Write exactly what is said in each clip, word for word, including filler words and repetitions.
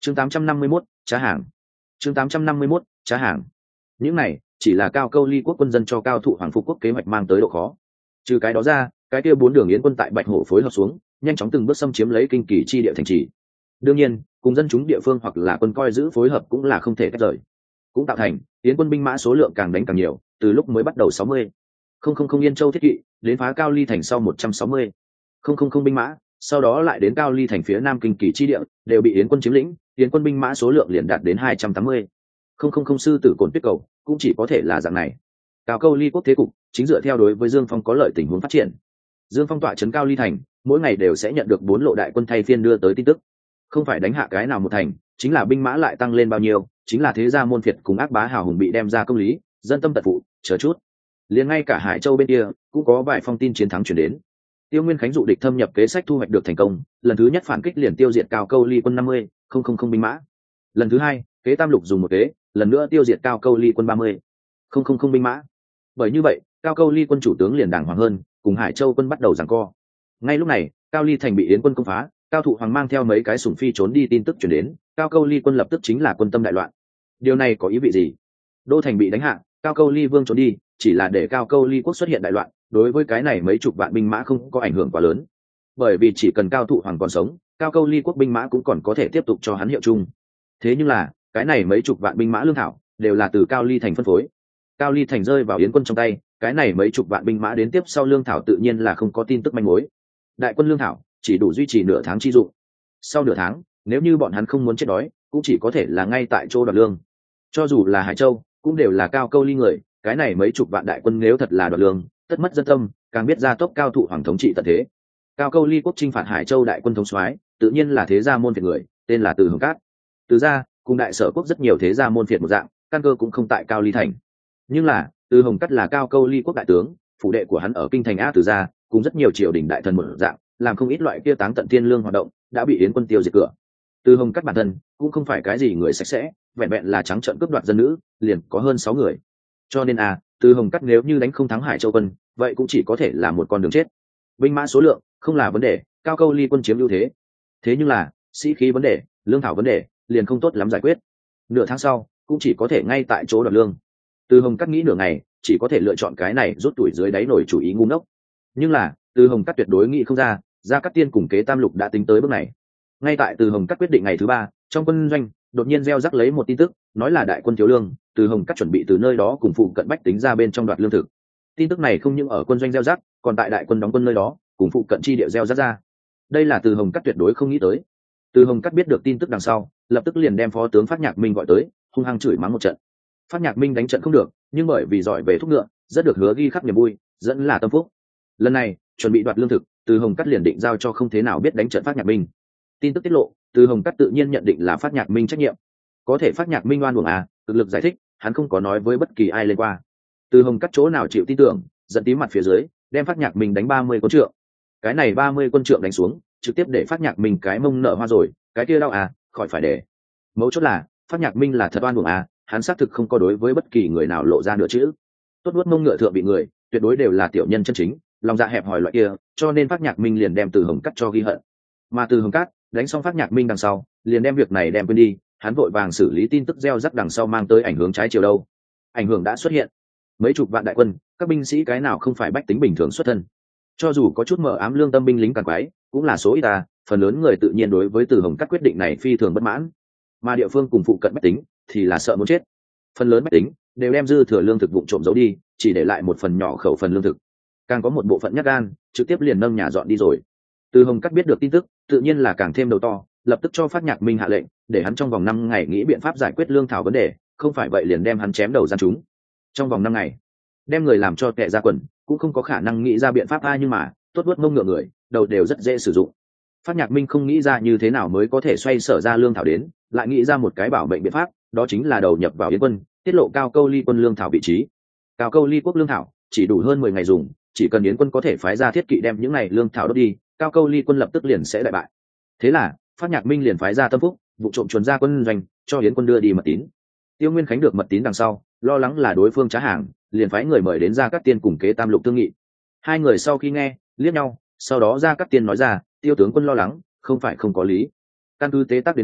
chương tám trăm năm mươi mốt, trá hàng. chương tám trăm năm mươi mốt, trá hàng. Những này chỉ là cao câu ly quốc quân dân cho cao thụ hoàng phục quốc kế hoạch mang tới độ khó. Trừ cái đó ra, cái kia bốn đường yến quân tại Bạch Hổ phối hợp xuống, nhanh chóng từng bước xâm chiếm lấy kinh kỳ chi địa thành trì. Đương nhiên, cùng dân chúng địa phương hoặc là quân coi giữ phối hợp cũng là không thể tách rời. Cũng tạo thành yến quân binh mã số lượng càng đánh càng nhiều, từ lúc mới bắt đầu sáu mươi không không không Yên Châu thiết kỵ, đến phá Cao Ly thành sau một trăm sáu mươi không không không binh mã, sau đó lại đến Cao Ly thành phía nam kinh kỳ chi địa, đều bị yến quân chiếm lĩnh, yến quân binh mã số lượng liền đạt đến hai trăm tám mươi không không không sư tử cổn tuyết cầu, cũng chỉ có thể là dạng này. Cao câu ly quốc thế cục chính dựa theo đối với Dương Phong có lợi tình huống phát triển. Dương Phong tọa trấn Cao Ly thành, mỗi ngày đều sẽ nhận được bốn lộ đại quân thay phiên đưa tới tin tức, không phải đánh hạ cái nào một thành, chính là binh mã lại tăng lên bao nhiêu, chính là thế gia môn phiệt cùng ác bá hào hùng bị đem ra công lý, dân tâm tật phụ, chờ chút. Liền ngay cả Hải Châu bên kia cũng có vài phong tin chiến thắng chuyển đến. Tiêu Nguyên Khánh dụ địch thâm nhập kế sách thu hoạch được thành công, lần thứ nhất phản kích liền tiêu diệt Cao Câu Ly quân năm mươi không không không binh mã. Lần thứ hai, kế tam lục dùng một kế, lần nữa tiêu diệt Cao Câu Ly quân ba mươi không không không binh mã. Bởi như vậy, Cao Câu Ly quân chủ tướng liền đàng hoàng hơn, cùng Hải Châu quân bắt đầu giằng co. Ngay lúc này, Cao Ly thành bị Yến quân công phá, Cao Thụ Hoàng mang theo mấy cái sủng phi trốn đi, tin tức truyền đến, Cao Câu Ly quân lập tức chính là quân tâm đại loạn. Điều này có ý vị gì? Đô thành bị đánh hạ, Cao Câu Ly vương trốn đi, chỉ là để Cao Câu Ly quốc xuất hiện đại loạn, đối với cái này mấy chục vạn binh mã không có ảnh hưởng quá lớn. Bởi vì chỉ cần Cao Thụ Hoàng còn sống, Cao Câu Ly quốc binh mã cũng còn có thể tiếp tục cho hắn hiệu chung. Thế nhưng là, cái này mấy chục vạn binh mã lương thảo đều là từ Cao Ly thành phân phối. Cao Ly thành rơi vào Yến quân trong tay, cái này mấy chục vạn binh mã đến tiếp sau lương thảo tự nhiên là không có tin tức manh mối. Đại quân lương thảo chỉ đủ duy trì nửa tháng chi dụng. Sau nửa tháng, nếu như bọn hắn không muốn chết đói, cũng chỉ có thể là ngay tại chỗ đoạt lương. Cho dù là Hải Châu, cũng đều là Cao Câu Ly người, cái này mấy chục vạn đại quân nếu thật là đoạt lương, tất mất dân tâm, càng biết gia tốc Cao Thụ Hoàng thống trị tận thế. Cao Câu Ly quốc chinh phạt Hải Châu đại quân thống soái, tự nhiên là thế gia môn phiệt người, tên là Từ Hồng Cát. Từ gia cùng đại sở quốc rất nhiều thế gia môn phiệt một dạng, căn cơ cũng không tại Cao Ly thành. Nhưng là, Từ Hồng Cát là Cao Câu Ly quốc đại tướng, phủ đệ của hắn ở kinh thành A Từ gia, cùng rất nhiều triều đình đại thần một dạng, làm không ít loại kia táng tận thiên lương hoạt động, đã bị Yến quân tiêu diệt cửa. Từ Hồng Cát bản thân cũng không phải cái gì người sạch sẽ, vẹn vẹn là trắng trợn cướp đoạt dân nữ, liền có hơn sáu người. Cho nên a, Từ Hồng Cát nếu như đánh không thắng Hải Châu quân, vậy cũng chỉ có thể là một con đường chết. Binh mã số lượng không là vấn đề, Cao Câu Ly quân chiếm ưu thế. Thế nhưng là, sĩ khí vấn đề, lương thảo vấn đề, liền không tốt lắm giải quyết. Nửa tháng sau, cũng chỉ có thể ngay tại chỗ đoạt lương. Từ Hồng Cát nghĩ nửa ngày, chỉ có thể lựa chọn cái này rút tuổi dưới đáy nổi chủ ý ngu ngốc. Nhưng là, Từ Hồng Cát tuyệt đối nghĩ không ra, Gia Cát Tiên cùng Kế Tam Lục đã tính tới bước này. Ngay tại Từ Hồng Cát quyết định ngày thứ ba, trong quân doanh đột nhiên gieo rắc lấy một tin tức, nói là đại quân thiếu lương, Từ Hồng Cát chuẩn bị từ nơi đó cùng phụ cận bách tính ra bên trong đoạt lương thực. Tin tức này không những ở quân doanh gieo rắc, còn tại đại quân đóng quân nơi đó, cùng phụ cận chi địa gieo rắc ra. Đây là Từ Hồng Cát tuyệt đối không nghĩ tới. Từ Hồng Cát biết được tin tức đằng sau, lập tức liền đem phó tướng Phát Nhạc Minh gọi tới, hung hăng chửi mắng một trận. Phát Nhạc Minh đánh trận không được, nhưng bởi vì giỏi về thúc ngựa, rất được hứa ghi khắc niềm vui, dẫn là tâm phúc. Lần này, chuẩn bị đoạt lương thực, Từ Hồng Cát liền định giao cho không thế nào biết đánh trận Phát Nhạc Minh. Tin tức tiết lộ, Từ Hồng Cát tự nhiên nhận định là Phát Nhạc Minh trách nhiệm. Có thể Phát Nhạc Minh oan uổng à, cực lực giải thích, hắn không có nói với bất kỳ ai lên qua. Từ Hồng Cát chỗ nào chịu tin tưởng, giận tím mặt phía dưới, đem Phát Nhạc Minh đánh ba mươi quân trượng. Cái này ba mươi quân trượng đánh xuống, trực tiếp để Phát Nhạc Minh cái mông nở hoa rồi, cái kia đau à, khỏi phải để. Mấu chốt là, Phát Nhạc Minh là thật oan uổng à, hắn xác thực không có đối với bất kỳ người nào lộ ra nửa chữ. Tốt nuốt mông ngựa thượng bị người, tuyệt đối đều là tiểu nhân chân chính, lòng dạ hẹp hòi loại kia, cho nên Phát Nhạc Minh liền đem Từ Hồng Cát cho ghi hận. Mà Từ Hồng Cát đánh xong Phát Nhạc Minh đằng sau, liền đem việc này đem quên đi, hắn vội vàng xử lý tin tức gieo rắc đằng sau mang tới ảnh hưởng trái chiều đâu. Ảnh hưởng đã xuất hiện. Mấy chục vạn đại quân, các binh sĩ cái nào không phải bách tính bình thường xuất thân. Cho dù có chút mờ ám lương tâm binh lính càng quái, cũng là số ít ta, phần lớn người tự nhiên đối với Từ Hồng Cát quyết định này phi thường bất mãn. Mà địa phương cùng phụ cận bách tính thì là sợ muốn chết. Phần lớn bách tính đều đem dư thừa lương thực vụng trộm giấu đi, chỉ để lại một phần nhỏ khẩu phần lương thực. Càng có một bộ phận nhát gan, trực tiếp liền nâng nhà dọn đi rồi. Từ Hồng Cát biết được tin tức, tự nhiên là càng thêm đầu to, lập tức cho Phát Nhạc Minh hạ lệnh, để hắn trong vòng năm ngày nghĩ biện pháp giải quyết lương thảo vấn đề, không phải vậy liền đem hắn chém đầu gian chúng. Trong vòng năm ngày, đem người làm cho tệ ra quần, cũng không có khả năng nghĩ ra biện pháp ai, nhưng mà, tốt vuốt mông ngựa người, đầu đều rất dễ sử dụng. Phát Nhạc Minh không nghĩ ra như thế nào mới có thể xoay sở ra lương thảo đến, lại nghĩ ra một cái bảo mệnh biện pháp, đó chính là đầu nhập vào Yến quân, tiết lộ Cao Câu Ly quân lương thảo vị trí. Cao Câu Ly quốc lương thảo chỉ đủ hơn mười ngày dùng, chỉ cần Yến quân có thể phái ra thiết kỵ đem những này lương thảo đốt đi, Cao Câu Ly quân lập tức liền sẽ đại bại. Thế là, Phát Nhạc Minh liền phái ra tâm phúc, vụ trộm chuồn ra quân doanh, cho Yến quân đưa đi mật tín. Tiêu Nguyên Khánh được mật tín đằng sau, lo lắng là đối phương trá hàng, liền phái người mời đến Gia Cát Tiên cùng Kế Tam Lục thương nghị. Hai người sau khi nghe, liếc nhau, sau đó Gia Cát Tiên nói ra, Tiêu tướng quân lo lắng, không phải không có lý. Căn cứ tế tác đến báo,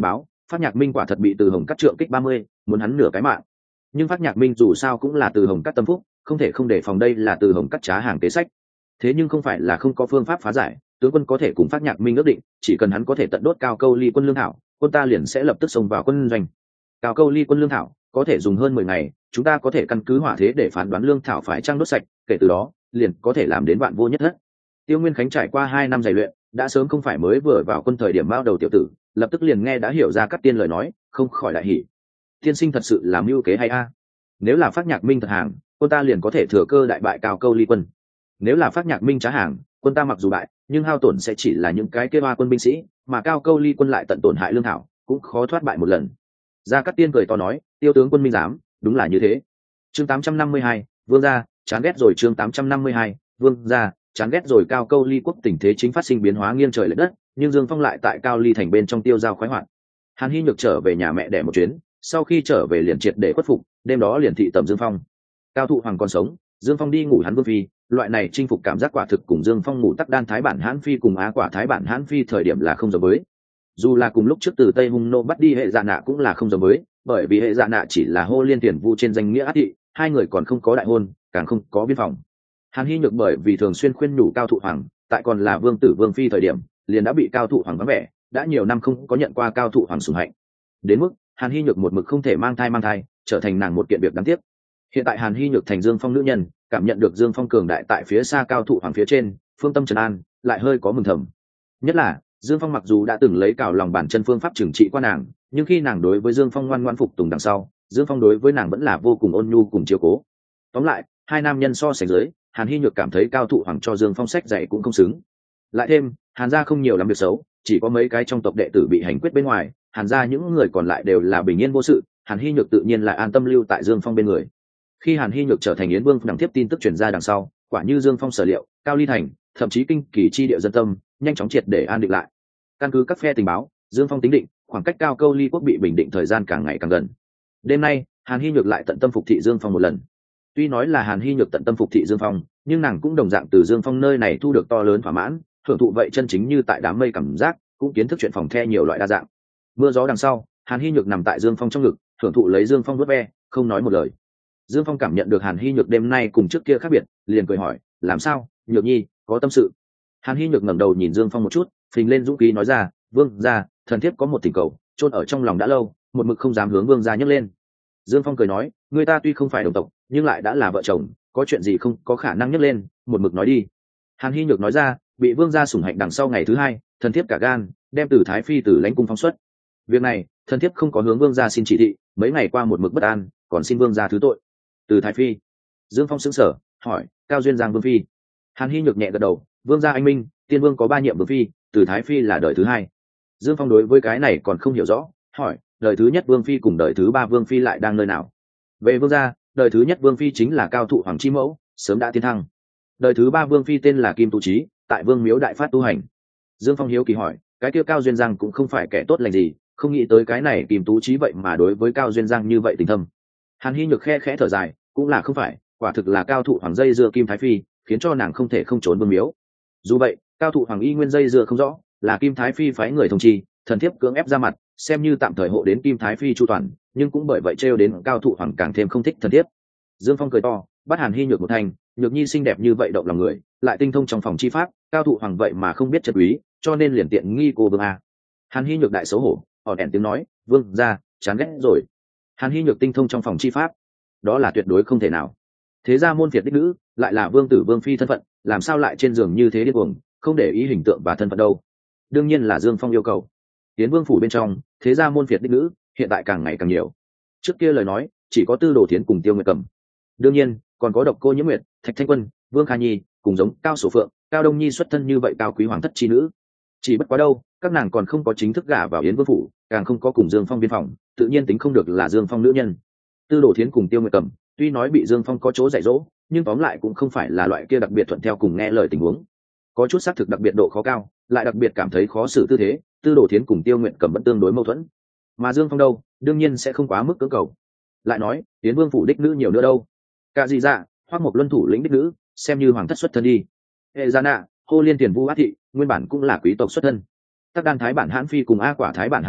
Phát Nhạc Minh quả thật bị Từ Hồng cắt trượng kích ba mươi, muốn hắn nửa cái mạng. Nhưng Phát Nhạc Minh dù sao cũng là Từ Hồng cắt tâm phúc, không thể không để phòng đây là Từ Hồng cắt trá hàng kế sách. Thế nhưng không phải là không có phương pháp phá giải, tướng quân có thể cùng Phát Nhạc Minh ước định, chỉ cần hắn có thể tận đốt Cao Câu Ly quân lương thảo, quân ta liền sẽ lập tức xông vào quân doanh. Cao Câu Ly quân lương thảo có thể dùng hơn mười ngày, chúng ta có thể căn cứ hỏa thế để phán đoán lương thảo phải trang đốt sạch, kể từ đó liền có thể làm đến vạn vô nhất thất. Tiêu Nguyên Khánh trải qua hai năm rèn luyện, đã sớm không phải mới vừa vào quân thời điểm bao đầu tiểu tử, lập tức liền nghe đã hiểu ra Cát Tiên lời nói, không khỏi đại hỉ. Tiên sinh thật sự làm mưu kế hay a? Nếu là Phát Nhạc Minh thật hàng, quân ta liền có thể thừa cơ đại bại Cao Câu Ly quân. Nếu là Phát Nhạc Minh trá hàng, quân ta mặc dù bại, nhưng hao tổn sẽ chỉ là những cái kia hoa quân binh sĩ, mà Cao Câu Ly quân lại tận tổn hại lương thảo, cũng khó thoát bại một lần. Gia Cát Tiên cười to nói, Tiêu tướng quân minh dám, đúng là như thế. Chương tám trăm năm mươi hai, Vương gia, chán ghét rồi. Chương tám trăm năm mươi hai, Vương gia, chán ghét rồi. Cao Câu Ly quốc tình thế chính phát sinh biến hóa nghiêng trời lệch đất, nhưng Dương Phong lại tại Cao Ly thành bên trong tiêu giao khoái hoạt. Hàn Hy Nhược trở về nhà mẹ đẻ một chuyến, sau khi trở về liền triệt để khuất phục, đêm đó liền thị tẩm Dương Phong. Cao Thụ Hoàng còn sống, Dương Phong đi ngủ hắn vương phi, loại này chinh phục cảm giác quả thực cùng Dương Phong ngủ tắc đan thái bản hãn phi cùng á quả thái bản hãn phi thời điểm là không giống với. Dù là cùng lúc trước từ Tây Hung nô bắt đi hệ dạ nạ cũng là không giống với, bởi vì hệ dạ nạ chỉ là hô liên tiền vu trên danh nghĩa ác thị, hai người còn không có đại hôn, càng không có biên phòng. Hàn Hy Nhược bởi vì thường xuyên khuyên nhủ Cao Thụ Hoàng, tại còn là vương tử vương phi thời điểm, liền đã bị Cao Thụ Hoàng vắng vẻ, đã nhiều năm không có nhận qua Cao Thụ Hoàng sủng hạnh. Đến mức Hàn Hy Nhược một mực không thể mang thai mang thai, trở thành nàng một kiện việc đáng tiếc. Hiện tại Hàn Hy Nhược thành Dương Phong nữ nhân, cảm nhận được Dương Phong cường đại tại phía xa Cao Thụ Hoàng phía trên, phương tâm trấn an, lại hơi có mừng thầm. Nhất là Dương Phong mặc dù đã từng lấy cào lòng bàn chân phương pháp trừng trị qua nàng, nhưng khi nàng đối với Dương Phong ngoan ngoãn phục tùng đằng sau, Dương Phong đối với nàng vẫn là vô cùng ôn nhu cùng chiếu cố. Tóm lại, hai nam nhân so sánh dưới, Hàn Hy Nhược cảm thấy Cao Thụ Hoàng cho Dương Phong sách dạy cũng không xứng. Lại thêm, Hàn gia không nhiều lắm việc xấu, chỉ có mấy cái trong tộc đệ tử bị hành quyết bên ngoài, Hàn gia những người còn lại đều là bình yên vô sự, Hàn Hy Nhược tự nhiên lại an tâm lưu tại Dương Phong bên người. Khi Hàn Hy Nhược trở thành Yến Vương đằng tiếp tin tức truyền ra đằng sau, quả như Dương Phong sở liệu, Cao Ly thành, thậm chí kinh kỳ chi địa dân tâm, nhanh chóng triệt để an định lại. Căn cứ các phe tình báo, Dương Phong tính định, khoảng cách Cao Câu Ly quốc bị bình định thời gian càng ngày càng gần. Đêm nay, Hàn Hy Nhược lại tận tâm phục thị Dương Phong một lần. Tuy nói là Hàn Hy Nhược tận tâm phục thị Dương Phong, nhưng nàng cũng đồng dạng từ Dương Phong nơi này thu được to lớn thỏa mãn, hưởng thụ vậy chân chính như tại đám mây cảm giác, cũng kiến thức chuyện phòng the nhiều loại đa dạng. Mưa gió đằng sau, Hàn Hy Nhược nằm tại Dương Phong trong ngực, hưởng thụ lấy Dương Phong vuốt ve, không nói một lời. Dương Phong cảm nhận được Hàn Hy Nhược đêm nay cùng trước kia khác biệt, liền cười hỏi, làm sao, Nhược nhi, có tâm sự? Hàn Hy Nhược ngẩng đầu nhìn Dương Phong một chút, phình lên dũng khí nói ra, vương gia, thần thiếp có một thỉnh cầu, chôn ở trong lòng đã lâu, một mực không dám hướng vương gia nhấc lên. Dương Phong cười nói, người ta tuy không phải đồng tộc, nhưng lại đã là vợ chồng, có chuyện gì không có khả năng nhấc lên, một mực nói đi. Hàn Hy Nhược nói ra, bị vương gia sủng hạnh đằng sau ngày thứ hai, thần thiếp cả gan đem Từ Thái Phi từ lãnh cung phóng xuất. Việc này, thần thiếp không có hướng vương gia xin chỉ thị, mấy ngày qua một mực bất an, còn xin vương gia thứ tội. Từ Thái Phi. Dương Phong sững sờ, hỏi, Cao Duyên Giang vương phi? Hàn Hy Nhược nhẹ gật đầu, vương gia anh minh, tiên vương có ba nhiệm vương phi, Từ Thái Phi là đời thứ hai. Dương Phong đối với cái này còn không hiểu rõ, hỏi, đời thứ nhất vương phi cùng đời thứ ba vương phi lại đang nơi nào? Về vương gia, đời thứ nhất vương phi chính là Cao Thụ Hoàng chi mẫu, sớm đã tiến thăng. Đời thứ ba vương phi tên là Kim Tu Trí, tại vương miếu đại phát tu hành. Dương Phong hiếu kỳ hỏi, cái kia Cao Duyên Giang cũng không phải kẻ tốt lành gì, không nghĩ tới cái này Kim Tú Trí vậy mà đối với Cao Duyên Giang như vậy tình thâm. Hàn Hy Nhược khe khẽ thở dài, cũng là không phải, quả thực là Cao Thụ Hoàng dây dưa Kim Thái Phi, khiến cho nàng không thể không trốn vương miếu. Dù vậy, Cao Thụ Hoàng y nguyên dây dưa không rõ, là Kim Thái Phi phái người thông chi, thần thiếp cưỡng ép ra mặt, xem như tạm thời hộ đến Kim Thái Phi chu toàn, nhưng cũng bởi vậy trêu đến Cao Thụ Hoàng càng thêm không thích thần thiếp. Dương Phong cười to, bắt Hàn Hy Nhược một thành, Nhược nhi xinh đẹp như vậy động lòng người, lại tinh thông trong phòng chi pháp, Cao Thụ Hoàng vậy mà không biết chất quý, cho nên liền tiện nghi cô vương a. Hàn Hy Nhược đại xấu hổ, họ đèn tiếng nói, vương gia, chán ghét rồi. Hàn Hy Nhược tinh thông trong phòng chi pháp, đó là tuyệt đối không thể nào. Thế ra môn phiệt đích nữ, lại là vương tử vương phi thân phận, làm sao lại trên giường như thế điên cuồng, không để ý hình tượng và thân phận đâu? Đương nhiên là Dương Phong yêu cầu. Tiến vương phủ bên trong, thế ra môn phiệt đích nữ, hiện tại càng ngày càng nhiều. Trước kia lời nói, chỉ có Tư Đồ Thiến cùng Tiêu Nguyệt Cầm. Đương nhiên, còn có Độc Cô Nhiễm Nguyệt, Thạch Thanh Quân, Vương Kha Nhi, cùng giống Cao Sổ Phượng, Cao Đông Nhi xuất thân như vậy cao quý hoàng thất chi nữ. Chỉ bất quá đâu, các nàng còn không có chính thức gả vào Yến vương phủ, càng không có cùng Dương Phong biên phòng, tự nhiên tính không được là Dương Phong nữ nhân. Tư Đồ Thiến cùng Tiêu Nguyệt Cầm, tuy nói bị Dương Phong có chỗ dạy dỗ, nhưng tóm lại cũng không phải là loại kia đặc biệt thuận theo cùng nghe lời tình huống. Có chút xác thực đặc biệt độ khó cao, lại đặc biệt cảm thấy khó xử tư thế, Tư Đồ Thiến cùng Tiêu Nguyệt Cầm vẫn tương đối mâu thuẫn. Mà Dương Phong đâu, đương nhiên sẽ không quá mức cưỡng cầu. Lại nói, Yến vương phủ đích nữ nhiều nữa đâu? Cả gì dạ, Hoắc Mộc Luân thủ lĩnh đích nữ, xem như hoàng thất xuất thân đi. Hệ Gia Nạ, Hô Liên Tiền Vu Át Thị, nguyên bản cũng là quý tộc xuất thân. Tắc Đan Thái bản Hãn Phi cùng A Quả Thái bản Hãn Phi,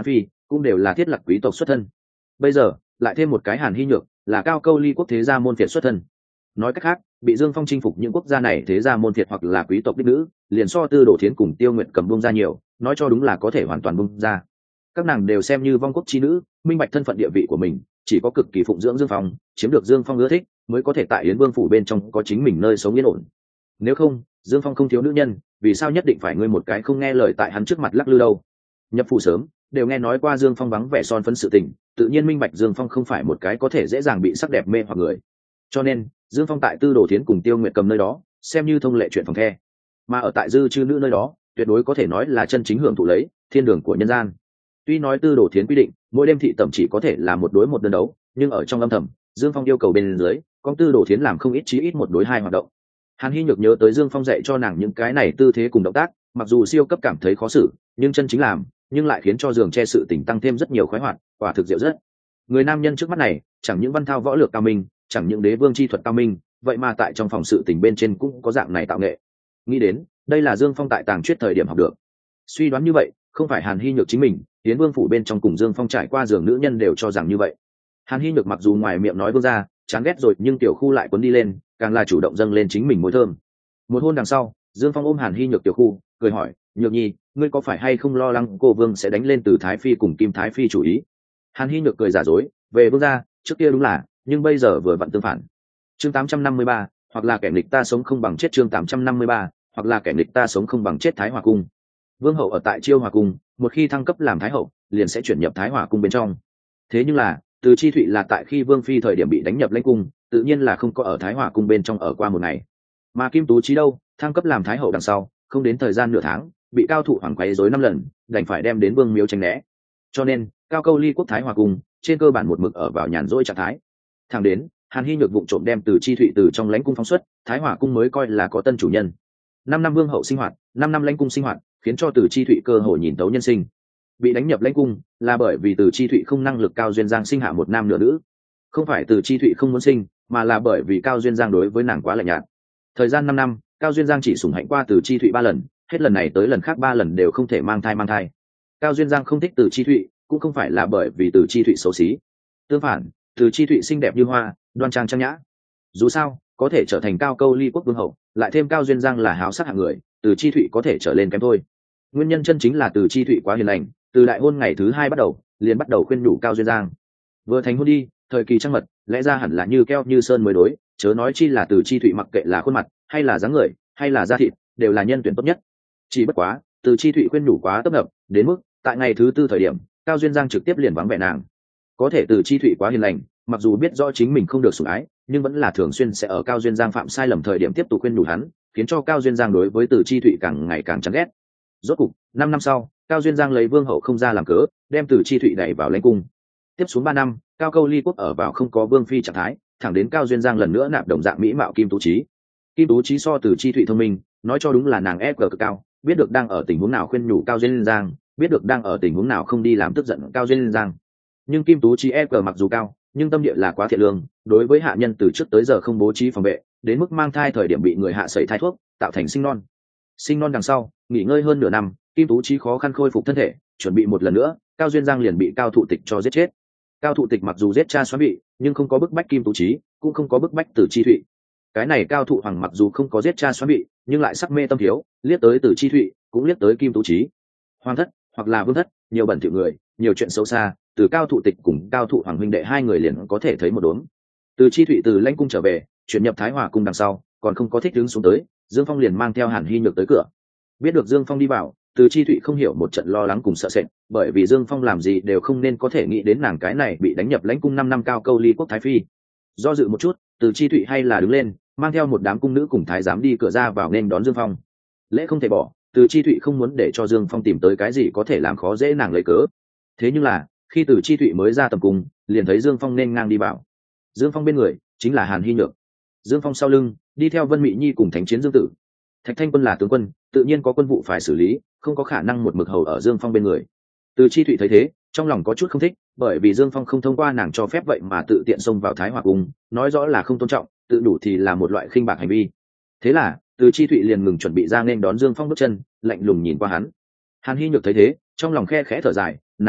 cũng đều là thiết lập quý tộc xuất thân. Bây giờ lại thêm một cái Hàn Hy Nhược, là cao câu ly quốc thế gia môn phiệt xuất thân. Nói cách khác, bị Dương Phong chinh phục những quốc gia này thế gia môn phiệt hoặc là quý tộc đích nữ, liền so Tư Đồ Thiến cùng Tiêu Nguyệt Cầm bung ra nhiều, nói cho đúng là có thể hoàn toàn bung ra. Các nàng đều xem như vong quốc chi nữ, minh bạch thân phận địa vị của mình, chỉ có cực kỳ phụng dưỡng Dương Phong, chiếm được Dương Phong ưa thích, mới có thể tại Yến Vương phủ bên trong có chính mình nơi sống yên ổn. Nếu không, Dương Phong không thiếu nữ nhân, vì sao nhất định phải ngươi một cái không nghe lời tại hắn trước mặt lắc lư đâu? Nhập phủ sớm, đều nghe nói qua Dương Phong vắng vẻ son phấn sự tình, tự nhiên minh bạch Dương Phong không phải một cái có thể dễ dàng bị sắc đẹp mê hoặc người. Cho nên, Dương Phong tại Tư Đồ Thiến cùng Tiêu Nguyệt Cầm nơi đó, xem như thông lệ chuyện phòng the. Mà ở tại Dư Chư nữ nơi đó, tuyệt đối có thể nói là chân chính hưởng thụ lấy thiên đường của nhân gian. Tuy nói Tư Đồ Thiến quy định, mỗi đêm thị tẩm chỉ có thể là một đối một đơn đấu, nhưng ở trong âm thầm, Dương Phong yêu cầu bên dưới, con Tư Đồ Thiến làm không ít chí ít một đối hai hoạt động. Hàn Hy Nhược nhớ tới Dương Phong dạy cho nàng những cái này tư thế cùng động tác, mặc dù siêu cấp cảm thấy khó xử, nhưng chân chính làm, nhưng lại khiến cho giường che sự tỉnh tăng thêm rất nhiều khoái hoạt, quả thực diệu rất. Người nam nhân trước mắt này, chẳng những văn thao võ lược cao minh, chẳng những đế vương chi thuật cao minh, vậy mà tại trong phòng sự tình bên trên cũng có dạng này tạo nghệ. Nghĩ đến, đây là Dương Phong tại tàng truyết thời điểm học được. Suy đoán như vậy, không phải Hàn Hy Nhược chính mình, Yến Vương phủ bên trong cùng Dương Phong trải qua giường nữ nhân đều cho rằng như vậy. Hàn Hy Nhược mặc dù ngoài miệng nói vương ra, chán ghét rồi, nhưng tiểu khu lại cuốn đi lên, càng là chủ động dâng lên chính mình môi thơm. Một hôn đằng sau, Dương Phong ôm Hàn Hy Nhược tiểu khu, cười hỏi, Nhược Nhi, ngươi có phải hay không lo lắng cô vương sẽ đánh lên từ Thái Phi cùng Kim Thái Phi chủ ý? Hàn Hy Nhược cười giả dối, về vương ra, trước kia đúng là, nhưng bây giờ vừa vặn tương phản. Chương tám trăm năm mươi ba, hoặc là kẻ nghịch ta sống không bằng chết. Chương tám trăm năm mươi ba, hoặc là kẻ nghịch ta sống không bằng chết. Thái Hòa cung. Vương hậu ở tại Chiêu Hòa cung, một khi thăng cấp làm thái hậu, liền sẽ chuyển nhập Thái Hòa cung bên trong. Thế nhưng là, Từ Chi Thụy là tại khi Vương phi thời điểm bị đánh nhập lãnh cung, tự nhiên là không có ở Thái Hòa cung bên trong ở qua một ngày. Mà Kim Tú Chí đâu, thăng cấp làm thái hậu đằng sau, không đến thời gian nửa tháng, bị cao thủ hoàng quấy rối năm lần, đành phải đem đến Vương miếu tránh né. Cho nên, cao câu ly quốc Thái Hòa cung, trên cơ bản một mực ở vào nhàn rỗi trạng thái. Thẳng đến, Hàn Hy Nhược vụng trộm đem Từ Chi Thụy từ trong lãnh cung phóng xuất, Thái Hòa cung mới coi là có tân chủ nhân. Năm năm vương hậu sinh hoạt, năm năm lãnh cung sinh hoạt, khiến cho Từ Chi Thụy cơ hội nhìn tấu nhân sinh. Bị đánh nhập lãnh cung là bởi vì Từ Chi Thụy không năng lực cao duyên giang sinh hạ một nam nửa nữ. Không phải Từ Chi Thụy không muốn sinh, mà là bởi vì cao duyên giang đối với nàng quá lạnh nhạt. Thời gian năm năm, cao duyên giang chỉ sủng hạnh qua Từ Chi Thụy ba lần, hết lần này tới lần khác ba lần đều không thể mang thai mang thai. Cao duyên giang không thích Từ Chi Thụy, cũng không phải là bởi vì Từ Chi Thụy xấu xí. Tương phản, Từ Chi Thụy xinh đẹp như hoa, đoan trang trang nhã. Dù sao, có thể trở thành cao câu ly quốc vương hậu, lại thêm cao duyên giang là háo sắc hạng người, Từ Chi Thụy có thể trở lên kém thôi. Nguyên nhân chân chính là Từ Chi Thụy quá hiền lành, từ đại hôn ngày thứ hai bắt đầu, liền bắt đầu khuyên nhủ cao duyên giang. Vừa thành hôn đi, thời kỳ trăng mật, lẽ ra hẳn là như keo như sơn mới đối, chớ nói chi là Từ Chi Thụy mặc kệ là khuôn mặt, hay là dáng người, hay là da thịt, đều là nhân tuyển tốt nhất. Chỉ bất quá, Từ Chi Thụy khuyên nhủ quá tấp nập, đến mức tại ngày thứ tư thời điểm, cao duyên giang trực tiếp liền vắng vẻ nàng. Có thể Từ Chi Thụy quá hiền lành, mặc dù biết rõ chính mình không được sủng ái, nhưng vẫn là thường xuyên sẽ ở cao duyên giang phạm sai lầm thời điểm tiếp tục khuyên nhủ hắn, khiến cho cao duyên giang đối với Từ Chi Thụy càng ngày càng chán ghét. Rốt cục, năm năm sau, cao duyên giang lấy vương hậu không ra làm cớ, đem Từ Chi Thụy đẩy vào lãnh cung. Tiếp xuống ba năm, cao câu ly quốc ở vào không có vương phi trạng thái, thẳng đến cao duyên giang lần nữa nạp đồng dạng mỹ mạo Kim Tú Chí. Kim Tú Chí so Từ Chi Thụy thông minh, nói cho đúng là nàng ép cực cao, biết được đang ở tình huống nào khuyên nhủ cao duyên giang, biết được đang ở tình huống nào không đi làm tức giận cao duyên giang. Nhưng Kim Tú Chí ép mặc dù cao, nhưng tâm địa là quá thiện lương, đối với hạ nhân từ trước tới giờ không bố trí phòng vệ, đến mức mang thai thời điểm bị người hạ sẩy thai thuốc, tạo thành sinh non. Sinh non đằng sau, nghỉ ngơi hơn nửa năm, Kim Tú Chí khó khăn khôi phục thân thể, chuẩn bị một lần nữa, cao duyên giang liền bị cao thụ tịch cho giết chết. Cao thụ tịch mặc dù giết cha xóa bị, nhưng không có bức bách Kim Tú Chí, cũng không có bức bách Từ Chi Thụy. Cái này cao thụ hoàng mặc dù không có giết cha xóa bị, nhưng lại sắc mê tâm thiếu, liếc tới Từ Chi Thụy, cũng liếc tới Kim Tú Chí. Hoàng thất hoặc là vương thất, nhiều bẩn thỉu người, nhiều chuyện xấu xa, từ cao thụ tịch cùng cao thụ hoàng huynh đệ hai người liền có thể thấy một đốm. Từ Chi Thụy từ lãnh cung trở về, chuyển nhập Thái Hòa cung đằng sau, còn không có thích đứng xuống tới, Dương Phong liền mang theo Hàn Hy Nhược tới cửa. Biết được Dương Phong đi vào, Từ Chi Thụy không hiểu một trận lo lắng cùng sợ sệt, bởi vì Dương Phong làm gì đều không nên có thể nghĩ đến nàng cái này bị đánh nhập lãnh cung năm năm cao câu ly quốc thái phi. Do dự một chút, Từ Chi Thụy hay là đứng lên, mang theo một đám cung nữ cùng thái giám đi cửa ra vào nên đón Dương Phong. Lễ không thể bỏ, Từ Chi Thụy không muốn để cho Dương Phong tìm tới cái gì có thể làm khó dễ nàng lấy cớ. Thế nhưng là, khi Từ Chi Thụy mới ra tầm cung, liền thấy Dương Phong nên ngang đi vào. Dương Phong bên người chính là Hàn Hy Nhược. Dương Phong sau lưng đi theo Vân Mị Nhi cùng Thánh Chiến Dương Tử. Thạch Thanh Quân là tướng quân, tự nhiên có quân vụ phải xử lý, không có khả năng một mực hầu ở Dương Phong bên người. Từ Chi Thụy thấy thế, trong lòng có chút không thích, bởi vì Dương Phong không thông qua nàng cho phép vậy mà tự tiện xông vào Thái Hòa cung, nói rõ là không tôn trọng, tự đủ thì là một loại khinh bạc hành vi. Thế là, Từ Chi Thụy liền ngừng chuẩn bị ra nên đón Dương Phong bước chân, lạnh lùng nhìn qua hắn. Hàn Hy Nhược thấy thế, trong lòng khe khẽ thở dài, nàng minh bạch,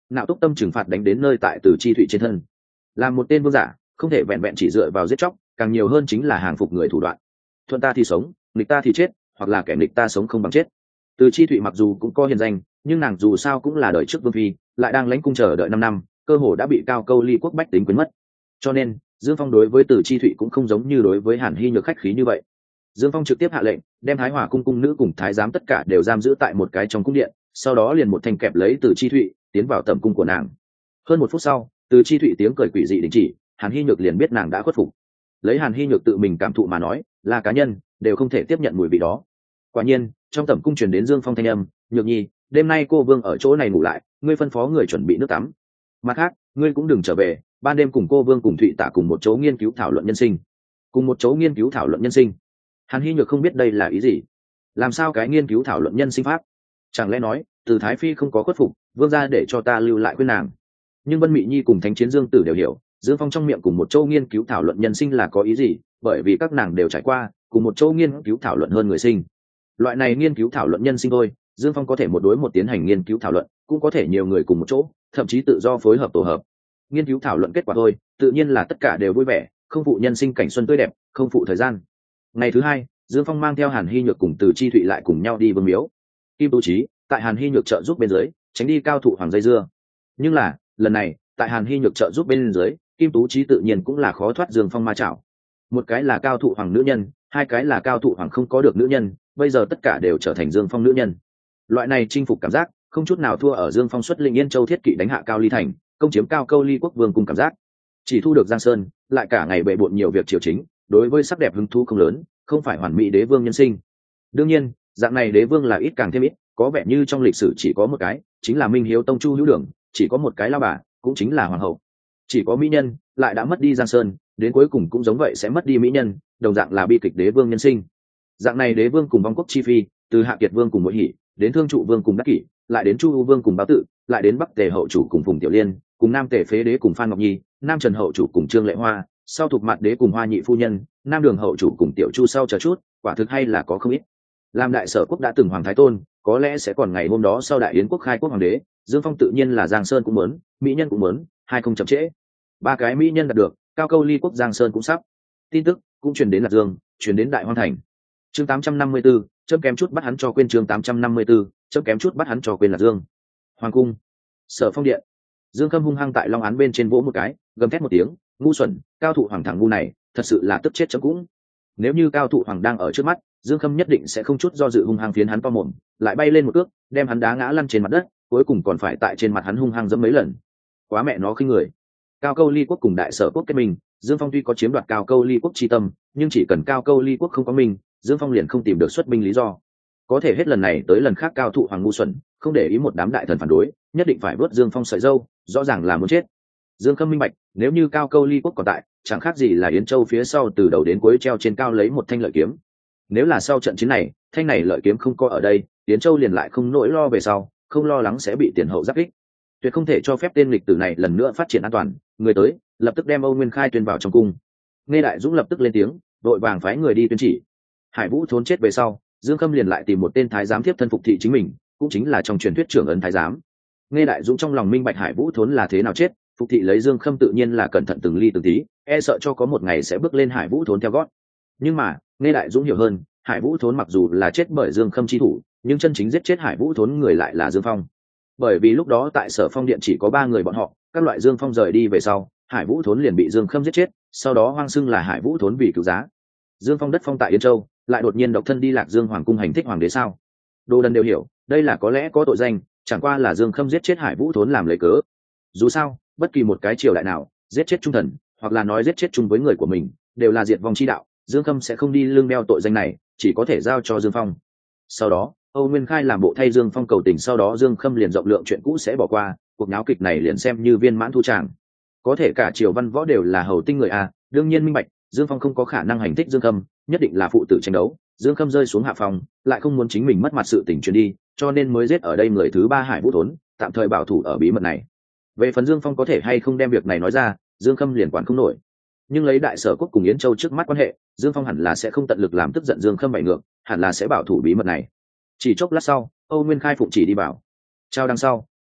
nạo túc tâm trừng phạt đánh đến nơi tại Từ Chi Thụy trên thân. Làm một tên vương giả không thể vẹn vẹn chỉ dựa vào giết chóc, càng nhiều hơn chính là hàng phục người thủ đoạn. Thuận ta thì sống, nghịch ta thì chết, hoặc là kẻ nghịch ta sống không bằng chết. Từ Chi Thụy mặc dù cũng có hiền danh, nhưng nàng dù sao cũng là đời trước vương phi, lại đang lãnh cung chờ đợi năm năm, cơ hồ đã bị Cao Câu Ly quốc bách tính quên mất. Cho nên Dương Phong đối với Từ Chi Thụy cũng không giống như đối với Hàn Hy Nhược khách khí như vậy. Dương Phong trực tiếp hạ lệnh đem Thái Hòa cung cung nữ cùng thái giám tất cả đều giam giữ tại một cái trong cung điện, sau đó liền một thanh kẹp lấy Từ Chi Thụy tiến vào tầm cung của nàng. Hơn một phút sau, Từ Chi Thụy tiếng cười quỷ dị đình chỉ, Hàn Hy Nhược liền biết nàng đã khuất phục. Lấy Hàn Hy Nhược tự mình cảm thụ mà nói, là cá nhân đều không thể tiếp nhận mùi vị đó. Quả nhiên, trong tầm cung truyền đến Dương Phong thanh âm, "Nhược Nhi, đêm nay cô vương ở chỗ này ngủ lại, ngươi phân phó người chuẩn bị nước tắm. Mặt khác, ngươi cũng đừng trở về, ban đêm cùng cô vương cùng Thụy Tạ cùng một chỗ nghiên cứu thảo luận nhân sinh." Cùng một chỗ nghiên cứu thảo luận nhân sinh. Hàn Hy Nhược không biết đây là ý gì. Làm sao cái nghiên cứu thảo luận nhân sinh pháp? Chẳng lẽ nói, Từ Thái phi không có khuất phục, vương gia để cho ta lưu lại khuyên nàng. Nhưng Vân Mị Nhi cùng Thánh Chiến Dương Tử đều hiểu, Dương Phong trong miệng cùng một châu nghiên cứu thảo luận nhân sinh là có ý gì, bởi vì các nàng đều trải qua cùng một châu nghiên cứu thảo luận hơn người sinh. Loại này nghiên cứu thảo luận nhân sinh thôi, Dương Phong có thể một đối một tiến hành nghiên cứu thảo luận, cũng có thể nhiều người cùng một chỗ, thậm chí tự do phối hợp tổ hợp. Nghiên cứu thảo luận kết quả thôi, tự nhiên là tất cả đều vui vẻ, không phụ nhân sinh cảnh xuân tươi đẹp, không phụ thời gian. Ngày thứ hai, Dương Phong mang theo Hàn Hy Nhược cùng Từ Chi Thụy lại cùng nhau đi Vương miếu. Kim Tú Chí tại Hàn Hy Nhược trợ giúp bên dưới, tránh đi Cao Thụ Hoàng dây dưa. Nhưng là, lần này, tại Hàn Hy Nhược trợ giúp bên dưới, Kim Tú Chí tự nhiên cũng là khó thoát Dương Phong ma chảo. Một cái là Cao Thụ Hoàng nữ nhân, hai cái là Cao Thụ Hoàng không có được nữ nhân, bây giờ tất cả đều trở thành Dương Phong nữ nhân. Loại này chinh phục cảm giác, không chút nào thua ở Dương Phong xuất lĩnh Yên Châu thiết kỵ đánh hạ Cao Ly thành, công chiếm Cao Câu Ly quốc vương cùng cảm giác. Chỉ thu được Giang Sơn, lại cả ngày bệ bội nhiều việc triều chính, đối với sắc đẹp hứng thú không lớn, không phải hoàn mỹ đế vương nhân sinh. Đương nhiên, dạng này đế vương là ít càng thêm ít, có vẻ như trong lịch sử chỉ có một cái, chính là Minh Hiếu Tông Chu Hữu Đường, chỉ có một cái lao bà, cũng chính là hoàng hậu. Chỉ có mỹ nhân, lại đã mất đi Giang Sơn, đến cuối cùng cũng giống vậy sẽ mất đi mỹ nhân, đồng dạng là bi kịch đế vương nhân sinh. Dạng này đế vương cùng vong quốc chi phi, từ Hạ Kiệt vương cùng Mỗi Hỷ, đến Thương Trụ vương cùng Đắc Kỷ, lại đến Chu U vương cùng Báo Tự, lại đến Bắc Tề hậu chủ cùng Phùng Tiểu Liên, cùng Nam Tề phế đế cùng Phan Ngọc Nhi, Nam Trần hậu chủ cùng Trương Lệ Hoa, sau Thục Mạt đế cùng Hoa Nhị phu nhân, Nam Đường hậu chủ cùng Tiểu Chu sau chờ chút, quả thực hay là có không ít. Làm đại sở quốc đã từng hoàng thái tôn, có lẽ sẽ còn ngày hôm đó sau đại yến quốc khai quốc hoàng đế, Dương Phong tự nhiên là Giang Sơn cũng muốn, mỹ nhân cũng muốn, hai không chậm trễ. Ba cái mỹ nhân đạt được, Cao Câu Ly quốc Giang Sơn cũng sắp. Tin tức cũng truyền đến Lạc Dương, truyền đến Đại Hoang thành. Chương tám trăm năm mươi tư, chấm kém chút bắt hắn cho quên chương tám trăm năm mươi tư, chấm kém chút bắt hắn cho quên Lạc Dương. Hoàng cung, Sở Phong điện. Dương Khâm hung hăng tại long án bên trên vỗ một cái, gầm thét một tiếng, ngu xuẩn, Cao Thụ Hoàng thằng ngu này, thật sự là tức chết chấm cũng. Nếu như Cao Thụ Hoàng đang ở trước mắt, Dương Khâm nhất định sẽ không chút do dự hung hăng phiến hắn to mồm, lại bay lên một cước, đem hắn đá ngã lăn trên mặt đất, cuối cùng còn phải tại trên mặt hắn hung hăng giẫm mấy lần. Quá mẹ nó khinh người. Cao Câu Ly quốc cùng đại sở quốc kết minh, Dương Phong tuy có chiếm đoạt Cao Câu Ly quốc chi tâm, nhưng chỉ cần Cao Câu Ly quốc không có mình, Dương Phong liền không tìm được xuất binh lý do. Có thể hết lần này tới lần khác Cao Thụ Hoàng ngu xuẩn, không để ý một đám đại thần phản đối, nhất định phải vớt Dương Phong sợi dâu, rõ ràng là muốn chết. Dương Khâm minh bạch, nếu như Cao Câu Ly quốc còn tại, chẳng khác gì là Yến Châu phía sau từ đầu đến cuối treo trên cao lấy một thanh lợi kiếm. Nếu là sau trận chiến này, thanh này lợi kiếm không có ở đây, Yến Châu liền lại không nỗi lo về sau, không lo lắng sẽ bị tiền hậu giáp kích. Tuyệt không thể cho phép tên lịch tử này lần nữa phát triển an toàn. Người tới, lập tức đem Âu Nguyên Khai tuyên vào trong cung. Nghe Đại Dũng lập tức lên tiếng, đội vàng phái người đi tuyên chỉ. Hải Vũ thốn chết về sau, Dương Khâm liền lại tìm một tên thái giám tiếp thân phục thị chính mình, cũng chính là trong truyền thuyết trưởng ấn thái giám. Nghe Đại Dũng trong lòng minh bạch Hải Vũ thốn là thế nào chết, phục thị lấy Dương Khâm tự nhiên là cẩn thận từng ly từng tí, e sợ cho có một ngày sẽ bước lên Hải Vũ thốn theo gót. Nhưng mà, Nghe Đại Dũng hiểu hơn, Hải Vũ thốn mặc dù là chết bởi Dương Khâm chi thủ, nhưng chân chính giết chết Hải Vũ thốn người lại là Dương Phong. Bởi vì lúc đó tại Sở Phong điện chỉ có ba người bọn họ, các loại Dương Phong rời đi về sau, Hải Vũ thốn liền bị Dương Khâm giết chết, sau đó hoang xưng là Hải Vũ thốn vì cứu giá. Dương Phong đất phong tại Yên Châu, lại đột nhiên độc thân đi Lạc Dương hoàng cung hành thích hoàng đế sao? Đồ đần đều hiểu, đây là có lẽ có tội danh, chẳng qua là Dương Khâm giết chết Hải Vũ thốn làm lấy cớ. Dù sao, bất kỳ một cái triều đại nào, giết chết trung thần, hoặc là nói giết chết chung với người của mình, đều là diệt vong chi đạo, Dương Khâm sẽ không đi lương đeo tội danh này, chỉ có thể giao cho Dương Phong. Sau đó, Âu Nguyên Khai làm bộ thay Dương Phong cầu tình, sau đó Dương Khâm liền rộng lượng chuyện cũ sẽ bỏ qua, cuộc náo kịch này liền xem như viên mãn thu tràng. Có thể cả triều văn võ đều là hầu tinh người à, đương nhiên minh bạch, Dương Phong không có khả năng hành thích Dương Khâm, nhất định là phụ tử tranh đấu. Dương Khâm rơi xuống hạ phòng, lại không muốn chính mình mất mặt sự tình truyền đi, cho nên mới giết ở đây người thứ ba Hải Vũ thốn, tạm thời bảo thủ ở bí mật này. Về phần Dương Phong có thể hay không đem việc này nói ra, Dương Khâm liền quản không nổi. Nhưng lấy đại sở quốc cùng Yến Châu trước mắt quan hệ, Dương Phong hẳn là sẽ không tận lực làm tức giận Dương Khâm bại ngược, hẳn là sẽ bảo thủ bí mật này. Chỉ chốc lát sau, Âu Nguyên Khai phụng chỉ đi bảo. Trao đằng sau,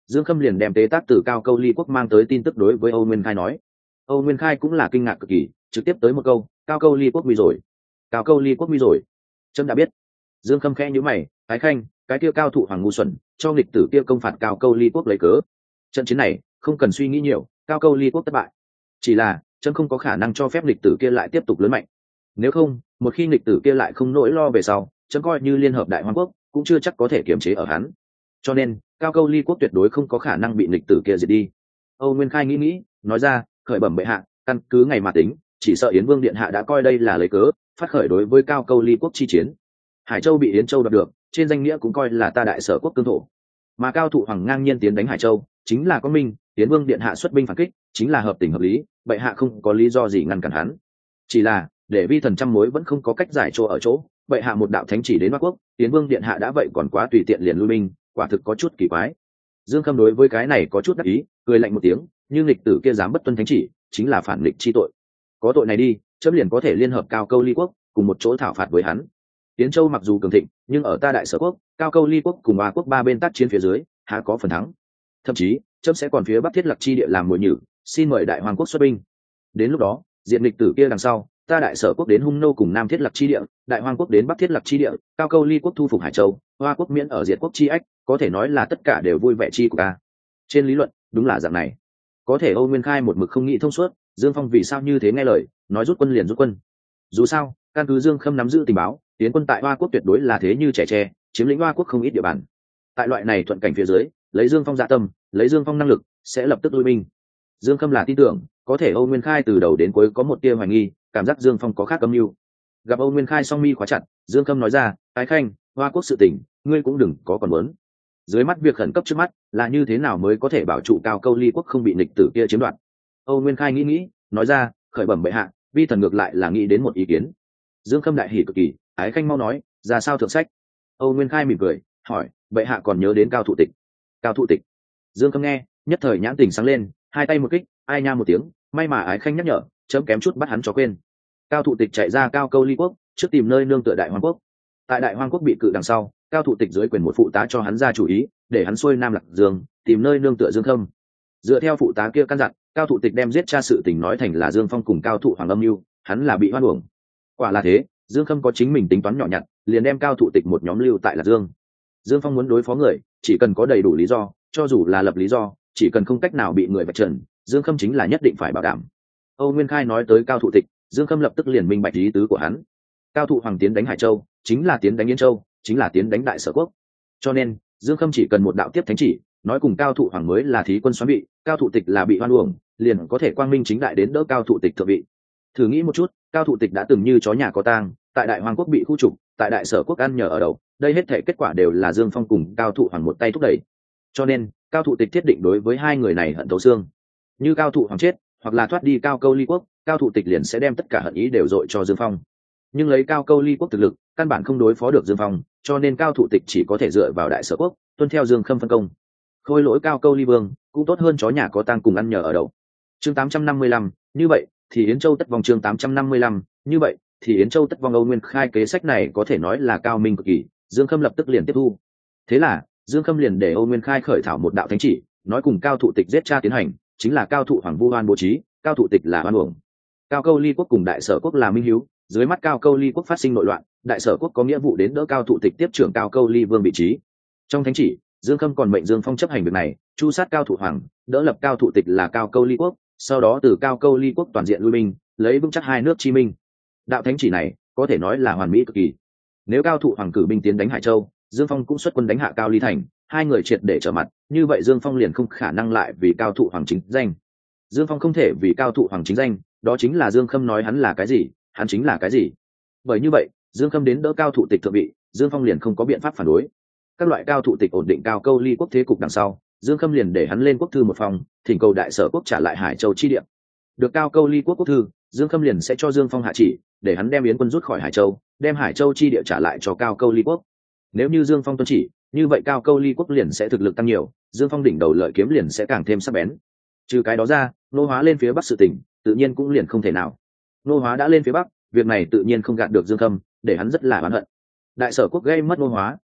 Dương Khâm liền đem tế tác từ cao câu ly quốc mang tới tin tức đối với Âu Nguyên Khai nói. Âu Nguyên Khai cũng là kinh ngạc cực kỳ, trực tiếp tới một câu, cao câu ly quốc nguy rồi. Cao câu ly quốc nguy rồi. Trâm đã biết. Dương Khâm khẽ nhíu mày, Ái Khanh, cái kia cao thụ hoàng ngu xuẩn, cho nghịch tử kia công phạt cao câu ly quốc lấy cớ. Trận chiến này không cần suy nghĩ nhiều, cao câu ly quốc thất bại. Chỉ là Trâm không có khả năng cho phép nghịch tử kia lại tiếp tục lớn mạnh. Nếu không, một khi nghịch tử kia lại không nỗi lo về sau, Trâm coi như liên hợp đại hoàng quốc cũng chưa chắc có thể kiềm chế ở hắn. Cho nên cao câu ly quốc tuyệt đối không có khả năng bị nghịch tử kia diệt đi. Âu Nguyên Khai nghĩ nghĩ, nói ra, khởi bẩm bệ hạ, căn cứ ngày mà tính, chỉ sợ Yến Vương điện hạ đã coi đây là lấy cớ phát khởi đối với cao câu ly quốc chi chiến. Hải Châu bị Yến Châu đoạt được, trên danh nghĩa cũng coi là ta đại sở quốc cương thổ, mà cao thụ hoàng ngang nhiên tiến đánh Hải Châu, chính là có minh, Yến Vương điện hạ xuất binh phản kích, chính là hợp tình hợp lý, bệ hạ không có lý do gì ngăn cản hắn. Chỉ là để vi thần trăm mối vẫn không có cách giải chỗ ở chỗ, bệ hạ một đạo thánh chỉ đến Hoa quốc, Yến Vương điện hạ đã vậy còn quá tùy tiện liền lui binh, quả thực có chút kỳ quái. Dương Khâm đối với cái này có chút đắc ý, cười lạnh một tiếng, như nghịch tử kia dám bất tuân thánh chỉ, chính là phản nghịch chi tội. Có tội này đi, chấm liền có thể liên hợp cao câu ly quốc cùng một chỗ thảo phạt với hắn. Tiến Châu mặc dù cường thịnh, nhưng ở ta đại sở quốc, cao câu ly quốc cùng Hoa quốc ba bên tác chiến phía dưới, há có phần thắng. Thậm chí, chấm sẽ còn phía bắc thiết lập chi địa làm mồi nhử, xin mời đại hoàng quốc xuất binh. Đến lúc đó, diện nghịch tử kia đằng sau, ta đại sở quốc đến hung nô cùng nam thiết lập chi địa, đại hoàng quốc đến bắc thiết lập chi địa, cao câu ly quốc thu phục Hải Châu, Hoa quốc miễn ở diệt quốc chi ách, có thể nói là tất cả đều vui vẻ chi của ta. Trên lý luận, đúng là dạng này. Có thể Âu Nguyên Khai một mực không nghĩ thông suốt, Dương Phong vì sao như thế nghe lời, nói rút quân liền rút quân. Dù sao, căn cứ Dương Khâm nắm giữ tình báo, tiến quân tại Hoa quốc tuyệt đối là thế như trẻ tre, chiếm lĩnh Hoa quốc không ít địa bàn. Tại loại này thuận cảnh phía dưới, lấy Dương Phong dạ tâm, lấy Dương Phong năng lực, sẽ lập tức lui binh. Dương Khâm là tin tưởng, có thể Âu Nguyên Khai từ đầu đến cuối có một tia hoài nghi, cảm giác Dương Phong có khác âm mưu. Gặp Âu Nguyên Khai song mi khóa chặt, Dương Khâm nói ra, Ái Khanh, Hoa quốc sự tình, ngươi cũng đừng có còn muốn. Dưới mắt việc khẩn cấp trước mắt là như thế nào mới có thể bảo trụ cao câu ly quốc không bị nghịch tử kia chiếm đoạt. Âu Nguyên Khai nghĩ nghĩ, nói ra, khởi bẩm bệ hạ, vi thần ngược lại là nghĩ đến một ý kiến. Dương Khâm đại hỉ cực kỳ, Ái Khanh mau nói, ra sao thượng sách. Âu Nguyên Khai mỉm cười, hỏi, bệ hạ còn nhớ đến cao thụ tịch? Cao thụ tịch. Dương Khâm nghe, nhất thời nhãn tình sáng lên, hai tay một kích, ai nha một tiếng, may mà Ái Khanh nhắc nhở, chấm kém chút bắt hắn cho quên. Cao thụ tịch chạy ra cao câu ly quốc, trước tìm nơi nương tựa đại hoàng quốc. Tại đại hoàng quốc bị cự đằng sau, cao thụ tịch dưới quyền một phụ tá cho hắn ra chủ ý, để hắn xuôi nam lạc dương, tìm nơi nương tựa Dương Khâm. Dựa theo phụ tá kia căn dặn, cao thụ tịch đem giết cha sự tình nói thành là Dương Phong cùng cao thụ hoàng âm mưu, hắn là bị hoan uổng. Quả là thế, Dương Khâm có chính mình tính toán nhỏ nhặt, liền đem cao thụ tịch một nhóm lưu tại lạc dương. Dương Phong muốn đối phó người, chỉ cần có đầy đủ lý do, cho dù là lập lý do, chỉ cần không cách nào bị người vạch trần, Dương Khâm chính là nhất định phải bảo đảm. Âu Nguyên Khai nói tới cao thụ tịch, Dương Khâm lập tức liền minh bạch ý tứ của hắn. Cao thụ hoàng tiến đánh Hải Châu, chính là tiến đánh Yên Châu, chính là tiến đánh đại sở quốc. Cho nên, Dương Khâm chỉ cần một đạo tiếp thánh chỉ, nói cùng cao thụ hoàng mới là thí quân xoán vị, cao thụ tịch là bị hoan uổng, liền có thể quang minh chính đại đến đỡ cao thụ tịch thượng vị. Thử nghĩ một chút, cao thụ tịch đã từng như chó nhà có tang, tại đại hoàng quốc bị khu trục, tại đại sở quốc ăn nhờ ở đậu, đây hết thể kết quả đều là Dương Phong cùng cao thụ hoàng một tay thúc đẩy. Cho nên, cao thụ tịch thiết định đối với hai người này hận thấu xương. Như cao thụ hoàng chết, hoặc là thoát đi cao câu ly quốc, cao thụ tịch liền sẽ đem tất cả hận ý đều dội cho Dương Phong. Nhưng lấy cao câu ly quốc thực lực, căn bản không đối phó được Dương Phong, cho nên cao thụ tịch chỉ có thể dựa vào đại sở quốc, tuân theo Dương Khâm phân công. Khôi lỗi cao câu ly vương cũng tốt hơn chó nhà có tang cùng ăn nhờ ở đậu. Chương tám trăm năm mươi lăm, như vậy thì Yến Châu tất vong. Chương tám trăm năm mươi lăm, như vậy thì Yến Châu tất vong. Âu Nguyên Khai kế sách này có thể nói là cao minh cực kỳ, Dương Khâm lập tức liền tiếp thu. Thế là Dương Khâm liền để Âu Nguyên Khai khởi thảo một đạo thánh chỉ, nói cùng cao thụ tịch giết cha tiến hành, chính là cao thụ hoàng vu oan bố trí, cao thụ tịch là oan uổng. Cao câu ly quốc cùng đại sở quốc là minh hiếu, dưới mắt cao câu ly quốc phát sinh nội loạn, đại sở quốc có nghĩa vụ đến đỡ cao thụ tịch tiếp trưởng cao câu ly vương vị trí. Trong thánh chỉ, Dương Khâm còn mệnh Dương Phong chấp hành việc này, chu sát cao thụ hoàng, đỡ lập cao thụ tịch là cao câu ly quốc, sau đó từ cao câu ly quốc toàn diện lui binh, lấy vững chắc hai nước chi minh. Đạo thánh chỉ này có thể nói là hoàn mỹ cực kỳ. Nếu cao thụ hoàng cử binh tiến đánh Hải Châu, Dương Phong cũng xuất quân đánh hạ cao ly thành, hai người triệt để trở mặt, như vậy Dương Phong liền không khả năng lại vì cao thụ hoàng chính danh. Dương Phong không thể vì cao thụ hoàng chính danh, đó chính là Dương Khâm nói hắn là cái gì, hắn chính là cái gì. Bởi như vậy, Dương Khâm đến đỡ cao thụ tịch thượng vị, Dương Phong liền không có biện pháp phản đối. Các loại cao thụ tịch ổn định cao câu ly quốc thế cục đằng sau, Dương Khâm liền để hắn lên quốc thư một phòng, thỉnh cầu đại sở quốc trả lại Hải Châu chi địa. Được cao câu ly quốc quốc thư, Dương Khâm liền sẽ cho Dương Phong hạ chỉ, để hắn đem yến quân rút khỏi Hải Châu, đem Hải Châu chi địa trả lại cho cao câu ly quốc. Nếu như Dương Phong tuân chỉ, như vậy cao câu ly quốc liền sẽ thực lực tăng nhiều, Dương Phong đỉnh đầu lợi kiếm liền sẽ càng thêm sắc bén. Trừ cái đó ra, nô hóa lên phía bắc sự tỉnh, tự nhiên cũng liền không thể nào. Nô hóa đã lên phía bắc, việc này tự nhiên không gạt được Dương Khâm, để hắn rất là oán hận. Đại sở quốc gây mất nô hóa,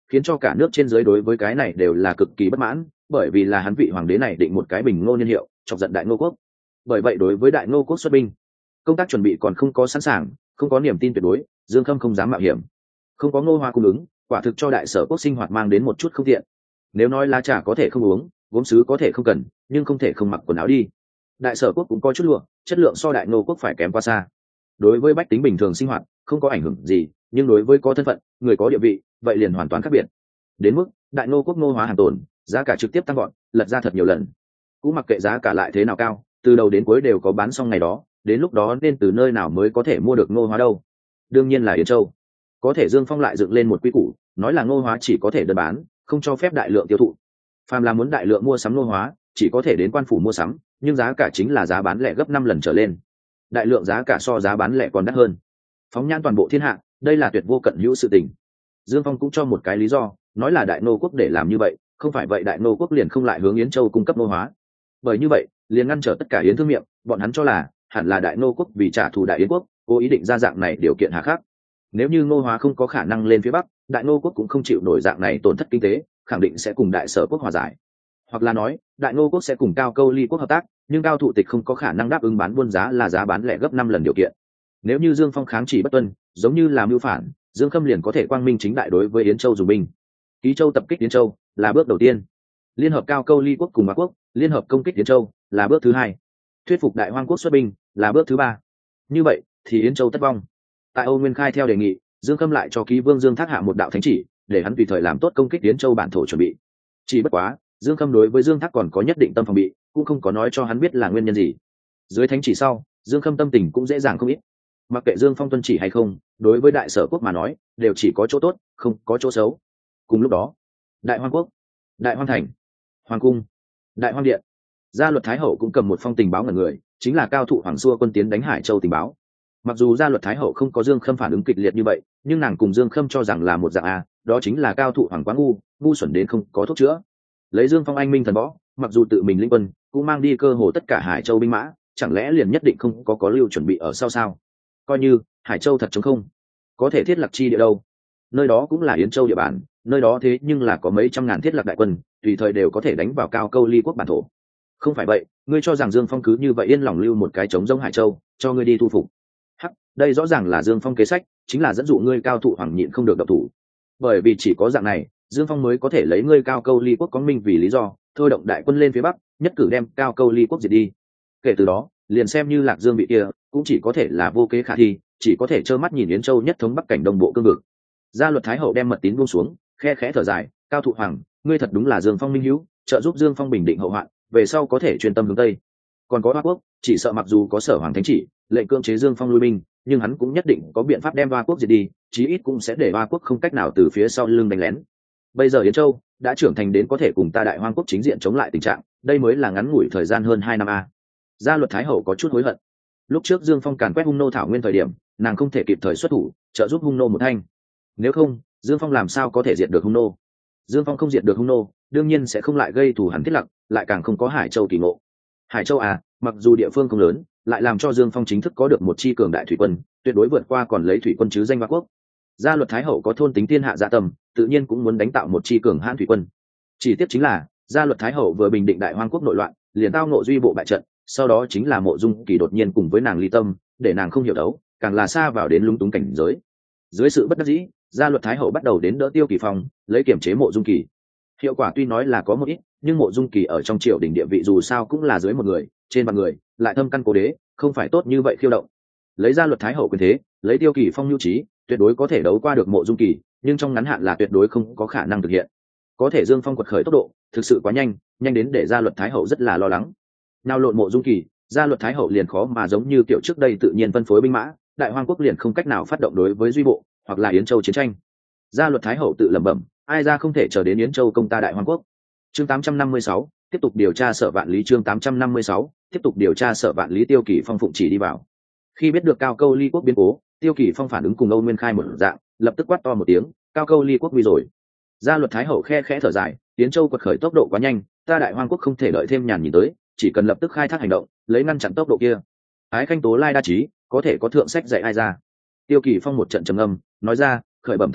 khiến cho cả nước trên dưới đối với cái này đều là cực kỳ bất mãn, bởi vì là hắn vị hoàng đế này định một cái bình ngô niên hiệu, chọc giận đại ngô quốc. Bởi vậy đối với đại ngô quốc xuất binh, công tác chuẩn bị còn không có sẵn sàng, không có niềm tin tuyệt đối, Dương Khâm không dám mạo hiểm. Không có ngô hoa cung ứng, quả thực cho đại sở quốc sinh hoạt mang đến một chút không tiện. Nếu nói lá trà có thể không uống, gốm sứ có thể không cần, nhưng không thể không mặc quần áo đi. Đại sở quốc cũng có chút lụa, chất lượng so đại ngô quốc phải kém quá xa. Đối với bách tính bình thường sinh hoạt không có ảnh hưởng gì, nhưng đối với có thân phận, người có địa vị, vậy liền hoàn toàn khác biệt. Đến mức đại ngô quốc ngô hóa hàng tồn, giá cả trực tiếp tăng gọn, lật ra thật nhiều lần. Cũng mặc kệ giá cả lại thế nào cao, từ đầu đến cuối đều có bán xong ngày đó, đến lúc đó nên từ nơi nào mới có thể mua được ngô hóa đâu? Đương nhiên là Yến Châu. Có thể Dương Phong lại dựng lên một quy củ, nói là ngô hóa chỉ có thể đơn bán, không cho phép đại lượng tiêu thụ. Phàm là muốn đại lượng mua sắm ngô hóa, chỉ có thể đến quan phủ mua sắm, nhưng giá cả chính là giá bán lẻ gấp năm lần trở lên. Đại lượng giá cả so giá bán lẻ còn đắt hơn. Phóng nhãn toàn bộ thiên hạ, đây là tuyệt vô cận hữu sự tình. Dương Phong cũng cho một cái lý do, nói là đại nô quốc để làm như vậy, không phải vậy đại nô quốc liền không lại hướng Yến Châu cung cấp ngô hóa. Bởi như vậy, liền ngăn trở tất cả yến thương miệng, bọn hắn cho là hẳn là đại nô quốc vì trả thù đại yến quốc, cố ý định ra dạng này điều kiện hà khắc. Nếu như ngô hóa không có khả năng lên phía bắc, đại nô quốc cũng không chịu nổi dạng này tổn thất kinh tế, khẳng định sẽ cùng đại sở quốc hòa giải. Hoặc là nói, đại nô quốc sẽ cùng cao câu ly quốc hợp tác, nhưng cao thụ tịch không có khả năng đáp ứng bán buôn giá là giá bán lẻ gấp năm lần điều kiện. Nếu như Dương Phong kháng chỉ bất tuân, giống như là mưu phản, Dương Khâm liền có thể quang minh chính đại đối với Yến Châu dùng binh. Ký Châu tập kích Yến Châu là bước đầu tiên. Liên hợp cao câu ly quốc cùng Mã quốc, liên hợp công kích Yến Châu là bước thứ hai. Thuyết phục đại hoang quốc xuất binh là bước thứ ba. Như vậy thì Yến Châu tất vong. Tại Âu Nguyên Khai theo đề nghị, Dương Khâm lại cho ký vương Dương Thác hạ một đạo thánh chỉ, để hắn tùy thời làm tốt công kích Yến Châu bản thổ chuẩn bị. Chỉ bất quá, Dương Khâm đối với Dương Thác còn có nhất định tâm phòng bị, cũng không có nói cho hắn biết là nguyên nhân gì. Dưới thánh chỉ sau, Dương Khâm tâm tình cũng dễ dàng không ít. Mặc kệ Dương Phong tuân chỉ hay không, đối với đại sở quốc mà nói, đều chỉ có chỗ tốt, không có chỗ xấu. Cùng lúc đó, đại hoang quốc, đại hoang thành, hoàng cung, đại hoang điện, gia luật thái hậu cũng cầm một phong tình báo ngần người, chính là cao thụ hoàng xua quân tiến đánh Hải Châu tình báo. Mặc dù gia luật thái hậu không có Dương Khâm phản ứng kịch liệt như vậy, nhưng nàng cùng Dương Khâm cho rằng là một dạng a, đó chính là cao thụ hoàng quá ngu, ngu xuẩn đến không có thuốc chữa. Lấy Dương Phong anh minh thần võ, mặc dù tự mình lĩnh quân, cũng mang đi cơ hồ tất cả Hải Châu binh mã, chẳng lẽ liền nhất định không có có lưu chuẩn bị ở sau sao? Coi như Hải Châu thật chống không, có thể thiết lập chi địa đâu? Nơi đó cũng là Yến Châu địa bàn, nơi đó thế nhưng là có mấy trăm ngàn thiết lập đại quân, tùy thời đều có thể đánh vào cao câu ly quốc bản thổ. Không phải vậy, ngươi cho rằng Dương Phong cứ như vậy yên lòng lưu một cái chống giống Hải Châu, cho ngươi đi thu phục? Hắc, đây rõ ràng là Dương Phong kế sách, chính là dẫn dụ ngươi cao thụ hoàng nhịn không được động thủ. Bởi vì chỉ có dạng này, Dương Phong mới có thể lấy ngươi cao câu ly quốc có minh vì lý do, thôi động đại quân lên phía bắc, nhất cử đem cao câu ly quốc diệt đi. Kể từ đó, liền xem như Lạc Dương bị kia, cũng chỉ có thể là vô kế khả thi, chỉ có thể trơ mắt nhìn Yến Châu nhất thống bắc cảnh đông bộ cương vực. Gia luật thái hậu đem mật tín buông xuống, khe khẽ thở dài, cao thụ hoàng, ngươi thật đúng là Dương Phong minh hữu, trợ giúp Dương Phong bình định hậu hoạn, về sau có thể chuyên tâm hướng tây. Còn có Hoa quốc, chỉ sợ mặc dù có sở hoàng thánh chỉ, lệnh cưỡng chế Dương Phong lui binh, nhưng hắn cũng nhất định có biện pháp đem Hoa quốc diệt đi, chí ít cũng sẽ để Hoa quốc không cách nào từ phía sau lưng đánh lén. Bây giờ Yến Châu đã trưởng thành đến có thể cùng ta đại hoang quốc chính diện chống lại tình trạng, đây mới là ngắn ngủi thời gian hơn hai năm a. Gia luật thái hậu có chút hối hận. Lúc trước Dương Phong càn quét hung nô thảo nguyên thời điểm, nàng không thể kịp thời xuất thủ, trợ giúp hung nô một thanh. Nếu không, Dương Phong làm sao có thể diệt được hung nô? Dương Phong không diệt được hung nô, đương nhiên sẽ không lại gây thù hằn thiết lập, lại càng không có Hải Châu kỳ ngộ. Hải Châu à, mặc dù địa phương không lớn, lại làm cho Dương Phong chính thức có được một chi cường đại thủy quân, tuyệt đối vượt qua còn lấy thủy quân chứ danh Hoa quốc. Gia luật thái hậu có thôn tính thiên hạ dạ tâm, tự nhiên cũng muốn đánh tạo một chi cường hãn thủy quân. Chỉ tiếp chính là, gia luật thái hậu vừa bình định đại hoang quốc nội loạn, liền tao ngộ duy bộ bại trận, sau đó chính là Mộ Dung Kỳ đột nhiên cùng với nàng ly tâm, để nàng không hiểu đấu, càng là xa vào đến lúng túng cảnh giới. Dưới sự bất đắc dĩ, gia luật thái hậu bắt đầu đến đỡ Tiêu Kỳ Phong, lấy kiểm chế Mộ Dung Kỳ. Hiệu quả tuy nói là có một ít, nhưng Mộ Dung Kỳ ở trong triều đình địa vị dù sao cũng là dưới một người, trên bằng người, lại thâm căn cố đế, không phải tốt như vậy khiêu động. Lấy gia luật thái hậu quyền thế, lấy Tiêu Kỳ Phong nhu trí, tuyệt đối có thể đấu qua được Mộ Dung Kỳ, nhưng trong ngắn hạn là tuyệt đối không có khả năng thực hiện. Có thể Dương Phong quật khởi tốc độ thực sự quá nhanh, nhanh đến để gia luật thái hậu rất là lo lắng. Nào lộn Mộ Dung Kỳ, gia luật thái hậu liền khó mà giống như kiểu trước đây tự nhiên phân phối binh mã, đại hoang quốc liền không cách nào phát động đối với duy bộ hoặc là Yến Châu chiến tranh. Gia luật thái hậu tự lẩm bẩm, ai ra không thể chờ đến Yến Châu công ta đại hoang quốc. Chương tám trăm năm mươi sáu, tiếp tục điều tra Sở Vạn Lý. Chương tám trăm năm mươi sáu, tiếp tục điều tra Sở Vạn Lý. Tiêu Kỳ Phong phụng chỉ đi vào. Khi biết được cao câu ly quốc biến cố, Tiêu Kỳ Phong phản ứng cùng Âu Nguyên Khai một dạng, lập tức quát to một tiếng, cao câu ly quốc nguy rồi. Gia luật thái hậu khe khẽ thở dài, Yến Châu quật khởi tốc độ quá nhanh, ta đại hoang quốc không thể đợi thêm nhàn nhìn tới, chỉ cần lập tức khai thác hành động, lấy ngăn chặn tốc độ kia. Ái khanh tố lai đa trí, có thể có thượng sách dạy ai ra. Tiêu Kỳ Phong một trận trầm âm, nói ra, khởi bẩm thái hậu,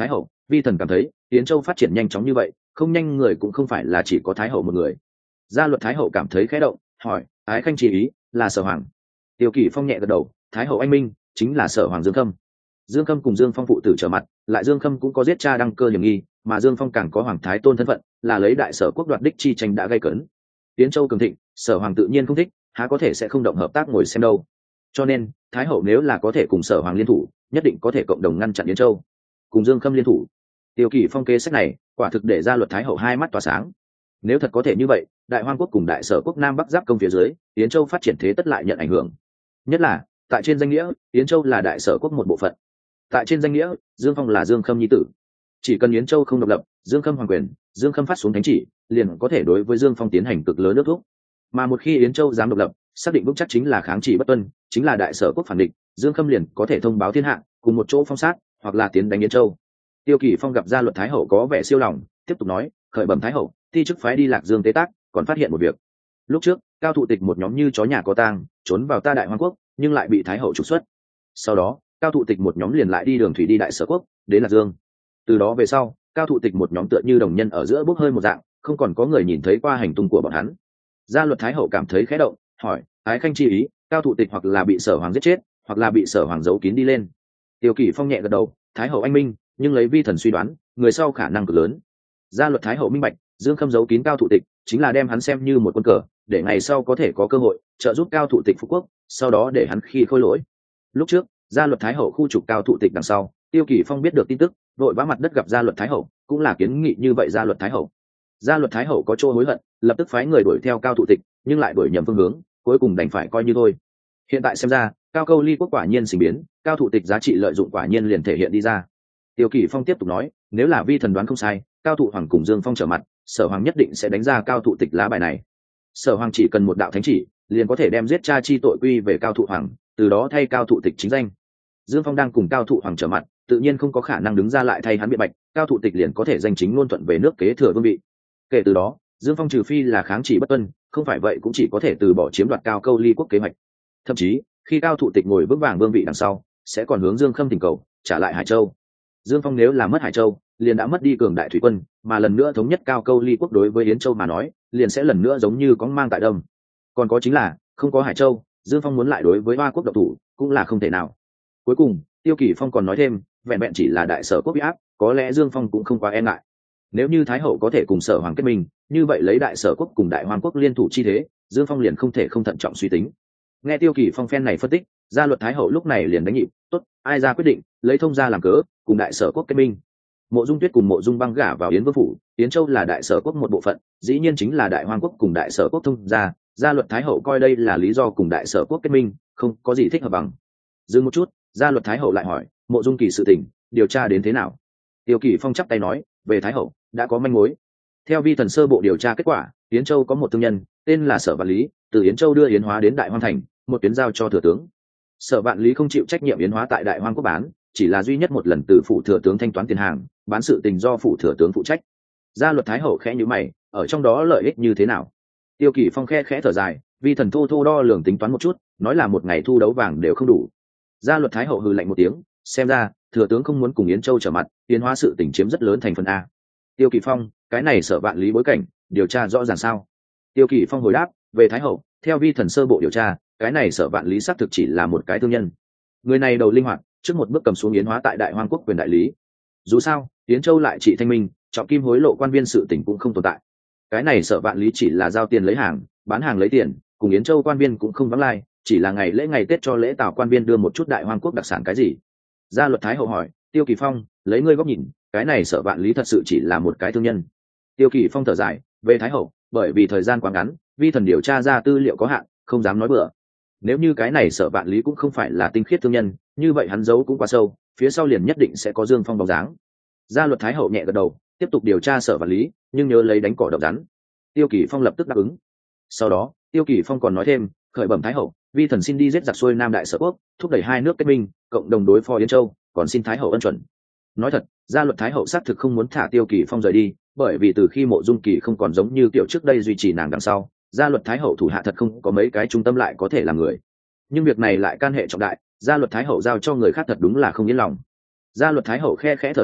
Vi thần cảm thấy yến châu phát triển nhanh chóng như vậy, không nhanh người cũng không phải là chỉ có thái hậu một người. Gia luật thái hậu cảm thấy khẽ động, hỏi ái khanh chỉ ý là Sở Hoàng. Tiêu Kỳ Phong nhẹ gật đầu, thái hậu anh minh chính là Sở Hoàng Dương Khâm. Dương Khâm cùng Dương Phong phụ tử trở mặt, lại Dương Khâm cũng có giết cha đăng cơ hiểm nghi, mà Dương Phong càng có hoàng thái tôn thân phận, là lấy đại sở quốc đoạt đích chi tranh đã gây cấn. Yến châu cường thịnh, Sở Hoàng tự nhiên không thích, há có thể sẽ không động hợp tác ngồi xem đâu. Cho nên thái hậu nếu là có thể cùng Sở Hoàng liên thủ, nhất định có thể cộng đồng ngăn chặn Yến châu. Cùng Dương Khâm liên thủ, Tiêu Kỳ Phong kế sách này quả thực để Gia luật thái hậu hai mắt tỏa sáng. Nếu thật có thể như vậy, đại hoang quốc cùng đại sở quốc nam bắc giáp công phía dưới, Yến châu phát triển thế tất lại nhận ảnh hưởng. Nhất là tại trên danh nghĩa, Yến châu là đại sở quốc một bộ phận. Tại trên danh nghĩa, Dương Phong là Dương Khâm nhi tử. Chỉ cần Yến châu không độc lập, Dương Khâm hoàng quyền, Dương Khâm phát xuống thánh chỉ, liền có thể đối với Dương Phong tiến hành cực lớn nước thúc. Mà một khi Yến châu dám độc lập, xác định vững chắc chính là kháng chỉ bất tuân, chính là đại sở quốc phản địch, Dương Khâm liền có thể thông báo thiên hạ, cùng một chỗ phong sát, hoặc là tiến đánh Yến châu. Tiêu Kỳ Phong gặp Gia luật thái hậu có vẻ siêu lòng, tiếp tục nói, khởi bẩm thái hậu, thi chức phái đi Lạc Dương tế tác, còn phát hiện một việc. Lúc trước, cao thụ tịch một nhóm như chó nhà có tang, trốn vào ta đại hoang quốc, nhưng lại bị thái hậu trục xuất. Sau đó, cao thụ tịch một nhóm liền lại đi đường thủy đi đại sở quốc, đến Lạc Dương. Từ đó về sau, cao thụ tịch một nhóm tựa như đồng nhân ở giữa bốc hơi một dạng, không còn có người nhìn thấy qua hành tung của bọn hắn. Gia luật thái hậu cảm thấy khẽ động, hỏi ái khanh chi ý, cao thụ tịch hoặc là bị Sở Hoàng giết chết, hoặc là bị Sở Hoàng giấu kín đi lên. Tiêu Kỳ Phong nhẹ gật đầu, thái hậu anh minh, nhưng lấy vi thần suy đoán, người sau khả năng cực lớn. Gia luật thái hậu minh bạch, Dương Khâm giấu kín cao thụ tịch, chính là đem hắn xem như một quân cờ, để ngày sau có thể có cơ hội trợ giúp cao thụ tịch phục quốc, sau đó để hắn khi khôi lỗi. Lúc trước, Gia luật thái hậu khu trục cao thụ tịch đằng sau, Tiêu Kỳ Phong biết được tin tức, vội vã mặt đất gặp Gia luật thái hậu, cũng là kiến nghị như vậy Gia luật thái hậu. Gia luật thái hậu có chỗ hối hận, lập tức phái người đuổi theo cao thụ tịch, nhưng lại đuổi nhầm phương hướng, cuối cùng đành phải coi như thôi. Hiện tại xem ra, cao câu ly quốc quả nhiên sinh biến, cao thụ tịch giá trị lợi dụng quả nhiên liền thể hiện đi ra. Tiêu Kỳ Phong tiếp tục nói, nếu là vi thần đoán không sai, cao thụ hoàng cùng Dương Phong trở mặt, Sở Hoàng nhất định sẽ đánh ra cao thụ tịch lá bài này. Sở Hoàng chỉ cần một đạo thánh chỉ, liền có thể đem giết cha chi tội quy về cao thụ hoàng, từ đó thay cao thụ tịch chính danh. Dương Phong đang cùng cao thụ hoàng trở mặt, tự nhiên không có khả năng đứng ra lại thay hắn biện bạch, cao thụ tịch liền có thể danh chính ngôn thuận về nước kế thừa vương vị. Kể từ đó, Dương Phong trừ phi là kháng chỉ bất tuân, không phải vậy cũng chỉ có thể từ bỏ chiếm đoạt cao câu ly quốc kế hoạch. Thậm chí, khi cao thụ tịch ngồi vững vàng vương vị đằng sau, sẽ còn hướng Dương Khâm tình cầu trả lại Hải Châu. Dương Phong nếu là mất Hải Châu, liền đã mất đi cường đại thủy quân, mà lần nữa thống nhất cao câu ly quốc đối với Yến Châu mà nói, liền sẽ lần nữa giống như có mang tại đông. Còn có chính là, không có Hải Châu, Dương Phong muốn lại đối với Hoa quốc độc thủ, cũng là không thể nào. Cuối cùng, Tiêu Kỳ Phong còn nói thêm, vẹn vẹn chỉ là đại sở quốc bị áp, có lẽ Dương Phong cũng không quá e ngại. Nếu như Thái hậu có thể cùng Sở Hoàng kết minh, như vậy lấy đại sở quốc cùng đại hoàng quốc liên thủ chi thế, Dương Phong liền không thể không thận trọng suy tính. Nghe Tiêu Kỳ Phong phen này phân tích, Gia luật Thái hậu lúc này liền đánh nhịp, tốt, ai ra quyết định, lấy thông gia làm cớ, cùng đại sở quốc kết minh. Mộ Dung Tuyết cùng Mộ Dung Băng gả vào Yến Vương phủ, Yến Châu là đại sở quốc một bộ phận, dĩ nhiên chính là đại hoàng quốc cùng đại sở quốc thông gia. Gia luật Thái hậu coi đây là lý do cùng đại sở quốc kết minh, không có gì thích hợp bằng. Dừng một chút, Gia luật Thái hậu lại hỏi, Mộ Dung Kỳ sự tình, điều tra đến thế nào? Tiêu Kỳ Phong chắp tay nói, về Thái hậu đã có manh mối. Theo vi thần sơ bộ điều tra kết quả, Yến Châu có một thương nhân tên là Sở Vạn Lý, từ Yến Châu đưa yến hóa đến Đại Hoang thành, một tuyến giao cho thừa tướng. Sở Vạn Lý không chịu trách nhiệm yến hóa tại Đại Hoang quốc bán, chỉ là duy nhất một lần từ phủ thừa tướng thanh toán tiền hàng, bán sự tình do phủ thừa tướng phụ trách. Gia luật Thái hậu khẽ nhíu mày, ở trong đó lợi ích như thế nào? Tiêu Kỳ Phong khe khẽ thở dài, vi thần thô thô đo lường tính toán một chút, nói là một ngày thu đấu vàng đều không đủ. Gia luật Thái hậu hừ lạnh một tiếng, xem ra thừa tướng không muốn cùng Yến Châu trở mặt, yến hóa sự tình chiếm rất lớn thành phần a. Tiêu Kỳ Phong, cái này Sở Vạn Lý bối cảnh điều tra rõ ràng sao? Tiêu Kỳ Phong hồi đáp, về Thái hậu, theo vi thần sơ bộ điều tra, cái này Sở Vạn Lý xác thực chỉ là một cái thương nhân. Người này đầu linh hoạt, trước một bước cầm xuống yến hóa tại Đại Hoang quốc quyền đại lý. Dù sao, Yến Châu lại trị thanh minh, trọng kim hối lộ quan viên sự tình cũng không tồn tại. Cái này Sở Vạn Lý chỉ là giao tiền lấy hàng, bán hàng lấy tiền, cùng Yến Châu quan viên cũng không vắng lai, chỉ là ngày lễ ngày Tết cho lễ tảo quan viên đưa một chút Đại Hoang quốc đặc sản cái gì. Gia luật Thái hậu hỏi, Tiêu Kỳ Phong, lấy ngươi góc nhìn, cái này Sở Vạn Lý thật sự chỉ là một cái thương nhân? Tiêu Kỳ Phong thở dài, về Thái hậu, bởi vì thời gian quá ngắn, vi thần điều tra ra tư liệu có hạn, không dám nói bừa. Nếu như cái này Sở Vạn Lý cũng không phải là tinh khiết thương nhân, như vậy hắn giấu cũng quá sâu, phía sau liền nhất định sẽ có Dương Phong bóng dáng. Gia luật Thái hậu nhẹ gật đầu, tiếp tục điều tra Sở Vạn Lý, nhưng nhớ lấy đánh cỏ độc rắn. Tiêu Kỳ Phong lập tức đáp ứng. Sau đó, Tiêu Kỳ Phong còn nói thêm, khởi bẩm Thái hậu, vi thần xin đi giết giặc xuôi Nam Đại Sở quốc, thúc đẩy hai nước kết minh, cộng đồng đối phó Yến Châu, còn xin Thái hậu ân chuẩn. Nói thật, Gia luật Thái hậu xác thực không muốn thả Tiêu Kỳ Phong rời đi, bởi vì từ khi Mộ Dung Kỳ không còn giống như kiểu trước đây duy trì nàng đằng sau, Gia luật Thái hậu thủ hạ thật không có mấy cái trung tâm lại có thể làm người. Nhưng việc này lại can hệ trọng đại, Gia luật Thái hậu giao cho người khác thật đúng là không yên lòng. Gia luật Thái hậu khe khẽ thở dài,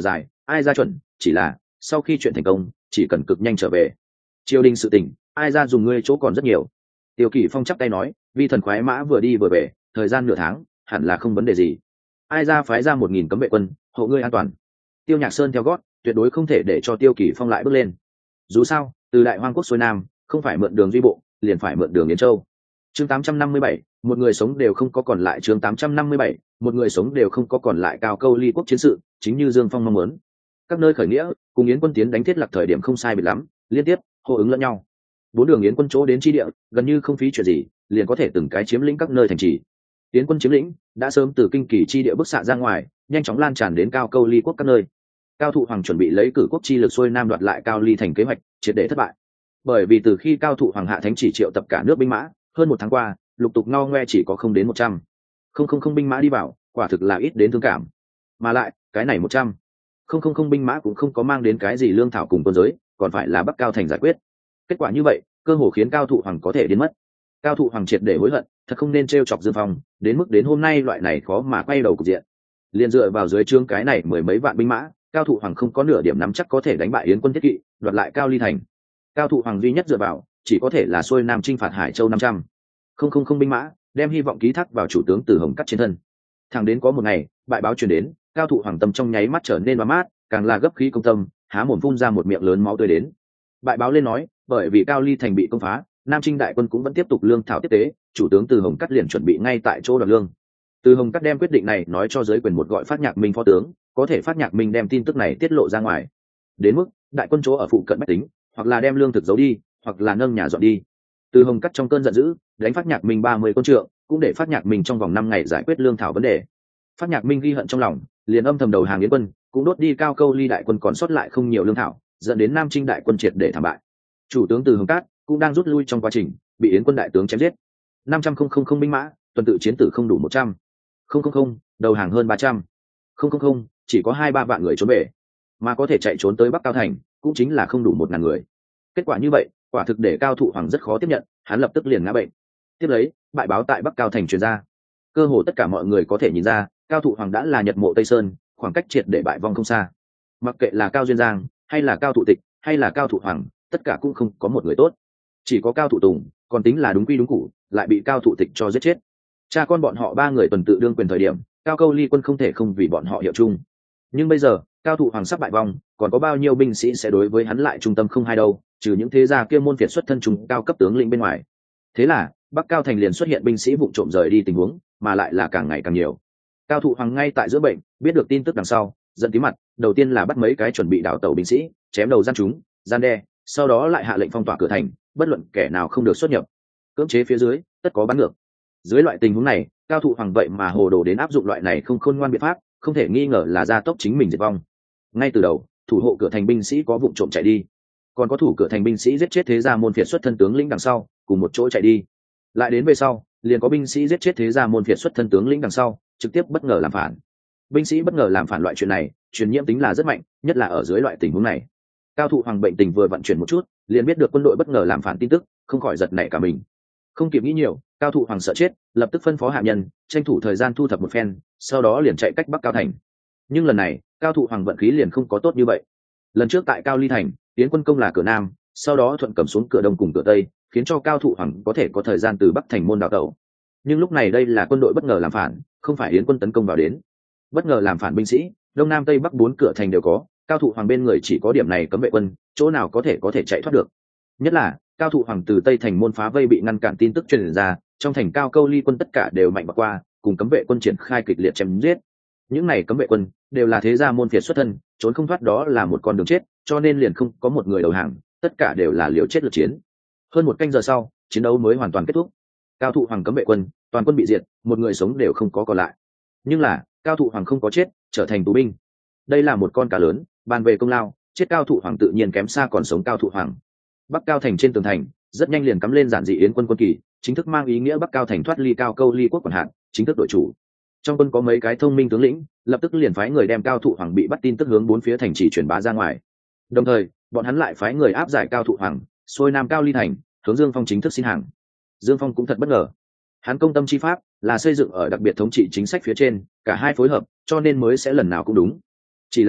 ai ra chuẩn, chỉ là sau khi chuyện thành công chỉ cần cực nhanh trở về. Triều đình sự tình ai ra dùng ngươi chỗ còn rất nhiều. Tiêu Kỳ Phong chắp tay nói, vi thần khoái mã vừa đi vừa về, thời gian nửa tháng hẳn là không vấn đề gì. Ai ra phái ra một nghìn cấm vệ quân hộ ngươi an toàn. Tiêu Nhạc Sơn theo gót, tuyệt đối không thể để cho Tiêu Kỳ Phong lại bước lên. Dù sao từ đại hoang quốc xuôi nam không phải mượn đường duy bộ liền phải mượn đường Yến Châu. Chương tám trăm năm mươi bảy, một người sống đều không có còn lại. Chương tám trăm năm mươi bảy, một người sống đều không có còn lại. Cao câu ly quốc chiến sự chính như Dương Phong mong muốn, các nơi khởi nghĩa cùng Yến quân tiến đánh thiết lập thời điểm không sai biệt lắm, liên tiếp hô ứng lẫn nhau. Bốn đường Yến quân chỗ đến chi địa gần như không phí chuyện gì liền có thể từng cái chiếm lĩnh các nơi thành trì. Yến quân chiếm lĩnh đã sớm từ kinh kỳ chi địa bức xạ ra ngoài, nhanh chóng lan tràn đến cao câu ly quốc các nơi. Cao Thụ Hoàng chuẩn bị lấy cử quốc chi lực xuôi nam đoạt lại cao ly thành kế hoạch triệt để thất bại, bởi vì từ khi Cao Thụ Hoàng hạ thánh chỉ triệu tập cả nước binh mã hơn một tháng qua, lục tục ngao ngoe chỉ có không đến một trăm không không không binh mã đi vào, quả thực là ít đến thương cảm. Mà lại cái này một trăm không không không binh mã cũng không có mang đến cái gì lương thảo cùng quân giới, còn phải là Bắc Cao thành giải quyết. Kết quả như vậy cơ hồ khiến Cao Thụ Hoàng có thể đến mất. Cao Thụ Hoàng triệt để hối hận, thật không nên trêu chọc Dương Phong đến mức đến hôm nay loại này khó mà quay đầu cục diện. Liên dựa vào dưới trướng cái này mười mấy vạn binh mã, Cao Thụ Hoàng không có nửa điểm nắm chắc có thể đánh bại Yến quân thiết kỵ, đoạt lại Cao ly thành. Cao Thụ Hoàng duy nhất dựa vào chỉ có thể là xuôi nam chinh phạt Hải Châu năm trăm không không không binh mã, đem hy vọng ký thác vào chủ tướng Từ Hồng Cắt trên thân. Thẳng đến có một ngày bại báo truyền đến, Cao Thụ Hoàng tâm trong nháy mắt trở nên mát, càng là gấp khí công tâm, há mồm phun ra một miệng lớn máu tươi đến. Bại báo lên nói, bởi vì Cao ly thành bị công phá, Nam Trinh đại quân cũng vẫn tiếp tục lương thảo tiếp tế, chủ tướng Từ Hồng Cắt liền chuẩn bị ngay tại chỗ đoạt lương. Từ Hồng Cắt đem quyết định này nói cho giới quyền một gọi Phát Nhạc Minh phó tướng, có thể Phát Nhạc Minh đem tin tức này tiết lộ ra ngoài. Đến mức đại quân chỗ ở phụ cận bách tính, hoặc là đem lương thực giấu đi, hoặc là nâng nhà dọn đi. Từ Hồng Cắt trong cơn giận dữ, đánh Phát Nhạc Minh ba mươi quân trượng, cũng để Phát Nhạc Minh trong vòng năm ngày giải quyết lương thảo vấn đề. Phát Nhạc Minh ghi hận trong lòng, liền âm thầm đầu hàng Yến quân, cũng đốt đi cao câu ly đại quân còn sót lại không nhiều lương thảo, dẫn đến Nam Trinh đại quân triệt để thảm bại. Chủ tướng Từ Hồng Cát cũng đang rút lui trong quá trình, bị Yến quân đại tướng chém giết. năm trăm không không không binh mã, tuần tự chiến tử không đủ một trăm không không không, đầu hàng hơn ba trăm không không không, chỉ có hai ba vạn người trốn về, mà có thể chạy trốn tới Bắc Cao thành cũng chính là không đủ một ngàn người. Kết quả như vậy quả thực để Cao Thụ Hoàng rất khó tiếp nhận, hắn lập tức liền ngã bệnh. Tiếp lấy bại báo tại Bắc Cao thành truyền ra, cơ hồ tất cả mọi người có thể nhìn ra Cao Thụ Hoàng đã là Nhật Mộ Tây Sơn, khoảng cách triệt để bại vong không xa. Mặc kệ là Cao Duyên Giang hay là Cao Thụ Tịch hay là Cao Thụ Hoàng, tất cả cũng không có một người tốt, chỉ có Cao Thụ Tùng còn tính là đúng quy đúng củ, lại bị Cao Thụ Tịch cho giết chết. Cha con bọn họ ba người tuần tự đương quyền thời điểm, Cao câu ly quân không thể không vì bọn họ hiệu chung. Nhưng bây giờ Cao Thụ Hoàng sắp bại vong, còn có bao nhiêu binh sĩ sẽ đối với hắn lại trung tâm không hai đâu, trừ những thế gia kia môn phiệt xuất thân trung cao cấp tướng lĩnh bên ngoài. Thế là Bắc Cao thành liền xuất hiện binh sĩ vụ trộm rời đi tình huống, mà lại là càng ngày càng nhiều. Cao Thụ Hoàng ngay tại giữa bệnh, biết được tin tức đằng sau, giận tí mặt, đầu tiên là bắt mấy cái chuẩn bị đảo tàu binh sĩ, chém đầu gian chúng, gian đe, sau đó lại hạ lệnh phong tỏa cửa thành, bất luận kẻ nào không được xuất nhập. Cưỡng chế phía dưới, tất có bắn ngược. Dưới loại tình huống này, Cao Thụ Hoàng vậy mà hồ đồ đến áp dụng loại này không khôn ngoan biện pháp, không thể nghi ngờ là gia tốc chính mình diệt vong. Ngay từ đầu, thủ hộ cửa thành binh sĩ có vụ trộm chạy đi, còn có thủ cửa thành binh sĩ giết chết thế gia môn phiệt xuất thân tướng lĩnh đằng sau, cùng một chỗ chạy đi. Lại đến về sau, liền có binh sĩ giết chết thế gia môn phiệt xuất thân tướng lĩnh đằng sau, trực tiếp bất ngờ làm phản. Binh sĩ bất ngờ làm phản loại chuyện này, truyền nhiễm tính là rất mạnh, nhất là ở dưới loại tình huống này. Cao Thụ Hoàng bệnh tình vừa vận chuyển một chút, liền biết được quân đội bất ngờ làm phản tin tức, không khỏi giật nảy cả mình. Không kịp nghĩ nhiều, Cao Thụ Hoàng sợ chết, lập tức phân phó hạ nhân tranh thủ thời gian thu thập một phen, sau đó liền chạy cách Bắc Cao thành. Nhưng lần này Cao Thụ Hoàng vận khí liền không có tốt như vậy. Lần trước tại Cao ly thành, Yến quân công là cửa nam, sau đó thuận cầm xuống cửa đông cùng cửa tây, khiến cho Cao Thụ Hoàng có thể có thời gian từ Bắc thành môn đào tẩu. Nhưng lúc này đây là quân đội bất ngờ làm phản, không phải Yến quân tấn công vào đến. Bất ngờ làm phản binh sĩ, đông nam tây bắc bốn cửa thành đều có, Cao Thụ Hoàng bên người chỉ có điểm này cấm vệ quân, chỗ nào có thể có thể chạy thoát được. Nhất là Cao Thụ Hoàng từ tây thành môn phá vây bị ngăn cản tin tức truyền ra, trong thành Cao câu ly quân tất cả đều mạnh bạc qua, cùng cấm vệ quân triển khai kịch liệt chém giết. Những này cấm vệ quân đều là thế gia môn phiệt xuất thân, trốn không thoát đó là một con đường chết, cho nên liền không có một người đầu hàng, tất cả đều là liều chết lượt chiến. Hơn một canh giờ sau, chiến đấu mới hoàn toàn kết thúc. Cao Thụ Hoàng cấm vệ quân toàn quân bị diệt, một người sống đều không có còn lại. Nhưng là Cao Thụ Hoàng không có chết, trở thành tù binh. Đây là một con cá lớn, bàn về công lao, chết Cao Thụ Hoàng tự nhiên kém xa còn sống Cao Thụ Hoàng. Bắc Cao thành trên tường thành rất nhanh liền cắm lên giản dị Yến quân quân kỳ, chính thức mang ý nghĩa Bắc Cao thành thoát ly Cao câu ly quốc quản hạt, chính thức đổi chủ. Trong quân có mấy cái thông minh tướng lĩnh, lập tức liền phái người đem Cao Thụ Hoàng bị bắt tin tức hướng bốn phía thành trì truyền bá ra ngoài. Đồng thời bọn hắn lại phái người áp giải Cao Thụ Hoàng xuôi nam Cao ly thành, hướng Dương Phong chính thức xin hàng. Dương Phong cũng thật bất ngờ, hắn công tâm chi pháp là xây dựng ở đặc biệt thống trị chính sách phía trên, cả hai phối hợp cho nên mới sẽ lần nào cũng đúng. Chỉ là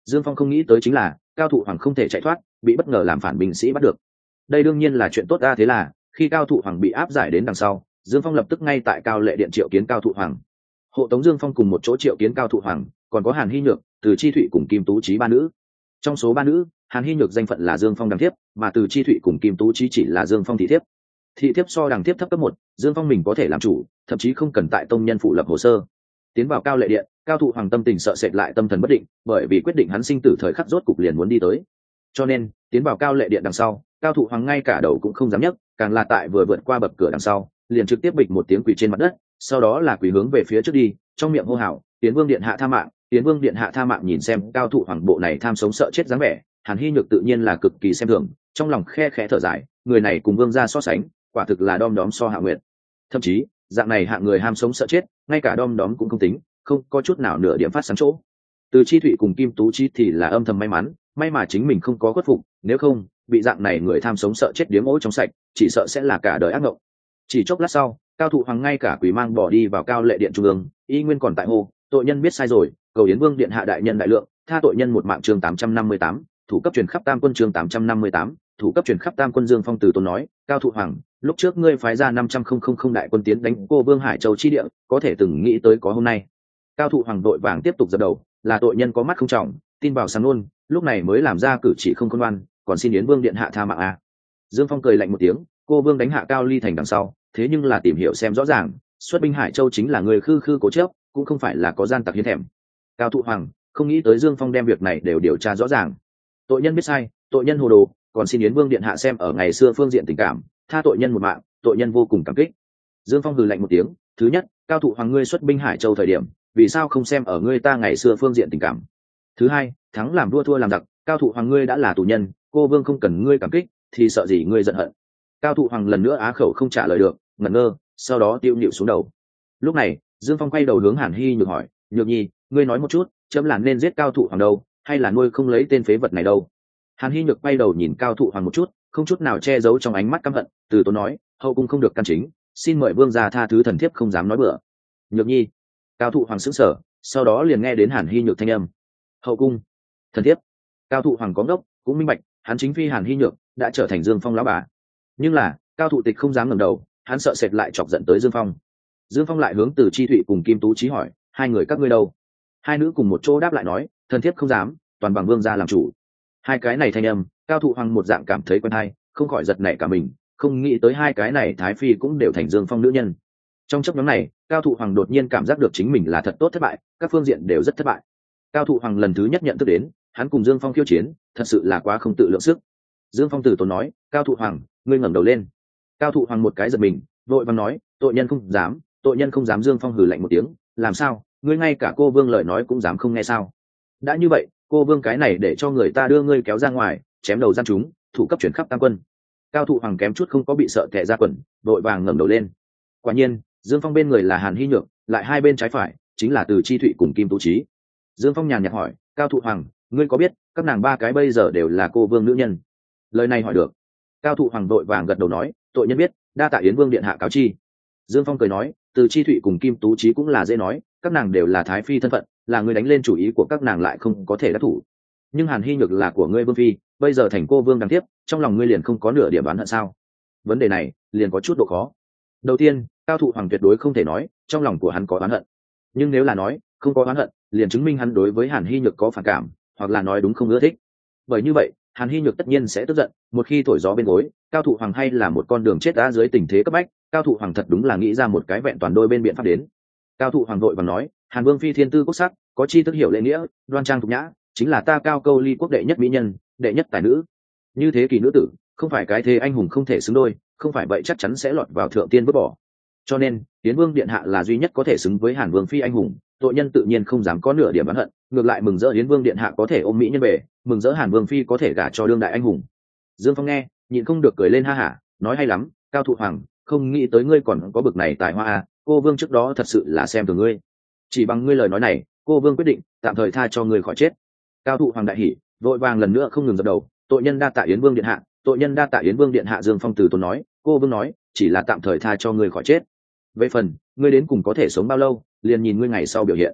Dương Phong không nghĩ tới chính là cao thụ hoàng không thể chạy thoát, bị bất ngờ làm phản binh sĩ bắt được. Đây đương nhiên là chuyện tốt ra, thế là khi cao thụ hoàng bị áp giải đến đằng sau, Dương Phong lập tức ngay tại cao lệ điện triệu kiến cao thụ hoàng. Hộ tống Dương Phong cùng một chỗ triệu kiến cao thụ hoàng, còn có Hàn Hi Nhược, Từ Chi Thụy cùng Kim Tú Chí ba nữ. Trong số ba nữ, Hàn Hi Nhược danh phận là Dương Phong đằng thiếp, mà Từ Chi Thụy cùng Kim Tú Chí chỉ là Dương Phong thị thiếp. Thị thiếp so đằng thiếp thấp cấp một, Dương Phong mình có thể làm chủ, thậm chí không cần tại tông nhân phụ lập hồ sơ. Tiến vào cao lệ điện, cao thụ hoàng tâm tình sợ sệt lại tâm thần bất định, bởi vì quyết định hắn sinh tử thời khắc rốt cục liền muốn đi tới. Cho nên, tiến vào cao lệ điện đằng sau, cao thụ hoàng ngay cả đầu cũng không dám nhấc, càng là tại vừa vượt qua bậc cửa đằng sau, liền trực tiếp bịch một tiếng quỳ trên mặt đất, sau đó là quỳ hướng về phía trước đi, trong miệng hô hào, Tiến Vương điện hạ tha mạng, Tiến Vương điện hạ tha mạng. Nhìn xem cao thụ hoàng bộ này tham sống sợ chết dáng vẻ, Hàn Hi Nhược tự nhiên là cực kỳ xem thường, trong lòng khe khẽ thở dài, người này cùng vương gia so sánh, quả thực là đom đóm so hạ nguyệt. Thậm chí, dạng này hạng người ham sống sợ chết, ngay cả đom đóm cũng không tính, không có chút nào nửa điểm phát sáng chỗ. Từ Chi Thụy cùng Kim Tú Chí thì là âm thầm may mắn, may mà chính mình không có khuất phục, nếu không, bị dạng này người tham sống sợ chết điếm ối trong sạch, chỉ sợ sẽ là cả đời ác mộng. Chỉ chốc lát sau, cao thụ hoàng ngay cả quỷ mang bỏ đi vào cao lệ điện trung ương, y nguyên còn tại hô, tội nhân biết sai rồi, cầu Yến Vương điện hạ đại nhân đại lượng, tha tội nhân một mạng. Chương tám trăm năm mươi tám, thủ cấp truyền khắp tam quân. Chương tám trăm năm mươi tám, thủ cấp truyền khắp tam quân. Dương Phong từ tốn nói, cao thụ hoàng, lúc trước ngươi phái ra năm trăm không không không đại quân tiến đánh cô Vương Hải Châu chi địa, có thể từng nghĩ tới có hôm nay. Cao thụ hoàng đội vàng tiếp tục dập đầu, là tội nhân có mắt không trọng, tin vào sáng luôn, lúc này mới làm ra cử chỉ không khôn ngoan, còn xin Yến Vương điện hạ tha mạng a. Dương Phong cười lạnh một tiếng, cô Vương đánh hạ Cao Ly thành đằng sau, thế nhưng là tìm hiểu xem rõ ràng, xuất binh Hải Châu chính là người khư khư cố chấp, cũng không phải là có gian tặc hiến thèm. Cao thụ hoàng không nghĩ tới Dương Phong đem việc này đều điều tra rõ ràng. Tội nhân biết sai, tội nhân hồ đồ, còn xin Yến Vương điện hạ xem ở ngày xưa phương diện tình cảm, tha tội nhân một mạng, tội nhân vô cùng cảm kích. Dương Phong hừ lạnh một tiếng, thứ nhất, cao thụ hoàng ngươi xuất binh Hải Châu thời điểm, vì sao không xem ở ngươi ta ngày xưa phương diện tình cảm? Thứ hai, thắng làm vua thua làm giặc, cao thụ hoàng ngươi đã là tù nhân, cô Vương không cần ngươi cảm kích, thì sợ gì ngươi giận hận? Cao thụ hoàng lần nữa á khẩu không trả lời được, ngẩn ngơ, sau đó tiêu nhịu xuống đầu. Lúc này, Dương Phong quay đầu hướng Hàn Hi Nhược hỏi, Nhược Nhi, ngươi nói một chút, chấm là nên giết cao thụ hoàng đâu, hay là nuôi không lấy tên phế vật này đâu? Hàn Hi Nhược quay đầu nhìn cao thụ hoàng một chút, không chút nào che giấu trong ánh mắt căm hận, từ tốn nói, hậu cung không được căn chính, xin mời vương gia tha thứ thần thiếp không dám nói bừa. Nhược Nhi. Cao thụ hoàng sững sờ, sau đó liền nghe đến Hàn Hi Nhược thanh âm. Hậu cung, thần thiếp. Cao thụ hoàng có ngốc, cũng minh bạch, hắn chính phi Hàn Hi Nhược đã trở thành Dương Phong lão bà. Nhưng là, cao thụ tịch không dám ngẩng đầu, hắn sợ sệt lại chọc giận tới Dương Phong. Dương Phong lại hướng Từ Chi Thụy cùng Kim Tú Chí hỏi, hai người các ngươi đâu? Hai nữ cùng một chỗ đáp lại nói, thần thiếp không dám, toàn bằng vương gia làm chủ. Hai cái này thanh âm, cao thụ hoàng một dạng cảm thấy quen hay, không khỏi giật nảy cả mình, không nghĩ tới hai cái này thái phi cũng đều thành Dương Phong nữ nhân. Trong chấp nhóm này, cao thụ hoàng đột nhiên cảm giác được chính mình là thật tốt thất bại, các phương diện đều rất thất bại. Cao thụ hoàng lần thứ nhất nhận thức đến, hắn cùng Dương Phong khiêu chiến, thật sự là quá không tự lượng sức. Dương Phong từ tốn nói, cao thụ hoàng, ngươi ngẩng đầu lên. Cao thụ hoàng một cái giật mình, vội vàng nói, tội nhân không dám, tội nhân không dám. Dương Phong hừ lạnh một tiếng, làm sao, ngươi ngay cả cô Vương lời nói cũng dám không nghe sao? Đã như vậy, cô Vương cái này để cho người ta đưa ngươi kéo ra ngoài, chém đầu gian chúng, thủ cấp chuyển khắp tam quân. Cao thụ hoàng kém chút không có bị sợ tè ra quần, vội vàng ngẩng đầu lên. Quả nhiên, Dương Phong bên người là Hàn Hi Nhược, lại hai bên trái phải chính là Từ Chi Thụy cùng Kim Tú Chí. Dương Phong nhàn nhạt hỏi, cao thụ hoàng, ngươi có biết các nàng ba cái bây giờ đều là cô Vương nữ nhân? Lời này hỏi được. Cao thụ hoàng vội vàng gật đầu nói, tội nhân biết, đa tạ Yến Vương điện hạ cáo chi. Dương Phong cười nói, Từ Chi Thụy cùng Kim Tú Chí cũng là dễ nói, các nàng đều là thái phi thân phận, là ngươi đánh lên chủ ý của các nàng lại không có thể đắc thủ. Nhưng Hàn Hi Nhược là của ngươi vương phi, bây giờ thành cô Vương đằng tiếp, trong lòng ngươi liền không có nửa điểm đoán hận sao? Vấn đề này liền có chút độ khó. Đầu tiên, cao thụ hoàng tuyệt đối không thể nói trong lòng của hắn có oán hận, nhưng nếu là nói không có oán hận, liền chứng minh hắn đối với Hàn Hi Nhược có phản cảm, hoặc là nói đúng không ưa thích. Bởi như vậy, Hàn Hi Nhược tất nhiên sẽ tức giận, một khi thổi gió bên gối, cao thụ hoàng hay là một con đường chết đã dưới tình thế cấp bách, cao thụ hoàng thật đúng là nghĩ ra một cái vẹn toàn đôi bên biện pháp đến. Cao thụ hoàng vội vàng nói, Hàn Vương phi thiên tư quốc sắc, có chi thức hiểu lễ nghĩa, đoan trang thục nhã, chính là ta Cao Câu Ly quốc đệ nhất mỹ nhân, đệ nhất tài nữ. Như thế kỳ nữ tử, không phải cái thế anh hùng không thể xứng đôi, không phải vậy chắc chắn sẽ lọt vào thượng tiên vứt bỏ. Cho nên, Yến Vương điện hạ là duy nhất có thể xứng với Hàn Vương phi anh hùng, tội nhân tự nhiên không dám có nửa điểm oán hận, ngược lại mừng rỡ Yến Vương điện hạ có thể ôm mỹ nhân về, mừng rỡ Hàn Vương phi có thể gả cho đương đại anh hùng. Dương Phong nghe, nhịn không được cười lên ha hả, nói hay lắm, cao thụ hoàng, không nghĩ tới ngươi còn có bực này tài hoa à, cô Vương trước đó thật sự là xem thường ngươi. Chỉ bằng ngươi lời nói này, cô Vương quyết định tạm thời tha cho ngươi khỏi chết. Cao thụ hoàng đại hỉ, vội vàng lần nữa không ngừng dập đầu, tội nhân đa tạ Yến Vương điện hạ, tội nhân đa tạ Yến Vương điện hạ. Dương Phong từ tốn nói, cô Vương nói, chỉ là tạm thời tha cho ngươi khỏi chết. Về phần ngươi đến cùng có thể sống bao lâu, liền nhìn ngươi ngày sau biểu hiện.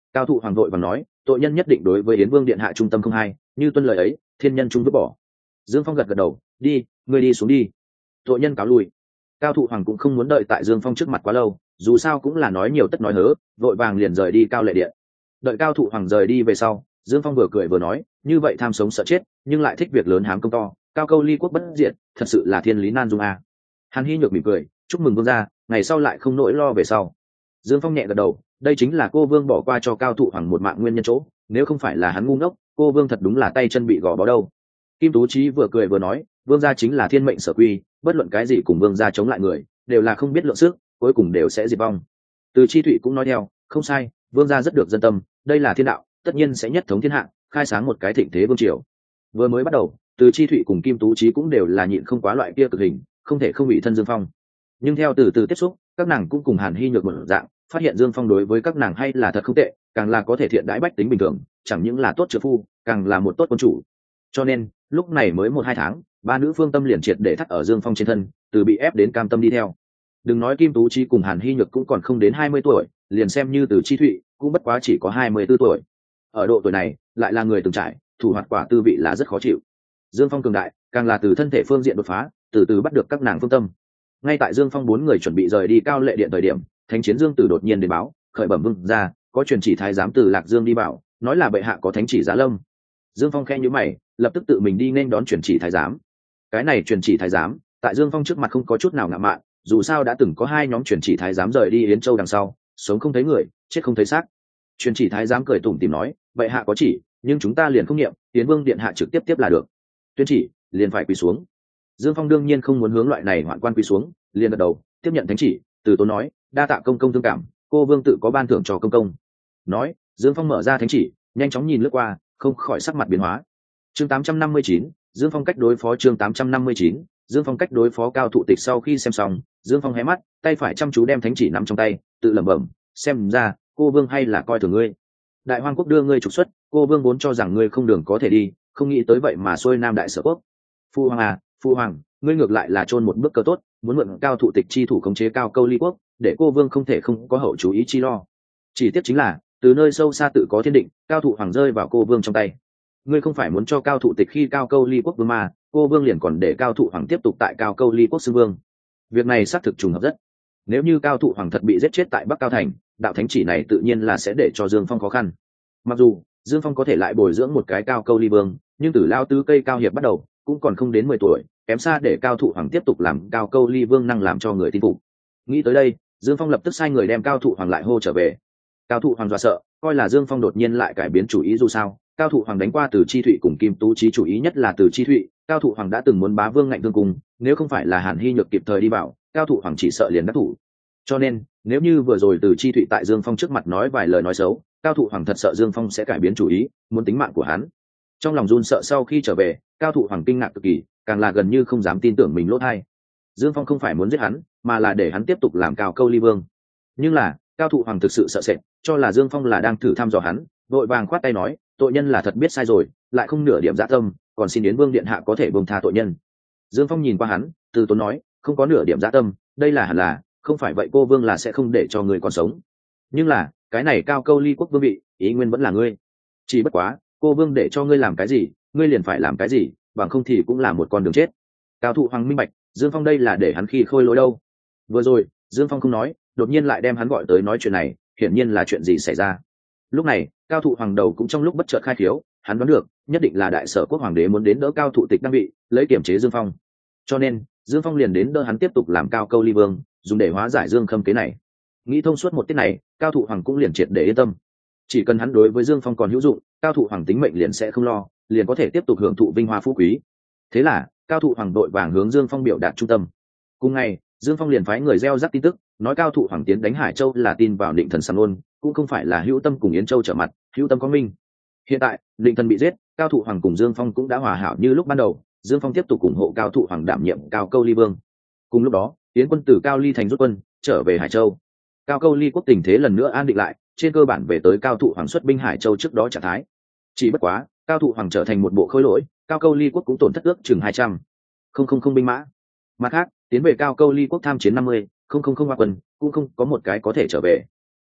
Cao thụ hoàng vội và nói, tội nhân nhất định đối với yến vương điện hạ trung tâm không hai, như tuân lời ấy, thiên nhân trung vứt bỏ. Dương Phong gật gật đầu, đi, ngươi đi xuống đi. Tội nhân cáo lui. Cao thụ hoàng cũng không muốn đợi tại Dương Phong trước mặt quá lâu, dù sao cũng là nói nhiều tất nói hớ, vội vàng liền rời đi cao lệ điện. Đợi Cao thụ hoàng rời đi về sau, Dương Phong vừa cười vừa nói, như vậy tham sống sợ chết nhưng lại thích việc lớn hám công to, cao câu ly quốc bất diệt, thật sự là thiên lý nan dung a. Hàn Hy nhược mỉm cười, chúc mừng vương gia, ngày sau lại không nỗi lo về sau. Dương Phong nhẹ gật đầu, đây chính là cô vương bỏ qua cho Cao thụ hoàng một mạng nguyên nhân chỗ, nếu không phải là hắn ngu ngốc, cô vương thật đúng là tay chân bị gò bó đâu. Kim Tú Chí vừa cười vừa nói, vương gia chính là thiên mệnh sở quy, bất luận cái gì cùng vương gia chống lại người đều là không biết lượng sức, cuối cùng đều sẽ diệt vong. Từ Chi Thụy cũng nói theo, không sai, vương gia rất được dân tâm, đây là thiên đạo, tất nhiên sẽ nhất thống thiên hạ, khai sáng một cái thịnh thế vương triều. Vừa mới bắt đầu, Từ Chi Thụy cùng Kim Tú Chí cũng đều là nhịn không quá loại kia cực hình, không thể không bị thân Dương Phong. Nhưng theo từ từ tiếp xúc, các nàng cũng cùng Hàn Hy nhược một dạng, phát hiện Dương Phong đối với các nàng hay là thật không tệ, càng là có thể thiện đãi bách tính bình thường, chẳng những là tốt trợ phu, càng là một tốt quân chủ. Cho nên, lúc này mới một hai tháng, ba nữ phương tâm liền triệt để thắt ở Dương Phong trên thân, từ bị ép đến cam tâm đi theo. Đừng nói Kim Tú Chí cùng Hàn Hy nhược cũng còn không đến hai mươi tuổi, liền xem như Từ Chi Thụy, cũng bất quá chỉ có hai mươi tư tuổi. Ở độ tuổi này, lại là người từng trải, thủ hoạt quả tư vị là rất khó chịu. Dương Phong cường đại, càng là từ thân thể phương diện đột phá, từ từ bắt được các nàng phương tâm. Ngay tại Dương Phong bốn người chuẩn bị rời đi cao lệ điện thời điểm, thánh chiến Dương Tử đột nhiên đến báo, khởi bẩm vương ra, có truyền chỉ thái giám từ Lạc Dương đi bảo, nói là bệ hạ có thánh chỉ giá lâm. Dương Phong khẽ nhíu mày, lập tức tự mình đi nên đón truyền chỉ thái giám. Cái này truyền chỉ thái giám, tại Dương Phong trước mặt không có chút nào ngạo mạn, dù sao đã từng có hai nhóm truyền chỉ thái giám rời đi Yến Châu đằng sau, sống không thấy người, chết không thấy xác. Truyền chỉ thái giám cười tủm tỉm nói, bệ hạ có chỉ, nhưng chúng ta liền không nghiệm, Yến Vương điện hạ trực tiếp tiếp là được. Tuyên chỉ, liền phải quỳ xuống. Dương Phong đương nhiên không muốn hướng loại này hoạn quan quỳ xuống, liền gật đầu, tiếp nhận thánh chỉ, từ tốn nói, đa tạ công công thương cảm, cô vương tự có ban thưởng cho công công. Nói, Dương Phong mở ra thánh chỉ, nhanh chóng nhìn lướt qua, không khỏi sắc mặt biến hóa. Chương tám trăm năm mươi chín, Dương Phong cách đối phó chương tám trăm năm mươi chín, Dương Phong cách đối phó Cao thụ tịch. Sau khi xem xong, Dương Phong hé mắt, tay phải chăm chú đem thánh chỉ nắm trong tay, tự lẩm bẩm, xem ra cô vương hay là coi thường ngươi. Đại Hoang quốc đưa ngươi trục xuất, cô vương vốn cho rằng ngươi không đường có thể đi, không nghĩ tới vậy mà xuôi nam đại sở quốc. Phu hoàng à, phu hoàng, ngươi ngược lại là chôn một bước cơ tốt, muốn mượn Cao thụ tịch chi thủ khống chế Cao câu ly quốc, để cô vương không thể không có hậu chú ý chi lo. Chỉ tiếc chính là, từ nơi sâu xa tự có thiên định, Cao thụ hoàng rơi vào cô vương trong tay. Ngươi không phải muốn cho Cao thụ tịch khi Cao câu ly quốc vương mà, cô vương liền còn để Cao thụ hoàng tiếp tục tại Cao câu ly quốc xưng vương. Việc này xác thực trùng hợp rất. Nếu như Cao thụ hoàng thật bị giết chết tại Bắc Cao thành, đạo thánh chỉ này tự nhiên là sẽ để cho Dương Phong khó khăn. Mặc dù Dương Phong có thể lại bồi dưỡng một cái Cao câu ly vương, nhưng từ lao tứ cây cao hiệp bắt đầu, cũng còn không đến mười tuổi, kém xa để Cao thụ hoàng tiếp tục làm Cao câu ly vương năng làm cho người tin phục. Nghĩ tới đây, Dương Phong lập tức sai người đem Cao thụ hoàng lại hô trở về. Cao thụ hoàng dọa sợ, coi là Dương Phong đột nhiên lại cải biến chủ ý, dù sao Cao thụ hoàng đánh qua Từ Chi Thụy cùng Kim Tú Chí chủ ý nhất là Từ Chi Thụy, Cao thụ hoàng đã từng muốn bá vương ngạnh thương cùng, nếu không phải là Hàn Hy nhược kịp thời đi bảo, Cao thụ hoàng chỉ sợ liền đắc thủ. Cho nên, nếu như vừa rồi Từ Chi Thụy tại Dương Phong trước mặt nói vài lời nói xấu, Cao thụ hoàng thật sợ Dương Phong sẽ cải biến chủ ý, muốn tính mạng của hắn. Trong lòng run sợ sau khi trở về, Cao thụ hoàng kinh ngạc cực kỳ, càng là gần như không dám tin tưởng mình lỗ tai. Dương Phong không phải muốn giết hắn, mà là để hắn tiếp tục làm Cao câu ly vương. Nhưng là, Cao thụ hoàng thực sự sợ sệt, cho là Dương Phong là đang thử thăm dò hắn, vội vàng khoát tay nói, tội nhân là thật biết sai rồi, lại không nửa điểm dạ tâm, còn xin Yến Vương điện hạ có thể buông tha tội nhân. Dương Phong nhìn qua hắn, từ tốn nói, không có nửa điểm dạ tâm, đây là hẳn là, không phải vậy cô vương là sẽ không để cho người còn sống. Nhưng là, cái này Cao câu ly quốc vương vị, ý nguyên vẫn là ngươi. Chỉ bất quá, cô vương để cho ngươi làm cái gì, ngươi liền phải làm cái gì, bằng không thì cũng là một con đường chết. Cao thụ hoàng minh bạch, Dương Phong đây là để hắn khi khôi lỗi đâu. Vừa rồi, Dương Phong không nói, đột nhiên lại đem hắn gọi tới nói chuyện này, hiển nhiên là chuyện gì xảy ra. Lúc này, Cao thụ hoàng đầu cũng trong lúc bất chợt khai khiếu, hắn đoán được, nhất định là đại sở quốc hoàng đế muốn đến đỡ Cao thụ tịch đang bị lấy kiểm chế Dương Phong. Cho nên, Dương Phong liền đến đỡ hắn tiếp tục làm Cao câu ly vương, dùng để hóa giải Dương Khâm kế này. Nghĩ thông suốt một tiết này, Cao thụ hoàng cũng liền triệt để yên tâm. Chỉ cần hắn đối với Dương Phong còn hữu dụng, Cao thụ hoàng tính mệnh liền sẽ không lo, liền có thể tiếp tục hưởng thụ vinh hoa phú quý. Thế là, Cao thụ hoàng đội vàng hướng Dương Phong biểu đạt trung tâm. Cùng ngày, Dương Phong liền phái người gieo rắc tin tức, nói Cao thụ hoàng tiến đánh Hải Châu là tin vào Định Thần Sầm Nôn, cũng không phải là hữu tâm cùng Yến Châu trở mặt, hữu tâm có minh. Hiện tại, Định Thần bị giết, Cao thụ hoàng cùng Dương Phong cũng đã hòa hảo như lúc ban đầu, Dương Phong tiếp tục ủng hộ Cao thụ hoàng đảm nhiệm Cao câu ly vương. Cùng lúc đó, Yến quân từ Cao ly thành rút quân, trở về Hải Châu. Cao câu ly quốc tình thế lần nữa an định lại, trên cơ bản về tới Cao thụ hoàng xuất binh Hải Châu trước đó trạng thái. Chỉ bất quá, Cao thụ hoàng trở thành một bộ khối lỗi, Cao câu ly quốc cũng tổn thất ước chừng hai trăm không không không binh mã. Mặt khác, tiến về Cao câu ly quốc tham chiến năm mươi không không không hoa quân, cũng không có một cái có thể trở về.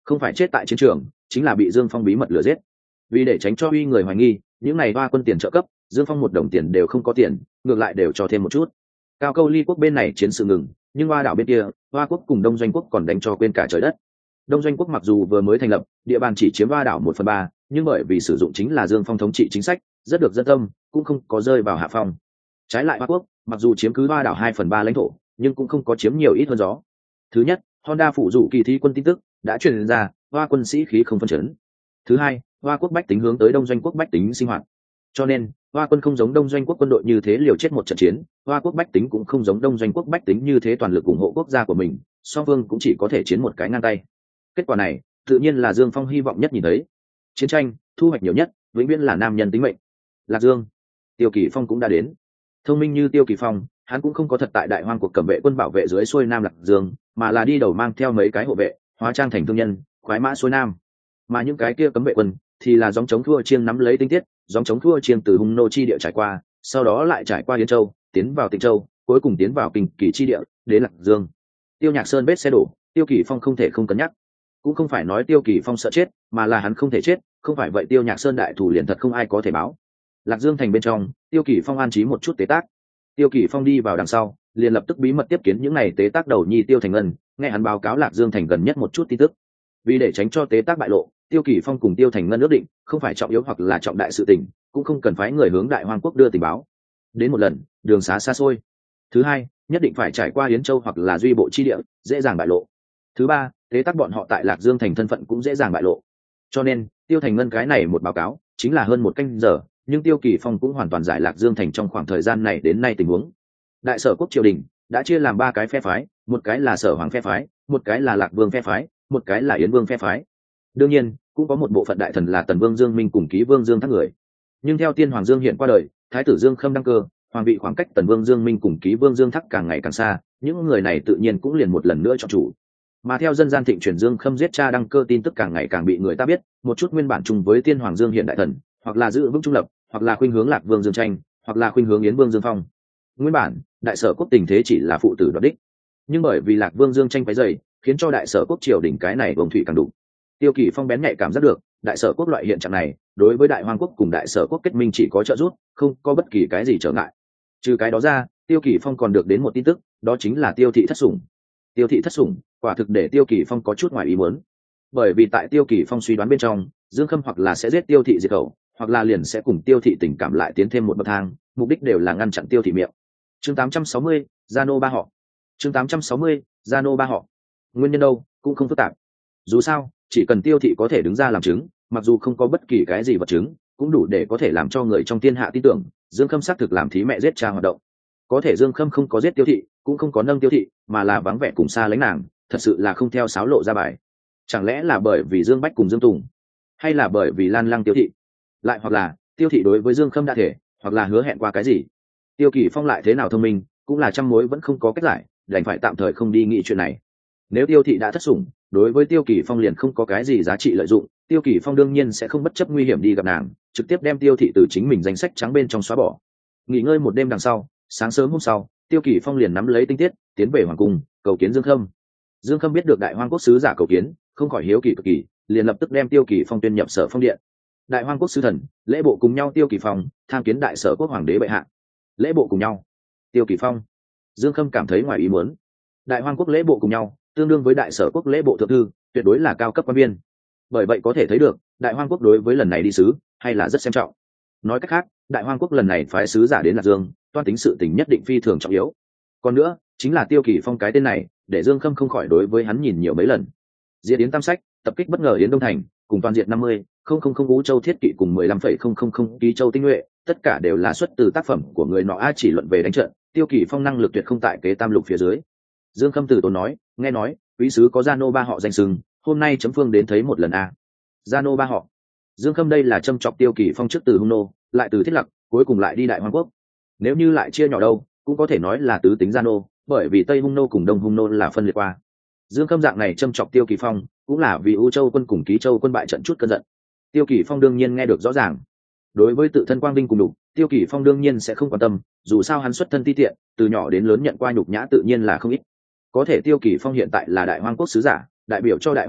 không phải chết tại chiến trường, chính là bị Dương Phong bí mật lừa giết. Vì để tránh cho uy người hoài nghi, những này hoa quân tiền trợ cấp, Dương Phong một đồng tiền đều không có tiền, ngược lại đều cho thêm một chút. Cao câu ly quốc bên này chiến sự ngừng, nhưng hoa đảo bên kia, hoa quốc cùng đông doanh quốc còn đánh cho quên cả trời đất. Đông doanh quốc mặc dù vừa mới thành lập, địa bàn chỉ chiếm hoa đảo một phần ba, nhưng bởi vì sử dụng chính là Dương Phong thống trị chính sách, rất được dân tâm, cũng không có rơi vào hạ phong. Trái lại hoa quốc, mặc dù chiếm cứ hoa đảo hai phần ba lãnh thổ, nhưng cũng không có chiếm nhiều ít hơn gió. Thứ nhất, Honda phụ dụ kỳ thi quân tin tức đã truyền ra, hoa quân sĩ khí không phân chấn. Thứ hai, hoa quốc bách tính hướng tới đông doanh quốc bách tính sinh hoạt, cho nên hoa quân không giống đông doanh quốc quân đội như thế liều chết một trận chiến, hoa quốc bách tính cũng không giống đông doanh quốc bách tính như thế toàn lực ủng hộ quốc gia của mình, song phương cũng chỉ có thể chiến một cái ngang tay. Kết quả này tự nhiên là Dương Phong hy vọng nhất nhìn thấy. Chiến tranh thu hoạch nhiều nhất vĩnh viễn là nam nhân tính mệnh. Lạc Dương, Tiêu Kỳ Phong cũng đã đến. Thông minh như Tiêu Kỳ Phong, hắn cũng không có thật tại đại hoang cuộc cẩm vệ quân bảo vệ dưới xuôi nam Lạc Dương, mà là đi đầu mang theo mấy cái hộ vệ, hóa trang thành thương nhân, khoái mã xuôi nam. Mà những cái kia cấm vệ quân thì là dòng chống thua chiêng nắm lấy tinh tiết, dòng chống thua chiêng từ hung nô chi địa trải qua, sau đó lại trải qua Yên Châu, tiến vào Tịnh Châu, cuối cùng tiến vào Kinh Kỳ chi địa, đến Lạc Dương. Tiêu Nhạc Sơn vết xe đổ, Tiêu Kỳ Phong không thể không cân nhắc. Cũng không phải nói Tiêu Kỳ Phong sợ chết, mà là hắn không thể chết, không phải vậy Tiêu Nhạc Sơn đại thủ liền thật không ai có thể báo. Lạc Dương thành bên trong, Tiêu Kỳ Phong an trí một chút tế tác. Tiêu Kỳ Phong đi vào đằng sau, liền lập tức bí mật tiếp kiến những này tế tác đầu nhi Tiêu Thành Ngân, nghe hắn báo cáo Lạc Dương thành gần nhất một chút tin tức. Vì để tránh cho tế tác bại lộ, Tiêu Kỳ Phong cùng Tiêu Thành Ngân ước định, không phải trọng yếu hoặc là trọng đại sự tình, cũng không cần phái người hướng Đại Hoang quốc đưa tình báo. Đến một lần, đường xá xa xôi. Thứ hai, nhất định phải trải qua Yến Châu hoặc là Duy Bộ chi địa, dễ dàng bại lộ. Thứ ba, tế tác bọn họ tại Lạc Dương thành thân phận cũng dễ dàng bại lộ. Cho nên, Tiêu Thành Ngân cái này một báo cáo, chính là hơn một canh giờ, nhưng Tiêu Kỳ Phong cũng hoàn toàn giải Lạc Dương thành trong khoảng thời gian này đến nay tình huống. Đại Sở quốc triều đình đã chia làm ba cái phe phái, một cái là Sở Hoàng phe phái, một cái là Lạc Vương phe phái, một cái là Yến Vương phe phái. Đương nhiên, cũng có một bộ phận đại thần là Tần Vương Dương Minh cùng Ký Vương Dương Thác người. Nhưng theo Tiên Hoàng Dương hiện qua đời, Thái tử Dương Khâm đăng cơ, hoàng vị khoảng cách Tần Vương Dương Minh cùng Ký Vương Dương Thác càng ngày càng xa, những người này tự nhiên cũng liền một lần nữa chọn chủ. Mà theo dân gian thịnh truyền Dương Khâm giết cha đăng cơ tin tức càng ngày càng bị người ta biết, một chút nguyên bản chung với Tiên Hoàng Dương hiện đại thần, hoặc là giữ vững trung lập, hoặc là khuynh hướng Lạc Vương Dương Tranh, hoặc là khuynh hướng Yến Vương Dương Phong. Nguyên bản, Đại Sở quốc tình thế chỉ là phụ tử đoạt đích, nhưng bởi vì Lạc Vương Dương Tranh quấy rầy, khiến cho Đại Sở quốc triều đỉnh cái này bồng thủy càng đủ. Tiêu Kỳ Phong bén nhạy cảm giác được, Đại Sở quốc loại hiện trạng này, đối với Đại Hoang quốc cùng Đại Sở quốc kết minh chỉ có trợ giúp, không có bất kỳ cái gì trở ngại. Trừ cái đó ra, Tiêu Kỳ Phong còn được đến một tin tức, đó chính là Tiêu thị thất sủng. Tiêu thị thất sủng, quả thực để Tiêu Kỳ Phong có chút ngoài ý muốn. Bởi vì tại Tiêu Kỳ Phong suy đoán bên trong, Dương Khâm hoặc là sẽ giết Tiêu thị diệt khẩu, hoặc là liền sẽ cùng Tiêu thị tình cảm lại tiến thêm một bậc thang, mục đích đều là ngăn chặn Tiêu thị miệng. Chương tám trăm sáu mươi, Giano ba họ. Chương tám trăm sáu mươi, Giano ba họ. Nguyên nhân đâu, cũng không phức tạp. Dù sao, chỉ cần Tiêu thị có thể đứng ra làm chứng, mặc dù không có bất kỳ cái gì vật chứng, cũng đủ để có thể làm cho người trong thiên hạ tin tưởng, Dương Khâm xác thực làm thí mẹ giết cha hoạt động. Có thể Dương Khâm không có giết Tiêu thị, cũng không có nâng Tiêu thị, mà là vắng vẻ cùng xa lánh nàng, thật sự là không theo sáo lộ ra bài. Chẳng lẽ là bởi vì Dương Bách cùng Dương Tùng, hay là bởi vì Lan Lăng Tiêu thị, lại hoặc là Tiêu thị đối với Dương Khâm đã thể, hoặc là hứa hẹn qua cái gì? Tiêu Kỳ Phong lại thế nào thông minh, cũng là trăm mối vẫn không có cách giải, đành phải tạm thời không đi nghĩ chuyện này. Nếu Tiêu thị đã thất sủng, đối với Tiêu Kỳ Phong liền không có cái gì giá trị lợi dụng, Tiêu Kỳ Phong đương nhiên sẽ không bất chấp nguy hiểm đi gặp nàng, trực tiếp đem Tiêu thị từ chính mình danh sách trắng bên trong xóa bỏ. Nghỉ ngơi một đêm đằng sau, sáng sớm hôm sau, Tiêu Kỳ Phong liền nắm lấy tinh tiết, tiến về hoàng cung, cầu kiến Dương Khâm. Dương Khâm biết được Đại Hoang quốc sứ giả cầu kiến, không khỏi hiếu kỳ cực kỳ, liền lập tức đem Tiêu Kỳ Phong tuyên nhập Sở Phong điện. Đại Hoang quốc sứ thần, lễ bộ cùng nhau Tiêu Kỳ Phong, tham kiến Đại Sở quốc hoàng đế bệ hạ. Lễ bộ cùng nhau. Tiêu Kỳ Phong. Dương Khâm cảm thấy ngoài ý muốn. Đại Hoang quốc lễ bộ cùng nhau, tương đương với Đại Sở quốc lễ bộ thượng thư, tuyệt đối là cao cấp quan viên. Bởi vậy có thể thấy được, Đại Hoang quốc đối với lần này đi sứ, hay là rất xem trọng. Nói cách khác, Đại Hoang quốc lần này phái sứ giả đến Lạc Dương, toan tính sự tình nhất định phi thường trọng yếu. Còn nữa, chính là Tiêu Kỳ Phong cái tên này, để Dương Khâm không khỏi đối với hắn nhìn nhiều mấy lần. Diệt Yến Tam Sách, tập kích bất ngờ Yến Đông Thành, cùng toàn diệt năm mươi, không không không Vũ Châu thiết kỵ cùng mười lăm phẩy không không không Ký Châu tinh nhuệ, tất cả đều là xuất từ tác phẩm của người nọ a chỉ luận về đánh trận, Tiêu Kỳ Phong năng lực tuyệt không tại kế tam lục phía dưới. Dương Khâm từ tốn nói, nghe nói, quý sứ có Giano ba họ danh sừng, hôm nay chấm phương đến thấy một lần a. Giano ba họ. Dương Khâm đây là châm chọc Tiêu Kỳ Phong trước từ Hung nô, lại từ Thiết Lập, cuối cùng lại đi Đại Hoang quốc. Nếu như lại chia nhỏ đâu, cũng có thể nói là tứ tính Giano, bởi vì Tây Hung nô cùng Đông Hung nô là phân liệt qua. Dương Khâm dạng này châm chọc Tiêu Kỳ Phong, cũng là vì U Châu quân cùng Ký Châu quân bại trận chút cơn giận. Tiêu Kỳ Phong đương nhiên nghe được rõ ràng. Đối với tự thân quang vinh cùng đủ, Tiêu Kỳ Phong đương nhiên sẽ không quan tâm, dù sao hắn xuất thân ti tiện, từ nhỏ đến lớn nhận qua nhục nhã tự nhiên là không ít. Có thể Tiêu Kỳ Phong hiện tại là Đại Hoang quốc sứ giả, đại biểu cho Đại Hoang quốc,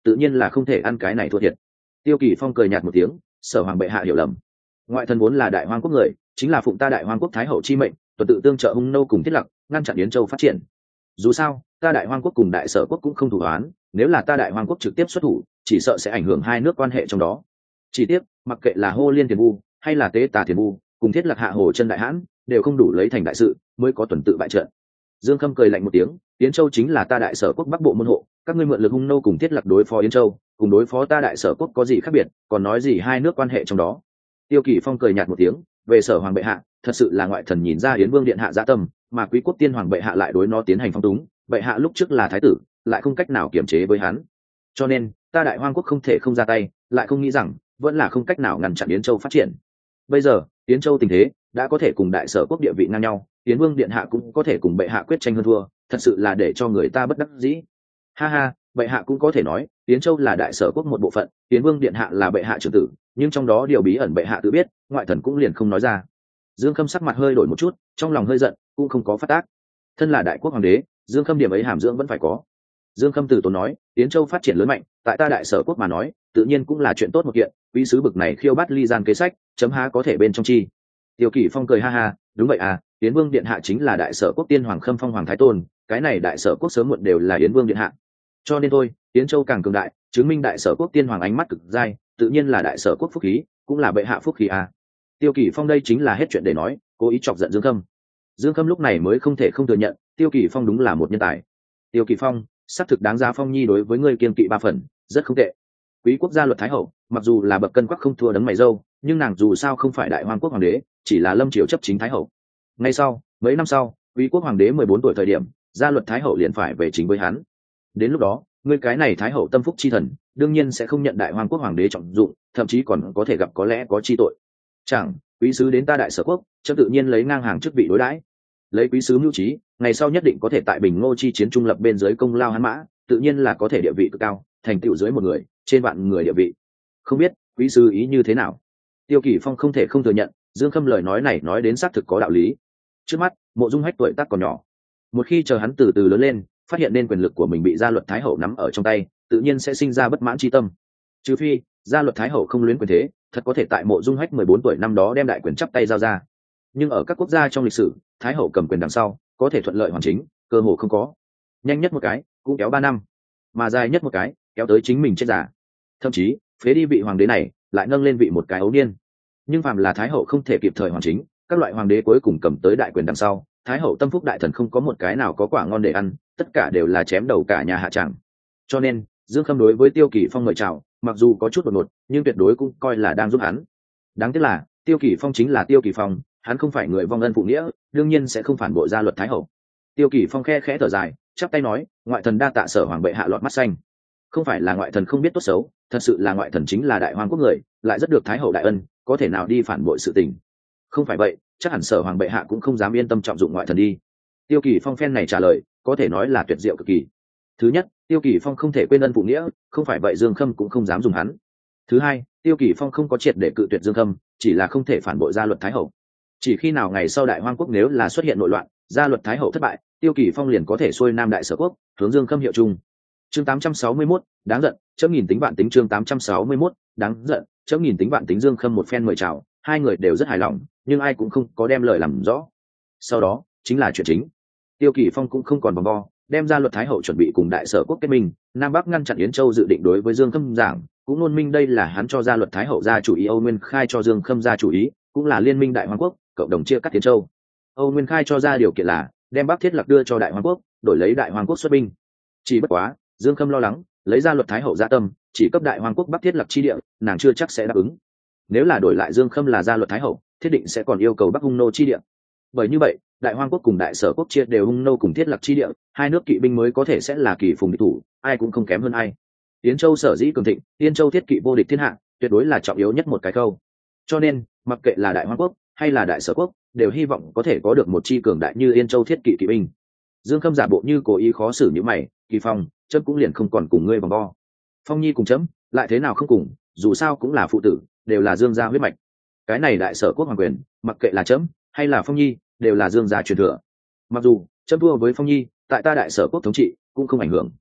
tự nhiên là không thể ăn cái này thua thiệt. Tiêu Kỳ Phong cười nhạt một tiếng, Sở Hoàng bệ hạ hiểu lầm, ngoại thần vốn là đại hoang quốc người, chính là phụng ta đại hoang quốc thái hậu chi mệnh, tuần tự tương trợ hung nô cùng thiết lập, ngăn chặn Yến Châu phát triển. Dù sao ta đại hoang quốc cùng đại sở quốc cũng không thủ đoán, nếu là ta đại hoang quốc trực tiếp xuất thủ, chỉ sợ sẽ ảnh hưởng hai nước quan hệ trong đó. Chỉ tiếc mặc kệ là hô liên tiền vu hay là tế tà tiền vu cùng thiết lập hạ hồ chân đại hãn, đều không đủ lấy thành đại sự, mới có tuần tự bại trận. Dương Khâm cười lạnh một tiếng, Yến Châu chính là ta đại sở quốc bắc bộ môn hộ, các ngươi mượn lực hung nô cùng thiết lập đối phó Yến Châu, cùng đối phó ta đại sở quốc có gì khác biệt, còn nói gì hai nước quan hệ trong đó. Tiêu Kỳ Phong cười nhạt một tiếng, về Sở Hoàng bệ hạ, thật sự là ngoại thần nhìn ra Yến Vương điện hạ dạ tâm, mà Quý quốc tiên hoàng bệ hạ lại đối nó tiến hành phong túng, bệ hạ lúc trước là thái tử, lại không cách nào kiềm chế với hắn, cho nên ta đại hoang quốc không thể không ra tay, lại không nghĩ rằng vẫn là không cách nào ngăn chặn Yến Châu phát triển. Bây giờ Yến Châu tình thế đã có thể cùng đại sở quốc địa vị ngang nhau, Yến Vương điện hạ cũng có thể cùng bệ hạ quyết tranh hơn thua, thật sự là để cho người ta bất đắc dĩ. Ha ha, bệ hạ cũng có thể nói Yến Châu là đại sở quốc một bộ phận, Yến Vương điện hạ là bệ hạ trưởng tử, nhưng trong đó điều bí ẩn bệ hạ tự biết, ngoại thần cũng liền không nói ra. Dương Khâm sắc mặt hơi đổi một chút, trong lòng hơi giận, cũng không có phát tác. Thân là đại quốc hoàng đế, Dương Khâm điểm ấy hàm dưỡng vẫn phải có. Dương Khâm từ tốn nói, Yến Châu phát triển lớn mạnh, tại ta đại sở quốc mà nói, tự nhiên cũng là chuyện tốt một kiện, quý sứ bực này khiêu bắt ly gian kế sách, chấm há có thể bên trong chi. Tiêu Kỳ Phong cười ha ha, đúng vậy à, Yến Vương điện hạ chính là đại sở quốc tiên hoàng Khâm Phong hoàng thái tôn, cái này đại sở quốc sớm muộn đều là Yến Vương điện hạ. Cho nên thôi, Yến Châu càng cường đại, chứng minh đại sở quốc tiên hoàng ánh mắt cực dai, tự nhiên là đại sở quốc phúc khí, cũng là bệ hạ phúc khí à. Tiêu Kỳ Phong đây chính là hết chuyện để nói, cố ý chọc giận Dương Khâm. Dương Khâm lúc này mới không thể không thừa nhận, Tiêu Kỳ Phong đúng là một nhân tài. Tiêu Kỳ Phong, xác thực đáng giá Phong nhi đối với ngươi kiên kỵ ba phần, rất không tệ. Quý quốc gia luật thái hậu, mặc dù là bậc cân quắc không thua đấng mày râu, nhưng nàng dù sao không phải đại hoàng quốc hoàng đế, chỉ là lâm triều chấp chính thái hậu. Ngay sau, mấy năm sau, Quý quốc hoàng đế mười bốn tuổi thời điểm, gia luật thái hậu liền phải về chính với hắn. Đến lúc đó, ngươi cái này thái hậu tâm phúc chi thần, đương nhiên sẽ không nhận đại hoàng quốc hoàng đế trọng dụng, thậm chí còn có thể gặp có lẽ có chi tội. Chẳng, quý sứ đến ta đại sở quốc, chấp tự nhiên lấy ngang hàng chức vị đối đãi. Lấy quý sứ mưu trí, ngày sau nhất định có thể tại Bình Ngô chi chiến trung lập bên dưới công lao hắn mã, tự nhiên là có thể địa vị cực cao, thành tựu dưới một người, trên vạn người địa vị. Không biết quý sứ ý như thế nào? Tiêu Kỳ Phong không thể không thừa nhận, Dương Khâm lời nói này nói đến xác thực có đạo lý. Trước mắt, Mộ Dung Hách tuổi tác còn nhỏ, một khi chờ hắn từ từ lớn lên, phát hiện nên quyền lực của mình bị gia luật thái hậu nắm ở trong tay, tự nhiên sẽ sinh ra bất mãn chi tâm. Trừ phi gia luật thái hậu không luyến quyền thế, thật có thể tại Mộ Dung Hách mười bốn tuổi năm đó đem đại quyền chắp tay giao ra. Nhưng ở các quốc gia trong lịch sử, thái hậu cầm quyền đằng sau, có thể thuận lợi hoàn chính, cơ hồ không có. Nhanh nhất một cái cũng kéo ba năm, mà dài nhất một cái kéo tới chính mình chết giả. Thậm chí phế đi vị hoàng đế này, lại nâng lên vị một cái ấu niên. Nhưng phàm là thái hậu không thể kịp thời hoàn chính, các loại hoàng đế cuối cùng cầm tới đại quyền đằng sau, thái hậu tâm phúc đại thần không có một cái nào có quả ngon để ăn, tất cả đều là chém đầu cả nhà hạ tràng. Cho nên Dương Khâm đối với Tiêu Kỳ Phong mời chào, mặc dù có chút đột ngột, nhưng tuyệt đối cũng coi là đang giúp hắn. Đáng tiếc là Tiêu Kỳ Phong chính là Tiêu Kỳ Phong, hắn không phải người vong ân phụ nghĩa, đương nhiên sẽ không phản bội gia luật thái hậu. Tiêu Kỳ Phong khe khẽ thở dài, chắp tay nói, ngoại thần đa tạ Sở Hoàng bệ hạ lọt mắt xanh. Không phải là ngoại thần không biết tốt xấu, thật sự là ngoại thần chính là đại hoàng quốc người, lại rất được thái hậu đại ân, có thể nào đi phản bội sự tình. Không phải vậy, chắc hẳn Sở Hoàng bệ hạ cũng không dám yên tâm trọng dụng ngoại thần đi. Tiêu Kỳ Phong phen này trả lời, có thể nói là tuyệt diệu cực kỳ. Thứ nhất, Tiêu Kỳ Phong không thể quên ân phụ nghĩa, không phải vậy Dương Khâm cũng không dám dùng hắn. Thứ hai, Tiêu Kỳ Phong không có triệt để cự tuyệt Dương Khâm, chỉ là không thể phản bội gia luật thái hậu. Chỉ khi nào ngày sau đại hoang quốc nếu là xuất hiện nội loạn, gia luật thái hậu thất bại, Tiêu Kỳ Phong liền có thể xuôi nam đại sở quốc, hướng Dương Khâm hiệu chung. Chương tám trăm sáu mươi mốt, đáng giận, chấm nghìn tính vạn tính chương tám trăm sáu mươi mốt, đáng giận, chấm nghìn tính vạn tính Dương Khâm một phen mời chào, hai người đều rất hài lòng, nhưng ai cũng không có đem lời làm rõ. Sau đó, chính là chuyện chính. Tiêu Kỳ Phong cũng không còn vòng vo, đem ra luật thái hậu chuẩn bị cùng đại sở quốc kết minh, Nam Bắc ngăn chặn Yến Châu dự định đối với Dương Khâm giảng, cũng ngôn minh đây là hắn cho ra luật thái hậu ra chủ ý, Âu Nguyên Khai cho Dương Khâm ra chủ ý, cũng là liên minh đại hoàng quốc, cộng đồng chia cắt Yến Châu. Âu Nguyên Khai cho ra điều kiện là đem Bắc Thiết Lập đưa cho đại hoàng quốc, đổi lấy đại hoàng quốc xuất binh. Chỉ bất quá, Dương Khâm lo lắng, lấy ra luật thái hậu dạ tâm, chỉ cấp đại hoàng quốc Bắc Thiết Lập chi địa, nàng chưa chắc sẽ đáp ứng. Nếu là đổi lại Dương Khâm là ra luật thái hậu, thiết định sẽ còn yêu cầu Bắc Hung nô chi địa. Bởi như vậy, đại hoang quốc cùng đại sở quốc chia đều hung nô cùng thiết lập chi địa, hai nước kỵ binh mới có thể sẽ là kỳ phùng địch thủ, ai cũng không kém hơn ai. Yến Châu sở dĩ cường thịnh, Yến Châu thiết kỵ vô địch thiên hạ, tuyệt đối là trọng yếu nhất một cái câu. Cho nên, mặc kệ là đại hoang quốc hay là đại sở quốc, đều hy vọng có thể có được một chi cường đại như Yên Châu thiết kỵ kỵ binh. Dương Khâm giả bộ như cố ý khó xử như mày, Kỳ Phong, chấm cũng liền không còn cùng ngươi vòng vo. Phong Nhi cùng chấm, lại thế nào không cùng, dù sao cũng là phụ tử, đều là Dương gia huyết mạch. Cái này đại sở quốc hoàng quyền, mặc kệ là chấm hay là Phong Nhi, đều là Dương gia truyền thừa. Mặc dù chấm thua với Phong Nhi, tại ta đại sở quốc thống trị cũng không ảnh hưởng.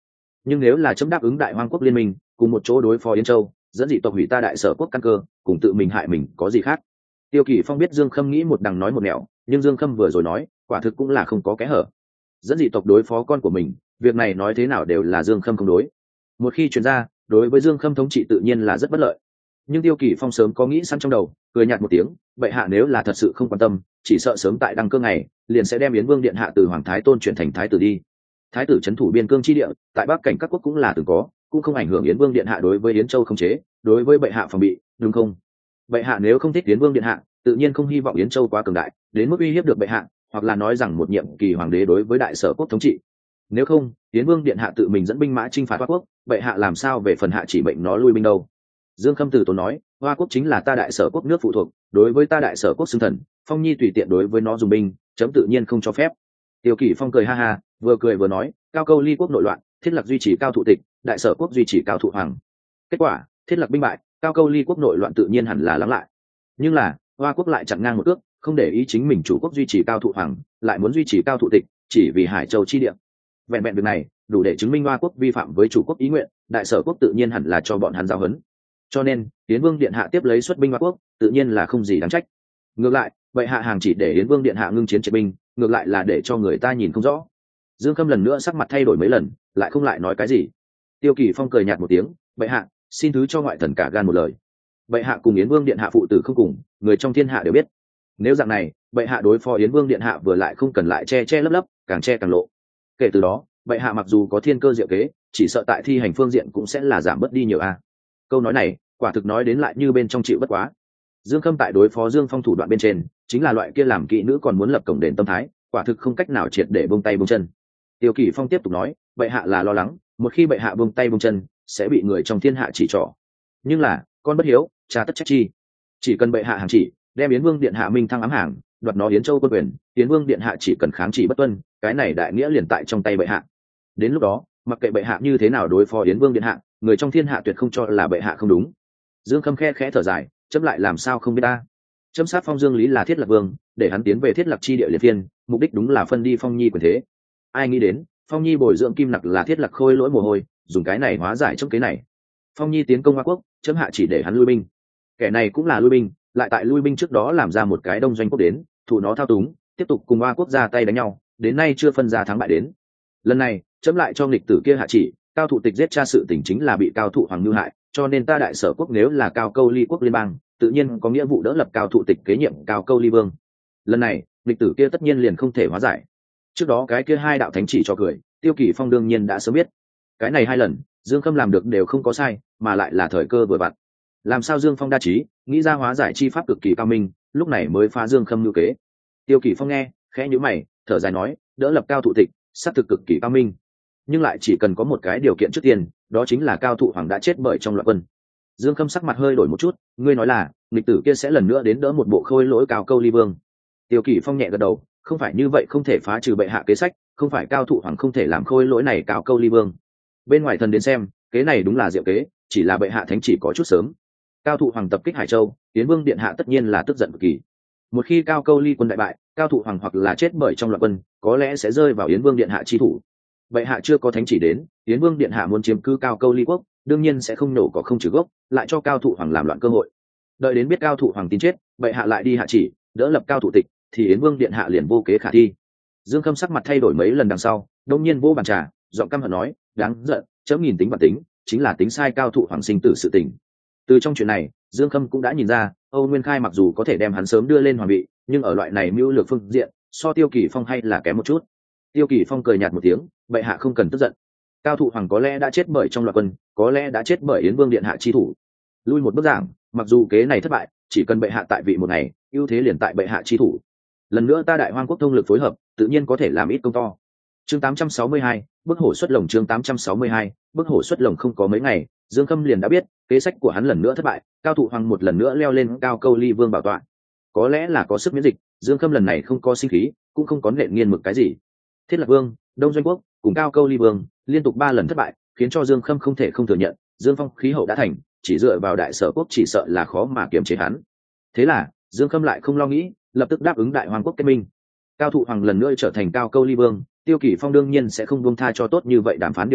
nhưng nếu là chấm đáp ứng đại hoang quốc liên minh cùng một chỗ đối phó Yến Châu, dẫn dị tộc hủy ta đại sở quốc căn cơ, cùng tự mình hại mình có gì khác. Tiêu Kỳ Phong biết Dương Khâm nghĩ một đằng nói một nẻo, nhưng Dương Khâm vừa rồi nói quả thực cũng là không có kẽ hở. Dẫn dị tộc đối phó con của mình, việc này nói thế nào đều là Dương Khâm không đối. Một khi truyền ra, đối với Dương Khâm thống trị tự nhiên là rất bất lợi. Nhưng Tiêu Kỳ Phong sớm có nghĩ sẵn trong đầu, cười nhạt một tiếng, bệ hạ nếu là thật sự không quan tâm, chỉ sợ sớm tại đăng cơ ngày liền sẽ đem Yến Vương điện hạ từ hoàng thái tôn chuyển thành thái tử đi. Thái tử trấn thủ biên cương chi địa, tại bắc cảnh các quốc cũng là từng có, cũng không ảnh hưởng Yến Vương điện hạ đối với Yến Châu không chế, đối với bệ hạ phòng bị, đúng không? Bệ hạ nếu không thích Yến Vương điện hạ, tự nhiên không hy vọng Yến Châu quá cường đại, đến mức uy hiếp được bệ hạ, hoặc là nói rằng một nhiệm kỳ hoàng đế đối với đại sở quốc thống trị. Nếu không, Yến Vương điện hạ tự mình dẫn binh mã chinh phạt Hoa quốc, bệ hạ làm sao về phần hạ chỉ mệnh nó lui binh đâu? Dương Khâm từ tốn nói, Hoa quốc chính là ta đại sở quốc nước phụ thuộc, đối với ta đại sở quốc xưng thần, Phong Nhi tùy tiện đối với nó dùng binh, chấm tự nhiên không cho phép. Tiêu Kỳ Phong cười ha ha, vừa cười vừa nói, cao câu ly quốc nội loạn, thiết lập duy trì cao thụ tịch, đại sở quốc duy trì cao thụ hoàng. Kết quả, thiết lập binh bại, cao câu ly quốc nội loạn tự nhiên hẳn là lắng lại. Nhưng là, Hoa quốc lại chặn ngang một cước, không để ý chính mình chủ quốc duy trì cao thụ hoàng, lại muốn duy trì cao thụ tịch, chỉ vì Hải Châu chi địa. Vẹn vẹn việc này, đủ để chứng minh Hoa quốc vi phạm với chủ quốc ý nguyện, đại sở quốc tự nhiên hẳn là cho bọn hắn giáo huấn. Cho nên, Yến Vương điện hạ tiếp lấy xuất binh Hoa quốc, tự nhiên là không gì đáng trách. Ngược lại, vậy hạ hàng chỉ để Yến Vương điện hạ ngưng chiến triệt binh, ngược lại là để cho người ta nhìn không rõ. Dương Khâm lần nữa sắc mặt thay đổi mấy lần, lại không lại nói cái gì. Tiêu Kỳ Phong cười nhạt một tiếng, bệ hạ, xin thứ cho ngoại thần cả gan một lời. Bệ hạ cùng Yến Vương điện hạ phụ tử không cùng, người trong thiên hạ đều biết. Nếu dạng này, bệ hạ đối phó Yến Vương điện hạ vừa lại không cần lại che che lấp lấp, càng che càng lộ. Kể từ đó, bệ hạ mặc dù có thiên cơ diệu kế, chỉ sợ tại thi hành phương diện cũng sẽ là giảm bớt đi nhiều a. Câu nói này, quả thực nói đến lại như bên trong chịu bất quá. Dương Khâm tại đối phó Dương Phong thủ đoạn bên trên, chính là loại kia làm kỹ nữ còn muốn lập cổng đền tâm thái, quả thực không cách nào triệt để buông tay buông chân. Tiêu Kỳ Phong tiếp tục nói, bệ hạ là lo lắng, một khi bệ hạ buông tay buông chân, sẽ bị người trong thiên hạ chỉ trỏ. Nhưng là, con bất hiếu, cha tất trách chi. Chỉ cần bệ hạ hàng chỉ, đem Yến Vương điện hạ minh thăng ám hàng, đoạt nó Yến Châu quân quyền, Yến Vương điện hạ chỉ cần kháng chỉ bất tuân, cái này đại nghĩa liền tại trong tay bệ hạ. Đến lúc đó, mặc kệ bệ hạ như thế nào đối phó Yến Vương điện hạ, người trong thiên hạ tuyệt không cho là bệ hạ không đúng. Dương Khâm khe khẽ thở dài, chấm lại làm sao không biết ta. Chấm sát phong Dương Lý là Thiết Lập Vương, để hắn tiến về Thiết Lập chi địa liệt viên, mục đích đúng là phân đi Phong Nhi quyền thế. Ai nghĩ đến, Phong Nhi bồi dưỡng kim nặc là Thiết Lập khôi lỗi mồ hôi, dùng cái này hóa giải trong kế này. Phong Nhi tiến công Hoa quốc, chấm hạ chỉ để hắn lui binh. Kẻ này cũng là lui binh, lại tại lui binh trước đó làm ra một cái đông doanh quốc đến, thủ nó thao túng, tiếp tục cùng Hoa quốc ra tay đánh nhau, đến nay chưa phân ra thắng bại đến. Lần này, chấm lại cho nghịch tử kia hạ chỉ, cao thụ tịch giết cha sự tình chính là bị cao thụ hoàng ngư hại, cho nên ta đại sở quốc nếu là cao câu ly quốc liên bang, tự nhiên có nghĩa vụ đỡ lập cao thụ tịch kế nhiệm cao câu ly vương. Lần này, lịch tử kia tất nhiên liền không thể hóa giải. Trước đó cái kia hai đạo thánh chỉ cho cười, Tiêu Kỳ Phong đương nhiên đã sớm biết. Cái này hai lần, Dương Khâm làm được đều không có sai, mà lại là thời cơ vừa vặn. Làm sao Dương Phong đa trí, nghĩ ra hóa giải chi pháp cực kỳ cao minh, lúc này mới phá Dương Khâm lưu kế. Tiêu Kỳ Phong nghe, khẽ nhíu mày, thở dài nói, đỡ lập cao thụ tịch, sát thực cực kỳ cao minh. Nhưng lại chỉ cần có một cái điều kiện trước tiên, đó chính là cao thụ hoàng đã chết bởi trong loạn quân. Dương Khâm sắc mặt hơi đổi một chút, ngươi nói là nghịch tử kia sẽ lần nữa đến đỡ một bộ khôi lỗi cao câu ly vương. Tiêu Kỳ Phong nhẹ gật đầu, không phải như vậy không thể phá trừ bệ hạ kế sách, không phải cao thụ hoàng không thể làm khôi lỗi này cao câu ly vương. Bên ngoài thần đến xem, kế này đúng là diệu kế, chỉ là bệ hạ thánh chỉ có chút sớm. Cao thụ hoàng tập kích Hải Châu, Yến Vương điện hạ tất nhiên là tức giận cực kỳ. Một khi cao câu ly quân đại bại, cao thụ hoàng hoặc là chết bởi trong loạn quân, có lẽ sẽ rơi vào Yến Vương điện hạ chi thủ. Bệ hạ chưa có thánh chỉ đến, Yến Vương điện hạ muốn chiếm cứ cao câu ly quốc, đương nhiên sẽ không nổ có không trừ gốc, lại cho cao thụ hoàng làm loạn cơ hội. Đợi đến biết cao thụ hoàng tin chết, bệ hạ lại đi hạ chỉ, đỡ lập cao thụ tịch, thì Yến Vương điện hạ liền vô kế khả thi. Dương Khâm sắc mặt thay đổi mấy lần đằng sau, đông nhiên vô bàn trà, giọng căm hận nói, đáng giận, chấm nghìn tính và tính, chính là tính sai cao thụ hoàng sinh tử sự tình. Từ trong chuyện này, Dương Khâm cũng đã nhìn ra, Âu Nguyên Khai mặc dù có thể đem hắn sớm đưa lên hoàng vị, nhưng ở loại này mưu lược phương diện, so Tiêu Kỳ Phong hay là kém một chút. Tiêu Kỳ Phong cười nhạt một tiếng, bệ hạ không cần tức giận. Cao thụ hoàng có lẽ đã chết bởi trong loạn quân, có lẽ đã chết bởi Yến Vương điện hạ chi thủ. Lui một bước giảng, mặc dù kế này thất bại, chỉ cần bệ hạ tại vị một ngày, ưu thế liền tại bệ hạ chi thủ. Lần nữa ta đại hoang quốc thông lực phối hợp, tự nhiên có thể làm ít công to. Chương tám trăm sáu mươi hai, bức hổ xuất lồng. Chương tám trăm sáu mươi hai, bức hổ xuất lồng. Không có mấy ngày, Dương Khâm liền đã biết kế sách của hắn lần nữa thất bại, cao thụ hoàng một lần nữa leo lên cao câu ly vương bảo tọa. Có lẽ là có sức miễn dịch, Dương Khâm lần này không có sinh khí, cũng không có nện nghiên mực cái gì. Thiết Lập Vương, Đông Doanh Quốc cùng cao câu ly vương liên tục ba lần thất bại, khiến cho Dương Khâm không thể không thừa nhận, Dương Phong khí hậu đã thành, chỉ dựa vào đại sở quốc chỉ sợ là khó mà kiềm chế hắn. Thế là Dương Khâm lại không lo nghĩ, lập tức đáp ứng đại hoàng quốc kết minh. Cao thụ hoàng lần nữa trở thành cao câu ly vương, Tiêu Kỳ Phong đương nhiên sẽ không buông tha cho tốt như vậy đàm phán điều kiện,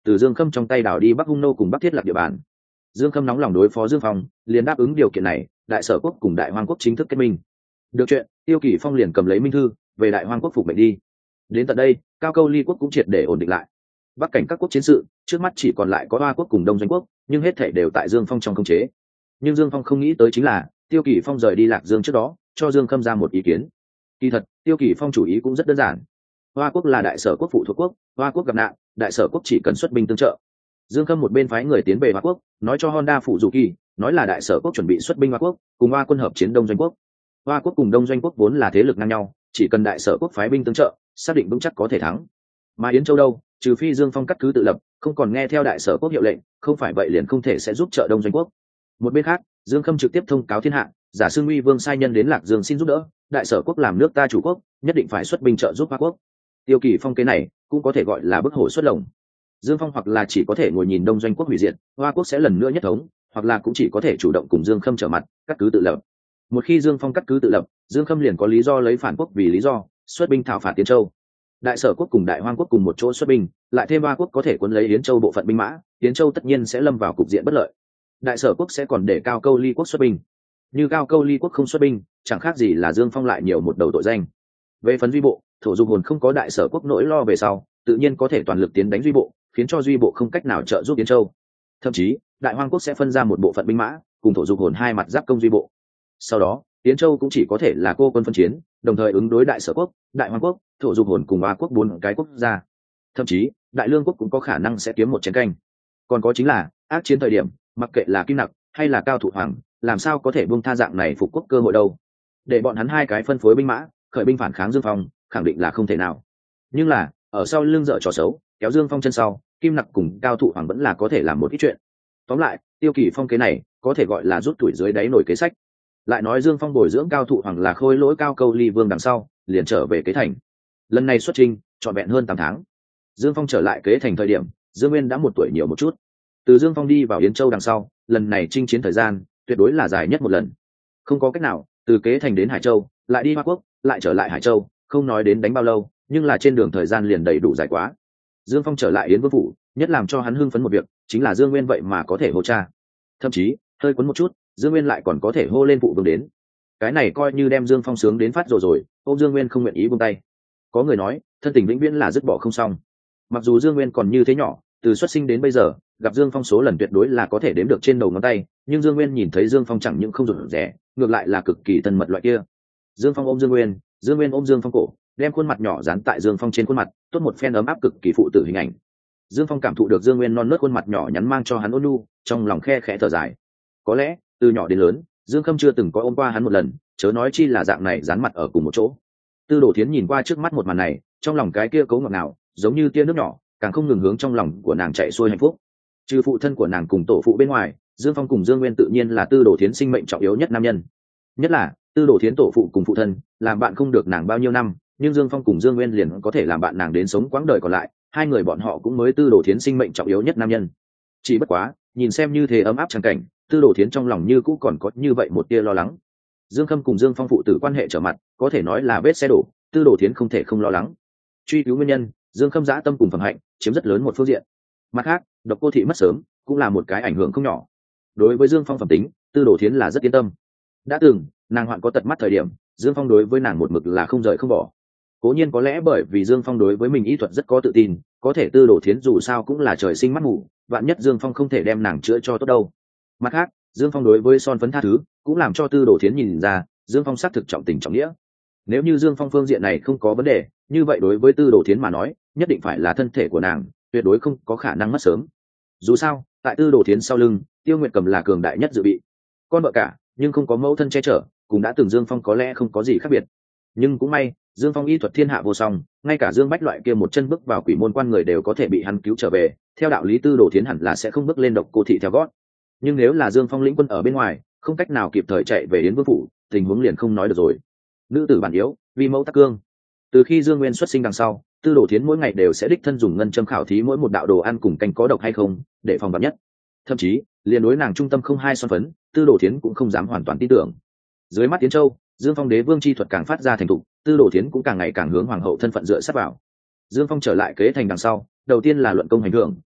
từ Dương Khâm trong tay đảo đi Bắc Hung Nô cùng Bắc Thiết Lập địa bàn. Dương Khâm nóng lòng đối phó Dương Phong, liền đáp ứng điều kiện này, Đại Sở quốc cùng Đại Hoang quốc chính thức kết minh. Được chuyện, Tiêu Kỳ Phong liền cầm lấy minh thư, về Đại Hoang quốc phục mệnh đi. Đến tận đây, Cao Câu Ly quốc cũng triệt để ổn định lại. Bắc cảnh các quốc chiến sự, trước mắt chỉ còn lại có Hoa quốc cùng Đông Doanh quốc, nhưng hết thảy đều tại Dương Phong trong khống chế. Nhưng Dương Phong không nghĩ tới chính là, Tiêu Kỳ Phong rời đi Lạc Dương trước đó, cho Dương Khâm ra một ý kiến. Kỳ thật, Tiêu Kỳ Phong chủ ý cũng rất đơn giản. Hoa quốc là Đại Sở quốc phụ thuộc quốc, Hoa quốc gặp nạn, Đại Sở quốc chỉ cần xuất binh tương trợ. Dương Khâm một bên phái người tiến về Hoa quốc, nói cho Honda phụ dù kỳ, nói là Đại Sở quốc chuẩn bị xuất binh Hoa quốc, cùng Hoa quân hợp chiến Đông Doanh quốc. Hoa quốc cùng Đông Doanh quốc vốn là thế lực ngang nhau, chỉ cần Đại Sở quốc phái binh tương trợ, xác định vững chắc có thể thắng. Mà Yến Châu đâu, trừ phi Dương Phong cắt cứ tự lập, không còn nghe theo Đại Sở quốc hiệu lệnh, không phải vậy liền không thể sẽ giúp trợ Đông Doanh quốc. Một bên khác, Dương Khâm trực tiếp thông cáo thiên hạ, giả Sương Uy Vương sai nhân đến Lạc Dương xin giúp đỡ, Đại Sở quốc làm nước ta chủ quốc, nhất định phải xuất binh trợ giúp Hoa quốc. Tiêu Kỳ Phong kế này cũng có thể gọi là bức hổ xuất lồng. Dương Phong hoặc là chỉ có thể ngồi nhìn Đông Doanh quốc hủy diệt, Hoa quốc sẽ lần nữa nhất thống, hoặc là cũng chỉ có thể chủ động cùng Dương Khâm trở mặt, cắt cứ tự lập. Một khi Dương Phong cắt cứ tự lập, Dương Khâm liền có lý do lấy phản quốc vì lý do, xuất binh thảo phạt Yến Châu. Đại Sở quốc cùng Đại Hoang quốc cùng một chỗ xuất binh, lại thêm Hoa quốc có thể cuốn lấy Yến Châu bộ phận binh mã, Yến Châu tất nhiên sẽ lâm vào cục diện bất lợi. Đại Sở quốc sẽ còn để Cao Câu Ly quốc xuất binh. Như Cao Câu Ly quốc không xuất binh, chẳng khác gì là Dương Phong lại nhiều một đầu tội danh. Về phần Duy bộ, Thổ Dục hồn không có Đại Sở quốc nỗi lo về sau, tự nhiên có thể toàn lực tiến đánh Duy bộ, khiến cho Duy bộ không cách nào trợ giúp Yến Châu. Thậm chí, Đại Hoang quốc sẽ phân ra một bộ phận binh mã, cùng Thổ Dục hồn hai mặt giáp công Duy bộ. Sau đó, Yến Châu cũng chỉ có thể là cô quân phân chiến, đồng thời ứng đối Đại Sở quốc, Đại Hoang quốc, Thổ Dục hồn cùng Hoa quốc bốn cái quốc gia. Thậm chí, Đại Lương quốc cũng có khả năng sẽ kiếm một chiến canh. Còn có chính là, ác chiến thời điểm, mặc kệ là Kim Nặc hay là Cao Thụ Hoàng, làm sao có thể buông tha dạng này phục quốc cơ hội đâu? Để bọn hắn hai cái phân phối binh mã, khởi binh phản kháng Dương Phong, khẳng định là không thể nào. Nhưng là, ở sau lưng dở trò xấu, kéo Dương Phong chân sau, Kim Nặc cùng Cao Thụ Hoàng vẫn là có thể làm một ít chuyện. Tóm lại, Tiêu Kỳ Phong kế này, có thể gọi là rút tuổi dưới đáy nổi kế sách. Lại nói Dương Phong bồi dưỡng Cao Thụ Hoàng là khôi lỗi Cao Câu Ly Vương đằng sau, liền trở về kế thành. Lần này xuất trình, trọn vẹn hơn tám tháng. Dương Phong trở lại kế thành thời điểm, Dương Nguyên đã một tuổi nhiều một chút. Từ Dương Phong đi vào Yến Châu đằng sau, lần này chinh chiến thời gian tuyệt đối là dài nhất một lần. Không có cách nào, từ kế thành đến Hải Châu, lại đi Hoa quốc, lại trở lại Hải Châu, không nói đến đánh bao lâu, nhưng là trên đường thời gian liền đầy đủ dài quá. Dương Phong trở lại Yến Vương phủ, nhất làm cho hắn hưng phấn một việc, chính là Dương Nguyên vậy mà có thể hô cha. Thậm chí, hơi quấn một chút, Dương Nguyên lại còn có thể hô lên phụ vương đến. Cái này coi như đem Dương Phong sướng đến phát rồi rồi, ôm Dương Nguyên không nguyện ý buông tay. Có người nói, thân tình vĩnh viễn là dứt bỏ không xong. Mặc dù Dương Nguyên còn như thế nhỏ, từ xuất sinh đến bây giờ, gặp Dương Phong số lần tuyệt đối là có thể đếm được trên đầu ngón tay, nhưng Dương Nguyên nhìn thấy Dương Phong chẳng những không rụt rè, ngược lại là cực kỳ thân mật loại kia. Dương Phong ôm Dương Nguyên, Dương Nguyên ôm Dương Phong cổ, đem khuôn mặt nhỏ dán tại Dương Phong trên khuôn mặt, tốt một phen ấm áp cực kỳ phụ tử hình ảnh. Dương Phong cảm thụ được Dương Nguyên non nớt khuôn mặt nhỏ nhắn mang cho hắn ôn nhu, trong lòng khe khẽ thở dài. Có lẽ, từ nhỏ đến lớn, Dương Khâm chưa từng có ôm qua hắn một lần, chớ nói chi là dạng này dán mặt ở cùng một chỗ. Tư Đồ Thiến nhìn qua trước mắt một màn này, trong lòng cái kia cấu ngọt nào, giống như tia nước nhỏ, càng không ngừng hướng trong lòng của nàng chạy xuôi hạnh phúc. Trừ phụ thân của nàng cùng tổ phụ bên ngoài, Dương Phong cùng Dương Nguyên tự nhiên là Tư Đồ Thiến sinh mệnh trọng yếu nhất nam nhân. Nhất là Tư Đồ Thiến tổ phụ cùng phụ thân, làm bạn không được nàng bao nhiêu năm, nhưng Dương Phong cùng Dương Nguyên liền có thể làm bạn nàng đến sống quãng đời còn lại, hai người bọn họ cũng mới Tư Đồ Thiến sinh mệnh trọng yếu nhất nam nhân. Chỉ bất quá, nhìn xem như thế ấm áp chẳng cảnh, Tư Đồ Thiến trong lòng như cũ còn có như vậy một tia lo lắng. Dương Khâm cùng Dương Phong phụ tử quan hệ trở mặt, có thể nói là vết xe đổ, Tư Đồ Thiến không thể không lo lắng. Truy cứu nguyên nhân, Dương Khâm dã tâm cùng phẩm hạnh chiếm rất lớn một phương diện. Mặt khác, Độc Cô thị mất sớm cũng là một cái ảnh hưởng không nhỏ. Đối với Dương Phong phẩm tính, Tư Đồ Thiến là rất yên tâm. Đã từng nàng hoạn có tật mắt thời điểm, Dương Phong đối với nàng một mực là không rời không bỏ. Cố nhiên có lẽ bởi vì Dương Phong đối với mình y thuật rất có tự tin, có thể Tư Đồ Thiến dù sao cũng là trời sinh mắt mù, vạn nhất Dương Phong không thể đem nàng chữa cho tốt đâu. Mặt khác, Dương Phong đối với son phấn tha thứ cũng làm cho Tư Đồ Thiến nhìn ra Dương Phong xác thực trọng tình trọng nghĩa. Nếu như Dương Phong phương diện này không có vấn đề, như vậy đối với Tư Đồ Thiến mà nói, nhất định phải là thân thể của nàng, tuyệt đối không có khả năng mất sớm. Dù sao, tại Tư Đồ Thiến sau lưng, Tiêu Nguyệt Cầm là cường đại nhất dự bị, con vợ cả, nhưng không có mẫu thân che chở, cũng đã từng Dương Phong có lẽ không có gì khác biệt. Nhưng cũng may, Dương Phong y thuật thiên hạ vô song, ngay cả Dương Bách loại kia một chân bước vào quỷ môn quan người đều có thể bị hắn cứu trở về, theo đạo lý Tư Đồ Thiến hẳn là sẽ không bước lên Độc Cô thị theo gót. Nhưng nếu là Dương Phong lĩnh quân ở bên ngoài, không cách nào kịp thời chạy về Yến Vương phủ, tình huống liền không nói được rồi. Nữ tử bản yếu, vì mẫu tắc cương. Từ khi Dương Nguyên xuất sinh đằng sau, Tư Đồ Thiến mỗi ngày đều sẽ đích thân dùng ngân châm khảo thí mỗi một đạo đồ ăn cùng canh có độc hay không, để phòng vạn nhất. Thậm chí, liền đối nàng trung tâm không hai son phấn, Tư Đồ Thiến cũng không dám hoàn toàn tin tưởng. Dưới mắt Tiến Châu, Dương Phong đế vương chi thuật càng phát ra thành thục, Tư Đồ Thiến cũng càng ngày càng hướng hoàng hậu thân phận dựa sát vào. Dương Phong trở lại kế thành đằng sau, đầu tiên là luận công hành thưởng,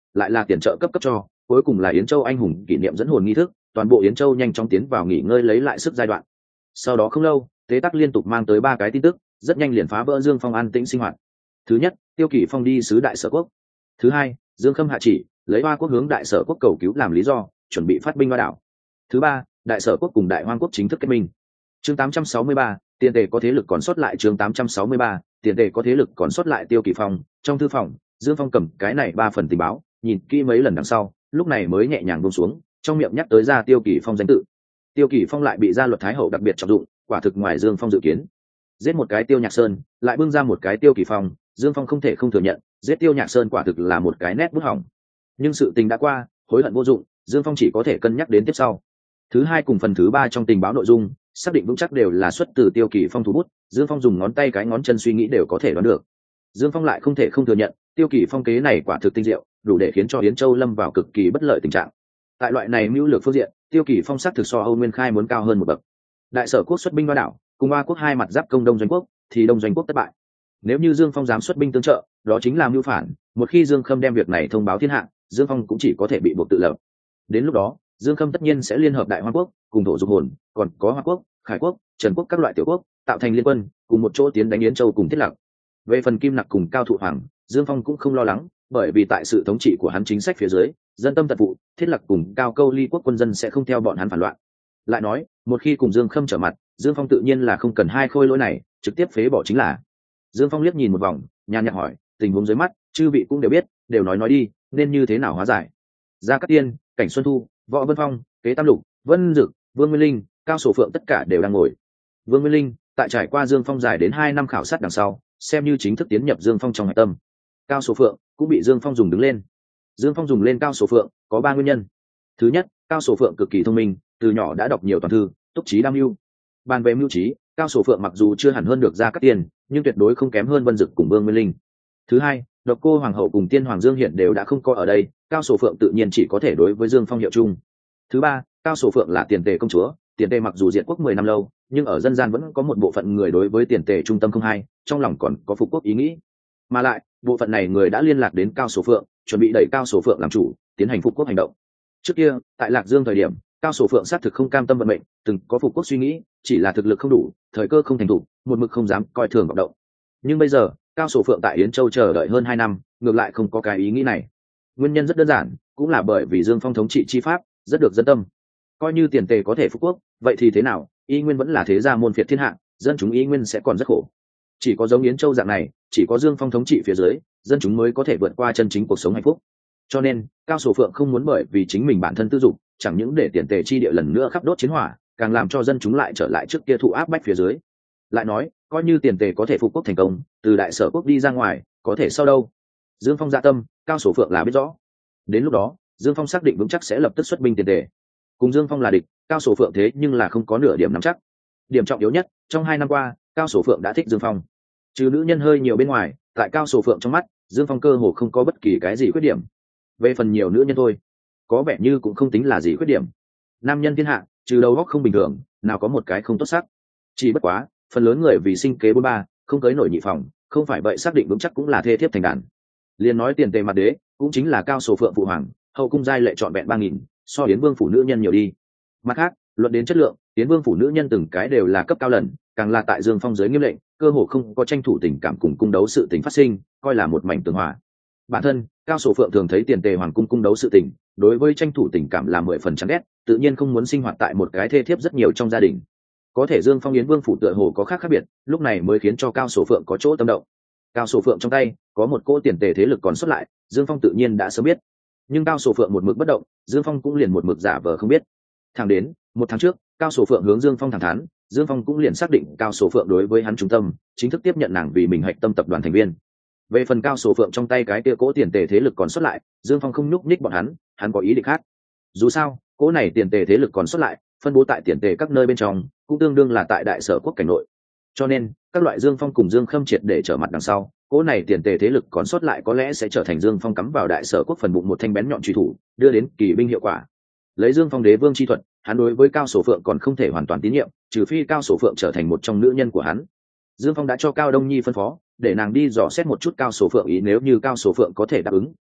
lại là tiền trợ cấp cấp cho, cuối cùng là Yến Châu anh hùng kỷ niệm dẫn hồn nghi thức, toàn bộ Yến Châu nhanh chóng tiến vào nghỉ ngơi lấy lại sức giai đoạn. Sau đó không lâu, Tế Tắc liên tục mang tới ba cái tin tức, rất nhanh liền phá vỡ Dương Phong an tĩnh sinh hoạt. Thứ nhất, Tiêu Kỷ Phong đi sứ Đại Sở Quốc. Thứ hai, Dương Khâm hạ chỉ, lấy Hoa Quốc hướng Đại Sở Quốc cầu cứu làm lý do, chuẩn bị phát binh Hoa đảo. Thứ ba, Đại Sở Quốc cùng Đại Hoang Quốc chính thức kết minh. Chương tám trăm sáu mươi ba, tiền tệ có thế lực còn sót lại. Chương tám trăm sáu mươi ba, tiền tệ có thế lực còn sót lại. Tiêu Kỷ Phong, trong thư phòng, Dương Phong cầm cái này ba phần tình báo, nhìn kỹ mấy lần đằng sau, lúc này mới nhẹ nhàng buông xuống, trong miệng nhắc tới ra Tiêu Kỷ Phong danh tự. Tiêu Kỷ Phong lại bị gia luật Thái Hậu đặc biệt trọng dụng, quả thực ngoài Dương Phong dự kiến. Giết một cái Tiêu Nhạc Sơn, lại bưng ra một cái Tiêu Kỷ Phong, Dương Phong không thể không thừa nhận, giết Tiêu Nhạc Sơn quả thực là một cái nét bút hỏng. Nhưng sự tình đã qua, hối hận vô dụng, Dương Phong chỉ có thể cân nhắc đến tiếp sau. Thứ hai cùng phần thứ ba trong tình báo nội dung, xác định vững chắc đều là xuất từ Tiêu Kỷ Phong thủ bút, Dương Phong dùng ngón tay cái ngón chân suy nghĩ đều có thể đoán được. Dương Phong lại không thể không thừa nhận, Tiêu Kỷ Phong kế này quả thực tinh diệu, đủ để khiến cho Yến Châu lâm vào cực kỳ bất lợi tình trạng. Tại loại này mưu lược phương diện, Tiêu Kỷ Phong xác thực so Âu Nguyên Khai muốn cao hơn một bậc. Đại Sở Quốc xuất binh Hoa đảo, cùng Hoa Quốc hai mặt giáp công Đông Doanh Quốc, thì Đông Doanh Quốc thất bại. Nếu như Dương Phong dám xuất binh tương trợ, đó chính là mưu phản, một khi Dương Khâm đem việc này thông báo thiên hạ, Dương Phong cũng chỉ có thể bị buộc tự lập. Đến lúc đó, Dương Khâm tất nhiên sẽ liên hợp Đại Hoang Quốc, cùng Thổ Dục Hồn, còn có Hoa Quốc, Khải Quốc, Trần Quốc các loại tiểu quốc, tạo thành liên quân, cùng một chỗ tiến đánh Yến Châu cùng Thiết Lạc. Về phần Kim Nặc cùng Cao Thụ Hoàng, Dương Phong cũng không lo lắng, bởi vì tại sự thống trị của hắn chính sách phía dưới, dân tâm tận phụ, Thiết Lạc cùng Cao Câu Ly quốc quân dân sẽ không theo bọn hắn phản loạn. Lại nói, một khi cùng Dương Khâm trở mặt, Dương Phong tự nhiên là không cần hai khôi lỗi này, trực tiếp phế bỏ chính là. Dương Phong liếc nhìn một vòng, nhàn nhạt hỏi, tình huống dưới mắt, chư vị cũng đều biết, đều nói nói đi, nên như thế nào hóa giải. Gia Cát Tiên, Cảnh Xuân Thu, Võ Vân Phong, Kế Tam Lục, Vân Dực, Vương Nguyên Linh, Cao Sổ Phượng tất cả đều đang ngồi. Vương Nguyên Linh, tại trải qua Dương Phong dài đến hai năm khảo sát đằng sau, xem như chính thức tiến nhập Dương Phong trong hải tâm. Cao Sổ Phượng cũng bị Dương Phong dùng đứng lên. Dương Phong dùng lên Cao Sổ Phượng có ba nguyên nhân. Thứ nhất, Cao Sổ Phượng cực kỳ thông minh, từ nhỏ đã đọc nhiều toàn thư, túc trí đam mưu. Bàn về mưu trí, Cao Sổ Phượng mặc dù chưa hẳn hơn được Gia Cát Tiên, nhưng tuyệt đối không kém hơn Vân Dực cùng Vương Nguyên Linh. Thứ hai, Độc Cô Hoàng hậu cùng Tiên Hoàng Dương hiện đều đã không có ở đây, Cao Sổ Phượng tự nhiên chỉ có thể đối với Dương Phong hiệu chung. Thứ ba, Cao Sổ Phượng là tiền tề công chúa, tiền tề mặc dù diệt quốc mười năm lâu, nhưng ở dân gian vẫn có một bộ phận người đối với tiền tề trung tâm không hay, trong lòng còn có phục quốc ý nghĩ. Mà lại, bộ phận này người đã liên lạc đến Cao Sổ Phượng, chuẩn bị đẩy Cao Sổ Phượng làm chủ, tiến hành phục quốc hành động. Trước kia, tại Lạc Dương thời điểm, Cao Sổ Phượng xác thực không cam tâm vận mệnh, từng có phục quốc suy nghĩ, chỉ là thực lực không đủ, thời cơ không thành thủ, một mực không dám coi thường vọng động. Nhưng bây giờ, Cao Sổ Phượng tại Yến Châu chờ đợi hơn hai năm, ngược lại không có cái ý nghĩ này. Nguyên nhân rất đơn giản, cũng là bởi vì Dương Phong thống trị chi pháp rất được dân tâm. Coi như tiền tề có thể phục quốc, vậy thì thế nào, y nguyên vẫn là thế gia môn phiệt thiên hạ, dân chúng y nguyên sẽ còn rất khổ. Chỉ có giống Yến Châu dạng này, chỉ có Dương Phong thống trị phía dưới, dân chúng mới có thể vượt qua chân chính cuộc sống hạnh phúc. Cho nên, Cao Sổ Phượng không muốn bởi vì chính mình bản thân tư dục, chẳng những để tiền tề chi địa lần nữa khắp đốt chiến hỏa, càng làm cho dân chúng lại trở lại trước kia thụ áp bách phía dưới. Lại nói, coi như tiền tề có thể phục quốc thành công, từ Đại Sở Quốc đi ra ngoài, có thể sau đâu? Dương Phong dạ tâm, Cao Sổ Phượng là biết rõ. Đến lúc đó, Dương Phong xác định vững chắc sẽ lập tức xuất binh tiền tề. Cùng Dương Phong là địch, Cao Sổ Phượng thế nhưng là không có nửa điểm nắm chắc. Điểm trọng yếu nhất, trong hai năm qua, Cao Sổ Phượng đã thích Dương Phong. Trừ nữ nhân hơi nhiều bên ngoài, tại Cao Sổ Phượng trong mắt, Dương Phong cơ hồ không có bất kỳ cái gì khuyết điểm. Về phần nhiều nữ nhân thôi, có vẻ như cũng không tính là gì khuyết điểm. Nam nhân thiên hạ, trừ đầu óc không bình thường, nào có một cái không tốt sắc. Chỉ bất quá, phần lớn người vì sinh kế bôn ba, không cưới nổi nhị phòng, không phải vậy xác định vững chắc cũng là thê thiếp thành đàn. Liên nói tiền tề mặt đế, cũng chính là Cao Sổ Phượng phụ hoàng, hậu cung giai lệ trọn vẹn ba nghìn, so Yến Vương phủ nữ nhân nhiều đi. Mặt khác, luận đến chất lượng, Yến Vương phủ nữ nhân từng cái đều là cấp cao lần, càng là tại Dương Phong giới nghiêm lệnh, cơ hồ không có tranh thủ tình cảm cùng cung đấu sự tình phát sinh, coi là một mảnh tường hòa. Bản thân, Cao Sổ Phượng thường thấy tiền tề hoàng cung cung đấu sự tình, đối với tranh thủ tình cảm là mười phần chán ghét, tự nhiên không muốn sinh hoạt tại một cái thê thiếp rất nhiều trong gia đình. Có thể Dương Phong Yến Vương phủ tựa hồ có khác khác biệt, lúc này mới khiến cho Cao Sổ Phượng có chỗ tâm động. Cao Sổ Phượng trong tay có một cỗ tiền tề thế lực còn xuất lại, Dương Phong tự nhiên đã sớm biết. Nhưng Cao Sổ Phượng một mực bất động, Dương Phong cũng liền một mực giả vờ không biết. Thẳng đến một tháng trước, Cao Sổ Phượng hướng Dương Phong thẳng thắn, Dương Phong cũng liền xác định Cao Sổ Phượng đối với hắn trung tâm, chính thức tiếp nhận nàng vì mình hạch tâm tập đoàn thành viên. Về phần Cao Sổ Phượng trong tay cái kia cỗ tiền tề thế lực còn xuất lại, Dương Phong không nhúc nhích bọn hắn, hắn có ý định khác. Dù sao, cỗ này tiền tề thế lực còn xuất lại, phân bố tại tiền tề các nơi bên trong, cũng tương đương là tại Đại Sở Quốc cảnh nội. Cho nên, các loại Dương Phong cùng Dương Khâm triệt để trở mặt đằng sau, cỗ này tiền tề thế lực còn xuất lại có lẽ sẽ trở thành Dương Phong cắm vào Đại Sở Quốc phần bụng một thanh bén nhọn truy thủ, đưa đến kỳ binh hiệu quả. Lấy Dương Phong đế vương chi thuật, hắn đối với Cao Sổ Phượng còn không thể hoàn toàn tín nhiệm, trừ phi Cao Sổ Phượng trở thành một trong nữ nhân của hắn. Dương Phong đã cho Cao Đông Nhi phân phó, để nàng đi dò xét một chút Cao Sổ Phượng ý, nếu như Cao Sổ Phượng có thể đáp ứng,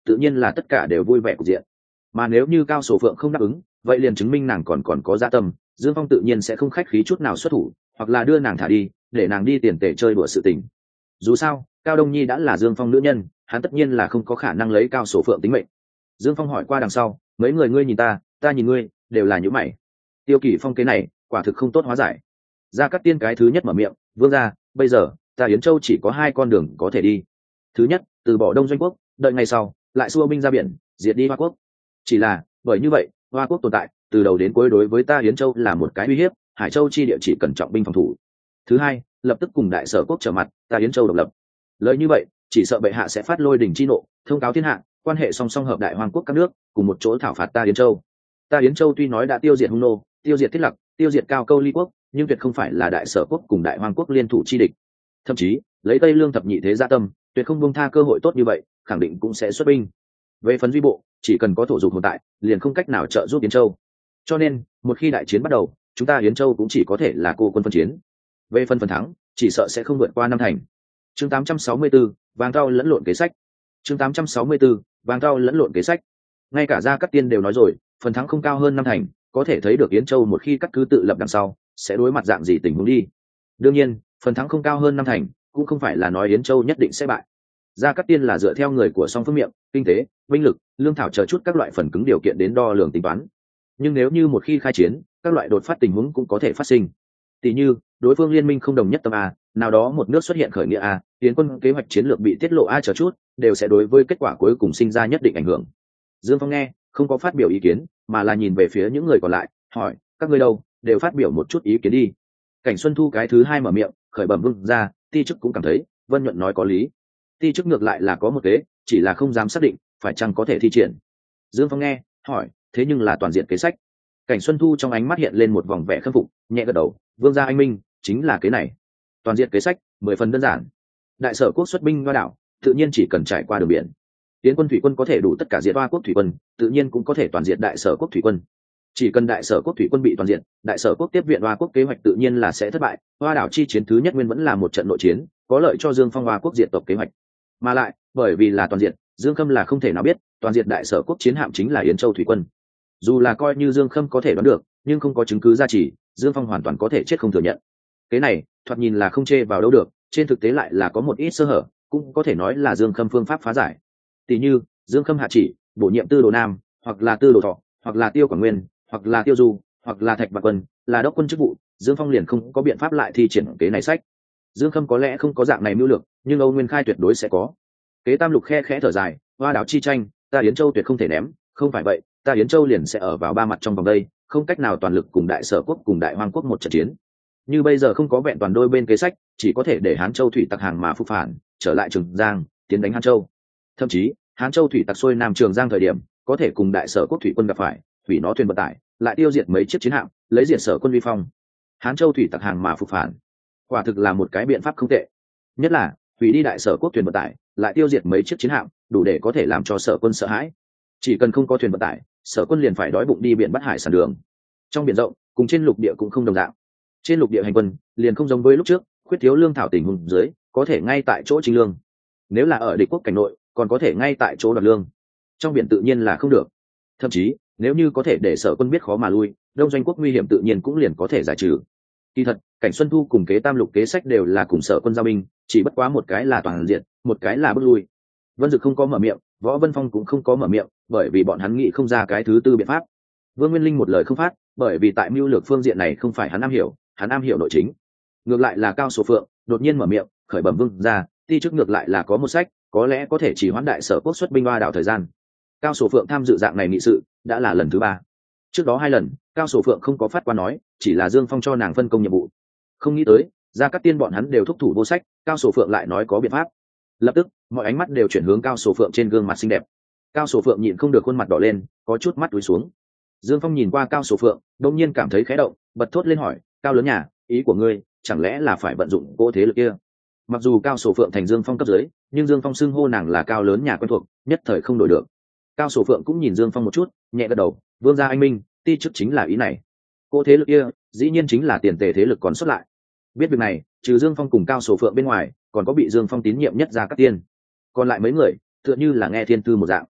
tự nhiên là tất cả đều vui vẻ cục diện. Mà nếu như Cao Sổ Phượng không đáp ứng, vậy liền chứng minh nàng còn còn có dạ tâm, Dương Phong tự nhiên sẽ không khách khí chút nào xuất thủ, hoặc là đưa nàng thả đi, để nàng đi tiền tệ chơi đùa sự tình. Dù sao, Cao Đông Nhi đã là Dương Phong nữ nhân, hắn tất nhiên là không có khả năng lấy Cao Sổ Phượng tính mệnh. Dương Phong hỏi qua đằng sau, mấy người ngươi nhìn ta, ta nhìn ngươi, đều là những mày. Tiêu Kỳ Phong kế này, quả thực không tốt hóa giải. Gia Cát Tiên cái thứ nhất mở miệng, vương gia, bây giờ ta Yến Châu chỉ có hai con đường có thể đi. Thứ nhất, từ bỏ Đông Doanh quốc, đợi ngày sau lại xua binh ra biển, diệt đi Hoa quốc. Chỉ là bởi như vậy, Hoa quốc tồn tại từ đầu đến cuối đối với ta Yến Châu là một cái uy hiếp, Hải Châu chi địa chỉ cần trọng binh phòng thủ. Thứ hai, lập tức cùng Đại Sở quốc trở mặt, ta Yến Châu độc lập. Lời như vậy, chỉ sợ bệ hạ sẽ phát lôi đình chi nộ, thông cáo thiên hạ, quan hệ song song hợp đại hoàng quốc các nước, cùng một chỗ thảo phạt ta Yến Châu. Ta Yến Châu tuy nói đã tiêu diệt hung nô, tiêu diệt thiết lập, tiêu diệt cao câu ly quốc, nhưng tuyệt không phải là Đại Sở quốc cùng đại hoàng quốc liên thủ chi địch. Thậm chí lấy Tây Lương thập nhị thế gia tâm, tuyệt không buông tha cơ hội tốt như vậy, khẳng định cũng sẽ xuất binh. Về phần duy bộ, chỉ cần có thổ dục tồn tại, liền không cách nào trợ giúp Yến Châu. Cho nên một khi đại chiến bắt đầu, chúng ta Yến Châu cũng chỉ có thể là cô quân phân chiến. Về phần phần thắng, chỉ sợ sẽ không vượt qua năm thành. Chương tám trăm sáu mươi tư, vàng thau lẫn lộn kế sách. Chương tám trăm sáu mươi tư, vàng thau lẫn lộn kế sách. Ngay cả Gia Cát Tiên đều nói rồi, phần thắng không cao hơn năm thành, có thể thấy được Yến Châu một khi cắt cứ tự lập đằng sau, sẽ đối mặt dạng gì tình huống đi. Đương nhiên, phần thắng không cao hơn năm thành, cũng không phải là nói Yến Châu nhất định sẽ bại. Gia Cát Tiên là dựa theo người của song phương miệng, kinh tế, binh lực, lương thảo chờ chút các loại phần cứng điều kiện đến đo lường tính toán. Nhưng nếu như một khi khai chiến, các loại đột phát tình huống cũng có thể phát sinh. Tỷ như, đối phương liên minh không đồng nhất tâm a, nào đó một nước xuất hiện khởi nghĩa a, tiến quân kế hoạch chiến lược bị tiết lộ a chờ chút, đều sẽ đối với kết quả cuối cùng sinh ra nhất định ảnh hưởng. Dương Phong nghe, không có phát biểu ý kiến, mà là nhìn về phía những người còn lại, hỏi, các ngươi đâu, đều phát biểu một chút ý kiến đi. Cảnh Xuân Thu cái thứ hai mở miệng, khởi bẩm vương ra, ti chức cũng cảm thấy, Vân Nhuận nói có lý. Ti chức ngược lại là có một kế, chỉ là không dám xác định, phải chăng có thể thi triển. Dương Phong nghe, hỏi, thế nhưng là toàn diện kế sách. Cảnh Xuân Thu trong ánh mắt hiện lên một vòng vẻ khâm phục, nhẹ gật đầu, vương gia anh minh, chính là kế này. Toàn diện kế sách, mười phần đơn giản. Đại Sở quốc xuất binh Hoa đảo, tự nhiên chỉ cần trải qua đường biển. Tiến quân thủy quân có thể đủ tất cả diệt Hoa quốc thủy quân, tự nhiên cũng có thể toàn diện Đại Sở quốc thủy quân. Chỉ cần Đại Sở quốc thủy quân bị toàn diện, Đại Sở quốc tiếp viện Hoa quốc kế hoạch tự nhiên là sẽ thất bại. Hoa đảo chi chiến thứ nhất nguyên vẫn là một trận nội chiến, có lợi cho Dương Phong Hoa quốc diệt tộc kế hoạch. Mà lại, bởi vì là toàn diện, Dương Khâm là không thể nào biết, toàn diện Đại Sở quốc chiến hạm chính là Yến Châu thủy quân. Dù là coi như Dương Khâm có thể đoán được, nhưng không có chứng cứ gia trì, Dương Phong hoàn toàn có thể chết không thừa nhận. Cái này, thoạt nhìn là không chê vào đâu được, trên thực tế lại là có một ít sơ hở, cũng có thể nói là Dương Khâm phương pháp phá giải. Tỷ như, Dương Khâm hạ chỉ, bổ nhiệm Tư Đồ Nam, hoặc là Tư Đồ Thọ, hoặc là Tiêu Quảng Nguyên, hoặc là Tiêu Du, hoặc là Thạch Bạc Quân, là đốc quân chức vụ, Dương Phong liền không có biện pháp lại thi triển kế này sách. Dương Khâm có lẽ không có dạng này mưu lược, nhưng Âu Nguyên Khai tuyệt đối sẽ có. Kế Tam Lục khe khẽ thở dài, Hoa đảo chi tranh, ta Yến Châu tuyệt không thể ném, không phải vậy, ta Yến Châu liền sẽ ở vào ba mặt trong vòng đây, không cách nào toàn lực cùng Đại Sở quốc cùng Đại Hoang quốc một trận chiến. Như bây giờ không có vẹn toàn đôi bên kế sách, chỉ có thể để Hán Châu thủy tặc hàng mà phục phản, trở lại Trường Giang, tiến đánh Hán Châu. Thậm chí, Hán Châu thủy tặc xuôi Nam Trường Giang thời điểm, có thể cùng Đại Sở quốc thủy quân gặp phải, thủy nó thuyền vận tải, lại tiêu diệt mấy chiếc chiến hạm, lấy diệt Sở quân vi phong. Hán Châu thủy tặc hàng mà phục phản, quả thực là một cái biện pháp không tệ. Nhất là, hủy đi Đại Sở quốc thuyền vận tải, lại tiêu diệt mấy chiếc chiến hạm, đủ để có thể làm cho Sở quân sợ hãi. Chỉ cần không có thuyền vận tải, Sở quân liền phải đói bụng đi biển bắt hải sản đường. Trong biển rộng, cùng trên lục địa cũng không đồng dạng. Trên lục địa hành quân, liền không giống với lúc trước, khuyết thiếu lương thảo tình huống dưới, có thể ngay tại chỗ chính lương. Nếu là ở địch quốc cảnh nội, còn có thể ngay tại chỗ đoạt lương. Trong biển tự nhiên là không được. Thậm chí, nếu như có thể để Sở quân biết khó mà lui, Đông Doanh quốc nguy hiểm tự nhiên cũng liền có thể giải trừ. Kỳ thật, Cảnh Xuân Thu cùng kế Tam Lục kế sách đều là cùng Sở quân giao binh, chỉ bất quá một cái là toàn diện, một cái là bước lui. Vân Dực không có mở miệng, Võ Vân Phong cũng không có mở miệng, bởi vì bọn hắn nghĩ không ra cái thứ tư biện pháp. Vương Nguyên Linh một lời không phát, bởi vì tại mưu lược phương diện này không phải hắn am hiểu, hắn am hiểu nội chính. Ngược lại là Cao Sổ Phượng đột nhiên mở miệng, khởi bẩm vương ra, ti chức ngược lại là có một sách, có lẽ có thể chỉ hoãn Đại Sở quốc xuất binh Hoa đảo thời gian. Cao Sổ Phượng tham dự dạng này nghị sự đã là lần thứ ba. Trước đó hai lần, Cao Sổ Phượng không có phát qua nói, chỉ là Dương Phong cho nàng phân công nhiệm vụ. Không nghĩ tới, Gia Cát Tiên bọn hắn đều thúc thủ vô sách, Cao Sổ Phượng lại nói có biện pháp. Lập tức, mọi ánh mắt đều chuyển hướng Cao Sổ Phượng trên gương mặt xinh đẹp. Cao Sổ Phượng nhịn không được khuôn mặt đỏ lên, có chút mắt túi xuống. Dương Phong nhìn qua Cao Sổ Phượng, đột nhiên cảm thấy khẽ động, bật thốt lên hỏi, Cao lớn nhà, ý của ngươi, chẳng lẽ là phải vận dụng cỗ thế lực kia? Mặc dù Cao Sổ Phượng thành Dương Phong cấp dưới, nhưng Dương Phong xưng hô nàng là Cao lớn nhà quen thuộc, nhất thời không đổi được. Cao Sổ Phượng cũng nhìn Dương Phong một chút, nhẹ gật đầu, vương gia anh minh, ti chức chính là ý này. Cỗ thế lực kia, dĩ nhiên chính là tiền tề thế lực còn xuất lại. Biết việc này, trừ Dương Phong cùng Cao Sổ Phượng bên ngoài, còn có bị Dương Phong tín nhiệm nhất Gia Cát Tiên. Còn lại mấy người, tựa như là nghe thiên tư một dạng.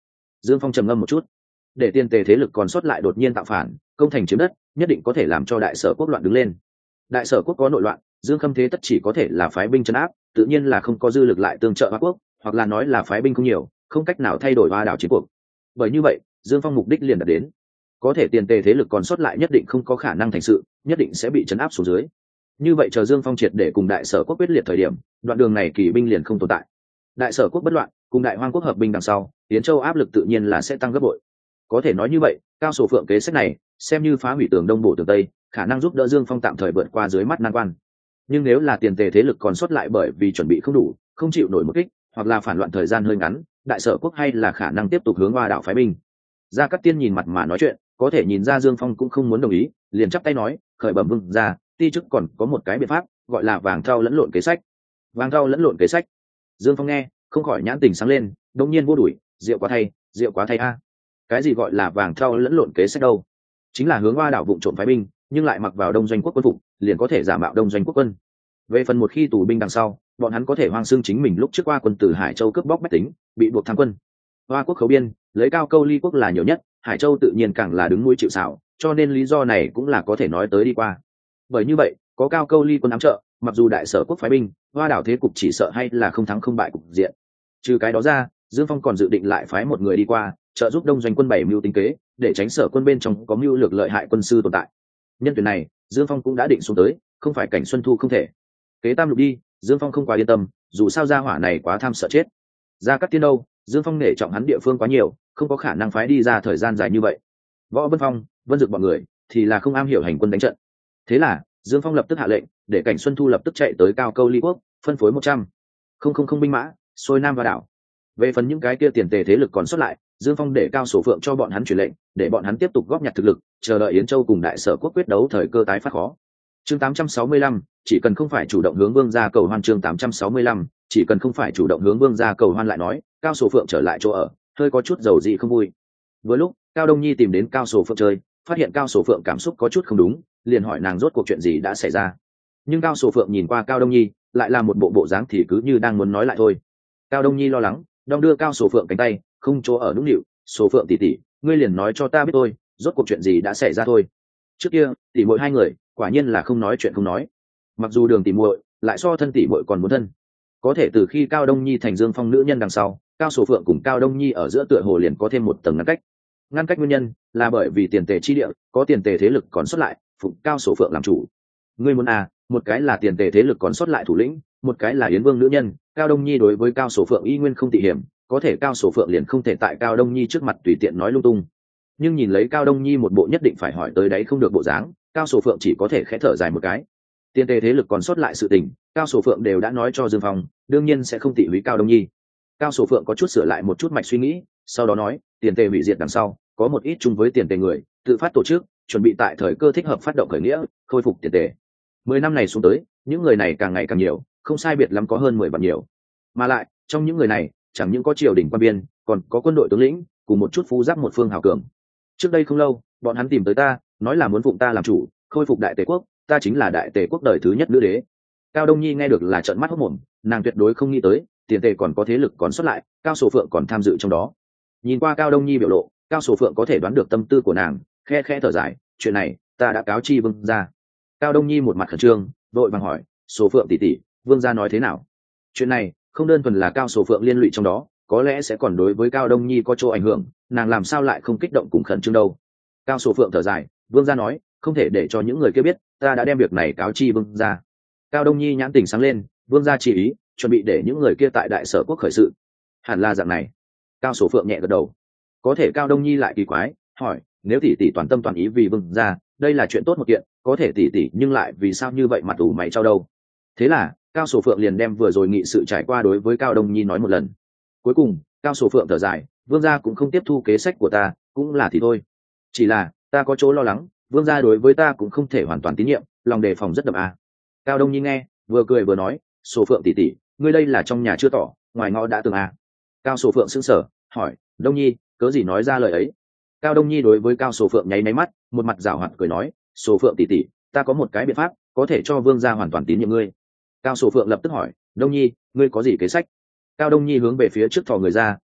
Dương Phong trầm ngâm một chút, để tiền tề thế lực còn sót lại đột nhiên tạo phản, công thành chiếm đất, nhất định có thể làm cho đại sở quốc loạn đứng lên. Đại sở quốc có nội loạn, Dương Khâm thế tất chỉ có thể là phái binh trấn áp, tự nhiên là không có dư lực lại tương trợ Hoa quốc, hoặc là nói là phái binh không nhiều, không cách nào thay đổi Hoa đảo chiến cuộc. Bởi như vậy, Dương Phong mục đích liền đạt đến. Có thể tiền tề thế lực còn sót lại nhất định không có khả năng thành sự, nhất định sẽ bị trấn áp xuống dưới. Như vậy chờ Dương Phong triệt để cùng đại sở quốc quyết liệt thời điểm, đoạn đường này kỳ binh liền không tồn tại. Đại sở quốc bất loạn, cùng đại hoang quốc hợp binh đằng sau, Yến Châu áp lực tự nhiên là sẽ tăng gấp bội. Có thể nói như vậy, cao sổ phượng kế sách này xem như phá hủy tường đông bổ tường tây, khả năng giúp đỡ Dương Phong tạm thời vượt qua dưới mắt nan quan. Nhưng nếu là tiền tề thế lực còn sót lại bởi vì chuẩn bị không đủ, không chịu nổi một kích, hoặc là phản loạn thời gian hơi ngắn, đại sở quốc hay là khả năng tiếp tục hướng Hoa đảo phái binh. Gia Cát Tiên nhìn mặt mà nói chuyện, có thể nhìn ra Dương Phong cũng không muốn đồng ý, liền chắp tay nói, khởi bẩm vương ra, ti chức còn có một cái biện pháp, gọi là vàng thau lẫn lộn kế sách. Vàng thau lẫn lộn kế sách. Dương Phong nghe, không khỏi nhãn tình sáng lên, đột nhiên vô đuổi, rượu quá thay, rượu quá thay a. Cái gì gọi là vàng thau lẫn lộn kế sách đâu? Chính là hướng Hoa đảo vụng trộm phái binh, nhưng lại mặc vào đông doanh quốc quân phục, liền có thể giả mạo đông doanh quốc quân. Về phần một khi tù binh đằng sau, bọn hắn có thể hoang xương chính mình lúc trước qua quân từ Hải Châu cướp bóc bách tính, bị buộc tham quân. Hoa quốc khấu biên, lấy Cao Câu Ly quốc là nhiều nhất, Hải Châu tự nhiên càng là đứng mũi chịu sào, cho nên lý do này cũng là có thể nói tới đi qua. Bởi như vậy, có Cao Câu Ly quân ám trợ, mặc dù đại sở quốc phái binh, Hoa đảo thế cục chỉ sợ hay là không thắng không bại cục diện. Trừ cái đó ra, Dương Phong còn dự định lại phái một người đi qua, trợ giúp đông doanh quân bảy mưu tính kế, để tránh sở quân bên trong có mưu lược lợi hại quân sư tồn tại. Nhân tuyển này, Dương Phong cũng đã định xuống tới, không phải Cảnh Xuân Thu không thể. Kế tam lục đi, Dương Phong không quá yên tâm, dù sao gia hỏa này quá tham sợ chết. Gia Cát Tiên đâu, Dương Phong nể trọng hắn địa phương quá nhiều, không có khả năng phái đi ra thời gian dài như vậy. Võ Vân Phong, Vân Dực bọn người thì là không am hiểu hành quân đánh trận. Thế là, Dương Phong lập tức hạ lệnh, để Cảnh Xuân Thu lập tức chạy tới Cao Câu Ly quốc, phân phối một trăm không không không binh mã, xuôi nam vào đảo. Về phần những cái kia tiền tề thế lực còn sót lại, Dương Phong để Cao Sổ Phượng cho bọn hắn truyền lệnh, để bọn hắn tiếp tục góp nhặt thực lực, chờ đợi Yến Châu cùng đại sở quốc quyết đấu thời cơ tái phát khó. Chương tám trăm sáu mươi lăm, chỉ cần không phải chủ động hướng vương gia cầu hoan. Chương tám trăm sáu mươi lăm, chỉ cần không phải chủ động hướng vương gia cầu hoan. Lại nói, Cao Sổ Phượng trở lại chỗ ở, hơi có chút dầu dị không vui. Vừa lúc, Cao Đông Nhi tìm đến Cao Sổ Phượng chơi, phát hiện Cao Sổ Phượng cảm xúc có chút không đúng, liền hỏi nàng rốt cuộc chuyện gì đã xảy ra. Nhưng Cao Sổ Phượng nhìn qua Cao Đông Nhi, lại là một bộ bộ dáng thì cứ như đang muốn nói lại thôi. Cao Đông Nhi lo lắng, đong đưa Cao Sổ Phượng cánh tay, không chỗ ở nũng nịu, Sổ Phượng tỷ tỷ, ngươi liền nói cho ta biết thôi, rốt cuộc chuyện gì đã xảy ra thôi. Trước kia, tỷ muội hai người, quả nhiên là không nói chuyện không nói. Mặc dù Đường tỷ muội lại so thân tỷ muội còn muốn thân, có thể từ khi Cao Đông Nhi thành Dương Phong nữ nhân đằng sau, Cao Sổ Phượng cùng Cao Đông Nhi ở giữa tựa hồ liền có thêm một tầng ngăn cách. Ngăn cách nguyên nhân là bởi vì tiền tề chi địa, có tiền tề thế lực còn sót lại, phụng Cao Sổ Phượng làm chủ. Ngươi muốn à, một cái là tiền tề thế lực còn sót lại thủ lĩnh, một cái là Yến Vương nữ nhân. Cao Đông Nhi đối với Cao Sổ Phượng y nguyên không tị hiểm, có thể Cao Sổ Phượng liền không thể tại Cao Đông Nhi trước mặt tùy tiện nói lung tung. Nhưng nhìn lấy Cao Đông Nhi một bộ nhất định phải hỏi tới đấy không được bộ dáng, Cao Sổ Phượng chỉ có thể khẽ thở dài một cái. Tiền tề thế lực còn sót lại sự tình, Cao Sổ Phượng đều đã nói cho Dương Phong, đương nhiên sẽ không tị húy Cao Đông Nhi. Cao Sổ Phượng có chút sửa lại một chút mạch suy nghĩ, sau đó nói, tiền tề hủy diệt đằng sau, có một ít chung với tiền tề người, tự phát tổ chức, chuẩn bị tại thời cơ thích hợp phát động khởi nghĩa, khôi phục tiền tề. Mười năm này xuống tới, những người này càng ngày càng nhiều, không sai biệt lắm có hơn mười vạn nhiều. Mà lại, trong những người này, chẳng những có triều đình quan biên, còn có quân đội tướng lĩnh, cùng một chút phú giáp một phương hào cường. Trước đây không lâu, bọn hắn tìm tới ta, nói là muốn phụng ta làm chủ, khôi phục đại tề quốc, ta chính là đại tề quốc đời thứ nhất nữ đế. Cao Đông Nhi nghe được là trợn mắt hốt mồm, nàng tuyệt đối không nghĩ tới, tiền tề còn có thế lực còn xuất lại, Cao Sổ Phượng còn tham dự trong đó. Nhìn qua Cao Đông Nhi biểu lộ, Cao Sổ Phượng có thể đoán được tâm tư của nàng, khe khe thở dài, chuyện này, ta đã cáo chi vương gia. Cao Đông Nhi một mặt khẩn trương, vội vàng hỏi, Sổ Phượng tỷ tỷ, vương gia nói thế nào? Chuyện này, không đơn thuần là Cao Sổ Phượng liên lụy trong đó, có lẽ sẽ còn đối với Cao Đông Nhi có chỗ ảnh hưởng, nàng làm sao lại không kích động cùng khẩn trương đâu? Cao Sổ Phượng thở dài, vương gia nói, không thể để cho những người kia biết, ta đã đem việc này cáo chi vương gia. Cao Đông Nhi nhãn tình sáng lên, vương gia chỉ ý, chuẩn bị để những người kia tại đại sở quốc khởi sự. Hẳn là dạng này. Cao Sổ Phượng nhẹ gật đầu. Có thể Cao Đông Nhi lại kỳ quái, hỏi, nếu tỷ tỷ toàn tâm toàn ý vì vương gia, đây là chuyện tốt một kiện, có thể tỷ tỷ nhưng lại vì sao như vậy mặt ủ mày trao đâu? Thế là, Cao Sổ Phượng liền đem vừa rồi nghị sự trải qua đối với Cao Đông Nhi nói một lần. Cuối cùng, Cao Sổ Phượng thở dài, vương gia cũng không tiếp thu kế sách của ta, cũng là thì thôi. Chỉ là, ta có chỗ lo lắng, vương gia đối với ta cũng không thể hoàn toàn tín nhiệm, lòng đề phòng rất đậm à. Cao Đông Nhi nghe, vừa cười vừa nói, Sổ Phượng tỷ tỷ, ngươi đây là trong nhà chưa tỏ, ngoài ngõ đã tường à. Cao Sổ Phượng sững sờ, hỏi, Đông Nhi, cớ gì nói ra lời ấy? Cao Đông Nhi đối với Cao Sổ Phượng nháy máy mắt, một mặt giảo hoạt cười nói, Sổ Phượng tỷ tỷ, ta có một cái biện pháp, có thể cho vương gia hoàn toàn tín nhiệm ngươi. Cao Sổ Phượng lập tức hỏi, Đông Nhi, ngươi có gì kế sách? Cao Đông Nhi hướng về phía trước thò người ra,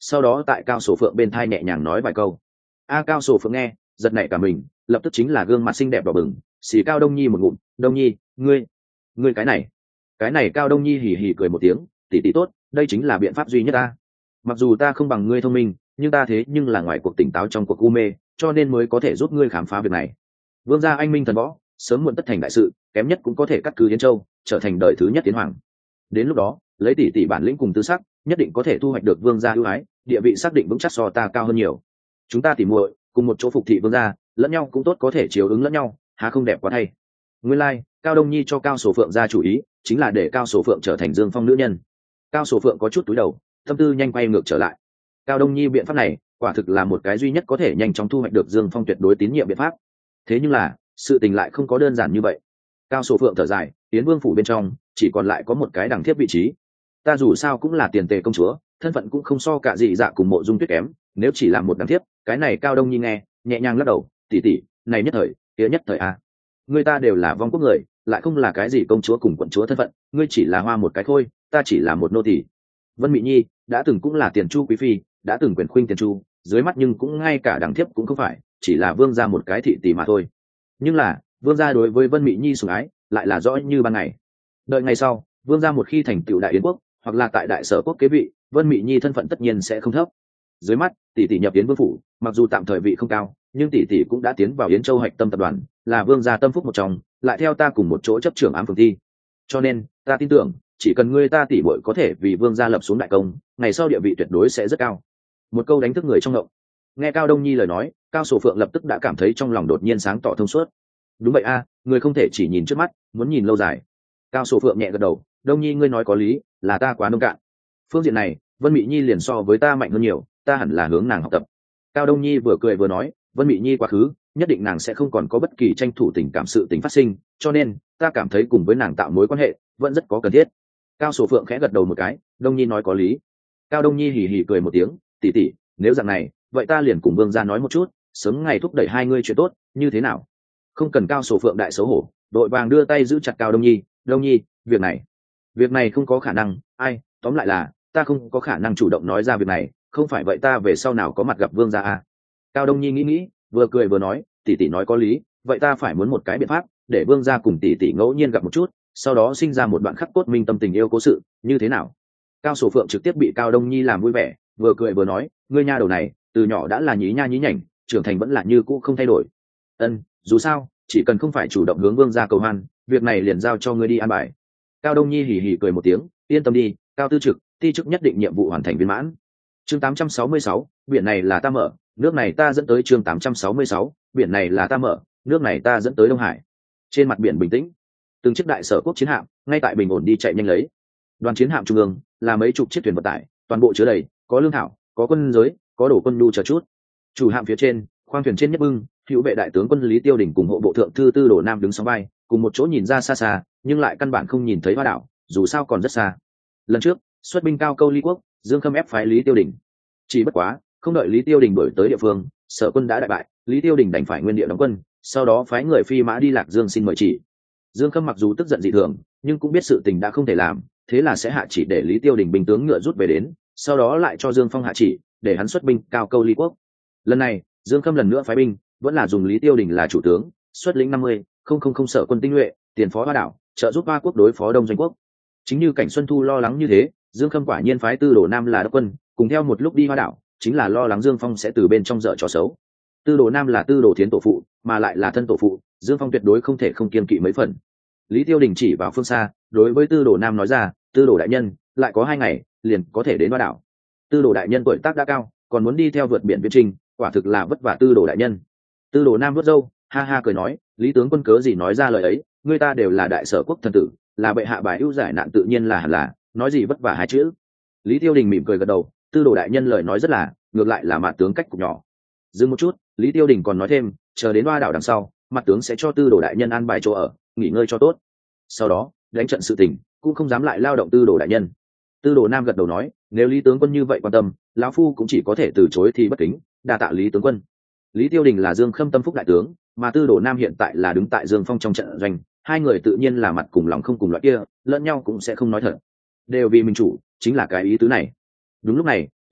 sau đó tại Cao Sổ Phượng bên thai nhẹ nhàng nói vài câu. A Cao Sổ Phượng nghe giật nảy cả mình, lập tức chính là gương mặt xinh đẹp đỏ bừng, xì Cao Đông Nhi một ngụm. Đông Nhi, ngươi ngươi cái này cái này Cao Đông Nhi hì hì cười một tiếng, tỷ tỷ tốt, đây chính là biện pháp duy nhất ta. Mặc dù ta không bằng ngươi thông minh, nhưng ta thế nhưng là ngoài cuộc tỉnh táo trong cuộc u mê, cho nên mới có thể giúp ngươi khám phá việc này. Vương gia anh minh thần võ, sớm muộn tất thành đại sự, kém nhất cũng có thể cắt cứ Yến Châu, trở thành đời thứ nhất tiến hoàng. Đến lúc đó, lấy tỷ tỷ bản lĩnh cùng tư sắc, nhất định có thể thu hoạch được vương gia ưu ái, địa vị xác định vững chắc so ta cao hơn nhiều. Chúng ta tỉ muội cùng một chỗ phục thị vương gia, lẫn nhau cũng tốt, có thể chiếu ứng lẫn nhau, há không đẹp quá thay. Nguyên lai, like, Cao Đông Nhi cho Cao Sổ Phượng ra chủ ý, chính là để Cao Sổ Phượng trở thành Dương Phong nữ nhân. Cao Sổ Phượng có chút túi đầu, tâm tư nhanh quay ngược trở lại. Cao Đông Nhi biện pháp này, quả thực là một cái duy nhất có thể nhanh chóng thu hoạch được Dương Phong tuyệt đối tín nhiệm biện pháp. Thế nhưng là, sự tình lại không có đơn giản như vậy. Cao Sổ Phượng thở dài, Yến Vương phủ bên trong chỉ còn lại có một cái đẳng thiếp vị trí. Ta dù sao cũng là tiền tề công chúa, thân phận cũng không so cả dị dạ cùng Mộ Dung Tuyết kém, nếu chỉ là một đẳng thiếp, cái này Cao Đông Nhi nghe, nhẹ nhàng lắc đầu, tỷ tỷ, này nhất thời, kia nhất thời a. Người ta đều là vong quốc người, lại không là cái gì công chúa cùng quận chúa thân phận, ngươi chỉ là hoa một cái thôi, ta chỉ là một nô tỳ. Vân Mị Nhi đã từng cũng là tiền chu quý phi, đã từng quyền khuynh tiền chu, dưới mắt nhưng cũng ngay cả đẳng thiếp cũng không phải, chỉ là vương gia một cái thị tỷ mà thôi. Nhưng là vương gia đối với Vân Mị Nhi sủng ái lại là rõ như ban ngày. Đợi ngày sau, vương gia một khi thành tựu đại yến quốc, hoặc là tại đại sở quốc kế vị, Vân Mị Nhi thân phận tất nhiên sẽ không thấp. Dưới mắt tỷ tỷ nhập yến vương phủ, mặc dù tạm thời vị không cao, nhưng tỷ tỷ cũng đã tiến vào Yến Châu Hạch Tâm tập đoàn, là vương gia tâm phúc một trong, lại theo ta cùng một chỗ chấp trưởng ám phường thi. Cho nên ta tin tưởng, chỉ cần ngươi ta tỷ muội có thể vì vương gia lập xuống đại công, ngày sau địa vị tuyệt đối sẽ rất cao. Một câu đánh thức người trong ngộng. Nghe Cao Đông Nhi lời nói, Cao Sổ Phượng lập tức đã cảm thấy trong lòng đột nhiên sáng tỏ thông suốt. Đúng vậy a, người không thể chỉ nhìn trước mắt, muốn nhìn lâu dài. Cao Sổ Phượng nhẹ gật đầu, Đông Nhi ngươi nói có lý, là ta quá nông cạn. Phương diện này, Vân Mị Nhi liền so với ta mạnh hơn nhiều, ta hẳn là hướng nàng học tập. Cao Đông Nhi vừa cười vừa nói, Vân Mị Nhi quá khứ, nhất định nàng sẽ không còn có bất kỳ tranh thủ tình cảm sự tình phát sinh, cho nên ta cảm thấy cùng với nàng tạo mối quan hệ vẫn rất có cần thiết. Cao Sổ Phượng khẽ gật đầu một cái, Đông Nhi nói có lý. Cao Đông Nhi hì hì cười một tiếng, tỷ tỷ, nếu dạng này, vậy ta liền cùng vương gia nói một chút, sớm ngày thúc đẩy hai ngươi chuyện tốt, như thế nào? Không cần. Cao Sổ Phượng đại xấu hổ, đội vàng đưa tay giữ chặt Cao Đông Nhi, Đông Nhi, việc này, việc này không có khả năng, ai, tóm lại là ta không có khả năng chủ động nói ra việc này, không phải vậy ta về sau nào có mặt gặp vương gia à? Cao Đông Nhi nghĩ nghĩ, vừa cười vừa nói, tỷ tỷ nói có lý, vậy ta phải muốn một cái biện pháp để vương gia cùng tỷ tỷ ngẫu nhiên gặp một chút, sau đó sinh ra một đoạn khắc cốt minh tâm tình yêu cố sự, như thế nào? Cao Sổ Phượng trực tiếp bị Cao Đông Nhi làm vui vẻ, vừa cười vừa nói, ngươi nha đầu này từ nhỏ đã là nhí nha nhí nhảnh, trưởng thành vẫn là như cũ không thay đổi. Ân, dù sao chỉ cần không phải chủ động hướng vương gia cầu hoan, việc này liền giao cho ngươi đi an bài. Cao Đông Nhi hì hì cười một tiếng, yên tâm đi, Cao tư trực ti chức nhất định nhiệm vụ hoàn thành viên mãn. Chương tám trăm sáu mươi sáu, biển này là ta mở, nước này ta dẫn tới. Chương tám trăm sáu mươi sáu, biển này là ta mở, nước này ta dẫn tới Đông Hải. Trên mặt biển bình tĩnh, từng chiếc đại sở quốc chiến hạm ngay tại bình ổn đi chạy nhanh lấy. Đoàn chiến hạm trung ương là mấy chục chiếc thuyền vận tải, toàn bộ chứa đầy, có lương thảo, có quân giới, có đổ quân nhu chờ chút. Chủ hạm phía trên, khoang thuyền trên nhất bưng, hữu vệ đại tướng quân Lý Tiêu Đình cùng hộ bộ thượng thư Tư Đồ Nam đứng sóng vai, cùng một chỗ nhìn ra xa xa, nhưng lại căn bản không nhìn thấy hoa đảo, dù sao còn rất xa. Lần trước xuất binh Cao Câu Ly quốc, Dương Khâm ép phái Lý Tiêu Đình, chỉ bất quá không đợi Lý Tiêu Đình đổi tới địa phương, sở quân đã đại bại, Lý Tiêu Đình đành phải nguyên địa đóng quân, sau đó phái người phi mã đi Lạc Dương xin mời chỉ. Dương Khâm mặc dù tức giận dị thường, nhưng cũng biết sự tình đã không thể làm, thế là sẽ hạ chỉ để Lý Tiêu Đình binh tướng ngựa rút về đến, sau đó lại cho Dương Phong hạ chỉ để hắn xuất binh Cao Câu Ly quốc. Lần này Dương Khâm lần nữa phái binh, vẫn là dùng Lý Tiêu Đình là chủ tướng, xuất lĩnh năm mươi không không không sở quân tinh nhuệ, tiền phó Hoa đảo, trợ giúp Hoa quốc đối phó Đông Doanh quốc. Chính như Cảnh Xuân Thu lo lắng như thế, Dương Khâm quả nhiên phái Tư Đồ Nam là đốc quân, cùng theo một lúc đi Hoa đảo, chính là lo lắng Dương Phong sẽ từ bên trong dở trò xấu. Tư Đồ Nam là Tư Đồ Thiến tổ phụ, mà lại là thân tổ phụ, Dương Phong tuyệt đối không thể không kiêng kỵ mấy phần. Lý Tiêu Đình chỉ vào phương xa, đối với Tư Đồ Nam nói ra, Tư Đồ đại nhân, lại có hai ngày liền có thể đến Hoa đảo. Tư Đồ đại nhân tuổi tác đã cao, còn muốn đi theo vượt biển viễn trình, quả thực là vất vả Tư Đồ đại nhân. Tư Đồ Nam vớt râu, ha ha cười nói, Lý tướng quân cớ gì nói ra lời ấy, người ta đều là đại sở quốc thần tử, là bệ hạ bài ưu giải nạn tự nhiên là hẳn là, nói gì vất vả hai chữ. Lý Tiêu Đình mỉm cười gật đầu, Tư Đồ đại nhân lời nói rất là, ngược lại là mặt tướng cách cục nhỏ. Dừng một chút, Lý Tiêu Đình còn nói thêm, chờ đến Hoa đảo đằng sau, mặt tướng sẽ cho Tư Đồ đại nhân an bài chỗ ở, nghỉ ngơi cho tốt. Sau đó đánh trận sự tình cũng không dám lại lao động Tư Đồ đại nhân. Tư Đồ Nam gật đầu nói, nếu Lý tướng quân như vậy quan tâm, lão phu cũng chỉ có thể từ chối thì bất kính, đa tạ Lý tướng quân. Lý Tiêu Đình là Dương Khâm tâm phúc đại tướng, mà Tư Đồ Nam hiện tại là đứng tại Dương Phong trong trận doanh, hai người tự nhiên là mặt cùng lòng không cùng loại kia, lẫn nhau cũng sẽ không nói thật, đều vì mình chủ, chính là cái ý tứ này. Đúng lúc này,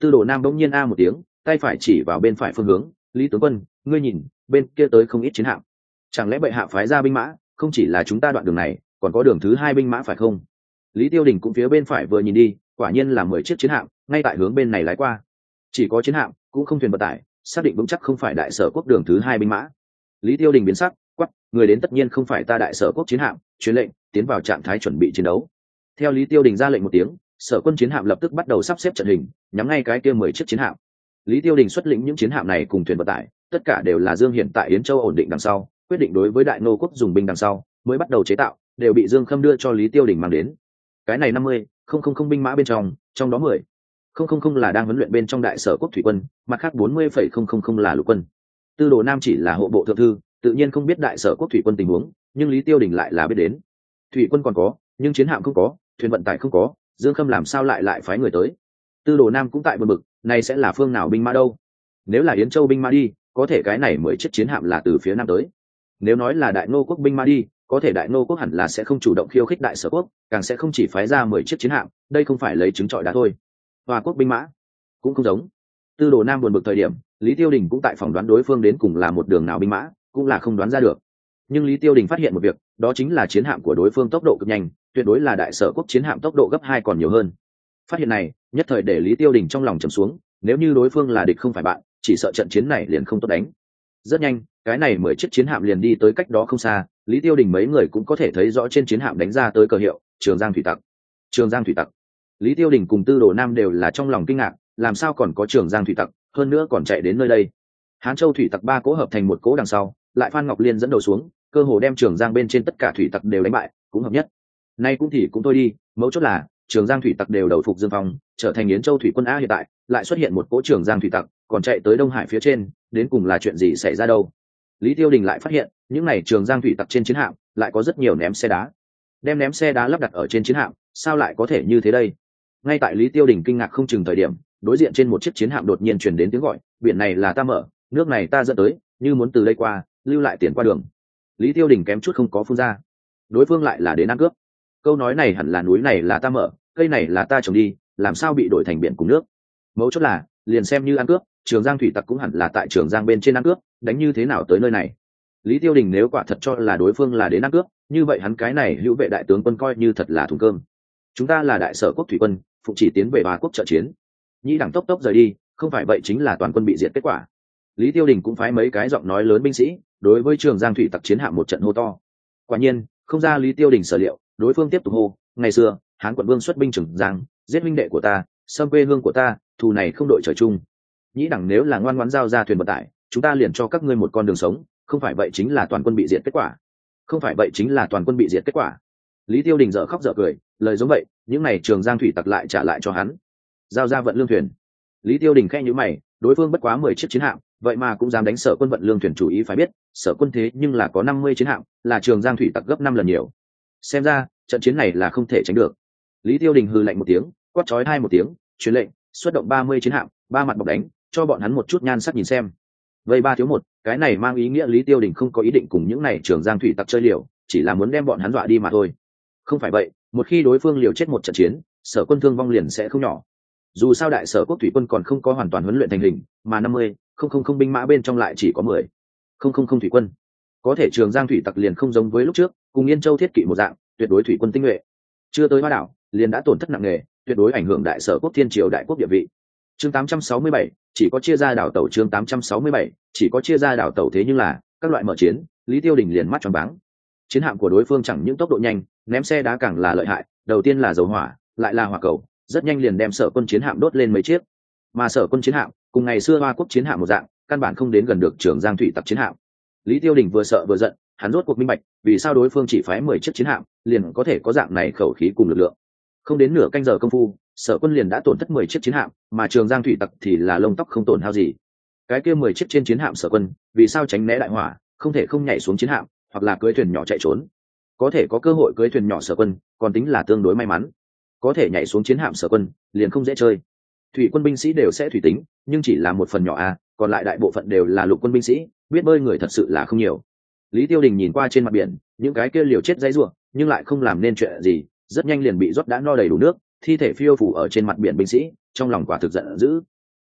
Tư Đồ Nam bỗng nhiên a một tiếng, tay phải chỉ vào bên phải phương hướng, Lý tướng quân, ngươi nhìn, bên kia tới không ít chiến hạm. Chẳng lẽ bệ hạ phái ra binh mã, không chỉ là chúng ta đoạn đường này, còn có đường thứ hai binh mã phải không? Lý Tiêu Đình cũng phía bên phải vừa nhìn đi, quả nhiên là mười chiếc chiến hạm, ngay tại hướng bên này lái qua. Chỉ có chiến hạm, cũng không thuyền vận tải, xác định vững chắc không phải đại sở quốc đường thứ hai binh mã. Lý Tiêu Đình biến sắc, quắc, người đến tất nhiên không phải ta đại sở quốc chiến hạm, truyền lệnh, tiến vào trạng thái chuẩn bị chiến đấu. Theo Lý Tiêu Đình ra lệnh một tiếng, sở quân chiến hạm lập tức bắt đầu sắp xếp trận hình, nhắm ngay cái kia mười chiếc chiến hạm. Lý Tiêu Đình xuất lĩnh những chiến hạm này cùng thuyền vận tải, tất cả đều là Dương Hiển tại Yến Châu ổn định đằng sau, quyết định đối với đại nô quốc dùng binh đằng sau, mới bắt đầu chế tạo, đều bị Dương Khâm đưa cho Lý Tiêu Đình mang đến. Cái này năm mươi, không không không binh mã bên trong, trong đó mười, không không không là đang huấn luyện bên trong đại sở quốc thủy quân, mặt khác bốn mươi phẩy không không không là lục quân. Tư Đồ Nam chỉ là hộ bộ thượng thư, tự nhiên không biết đại sở quốc thủy quân tình huống, nhưng Lý Tiêu Đình lại là biết đến. Thủy quân còn có, nhưng chiến hạm không có, thuyền vận tải không có, Dương Khâm làm sao lại lại phái người tới? Tư Đồ Nam cũng tại buồn bực, này sẽ là phương nào binh mã đâu? Nếu là Yến Châu binh mã đi, có thể cái này mới chiếc chiến hạm là từ phía nam tới. Nếu nói là đại nô quốc binh mã đi, có thể đại nô quốc hẳn là sẽ không chủ động khiêu khích đại sở quốc, càng sẽ không chỉ phái ra mười chiếc chiến hạm, đây không phải lấy trứng trọi đá thôi. Hoa quốc binh mã cũng không giống. Tư Đồ Nam buồn bực thời điểm, Lý Tiêu Đình cũng tại phỏng đoán đối phương đến cùng là một đường nào binh mã, cũng là không đoán ra được. Nhưng Lý Tiêu Đình phát hiện một việc, đó chính là chiến hạm của đối phương tốc độ cực nhanh, tuyệt đối là đại sở quốc chiến hạm tốc độ gấp hai còn nhiều hơn. Phát hiện này, nhất thời để Lý Tiêu Đình trong lòng trầm xuống, nếu như đối phương là địch không phải bạn, chỉ sợ trận chiến này liền không tốt đánh. Rất nhanh, cái này mười chiếc chiến hạm liền đi tới cách đó không xa, Lý Tiêu Đình mấy người cũng có thể thấy rõ trên chiến hạm đánh ra tới cờ hiệu, Trường Giang thủy tặc. Trường Giang thủy tặc. Lý Tiêu Đình cùng Tư Đồ Nam đều là trong lòng kinh ngạc, làm sao còn có Trường Giang thủy tặc, hơn nữa còn chạy đến nơi đây. Hán Châu thủy tặc ba cỗ hợp thành một cỗ đằng sau, lại Phan Ngọc Liên dẫn đầu xuống, cơ hồ đem Trường Giang bên trên tất cả thủy tặc đều đánh bại, cũng hợp nhất. Nay cũng thì cũng thôi đi, mấu chốt là Trường Giang thủy tặc đều đầu phục Dương Phong, trở thành Yến Châu thủy quân a, hiện tại lại xuất hiện một cỗ Trường Giang thủy tặc, còn chạy tới Đông Hải phía trên, đến cùng là chuyện gì xảy ra đâu? Lý Tiêu Đình lại phát hiện, những này Trường Giang thủy tặc trên chiến hạm lại có rất nhiều ném xe đá. Đem ném xe đá lắp đặt ở trên chiến hạm, sao lại có thể như thế đây? Ngay tại Lý Tiêu Đình kinh ngạc không chừng thời điểm, đối diện trên một chiếc chiến hạm đột nhiên truyền đến tiếng gọi, biển này là ta mở, nước này ta dẫn tới, như muốn từ đây qua, lưu lại tiền qua đường. Lý Tiêu Đình kém chút không có phun ra. Đối phương lại là đến ăn cướp. Câu nói này hẳn là núi này là ta mở, cây này là ta trồng đi, làm sao bị đổi thành biển cùng nước? Mấu chốt là, liền xem như ăn cướp, Trường Giang thủy tặc cũng hẳn là tại Trường Giang bên trên ăn cướp, đánh như thế nào tới nơi này? Lý Tiêu Đình nếu quả thật cho là đối phương là đến ăn cướp, như vậy hắn cái này hữu vệ đại tướng quân coi như thật là thùng cơm. Chúng ta là đại sở quốc thủy quân, phụ chỉ tiến về Hoa quốc trợ chiến. Nhĩ đẳng tốc tốc rời đi, không phải vậy chính là toàn quân bị diệt kết quả. Lý Tiêu Đình cũng phái mấy cái giọng nói lớn binh sĩ, đối với Trường Giang thủy tặc chiến hạm một trận hô to. Quả nhiên, không ra Lý Tiêu Đình sở liệu, đối phương tiếp tục hô, ngày xưa, Hán quận vương xuất binh Trường Giang, giết huynh đệ của ta, xâm quê hương của ta, thù này không đội trời chung. Nhĩ đẳng nếu là ngoan ngoãn giao ra thuyền vận tải, chúng ta liền cho các ngươi một con đường sống, không phải vậy chính là toàn quân bị diệt kết quả. Không phải vậy chính là toàn quân bị diệt kết quả. Lý Tiêu Đình dở khóc dở cười, lời giống vậy, những này Trường Giang thủy tặc lại trả lại cho hắn. Giao ra vận lương thuyền. Lý Tiêu Đình khẽ nhíu mày, đối phương bất quá mười chiếc chiến hạm, vậy mà cũng dám đánh sở quân vận lương thuyền, chủ ý phải biết, sở quân thế nhưng là có năm mươi chiến hạm, là Trường Giang thủy tặc gấp năm lần nhiều. Xem ra, trận chiến này là không thể tránh được. Lý Tiêu Đình hừ lạnh một tiếng, quát chói hai một tiếng, truyền lệnh, xuất động ba mươi chiến hạm, ba mặt bọc đánh, cho bọn hắn một chút nhan sắc nhìn xem. Vây ba thiếu một, cái này mang ý nghĩa Lý Tiêu Đình không có ý định cùng những này Trường Giang thủy tặc chơi liều, chỉ là muốn đem bọn hắn dọa đi mà thôi. Không phải vậy, một khi đối phương liều chết một trận chiến, sở quân thương vong liền sẽ không nhỏ. Dù sao đại sở quốc thủy quân còn không có hoàn toàn huấn luyện thành hình, mà năm mươi, không không không binh mã bên trong lại chỉ có mười, không không không thủy quân. Có thể Trường Giang thủy tặc liền không giống với lúc trước, cùng Yên Châu thiết kỵ một dạng, tuyệt đối thủy quân tinh nhuệ. Chưa tới Hoa đảo, liền đã tổn thất nặng nề, tuyệt đối ảnh hưởng đại sở quốc thiên triều đại quốc địa vị. Chương tám trăm sáu mươi bảy, chỉ có chia ra đảo tàu. Chương tám trăm sáu mươi bảy, chỉ có chia ra đảo tàu. Thế nhưng là các loại mở chiến, Lý Tiêu Đình liền mắt tròn váng. Chiến hạm của đối phương chẳng những tốc độ nhanh, ném xe đá càng là lợi hại, đầu tiên là dầu hỏa, lại là hỏa cầu, rất nhanh liền đem sở quân chiến hạm đốt lên mấy chiếc. Mà sở quân chiến hạm cùng ngày xưa Hoa quốc chiến hạm một dạng, căn bản không đến gần được Trường Giang thủy tặc chiến hạm. Lý Tiêu Đình vừa sợ vừa giận, hắn rốt cuộc minh bạch, vì sao đối phương chỉ phái mười chiếc chiến hạm, liền có thể có dạng này khẩu khí cùng lực lượng. Không đến nửa canh giờ công phu, sở quân liền đã tổn thất mười chiếc chiến hạm, mà Trường Giang thủy tặc thì là lông tóc không tổn hao gì. Cái kia mười chiếc trên chiến hạm sở quân, vì sao tránh né đại hỏa, không thể không nhảy xuống chiến hạm, hoặc là cưỡi thuyền nhỏ chạy trốn. Có thể có cơ hội cưỡi thuyền nhỏ sở quân, còn tính là tương đối may mắn. Có thể nhảy xuống chiến hạm sở quân, liền không dễ chơi. Thủy quân binh sĩ đều sẽ thủy tính, nhưng chỉ là một phần nhỏ a, còn lại đại bộ phận đều là lục quân binh sĩ, biết bơi người thật sự là không nhiều. Lý Tiêu Đình nhìn qua trên mặt biển, những cái kia liều chết dãy rủa, nhưng lại không làm nên chuyện gì, rất nhanh liền bị rót đã no đầy đủ nước, thi thể phiêu phù ở trên mặt biển binh sĩ, trong lòng quả thực giận dữ.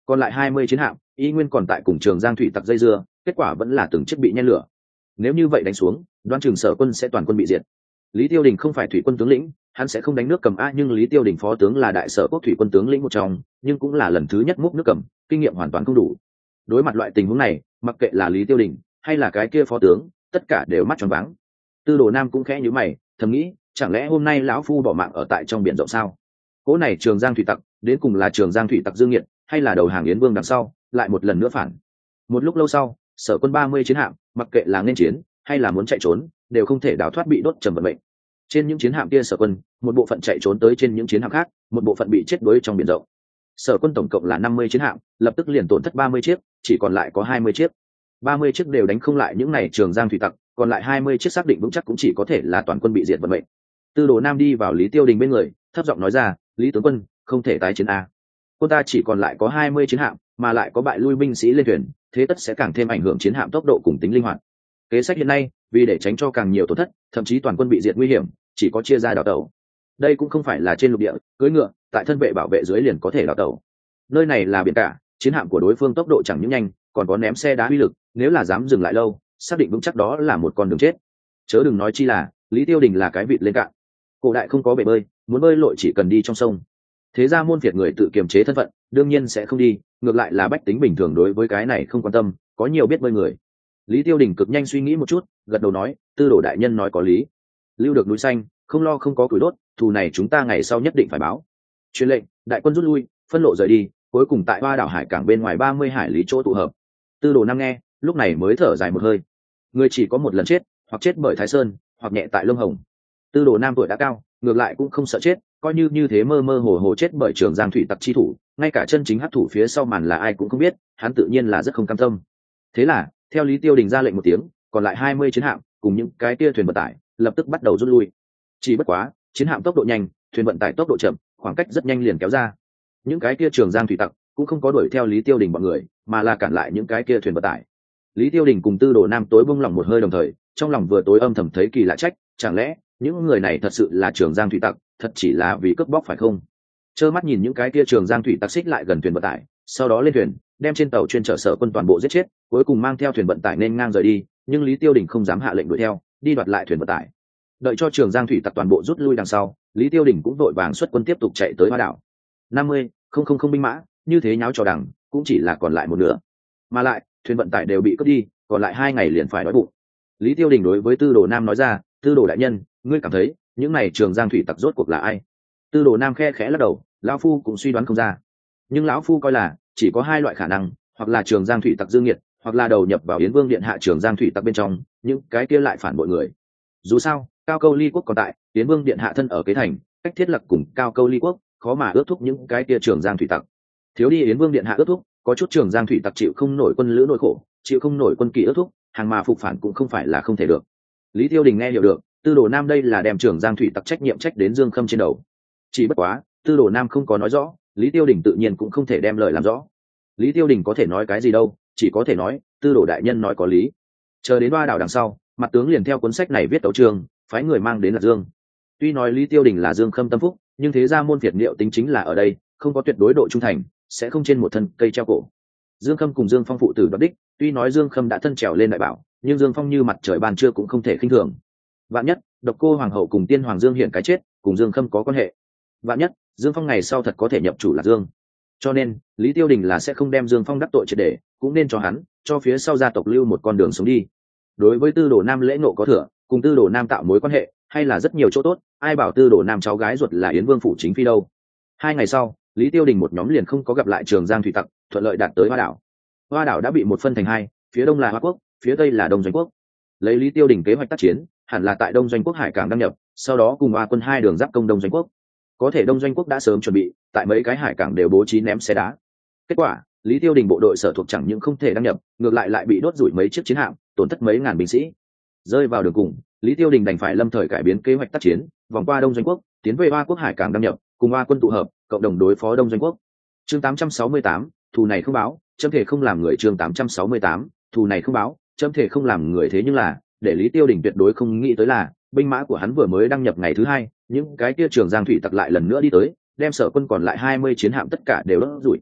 còn lại hai mươi chiến hạm y nguyên còn tại cùng Trường Giang thủy tặc dây dưa, kết quả vẫn là từng chiếc bị nhen lửa. Nếu như vậy đánh xuống, đoán chừng Sở quân sẽ toàn quân bị diệt. Lý Tiêu Đình không phải thủy quân tướng lĩnh, hắn sẽ không đánh nước cầm a, nhưng Lý Tiêu Đình phó tướng là đại sở quốc thủy quân tướng lĩnh một trong, nhưng cũng là lần thứ nhất múc nước cầm, kinh nghiệm hoàn toàn không đủ. Đối mặt loại tình huống này, mặc kệ là Lý Tiêu Đình hay là cái kia phó tướng, tất cả đều mắt tròn váng. Tư Đồ Nam cũng khẽ nhíu mày, thầm nghĩ, chẳng lẽ hôm nay lão phu bỏ mạng ở tại trong biển rộng sao? Cố này Trường Giang thủy tặc, đến cùng là Trường Giang thủy tặc Dương Nghiệt, hay là đầu hàng Yến Vương đằng sau, lại một lần nữa phản. Một lúc lâu sau, Sở quân ba mươi chiến hạm, mặc kệ là nên chiến hay là muốn chạy trốn, đều không thể đào thoát bị đốt trầm vận mệnh. Trên những chiến hạm kia Sở quân, một bộ phận chạy trốn tới trên những chiến hạm khác, một bộ phận bị chết đuối trong biển rộng. Sở quân tổng cộng là năm mươi chiến hạm, lập tức liền tổn thất ba mươi chiếc, chỉ còn lại có hai mươi chiếc. ba mươi chiếc đều đánh không lại những này Trường Giang thủy tặc, còn lại hai mươi chiếc xác định vững chắc cũng chỉ có thể là toàn quân bị diệt vận mệnh. Tư Đồ Nam đi vào Lý Tiêu Đình bên người, thấp giọng nói ra, "Lý tướng quân, không thể tái chiến a. Quân ta chỉ còn lại có hai mươi chiến hạm, mà lại có bại lui binh sĩ lên thuyền, thế tất sẽ càng thêm ảnh hưởng chiến hạm tốc độ cùng tính linh hoạt. Kế sách hiện nay, vì để tránh cho càng nhiều tổn thất, thậm chí toàn quân bị diệt nguy hiểm, chỉ có chia ra đào tẩu. Đây cũng không phải là trên lục địa, cưỡi ngựa, tại thân vệ bảo vệ dưới liền có thể đào tẩu. Nơi này là biển cả, chiến hạm của đối phương tốc độ chẳng những nhanh, còn có ném xe đá uy lực, nếu là dám dừng lại lâu, xác định vững chắc đó là một con đường chết. Chớ đừng nói chi là, Lý Tiêu Đình là cái vịt lên cạn. Cổ đại không có bể bơi, muốn bơi lội chỉ cần đi trong sông. Thế ra môn phiệt người tự kiềm chế thân phận, đương nhiên sẽ không đi, ngược lại là bách tính bình thường đối với cái này không quan tâm, có nhiều biết bơi người. Lý Tiêu Đình cực nhanh suy nghĩ một chút, gật đầu nói, Tư Đồ đại nhân nói có lý. Lưu được núi xanh, không lo không có củi đốt, thù này chúng ta ngày sau nhất định phải báo. Truyền lệnh, đại quân rút lui, phân lộ rời đi, cuối cùng tại Hoa đảo hải cảng bên ngoài ba mươi hải lý chỗ tụ hợp. Tư Đồ Nam nghe, lúc này mới thở dài một hơi. Người chỉ có một lần chết, hoặc chết bởi Thái Sơn, hoặc nhẹ tại Lông Hồng. Tư Đồ Nam tuổi đã cao, ngược lại cũng không sợ chết, coi như như thế mơ mơ hồ hồ chết bởi Trường Giang thủy tặc chi thủ, ngay cả chân chính hắc thủ phía sau màn là ai cũng không biết, hắn tự nhiên là rất không cam tâm. Thế là, theo Lý Tiêu Đình ra lệnh một tiếng, còn lại hai mươi chiến hạm cùng những cái kia thuyền vận tải lập tức bắt đầu rút lui. Chỉ bất quá, chiến hạm tốc độ nhanh, thuyền vận tải tốc độ chậm, khoảng cách rất nhanh liền kéo ra. Những cái kia Trường Giang thủy tặc cũng không có đuổi theo Lý Tiêu Đình bọn người, mà là cản lại những cái kia thuyền vận tải. Lý Tiêu Đình cùng Tư Đồ Nam tối bông lòng một hơi đồng thời, trong lòng vừa tối âm thầm thấy kỳ lạ trách, chẳng lẽ những người này thật sự là Trường Giang thủy tặc, thật chỉ là vì cướp bóc phải không? Trơ mắt nhìn những cái kia Trường Giang thủy tặc xích lại gần thuyền vận tải, sau đó lên thuyền, đem trên tàu chuyên chở Sở quân toàn bộ giết chết, cuối cùng mang theo thuyền vận tải nên ngang rời đi, nhưng Lý Tiêu Đình không dám hạ lệnh đuổi theo, đi đoạt lại thuyền vận tải. Đợi cho Trường Giang thủy tặc toàn bộ rút lui đằng sau, Lý Tiêu Đình cũng vội vàng xuất quân tiếp tục chạy tới Hoa đảo. năm mươi, không không không binh mã, như thế nháo trò đằng, cũng chỉ là còn lại một nửa. Mà lại, thuyền vận tải đều bị cướp đi, còn lại hai ngày liền phải đói bụng. Lý Tiêu Đình đối với Tư Đồ Nam nói ra, Tư Đồ đại nhân, ngươi cảm thấy những này Trường Giang thủy tặc rốt cuộc là ai? Tư Đồ Nam khe khẽ lắc đầu, lão phu cũng suy đoán không ra, nhưng lão phu coi là chỉ có hai loại khả năng, hoặc là Trường Giang thủy tặc Dương Nghiệt, hoặc là đầu nhập vào Yến Vương điện hạ Trường Giang thủy tặc bên trong, những cái kia lại phản bội người. Dù sao, Cao Câu Ly quốc còn tại, Yến Vương điện hạ thân ở Kế Thành, cách thiết lập cùng Cao Câu Ly quốc, khó mà ước thúc những cái kia Trường Giang thủy tặc. Thiếu đi Yến Vương điện hạ ước thúc, có chút Trường Giang thủy tặc chịu không nổi quân lữ nỗi khổ, chịu không nổi quân kỳ ước thúc, hàng mà phục phản cũng không phải là không thể được. Lý Tiêu Đình nghe hiểu được, Tư Đồ Nam đây là đem Trường Giang thủy tặc trách nhiệm trách đến Dương Khâm trên đầu. Chỉ bất quá, Tư Đồ Nam không có nói rõ, Lý Tiêu Đình tự nhiên cũng không thể đem lời làm rõ. Lý Tiêu Đình có thể nói cái gì đâu, chỉ có thể nói, Tư Đồ đại nhân nói có lý. Chờ đến Hoa đảo đằng sau, mặt tướng liền theo cuốn sách này viết tấu chương, phái người mang đến Lạc Dương. Tuy nói Lý Tiêu Đình là Dương Khâm tâm phúc, nhưng thế ra môn phiệt liệu tính chính là ở đây, không có tuyệt đối độ trung thành, sẽ không trên một thân cây treo cổ. Dương Khâm cùng Dương Phong phụ tử đoạt đích, tuy nói Dương Khâm đã thân trèo lên đại bảo, nhưng Dương Phong như mặt trời ban trưa cũng không thể khinh thường. Vạn nhất, Độc Cô hoàng hậu cùng Tiên Hoàng Dương Hiển cái chết, cùng Dương Khâm có quan hệ. Vạn nhất, Dương Phong ngày sau thật có thể nhập chủ Lạc Dương. Cho nên, Lý Tiêu Đình là sẽ không đem Dương Phong đắc tội triệt để, cũng nên cho hắn, cho phía sau gia tộc lưu một con đường sống đi. Đối với Tư Đồ Nam lễ ngộ có thừa, cùng Tư Đồ Nam tạo mối quan hệ, hay là rất nhiều chỗ tốt, ai bảo Tư Đồ Nam cháu gái ruột là Yến Vương phủ chính phi đâu. Hai ngày sau, Lý Tiêu Đình một nhóm liền không có gặp lại Trường Giang thủy tặc, thuận lợi đạt tới Hoa đảo. Hoa đảo đã bị một phân thành hai, phía đông là Hoa quốc, phía tây là Đông Doanh quốc. Lấy Lý Tiêu Đình kế hoạch tác chiến, hẳn là tại Đông Doanh quốc hải cảng đăng nhập, sau đó cùng Hoa quân hai đường giáp công Đông Doanh quốc. Có thể Đông Doanh quốc đã sớm chuẩn bị, tại mấy cái hải cảng đều bố trí ném xe đá. Kết quả, Lý Tiêu Đình bộ đội sở thuộc chẳng những không thể đăng nhập, ngược lại lại bị đốt rủi mấy chiếc chiến hạm, tổn thất mấy ngàn binh sĩ. Rơi vào đường cùng, Lý Tiêu Đình đành phải lâm thời cải biến kế hoạch tác chiến, vòng qua Đông Doanh quốc, tiến về Hoa quốc hải cảng đăng nhập, cùng Hoa quân tụ hợp, cộng đồng đối phó Đông Doanh quốc. Chương tám trăm sáu mươi tám, thù này không báo, chấm thể không làm người. Chương tám trăm sáu mươi tám, thù này không báo, chấm thể không làm người. Thế nhưng là, để Lý Tiêu Đình tuyệt đối không nghĩ tới là, binh mã của hắn vừa mới đăng nhập ngày thứ hai, những cái kia Trường Giang thủy tặc lại lần nữa đi tới, đem Sở quân còn lại hai mươi chiến hạm tất cả đều đốt rủi.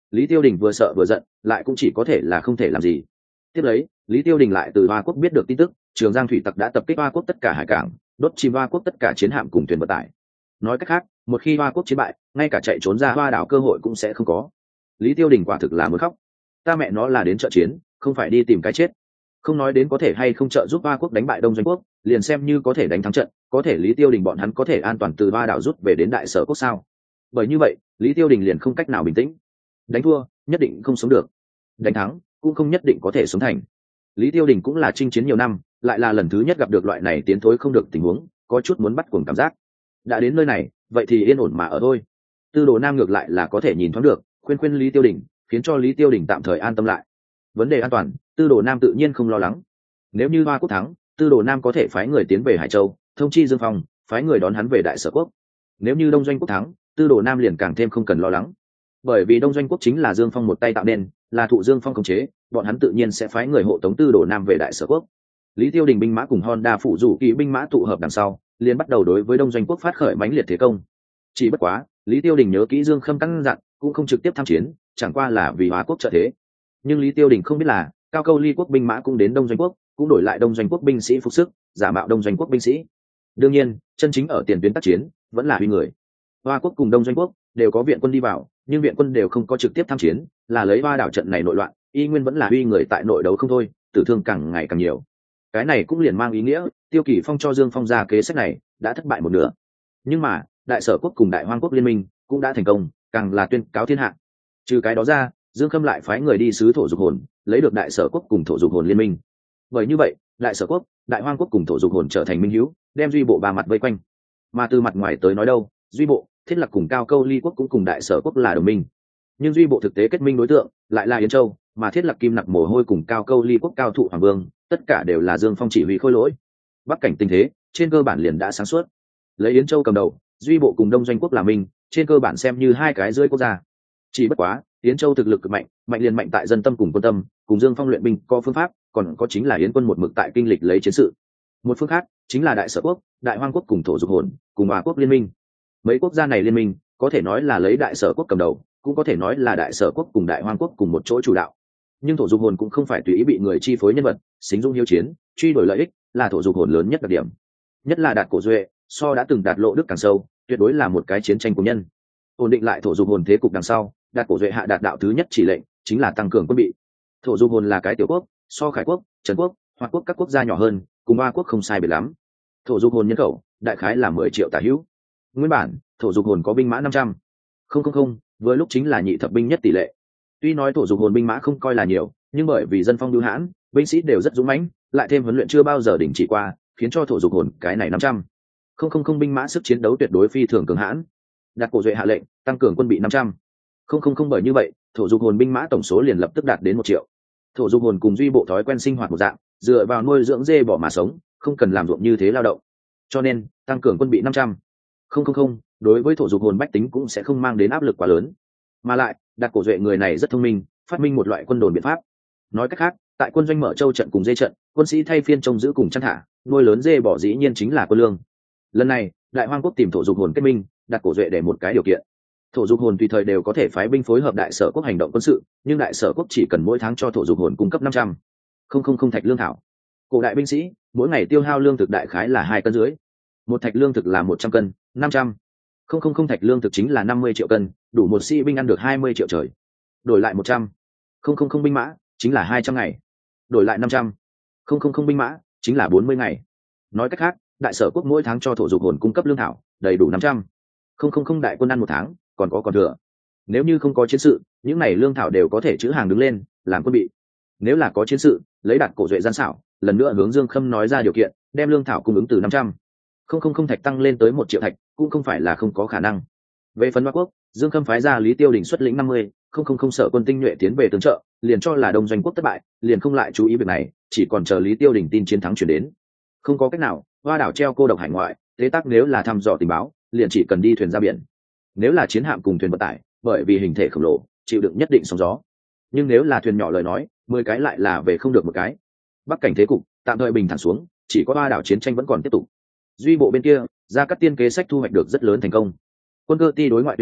Lý Tiêu Đình vừa sợ vừa giận, lại cũng chỉ có thể là không thể làm gì. Tiếp lấy, Lý Tiêu Đình lại từ Hoa Quốc biết được tin tức, Trường Giang thủy tặc đã tập kích Hoa Quốc tất cả hải cảng, đốt chìm Hoa Quốc tất cả chiến hạm cùng thuyền vận tải. Nói cách khác, một khi Hoa Quốc chiến bại, ngay cả chạy trốn ra Hoa đảo cơ hội cũng sẽ không có. Lý Tiêu Đình quả thực là muốn khóc. Ta mẹ nó là đến trợ chiến, không phải đi tìm cái chết. Không nói đến có thể hay không trợ giúp Hoa Quốc đánh bại Đông Doanh Quốc, liền xem như có thể đánh thắng trận, có thể Lý Tiêu Đình bọn hắn có thể an toàn từ Hoa đảo rút về đến Đại Sở Quốc sao? Bởi như vậy, Lý Tiêu Đình liền không cách nào bình tĩnh. Đánh thua, nhất định không sống được. Đánh thắng, cũng không nhất định có thể sống thành. Lý Tiêu Đình cũng là chinh chiến nhiều năm, lại là lần thứ nhất gặp được loại này tiến thối không được tình huống, có chút muốn bắt cuồng cảm giác. Đã đến nơi này, vậy thì yên ổn mà ở thôi. Tư Đồ Nam ngược lại là có thể nhìn thoáng được, khuyên khuyên Lý Tiêu Đình, khiến cho Lý Tiêu Đình tạm thời an tâm lại. Vấn đề an toàn, Tư Đồ Nam tự nhiên không lo lắng. Nếu như Hoa Quốc thắng, Tư Đồ Nam có thể phái người tiến về Hải Châu, thông chi Dương Phong, phái người đón hắn về Đại Sở Quốc. Nếu như Đông Doanh Quốc thắng, Tư Đồ Nam liền càng thêm không cần lo lắng, bởi vì Đông Doanh Quốc chính là Dương Phong một tay tạo nên, là thụ Dương Phong khống chế, bọn hắn tự nhiên sẽ phái người hộ tống Tư Đồ Nam về Đại Sở Quốc. Lý Tiêu Đình binh mã cùng Honda phụ rủ kỵ binh mã tụ hợp đằng sau, liền bắt đầu đối với Đông Doanh Quốc phát khởi mãnh liệt thế công. Chỉ bất quá, Lý Tiêu Đình nhớ kỹ Dương Khâm căn dặn, cũng không trực tiếp tham chiến, chẳng qua là vì Hoa Quốc trợ thế. Nhưng Lý Tiêu Đình không biết là, Cao Câu Ly Quốc binh mã cũng đến Đông Doanh Quốc, cũng đổi lại Đông Doanh Quốc binh sĩ phục sức, giả mạo Đông Doanh Quốc binh sĩ. Đương nhiên, chân chính ở tiền tuyến tác chiến, vẫn là huy người. Hoa Quốc cùng Đông Doanh Quốc đều có viện quân đi vào, nhưng viện quân đều không có trực tiếp tham chiến, là lấy Hoa đảo trận này nội loạn, y nguyên vẫn là huy người tại nội đấu không thôi, tử thương càng ngày càng nhiều. Cái này cũng liền mang ý nghĩa, Tiêu Kỳ Phong cho Dương Phong ra kế sách này đã thất bại một nửa. Nhưng mà, Đại Sở Quốc cùng Đại Hoang Quốc liên minh cũng đã thành công, càng là tuyên cáo thiên hạ. Trừ cái đó ra, Dương Khâm lại phái người đi sứ thổ dục hồn, lấy được Đại Sở Quốc cùng thổ dục hồn liên minh. Bởi như vậy, Đại Sở Quốc, Đại Hoang Quốc cùng thổ dục hồn trở thành minh hữu, đem Duy Bộ ba mặt vây quanh. Mà từ mặt ngoài tới nói đâu, Duy Bộ, Thiết Lập cùng Cao Câu Ly Quốc cũng cùng Đại Sở Quốc là đồng minh. Nhưng Duy Bộ thực tế kết minh đối tượng lại là Yến Châu, mà Thiết Lập Kim Nặc Mồ Hôi cùng Cao Câu Ly Quốc Cao Thụ Hoàng Vương, tất cả đều là Dương Phong chỉ huy khôi lỗi. Bắc cảnh tình thế, trên cơ bản liền đã sáng suốt. Lấy Yến Châu cầm đầu, Duy Bộ cùng Đông Doanh Quốc là minh, trên cơ bản xem như hai cái rưỡi quốc gia. Chỉ bất quá, Yến Châu thực lực cực mạnh, mạnh liền mạnh tại dân tâm cùng quân tâm, cùng Dương Phong luyện binh có phương pháp, còn có chính là Yến quân một mực tại kinh lịch lấy chiến sự. Một phương khác, chính là Đại Sở Quốc, Đại Hoang Quốc cùng thổ dục hồn, cùng Hoa Quốc liên minh. Mấy quốc gia này liên minh, có thể nói là lấy Đại Sở Quốc cầm đầu, cũng có thể nói là Đại Sở Quốc cùng Đại Hoang Quốc cùng một chỗ chủ đạo. Nhưng thổ dục hồn cũng không phải tùy ý bị người chi phối nhân vật, xính dung hiếu chiến, truy đuổi lợi ích, là thổ dục hồn lớn nhất đặc điểm. Nhất là Đạt Cổ Duệ, so đã từng đạt lộ đức càng sâu, tuyệt đối là một cái chiến tranh của nhân. Ổn định lại thổ dục hồn thế cục đằng sau, Đạt Cổ Duệ hạ đạt đạo thứ nhất chỉ lệnh, chính là tăng cường quân bị. Thổ dục hồn là cái tiểu quốc, so Khải Quốc, Trấn Quốc, Hoa Quốc các quốc gia nhỏ hơn, cùng Hoa Quốc không sai biệt lắm. Thổ dục hồn nhân khẩu, đại khái là mười triệu tả hữu. Nguyên bản, thổ dục hồn có binh mã năm trăm. Không không không, với lúc chính là nhị thập binh nhất tỷ lệ. Tuy nói thổ dục hồn binh mã không coi là nhiều, nhưng bởi vì dân phong bưu hãn, binh sĩ đều rất dũng mãnh, lại thêm huấn luyện chưa bao giờ đình chỉ qua, khiến cho thổ dục hồn cái này năm trăm. Không không không binh mã sức chiến đấu tuyệt đối phi thường cường hãn. Đạt Cổ Duệ hạ lệnh, tăng cường quân bị năm trăm. Không không không bởi như vậy, thổ dục hồn binh mã tổng số liền lập tức đạt đến một triệu. Thổ dục hồn cùng Duy Bộ thói quen sinh hoạt một dạng, dựa vào nuôi dưỡng dê bỏ mà sống, không cần làm ruộng như thế lao động. Cho nên, tăng cường quân bị năm trăm. Không không không, đối với thổ dục hồn bách tính cũng sẽ không mang đến áp lực quá lớn. Mà lại, Đạt Cổ Duệ người này rất thông minh, phát minh một loại quân đồn biện pháp. Nói cách khác, tại quân doanh mở châu trận cùng dê trận, quân sĩ thay phiên trông giữ cùng chăn thả, nuôi lớn dê bỏ dĩ nhiên chính là quân lương. Lần này, Đại Hoang Quốc tìm thổ dục hồn kết minh, Đạt Cổ Duệ để một cái điều kiện. Thổ dục hồn tùy thời đều có thể phái binh phối hợp Đại Sở Quốc hành động quân sự, nhưng Đại Sở Quốc chỉ cần mỗi tháng cho thổ dục hồn cung cấp năm trăm. Không không không thạch lương thảo. Cổ đại binh sĩ, mỗi ngày tiêu hao lương thực đại khái là hai cân dưới. Một thạch lương thực là một trăm cân, năm trăm. Không không không thạch lương thực chính là năm mươi triệu cân, đủ một sĩ binh ăn được hai mươi triệu trời. Đổi lại một trăm. Không không không binh mã, chính là hai trăm ngày. Đổi lại năm trăm. Không không không binh mã, chính là bốn mươi ngày. Nói cách khác, Đại Sở Quốc mỗi tháng cho thổ dục hồn cung cấp lương thảo, đầy đủ năm trăm. Không không không đại quân ăn một tháng, còn có còn thừa. Nếu như không có chiến sự, những này lương thảo đều có thể trữ hàng đứng lên, làm quân bị. Nếu là có chiến sự, lấy Đạt Cổ Duệ gian xảo, lần nữa hướng Dương Khâm nói ra điều kiện, đem lương thảo cung ứng từ năm trăm. Không không không thạch tăng lên tới một triệu thạch, cũng không phải là không có khả năng. Về phần Hoa Quốc, Dương Khâm phái ra Lý Tiêu Đình xuất lĩnh năm mươi, không không không sở quân tinh nhuệ tiến về tương trợ, liền cho là Đông Doanh Quốc thất bại, liền không lại chú ý việc này, chỉ còn chờ Lý Tiêu Đình tin chiến thắng chuyển đến. Không có cách nào, Hoa đảo treo cô độc hải ngoại, thế tác nếu là thăm dò tình báo, liền chỉ cần đi thuyền ra biển. Nếu là chiến hạm cùng thuyền vận tải, bởi vì hình thể khổng lồ, chịu đựng nhất định sóng gió. Nhưng nếu là thuyền nhỏ lời nói, mười cái lại là về không được một cái. Bắc cảnh thế cục tạm thời bình thản xuống, chỉ có Hoa đảo chiến tranh vẫn còn tiếp tục. Duy Bộ bên kia, Gia Cát Tiên kế sách thu hoạch được rất lớn thành công. Quân Cơ Ti đối ngoại tuyên bố,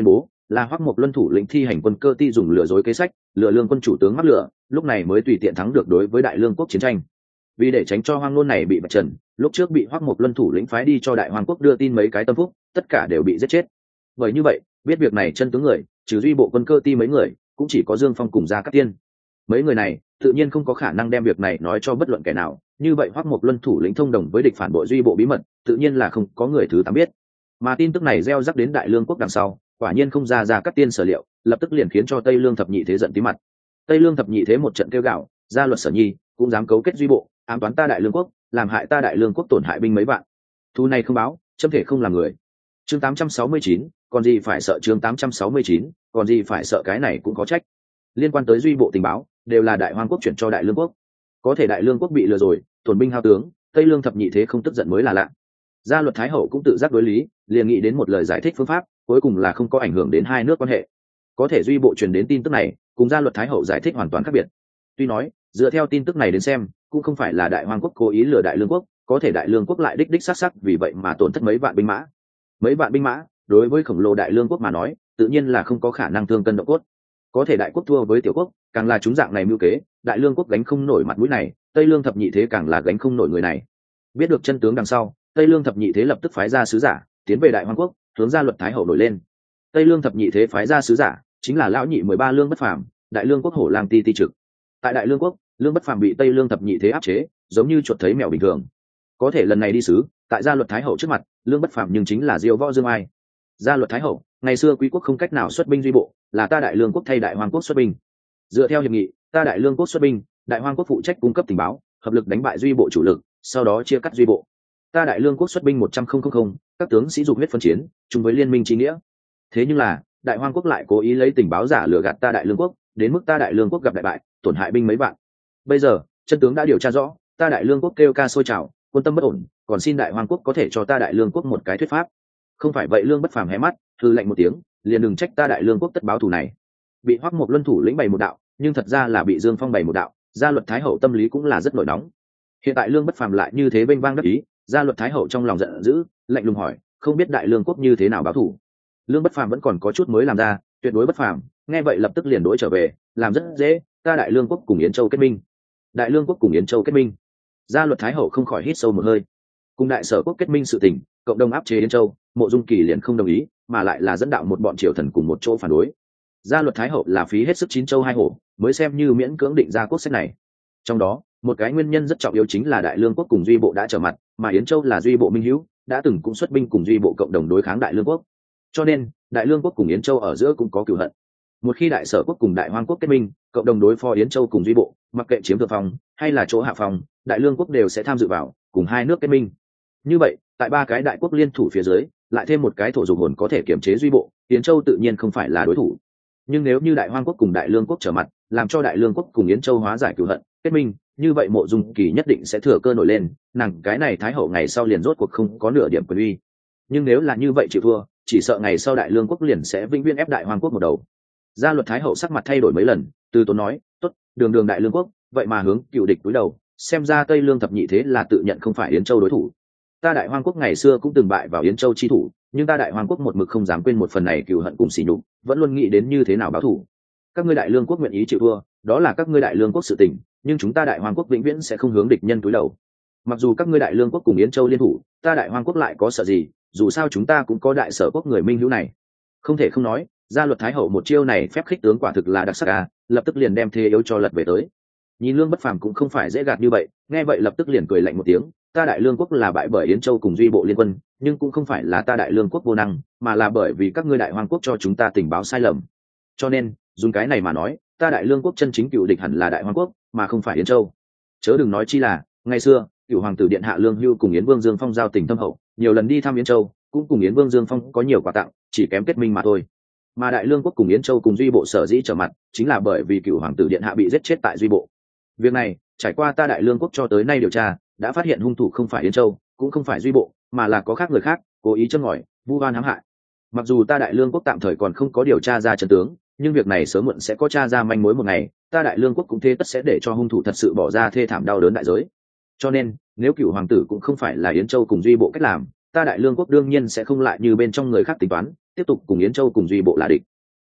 là Hoắc Mộc Luân thủ lĩnh thi hành quân cơ ti dùng lừa dối kế sách, lừa lương quân chủ tướng mắc lừa, lúc này mới tùy tiện thắng được đối với đại lương quốc chiến tranh. Vì để tránh cho Hoang Nôn này bị bạch trần, lúc trước bị Hoắc Mộc Luân thủ lĩnh phái đi cho đại hoàng quốc đưa tin mấy cái tâm phúc, tất cả đều bị giết chết. Bởi như vậy, biết việc này chân tướng người, trừ duy bộ quân cơ ti mấy người, cũng chỉ có Dương Phong cùng Gia Cát Tiên. Mấy người này tự nhiên không có khả năng đem việc này nói cho bất luận kẻ nào, như vậy Hoắc Mộc Luân thủ lĩnh thông đồng với địch phản bội duy bộ bí mật, tự nhiên là không có người thứ tám biết. Mà tin tức này gieo rắc đến đại lương quốc đằng sau, quả nhiên không ra Gia Cát Tiên sở liệu, lập tức liền khiến cho Tây Lương thập nhị thế giận tí mặt. Tây Lương thập nhị thế một trận kêu gạo, gia luật Sở Nhi cũng dám cấu kết duy bộ, ám toán ta đại lương quốc, làm hại ta đại lương quốc tổn hại binh mấy vạn. Thu này không báo, châm thể không làm người. Chương tám trăm sáu mươi chín, còn gì phải sợ chương tám trăm sáu mươi chín, còn gì phải sợ cái này cũng có trách. Liên quan tới duy bộ tình báo, đều là đại hoang quốc chuyển cho đại lương quốc. Có thể đại lương quốc bị lừa rồi, tổn binh hao tướng, Tây Lương thập nhị thế không tức giận mới là lạ. Gia luật Thái hậu cũng tự giác đối lý, liền nghĩ đến một lời giải thích phương pháp, cuối cùng là không có ảnh hưởng đến hai nước quan hệ. Có thể duy bộ truyền đến tin tức này, cùng gia luật Thái hậu giải thích hoàn toàn khác biệt. Tuy nói, dựa theo tin tức này đến xem, cũng không phải là đại hoang quốc cố ý lừa đại lương quốc, có thể đại lương quốc lại đích đích sát sắc vì vậy mà tổn thất mấy vạn binh mã. Mấy vạn binh mã, đối với khổng lồ đại lương quốc mà nói, tự nhiên là không có khả năng thương cân động cốt. Có thể đại quốc thua với tiểu quốc, càng là chúng dạng này mưu kế, đại lương quốc gánh không nổi mặt mũi này, Tây Lương thập nhị thế càng là gánh không nổi người này. Biết được chân tướng đằng sau, Tây Lương thập nhị thế lập tức phái ra sứ giả, tiến về đại hoang quốc, hướng gia luật Thái hậu nổi lên. Tây Lương thập nhị thế phái ra sứ giả, chính là lão nhị mười ba lương bất phàm, đại lương quốc hổ lang ti ti trực. Tại đại lương quốc, lương bất phàm bị Tây Lương thập nhị thế áp chế, giống như chuột thấy mèo bình thường. Có thể lần này đi sứ, tại gia luật Thái hậu trước mặt, lương bất phàm nhưng chính là diêu võ dương ai. Gia luật Thái hậu, ngày xưa quý quốc không cách nào xuất binh duy bộ, là ta đại lương quốc thay đại hoang quốc xuất binh. Dựa theo hiệp nghị, ta đại lương quốc xuất binh, đại hoang quốc phụ trách cung cấp tình báo, hợp lực đánh bại duy bộ chủ lực, sau đó chia cắt duy bộ. Ta đại lương quốc xuất binh một trăm nghìn, các tướng sĩ dục huyết phân chiến, chung với liên minh chính nghĩa. Thế nhưng là, đại hoang quốc lại cố ý lấy tình báo giả lừa gạt ta đại lương quốc, đến mức ta đại lương quốc gặp đại bại, tổn hại binh mấy vạn. Bây giờ, chân tướng đã điều tra rõ, ta đại lương quốc kêu ca sôi trào, quân tâm bất ổn, còn xin đại hoang quốc có thể cho ta đại lương quốc một cái thuyết pháp. Không phải vậy lương bất phàm hé mắt, hừ lạnh một tiếng, liền đừng trách ta đại lương quốc tất báo thù này. Bị Hoắc Mộc Luân thủ lĩnh bày một đạo, nhưng thật ra là bị Dương Phong bày một đạo, gia luật Thái hậu tâm lý cũng là rất nổi nóng. Hiện tại lương bất phàm lại như thế vênh vang đắc ý, gia luật Thái hậu trong lòng giận dữ, lạnh lùng hỏi, không biết đại lương quốc như thế nào báo thù. Lương bất phàm vẫn còn có chút mới làm ra, tuyệt đối bất phàm, nghe vậy lập tức liền đổi trở về, làm rất dễ, ta đại lương quốc cùng Yến Châu kết minh. Đại lương quốc cùng Yến Châu kết minh. Gia luật Thái hậu không khỏi hít sâu một hơi. Cùng đại sở quốc kết minh sự tình, cộng đồng áp chế Yến Châu, Mộ Dung Kỳ liền không đồng ý, mà lại là dẫn đạo một bọn triều thần cùng một chỗ phản đối. Gia luật Thái hậu là phí hết sức chín châu hai hổ, mới xem như miễn cưỡng định ra quốc sách này. Trong đó, một cái nguyên nhân rất trọng yếu chính là đại lương quốc cùng duy bộ đã trở mặt, mà Yến Châu là duy bộ minh hữu, đã từng cũng xuất binh cùng duy bộ cộng đồng đối kháng đại lương quốc. Cho nên, đại lương quốc cùng Yến Châu ở giữa cũng có cửu hận. Một khi đại sở quốc cùng đại hoang quốc kết minh, cộng đồng đối phó Yến Châu cùng duy bộ, mặc kệ chiếm thượng phòng hay là chỗ hạ phòng, đại lương quốc đều sẽ tham dự vào, cùng hai nước kết minh. Như vậy, tại ba cái đại quốc liên thủ phía dưới, lại thêm một cái thổ dục hồn có thể kiểm chế duy bộ, Yến Châu tự nhiên không phải là đối thủ. Nhưng nếu như đại hoang quốc cùng đại lương quốc trở mặt, làm cho đại lương quốc cùng Yến Châu hóa giải cửu hận, kết minh, như vậy Mộ Dung Kỳ nhất định sẽ thừa cơ nổi lên, nàng cái này thái hậu ngày sau liền rốt cuộc không có nửa điểm quyền uy. Nhưng nếu là như vậy chịu thua, chỉ sợ ngày sau đại lương quốc liền sẽ vĩnh viễn ép đại hoang quốc một đầu. Gia luật Thái hậu sắc mặt thay đổi mấy lần, từ tốn nói, tốt, đường đường đại lương quốc, vậy mà hướng cựu địch cúi đầu, xem ra Tây Lương thập nhị thế là tự nhận không phải Yến Châu đối thủ. Ta đại hoang quốc ngày xưa cũng từng bại vào Yến Châu chi thủ, nhưng ta đại hoang quốc một mực không dám quên một phần này cừu hận cùng sỉ nhục, vẫn luôn nghĩ đến như thế nào báo thù. Các ngươi đại lương quốc nguyện ý chịu thua, đó là các ngươi đại lương quốc sự tình, nhưng chúng ta đại hoang quốc vĩnh viễn sẽ không hướng địch nhân cúi đầu. Mặc dù các ngươi đại lương quốc cùng Yến Châu liên thủ, ta đại hoang quốc lại có sợ gì, dù sao chúng ta cũng có đại sở quốc người minh hữu này. Không thể không nói, gia luật Thái hậu một chiêu này phép khích tướng quả thực là đặc sắc à, lập tức liền đem thế yếu cho lật về tới. Nhìn lương bất phàm cũng không phải dễ gạt như vậy, nghe vậy lập tức liền cười lạnh một tiếng, ta đại lương quốc là bại bởi Yến Châu cùng duy bộ liên quân, nhưng cũng không phải là ta đại lương quốc vô năng, mà là bởi vì các ngươi đại hoang quốc cho chúng ta tình báo sai lầm. Cho nên dùng cái này mà nói, ta đại lương quốc chân chính cựu địch hẳn là đại hoang quốc, mà không phải Yến Châu. Chớ đừng nói chi là ngày xưa cựu hoàng tử điện hạ Lương Hưu cùng Yến Vương Dương Phong giao tình thâm hậu, nhiều lần đi thăm Yến Châu, cũng cùng Yến Vương Dương Phong có nhiều quà tặng, chỉ kém kết minh mà thôi. Mà đại lương quốc cùng Yến Châu cùng duy bộ sở dĩ trở mặt, chính là bởi vì cựu hoàng tử điện hạ bị giết chết tại duy bộ. Việc này trải qua ta đại lương quốc cho tới nay điều tra, đã phát hiện hung thủ không phải Yến Châu, cũng không phải duy bộ, mà là có khác người khác cố ý châm ngòi vu oan hãm hại. Mặc dù ta đại lương quốc tạm thời còn không có điều tra ra chân tướng, nhưng việc này sớm muộn sẽ có tra ra manh mối một ngày, ta đại lương quốc cũng thế tất sẽ để cho hung thủ thật sự bỏ ra thê thảm đau đớn đại giới. Cho nên nếu cựu hoàng tử cũng không phải là Yến Châu cùng duy bộ cách làm, ta đại lương quốc đương nhiên sẽ không lại như bên trong người khác tính toán, tiếp tục cùng Yến Châu cùng duy bộ là địch.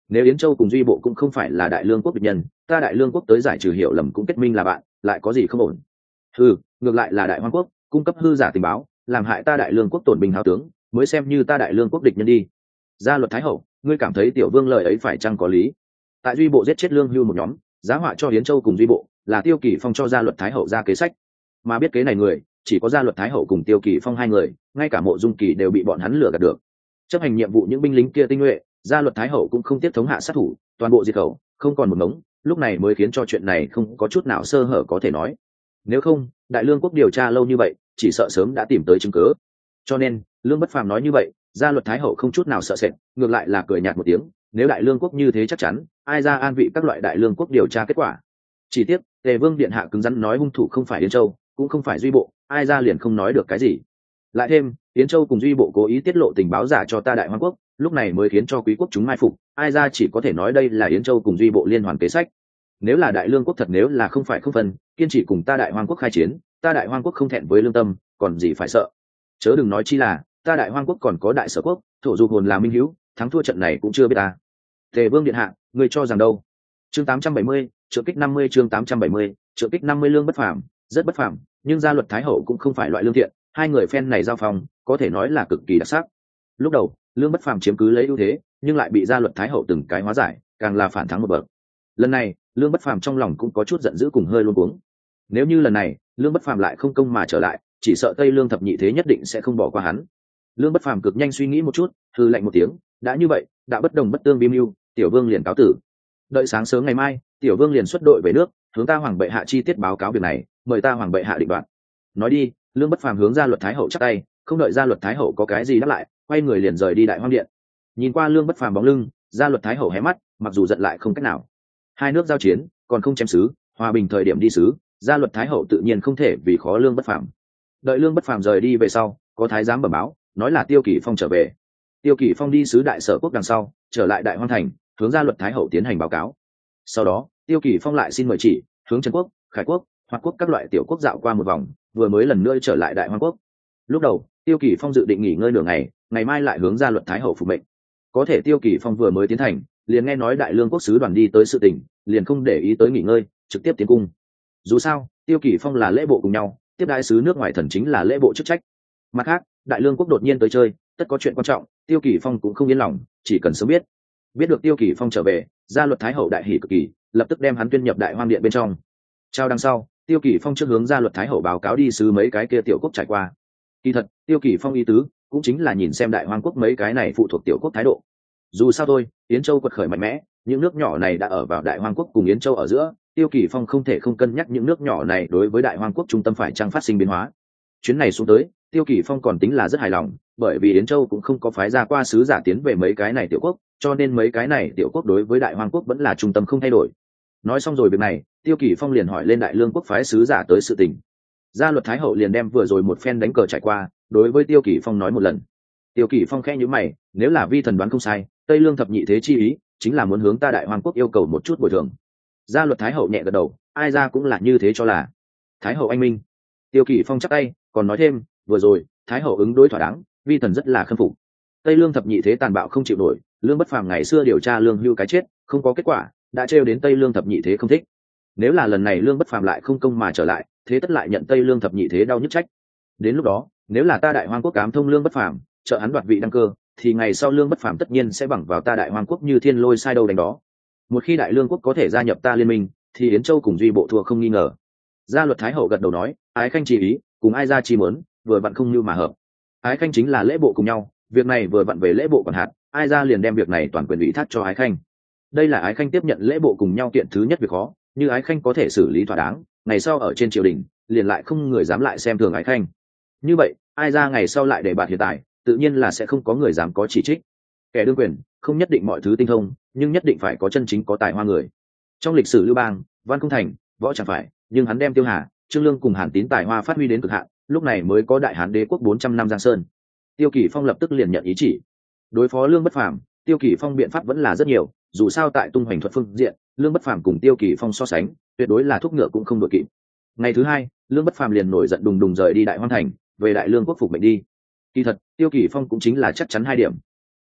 nếu yến châu cùng duy bộ cũng không phải là đại lương quốc địch nhân, ta đại lương quốc tới giải trừ hiểu lầm cũng kết minh là bạn, lại có gì không ổn? Hừ, ngược lại là đại hoang quốc cung cấp hư giả tình báo, làm hại ta đại lương quốc tổn binh hao tướng, mới xem như ta đại lương quốc địch nhân đi. Gia luật thái hậu, ngươi cảm thấy tiểu vương lời ấy phải chăng có lý? Tại duy bộ giết chết lương hưu một nhóm, giá họa cho yến châu cùng duy bộ, là Tiêu Kỳ Phong cho Gia luật thái hậu ra kế sách, mà biết kế này người chỉ có Gia luật thái hậu cùng Tiêu Kỳ Phong hai người, ngay cả Mộ Dung Kỳ đều bị bọn hắn lừa gạt được. Chấp hành nhiệm vụ những binh lính kia tinh nhuệ, Gia luật thái hậu cũng không tiếp thống hạ sát thủ, toàn bộ diệt khẩu, không còn một ngống, lúc này mới khiến cho chuyện này không có chút nào sơ hở có thể nói. Nếu không, đại lương quốc điều tra lâu như vậy, chỉ sợ sớm đã tìm tới chứng cứ. Cho nên Lương Bất Phàm nói như vậy, Gia luật thái hậu không chút nào sợ sệt, ngược lại là cười nhạt một tiếng, nếu đại lương quốc như thế chắc chắn, ai ra an vị các loại đại lương quốc điều tra kết quả. Chỉ tiếc Tề Vương điện hạ cứng rắn nói hung thủ không phải Yến Châu, cũng không phải Duy bộ, ai ra liền không nói được cái gì. Lại thêm Yến Châu cùng Duy bộ cố ý tiết lộ tình báo giả cho ta đại hoang quốc, lúc này mới khiến cho quý quốc chúng mai phục, ai ra chỉ có thể nói đây là Yến Châu cùng Duy bộ liên hoàn kế sách. Nếu là đại lương quốc thật, nếu là không phải không phân, kiên trì cùng ta đại hoang quốc khai chiến, ta đại hoang quốc không thẹn với lương tâm, còn gì phải sợ. Chớ đừng nói chi là ta đại hoang quốc còn có đại sở quốc, thổ dục hồn là minh hữu, thắng thua trận này cũng chưa biết ta. Tề Vương điện hạ, ngươi cho rằng đâu? Chương tám trăm bảy mươi, trượng kích năm mươi, chương tám trăm bảy mươi, trượng kích năm mươi. Lương Bất Phàm rất bất phàm, nhưng Gia luật thái hậu cũng không phải loại lương thiện, hai người phen này giao phòng có thể nói là cực kỳ đặc sắc. Lúc đầu Lương Bất Phàm chiếm cứ lấy ưu thế, nhưng lại bị Gia luật thái hậu từng cái hóa giải, càng là phản thắng một bậc. Lần này Lương Bất Phàm trong lòng cũng có chút giận dữ cùng hơi luống cuống. Nếu như lần này Lương Bất Phàm lại không công mà trở lại, chỉ sợ Tây Lương thập nhị thế nhất định sẽ không bỏ qua hắn. Lương Bất Phàm cực nhanh suy nghĩ một chút, hừ lạnh một tiếng, đã như vậy, đã bất đồng bất tương biêm mưu, tiểu vương liền cáo tử. Đợi sáng sớm ngày mai, tiểu vương liền xuất đội về nước, hướng ta hoàng bệ hạ chi tiết báo cáo việc này, mời ta hoàng bệ hạ định đoạt. Nói đi, Lương Bất Phàm hướng Gia luật thái hậu chắp tay, không đợi Gia luật thái hậu có cái gì đáp lại, quay người liền rời đi đại hoang điện. Nhìn qua Lương Bất Phàm bóng lưng, Gia luật thái hậu hé mắt, mặc dù giận lại không cách nào. Hai nước giao chiến, còn không chém sứ, hòa bình thời điểm đi sứ, Gia luật thái hậu tự nhiên không thể vì khó Lương Bất Phàm. Đợi Lương Bất Phàm rời đi về sau, có thái giám bẩm báo, nói là Tiêu Kỳ Phong trở về. Tiêu Kỳ Phong đi sứ đại sở quốc đằng sau, trở lại đại hoang thành, hướng Gia luật thái hậu tiến hành báo cáo. Sau đó Tiêu Kỳ Phong lại xin mời chỉ, hướng Trần quốc, Khải quốc, Hoạt quốc các loại tiểu quốc dạo qua một vòng, vừa mới lần nữa trở lại đại hoang quốc. Lúc đầu Tiêu Kỳ Phong dự định nghỉ ngơi nửa ngày, ngày mai lại hướng Gia luật thái hậu phục mệnh. Có thể Tiêu Kỳ Phong vừa mới tiến thành, liền nghe nói đại lương quốc sứ đoàn đi tới sự tình, liền không để ý tới nghỉ ngơi, trực tiếp tiến cung. Dù sao Tiêu Kỳ Phong là lễ bộ cùng nhau, tiếp đại sứ nước ngoài thần chính là lễ bộ chức trách. Mặt khác đại lương quốc đột nhiên tới chơi, tất có chuyện quan trọng, Tiêu Kỳ Phong cũng không yên lòng, chỉ cần sớm biết. Biết được Tiêu Kỳ Phong trở về, Gia luật thái hậu đại hỉ cực kỳ, lập tức đem hắn tuyên nhập đại hoang điện bên trong. Trao đằng sau, Tiêu Kỳ Phong trước hướng Gia luật thái hậu báo cáo đi sứ mấy cái kia tiểu quốc trải qua. Kỳ thật Tiêu Kỳ Phong ý tứ cũng chính là nhìn xem đại hoang quốc mấy cái này phụ thuộc tiểu quốc thái độ. Dù sao thôi, Yến Châu quật khởi mạnh mẽ, những nước nhỏ này đã ở vào đại hoang quốc cùng Yến Châu ở giữa, Tiêu Kỳ Phong không thể không cân nhắc những nước nhỏ này đối với đại hoang quốc trung tâm phải chăng phát sinh biến hóa. Chuyến này xuống tới, Tiêu Kỳ Phong còn tính là rất hài lòng, bởi vì Yến Châu cũng không có phái ra qua sứ giả tiến về mấy cái này tiểu quốc, cho nên mấy cái này tiểu quốc đối với đại hoang quốc vẫn là trung tâm không thay đổi. Nói xong rồi việc này, Tiêu Kỳ Phong liền hỏi lên đại lương quốc phái sứ giả tới sự tình. Gia luật thái hậu liền đem vừa rồi một phen đánh cờ trải qua đối với Tiêu Kỳ Phong nói một lần. Tiêu Kỳ Phong khẽ nhíu mày, nếu là vi thần đoán không sai, Tây Lương thập nhị thế chi ý chính là muốn hướng ta đại hoang quốc yêu cầu một chút bồi thường. Gia luật thái hậu nhẹ gật đầu, ai ra cũng là như thế cho là. Thái hậu anh minh. Tiêu Kỳ Phong chắp tay, còn nói thêm, vừa rồi thái hậu ứng đối thỏa đáng, vi thần rất là khâm phục. Tây Lương thập nhị thế tàn bạo không chịu nổi, Lương Bất Phàm ngày xưa điều tra Lương Hưu cái chết không có kết quả, đã trêu đến Tây Lương thập nhị thế không thích. Nếu là lần này Lương Bất Phàm lại không công mà trở lại, thế tất lại nhận Tây Lương thập nhị thế đau nhức trách. Đến lúc đó, nếu là ta đại hoang quốc cám thông Lương Bất Phàm, trợ hắn đoạt vị đăng cơ, thì ngày sau Lương Bất Phàm tất nhiên sẽ bằng vào ta đại hoang quốc như thiên lôi sai đâu đánh đó. Một khi đại lương quốc có thể gia nhập ta liên minh, thì Yến Châu cùng Duy bộ thua không nghi ngờ. Gia luật thái hậu gật đầu nói, ái khanh chỉ ý, cùng ai ra chi muốn, vừa vặn không như mà hợp. Ái khanh chính là lễ bộ cùng nhau, việc này vừa vặn về lễ bộ còn hạt, ai ra liền đem việc này toàn quyền ủy thác cho ái khanh. Đây là ái khanh tiếp nhận lễ bộ cùng nhau kiện thứ nhất việc khó, như ái khanh có thể xử lý thỏa đáng, ngày sau ở trên triều đình liền lại không người dám lại xem thường ái khanh. Như vậy ai ra ngày sau lại để bạt hiện tại, tự nhiên là sẽ không có người dám có chỉ trích. Kẻ đương quyền không nhất định mọi thứ tinh thông, nhưng nhất định phải có chân chính có tài hoa người. Trong lịch sử Lưu Bang, Văn Cung Thành, Võ chẳng phải, nhưng hắn đem Tiêu Hà, Trương Lương cùng Hàn Tín tài hoa phát huy đến cực hạn, lúc này mới có đại Hán đế quốc bốn trăm năm Giang Sơn. Tiêu Kỳ Phong lập tức liền nhận ý chỉ. Đối phó Lương Bất Phàm, Tiêu Kỳ Phong biện pháp vẫn là rất nhiều, dù sao tại tung hoành thuật phương diện, Lương Bất Phàm cùng Tiêu Kỳ Phong so sánh, tuyệt đối là thúc ngựa cũng không đội kịp. Ngày thứ hai, Lương Bất Phàm liền nổi giận đùng đùng rời đi Đại Hoan thành, về Đại Lương quốc phục mệnh đi. Kỳ thật, Tiêu Kỳ Phong cũng chính là chắc chắn hai điểm. Thứ nhất,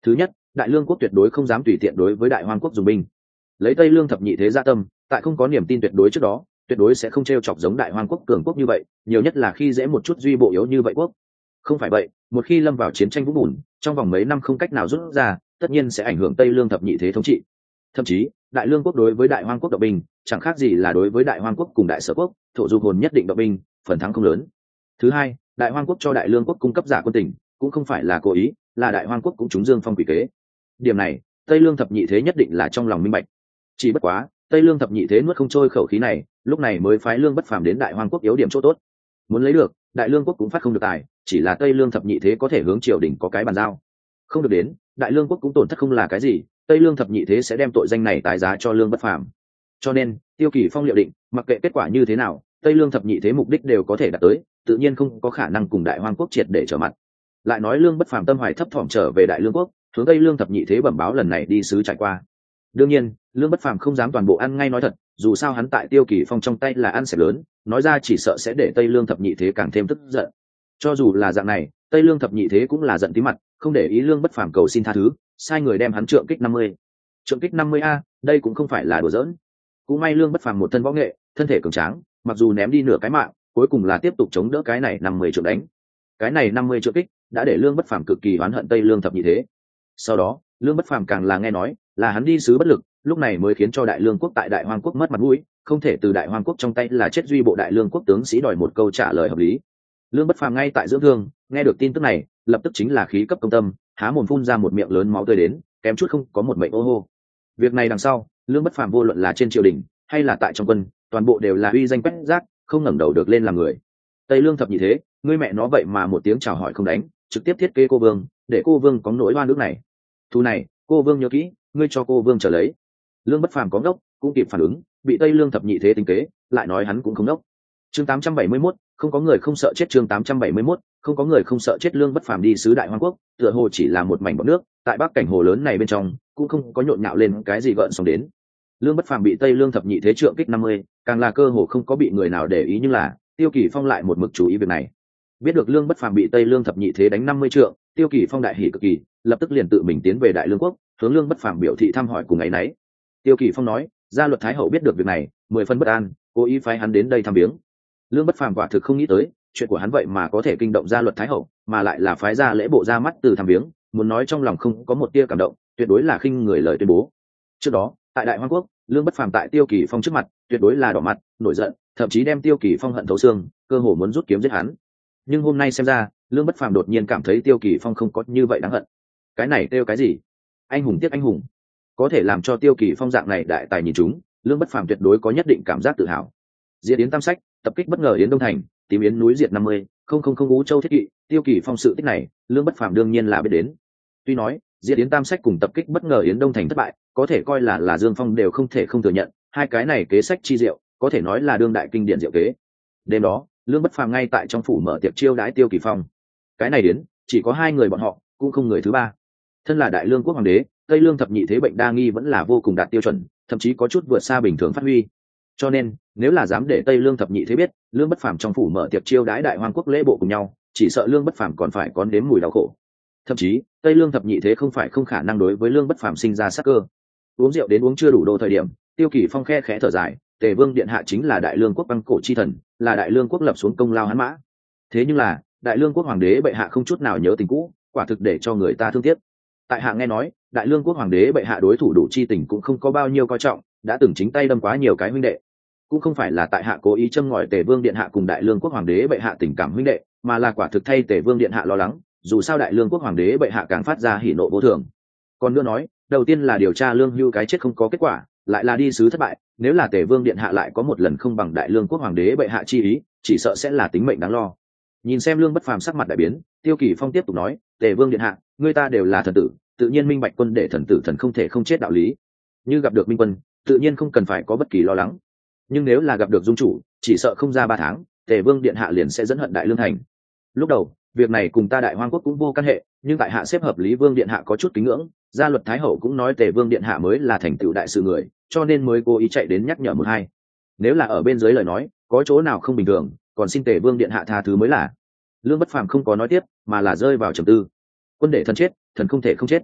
đại lương quốc tuyệt đối không dám tùy tiện đối với đại hoang quốc dùng binh. Lấy tây lương thập nhị thế gia tâm, tại không có niềm tin tuyệt đối trước đó, tuyệt đối sẽ không t r e o chọc giống đại hoang quốc cường quốc như vậy, nhiều nhất là khi dễ một chút duy bộ yếu như vậy quốc. Không phải vậy, một khi lâm vào chiến tranh vũng bùn, trong vòng mấy năm không cách nào rút ra, tất nhiên sẽ ảnh hưởng tây lương thập nhị thế thống trị. Thậm chí đại lương quốc đối với đại hoang quốc động binh chẳng khác gì là đối với đại hoang quốc cùng đại sở quốc, thổ dục hồn nhất định động binh, phần thắng không lớn. Thứ hai, đại hoang quốc cho đại lương quốc cung cấp giả quân tình cũng không phải là cố ý, là đại hoang quốc cũng trúng dương phong quỷ kế. Điểm này tây lương thập nhị thế nhất định là trong lòng minh bạch. Chỉ bất quá tây lương thập nhị thế nuốt không trôi khẩu khí này, lúc này mới phái lương bất phàm đến đại hoang quốc yếu điểm chỗ tốt. Muốn lấy được, đại lương quốc cũng phát không được tài, chỉ là tây lương thập nhị thế có thể hướng triều đình có cái bàn giao. Không được đến, đại lương quốc cũng tổn thất không là cái gì, tây lương thập nhị thế sẽ đem tội danh này tái giá cho lương bất phàm. Cho nên Tiêu Kỳ Phong liệu định, mặc kệ kết quả như thế nào, tây lương thập nhị thế mục đích đều có thể đạt tới, tự nhiên không có khả năng cùng đại hoang quốc triệt để trở mặt. Lại nói lương bất phàm tâm hoài thấp thỏm trở về đại lương quốc, hướng tây lương thập nhị thế bẩm báo lần này đi sứ trải qua. Đương nhiên lương bất phàm không dám toàn bộ ăn ngay nói thật, dù sao hắn tại Tiêu Kỳ Phong trong tay là ăn sẹp lớn, nói ra chỉ sợ sẽ để tây lương thập nhị thế càng thêm tức giận. Cho dù là dạng này, tây lương thập nhị thế cũng là giận tí mặt, không để ý lương bất phàm cầu xin tha thứ, sai người đem hắn trượng kích năm mươi. Trượng kích năm mươi a, đây cũng không phải là đùa giỡn. Cũng may lương bất phàm một thân võ nghệ, thân thể cường tráng, mặc dù ném đi nửa cái mạng, cuối cùng là tiếp tục chống đỡ cái này năm mươi trượng đánh. Cái này năm mươi trượng kích đã để lương bất phàm cực kỳ oán hận tây lương thập nhị thế. Sau đó lương bất phàm càng là nghe nói là hắn đi sứ bất lực, lúc này mới khiến cho đại lương quốc tại đại hoang quốc mất mặt mũi, không thể từ đại hoang quốc trong tay là chết duy bộ đại lương quốc tướng sĩ đòi một câu trả lời hợp lý. Lương bất phàm ngay tại dưỡng thương, nghe được tin tức này lập tức chính là khí cấp công tâm, há mồm phun ra một miệng lớn máu tươi đến, kém chút không có một mệnh ô hô. Việc này đằng sau lương bất phàm vô luận là trên triều đình hay là tại trong quân, toàn bộ đều là uy danh quét rác, không ngẩng đầu được lên làm người. Tây lương thập nhị thế, ngươi mẹ nó vậy mà một tiếng chào hỏi không đánh, trực tiếp thiết kế cô vương, để cô vương có nỗi oan nước này. Thu này cô vương nhớ kỹ, ngươi cho cô vương trở lấy. Lương bất phàm có ngốc cũng kịp phản ứng, bị tây lương thập nhị thế tính kế, lại nói hắn cũng không ngốc. Chương tám trăm bảy mươi mốt, không có người không sợ chết. Chương tám trăm bảy mươi mốt, không có người không sợ chết. Lương bất phàm đi sứ đại hoang quốc, tựa hồ chỉ là một mảnh bọt nước, tại bắc cảnh hồ lớn này bên trong cũng không có nhộn nhạo lên cái gì gợn sóng đến. Lương bất phàm bị tây lương thập nhị thế trượng kích năm mươi, càng là cơ hồ không có bị người nào để ý, nhưng là Tiêu Kỳ Phong lại một mực chú ý việc này. Biết được lương bất phàm bị tây lương thập nhị thế đánh năm mươi trượng, Tiêu Kỳ Phong đại hỉ cực kỳ, lập tức liền tự mình tiến về đại lương quốc, hướng lương bất phàm biểu thị thăm hỏi cùng ấy nấy. Tiêu Kỳ Phong nói, gia luật thái hậu biết được việc này, mười phân bất an, cố ý phái hắn đến đây thăm viếng. Lương bất phàm quả thực không nghĩ tới, chuyện của hắn vậy mà có thể kinh động gia luật thái hậu, mà lại là phái gia lễ bộ ra mắt từ thăm viếng, muốn nói trong lòng không có một tia cảm động, tuyệt đối là khinh người lời tuyên bố. Trước đó tại đại hoang quốc, lương bất phàm tại Tiêu Kỳ Phong trước mặt tuyệt đối là đỏ mặt nổi giận, thậm chí đem Tiêu Kỳ Phong hận thấu xương, cơ hồ muốn rút kiếm giết hắn. Nhưng hôm nay xem ra, lương bất phàm đột nhiên cảm thấy Tiêu Kỳ Phong không có như vậy đáng hận. Cái này kêu cái gì? Anh hùng tiếc anh hùng. Có thể làm cho Tiêu Kỳ Phong dạng này đại tài nhìn chúng, lương bất phàm tuyệt đối có nhất định cảm giác tự hào. Diệt Yến Tam Sách, tập kích bất ngờ Yến Đông Thành, tìm Yến núi diệt năm mươi, không không không Ú Châu thiết kỵ, Tiêu Kỳ Phong sự tích này, lương bất phàm đương nhiên là biết đến. Tuy nói Diệt Yến Tam Sách cùng tập kích bất ngờ Yến Đông Thành thất bại, có thể coi là là Dương Phong đều không thể không thừa nhận, hai cái này kế sách chi diệu, có thể nói là đương đại kinh điển diệu kế. Đêm đó, lương bất phàm ngay tại trong phủ mở tiệc chiêu đãi Tiêu Kỳ Phong. Cái này đến, chỉ có hai người bọn họ, cũng không người thứ ba. Thân là đại lương quốc hoàng đế, tây lương thập nhị thế bệnh đa nghi vẫn là vô cùng đạt tiêu chuẩn, thậm chí có chút vượt xa bình thường phát huy. Cho nên nếu là dám để tây lương thập nhị thế biết lương bất phàm trong phủ mở tiệc chiêu đãi đại hoang quốc lễ bộ cùng nhau, chỉ sợ lương bất phàm còn phải có nếm mùi đau khổ. Thậm chí tây lương thập nhị thế không phải không khả năng đối với lương bất phàm sinh ra sắc cơ. Uống rượu đến uống chưa đủ độ thời điểm, Tiêu Kỳ Phong khe khẽ thở dài, Tề Vương điện hạ chính là đại lương quốc băng cổ chi thần, là đại lương quốc lập xuống công lao hắn mã. Thế nhưng là đại lương quốc hoàng đế bệ hạ không chút nào nhớ tình cũ, quả thực để cho người ta thương tiếc. Tại hạ nghe nói đại lương quốc hoàng đế bệ hạ đối thủ đủ chi tình cũng không có bao nhiêu coi trọng, đã từng chính tay đâm quá nhiều cái huynh đệ. Cũng không phải là tại hạ cố ý châm ngòi Tề Vương điện hạ cùng đại lương quốc hoàng đế bệ hạ tình cảm huynh đệ, mà là quả thực thay Tề Vương điện hạ lo lắng, dù sao đại lương quốc hoàng đế bệ hạ càng phát ra hỉ nộ vô thường. Còn nữa nói, đầu tiên là điều tra lương hưu cái chết không có kết quả, lại là đi sứ thất bại, nếu là Tề Vương điện hạ lại có một lần không bằng đại lương quốc hoàng đế bệ hạ chi ý, chỉ sợ sẽ là tính mệnh đáng lo. Nhìn xem lương bất phàm sắc mặt đại biến, Tiêu Kỳ Phong tiếp tục nói, Tề Vương điện hạ, người ta đều là thần tử, tự nhiên minh bạch quân để thần tử thần không thể không chết đạo lý. Như gặp được minh quân, tự nhiên không cần phải có bất kỳ lo lắng. Nhưng nếu là gặp được dung chủ, chỉ sợ không ra ba tháng, Tề Vương điện hạ liền sẽ dẫn hận đại lương thành. Lúc đầu việc này cùng ta đại hoang quốc cũng vô căn hệ, nhưng tại hạ xếp hợp lý Vương điện hạ có chút kính ngưỡng, gia luật thái hậu cũng nói Tề Vương điện hạ mới là thành tựu đại sự người, cho nên mới cố ý chạy đến nhắc nhở một hai. Nếu là ở bên dưới lời nói, có chỗ nào không bình thường, còn xin Tề Vương điện hạ tha thứ mới là. Lương bất phàm không có nói tiếp, mà là rơi vào trầm tư. Quân để thần chết, thần không thể không chết.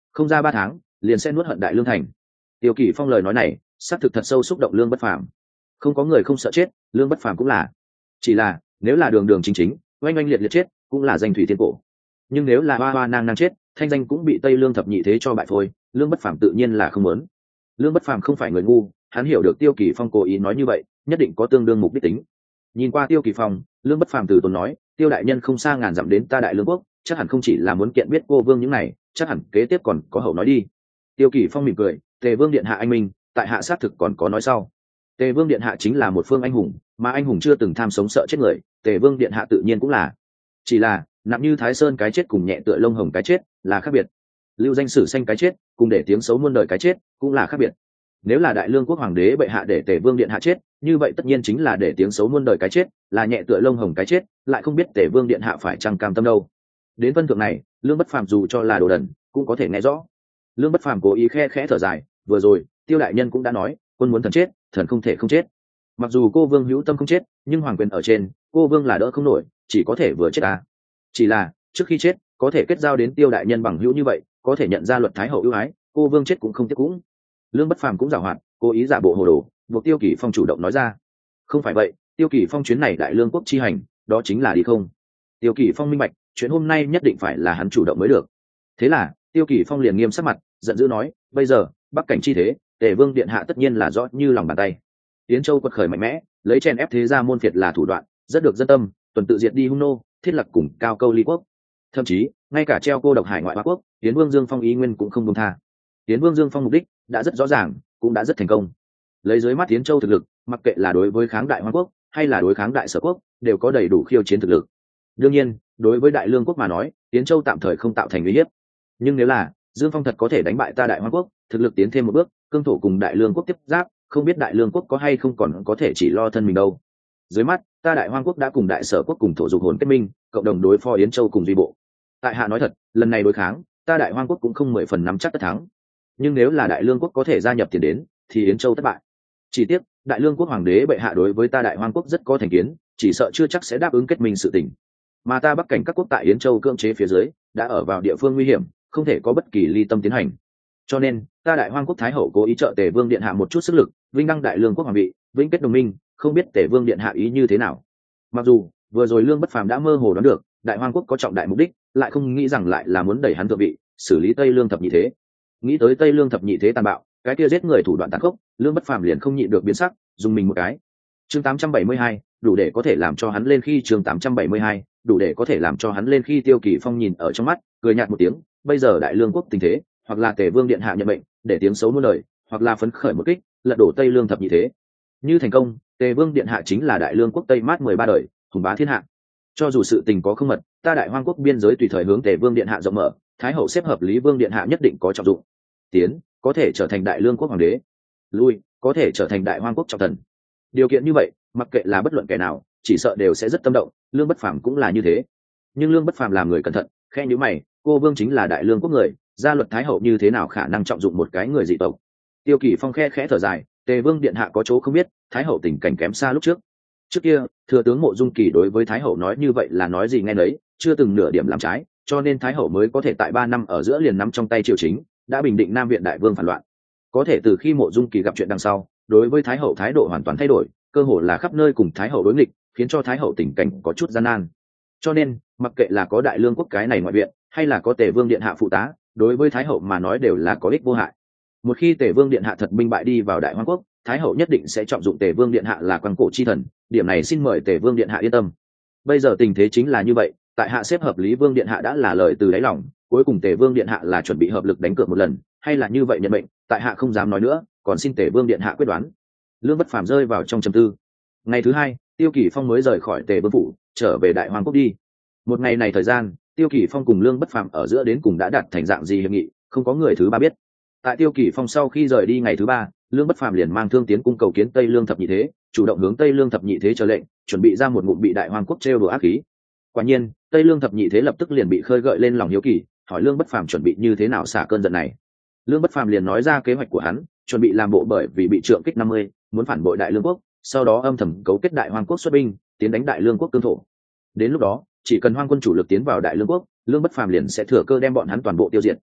không ra ba tháng liền sẽ nuốt hận đại lương thành. Tiêu Kỳ Phong lời nói này xác thực thật sâu xúc động Lương Bất Phàm. Không có người không sợ chết, Lương Bất Phàm cũng là. Chỉ là nếu là đường đường chính chính oanh oanh liệt liệt chết cũng là danh thủy thiên cổ, nhưng nếu là hoa hoa nang nang chết thanh danh cũng bị Tây Lương thập nhị thế cho bại phôi, Lương Bất Phàm tự nhiên là không muốn. Lương Bất Phàm không phải người ngu, hắn hiểu được Tiêu Kỳ Phong cố ý nói như vậy nhất định có tương đương mục đích tính. Nhìn qua Tiêu Kỳ Phong, Lương Bất Phàm từ tốn nói, Tiêu đại nhân không xa ngàn dặm đến ta Đại Lương quốc, chắc hẳn không chỉ là muốn kiện biết cô vương những này, chắc hẳn kế tiếp còn có hậu nói đi. Tiêu Kỳ Phong mỉm cười, Tề Vương điện hạ anh minh, tại hạ xác thực còn có nói sau. Tề Vương điện hạ chính là một phương anh hùng, mà anh hùng chưa từng tham sống sợ chết người, Tề Vương điện hạ tự nhiên cũng là. Chỉ là nặng như Thái Sơn cái chết cùng nhẹ tựa lông hồng cái chết là khác biệt. Lưu danh sử xanh cái chết cùng để tiếng xấu muôn đời cái chết cũng là khác biệt. Nếu là Đại Lương quốc hoàng đế bệ hạ để Tề Vương điện hạ chết, như vậy tất nhiên chính là để tiếng xấu muôn đời cái chết, là nhẹ tựa lông hồng cái chết, lại không biết Tề Vương điện hạ phải chăng cam tâm đâu. Đến phân thượng này, Lương Bất Phàm dù cho là đồ đần cũng có thể nghe rõ. Lương Bất Phàm cố ý khe khẽ thở dài, vừa rồi Tiêu đại nhân cũng đã nói, quân muốn thần chết, thần không thể không chết. Mặc dù cô vương hữu tâm không chết, nhưng hoàng quyền ở trên, cô vương là đỡ không nổi, chỉ có thể vừa chết ta. Chỉ là trước khi chết, có thể kết giao đến Tiêu đại nhân bằng hữu như vậy, có thể nhận ra luật thái hậu ưu ái, cô vương chết cũng không tiếc cũng. Lương Bất Phàm cũng giảo hoạt, cố ý giả bộ hồ đồ, buộc Tiêu Kỳ Phong chủ động nói ra. Không phải vậy, Tiêu Kỳ Phong chuyến này Đại Lương quốc chi hành, đó chính là đi không. Tiêu Kỳ Phong minh bạch, chuyện hôm nay nhất định phải là hắn chủ động mới được. Thế là Tiêu Kỳ Phong liền nghiêm sắc mặt, giận dữ nói, bây giờ bắc cảnh chi thế, Tề Vương điện hạ tất nhiên là rõ như lòng bàn tay. Yến Châu quật khởi mạnh mẽ, lấy chen ép thế gia môn phiệt là thủ đoạn, rất được dân tâm, tuần tự diệt đi hung nô, thiết lập cùng cao câu ly quốc. Thậm chí ngay cả treo cô độc hải ngoại hoa quốc, Yến Vương Dương Phong ý nguyên cũng không buông tha. Yến Vương Dương Phong mục đích đã rất rõ ràng, cũng đã rất thành công. Lấy dưới mắt Yến Châu thực lực, mặc kệ là đối với kháng đại Hoang quốc hay là đối kháng đại Sở quốc, đều có đầy đủ khiêu chiến thực lực. Đương nhiên, đối với Đại Lương quốc mà nói, Yến Châu tạm thời không tạo thành uy hiếp. Nhưng nếu là Dương Phong thật có thể đánh bại ta Đại Hoang quốc, thực lực tiến thêm một bước, cương thổ cùng Đại Lương quốc tiếp giáp, không biết Đại Lương quốc có hay không còn có thể chỉ lo thân mình đâu. Dưới mắt, ta Đại Hoang quốc đã cùng Đại Sở quốc cùng thổ dục hồn kết minh, cộng đồng đối phó Yến Châu cùng Duy Bộ. Tại hạ nói thật, lần này đối kháng, ta Đại Hoang quốc cũng không mười phần nắm chắc tất thắng. Nhưng nếu là Đại Lương quốc có thể gia nhập tiền đến, thì Yến Châu thất bại. Chỉ tiếc, Đại Lương quốc hoàng đế bệ hạ đối với ta Đại Hoang quốc rất có thành kiến, chỉ sợ chưa chắc sẽ đáp ứng kết minh sự tình. Mà ta Bắc cảnh các quốc tại Yến Châu cưỡng chế phía dưới, đã ở vào địa phương nguy hiểm, không thể có bất kỳ ly tâm tiến hành. Cho nên, ta Đại Hoang quốc thái hậu cố ý trợ Tề Vương điện hạ một chút sức lực, vinh đăng Đại Lương quốc hoàng vị, vĩnh kết đồng minh, không biết Tề Vương điện hạ ý như thế nào. Mặc dù vừa rồi Lương Bất Phàm đã mơ hồ đoán được, Đại Hoang quốc có trọng đại mục đích, lại không nghĩ rằng lại là muốn đẩy hắn thượng vị, xử lý Tây Lương thập nhị thế. Nghĩ tới Tây Lương thập nhị thế tàn bạo, cái kia giết người thủ đoạn tàn khốc, Lương Bất Phàm liền không nhịn được biến sắc, dùng mình một cái. Chương tám trăm bảy mươi hai, đủ để có thể làm cho hắn lên khi chương tám trăm bảy mươi hai, đủ để có thể làm cho hắn lên khi Tiêu Kỳ Phong nhìn ở trong mắt, cười nhạt một tiếng, bây giờ Đại Lương quốc tình thế, hoặc là Tề Vương điện hạ nhận mệnh, để tiếng xấu muôn đời, hoặc là phấn khởi một kích, lật đổ Tây Lương thập nhị thế. Như thành công, Tề Vương điện hạ chính là Đại Lương quốc Tây mát mười ba đời, hùng bá thiên hạ. Cho dù sự tình có không mật, ta Đại Hoang quốc biên giới tùy thời hướng Tề Vương điện hạ rộng mở, thái hậu xếp hợp Lý Vương điện hạ nhất định có trọng dụng. Tiến, có thể trở thành Đại Lương quốc hoàng đế. Lui, có thể trở thành Đại Hoang quốc trọng thần. Điều kiện như vậy, mặc kệ là bất luận kẻ nào, chỉ sợ đều sẽ rất tâm động, Lương Bất Phàm cũng là như thế. Nhưng Lương Bất Phàm làm người cẩn thận, khẽ nhíu mày, cô Vương chính là Đại Lương quốc người, gia luật thái hậu như thế nào khả năng trọng dụng một cái người dị tộc. Tiêu Kỳ Phong khe khẽ thở dài, Tề Vương điện hạ có chỗ không biết, thái hậu tình cảnh kém xa lúc trước. Trước kia, thừa tướng Mộ Dung Kỳ đối với thái hậu nói như vậy là nói gì nghe nấy, chưa từng nửa điểm làm trái, cho nên thái hậu mới có thể tại ba năm ở giữa liền nắm trong tay triều chính, đã bình định Nam viện đại vương phản loạn. Có thể từ khi Mộ Dung Kỳ gặp chuyện đằng sau, đối với thái hậu thái độ hoàn toàn thay đổi, cơ hồ là khắp nơi cùng thái hậu đối nghịch, khiến cho thái hậu tình cảnh có chút gian nan. Cho nên, mặc kệ là có Đại Lương quốc cái này ngoại viện, hay là có Tề Vương điện hạ phụ tá, đối với thái hậu mà nói đều là có ích vô hại. Một khi Tề Vương điện hạ thật binh bại đi vào Đại Hoang quốc, thái hậu nhất định sẽ trọng dụng Tề Vương điện hạ là quan cổ chi thần, điểm này xin mời Tề Vương điện hạ yên tâm. Bây giờ tình thế chính là như vậy, tại hạ xếp hợp Lý Vương điện hạ đã là lời từ đáy lòng, cuối cùng Tề Vương điện hạ là chuẩn bị hợp lực đánh cược một lần, hay là như vậy nhận mệnh, tại hạ không dám nói nữa, còn xin Tề Vương điện hạ quyết đoán. Lương Bất Phàm rơi vào trong trầm tư. Ngày thứ hai, Tiêu Kỳ Phong mới rời khỏi Tề Vương phủ, trở về Đại Hoang quốc đi. Một ngày này thời gian, Tiêu Kỳ Phong cùng Lương Bất Phàm ở giữa đến cùng đã đạt thành dạng gì hiệp nghị, không có người thứ ba biết. Tại Tiêu Kỳ Phong sau khi rời đi ngày thứ ba, Lương Bất Phàm liền mang thương tiến cung cầu kiến Tây Lương thập nhị thế, chủ động hướng Tây Lương thập nhị thế chờ lệnh, chuẩn bị ra một ngụm bị Đại Hoang quốc trêu đùa ác khí. Quả nhiên, Tây Lương thập nhị thế lập tức liền bị khơi gợi lên lòng hiếu kỳ, hỏi Lương Bất Phàm chuẩn bị như thế nào xả cơn giận này. Lương Bất Phàm liền nói ra kế hoạch của hắn, chuẩn bị làm bộ bởi vì bị trượng kích năm mươi, muốn phản bội Đại Lương quốc, sau đó âm thầm cấu kết Đại Hoang quốc xuất binh, tiến đánh Đại Lương quốc cương thổ. Đến lúc đó, chỉ cần Hoang quân chủ lực tiến vào Đại Lương quốc, Lương Bất Phàm liền sẽ thừa cơ đem bọn hắn toàn bộ tiêu diệt.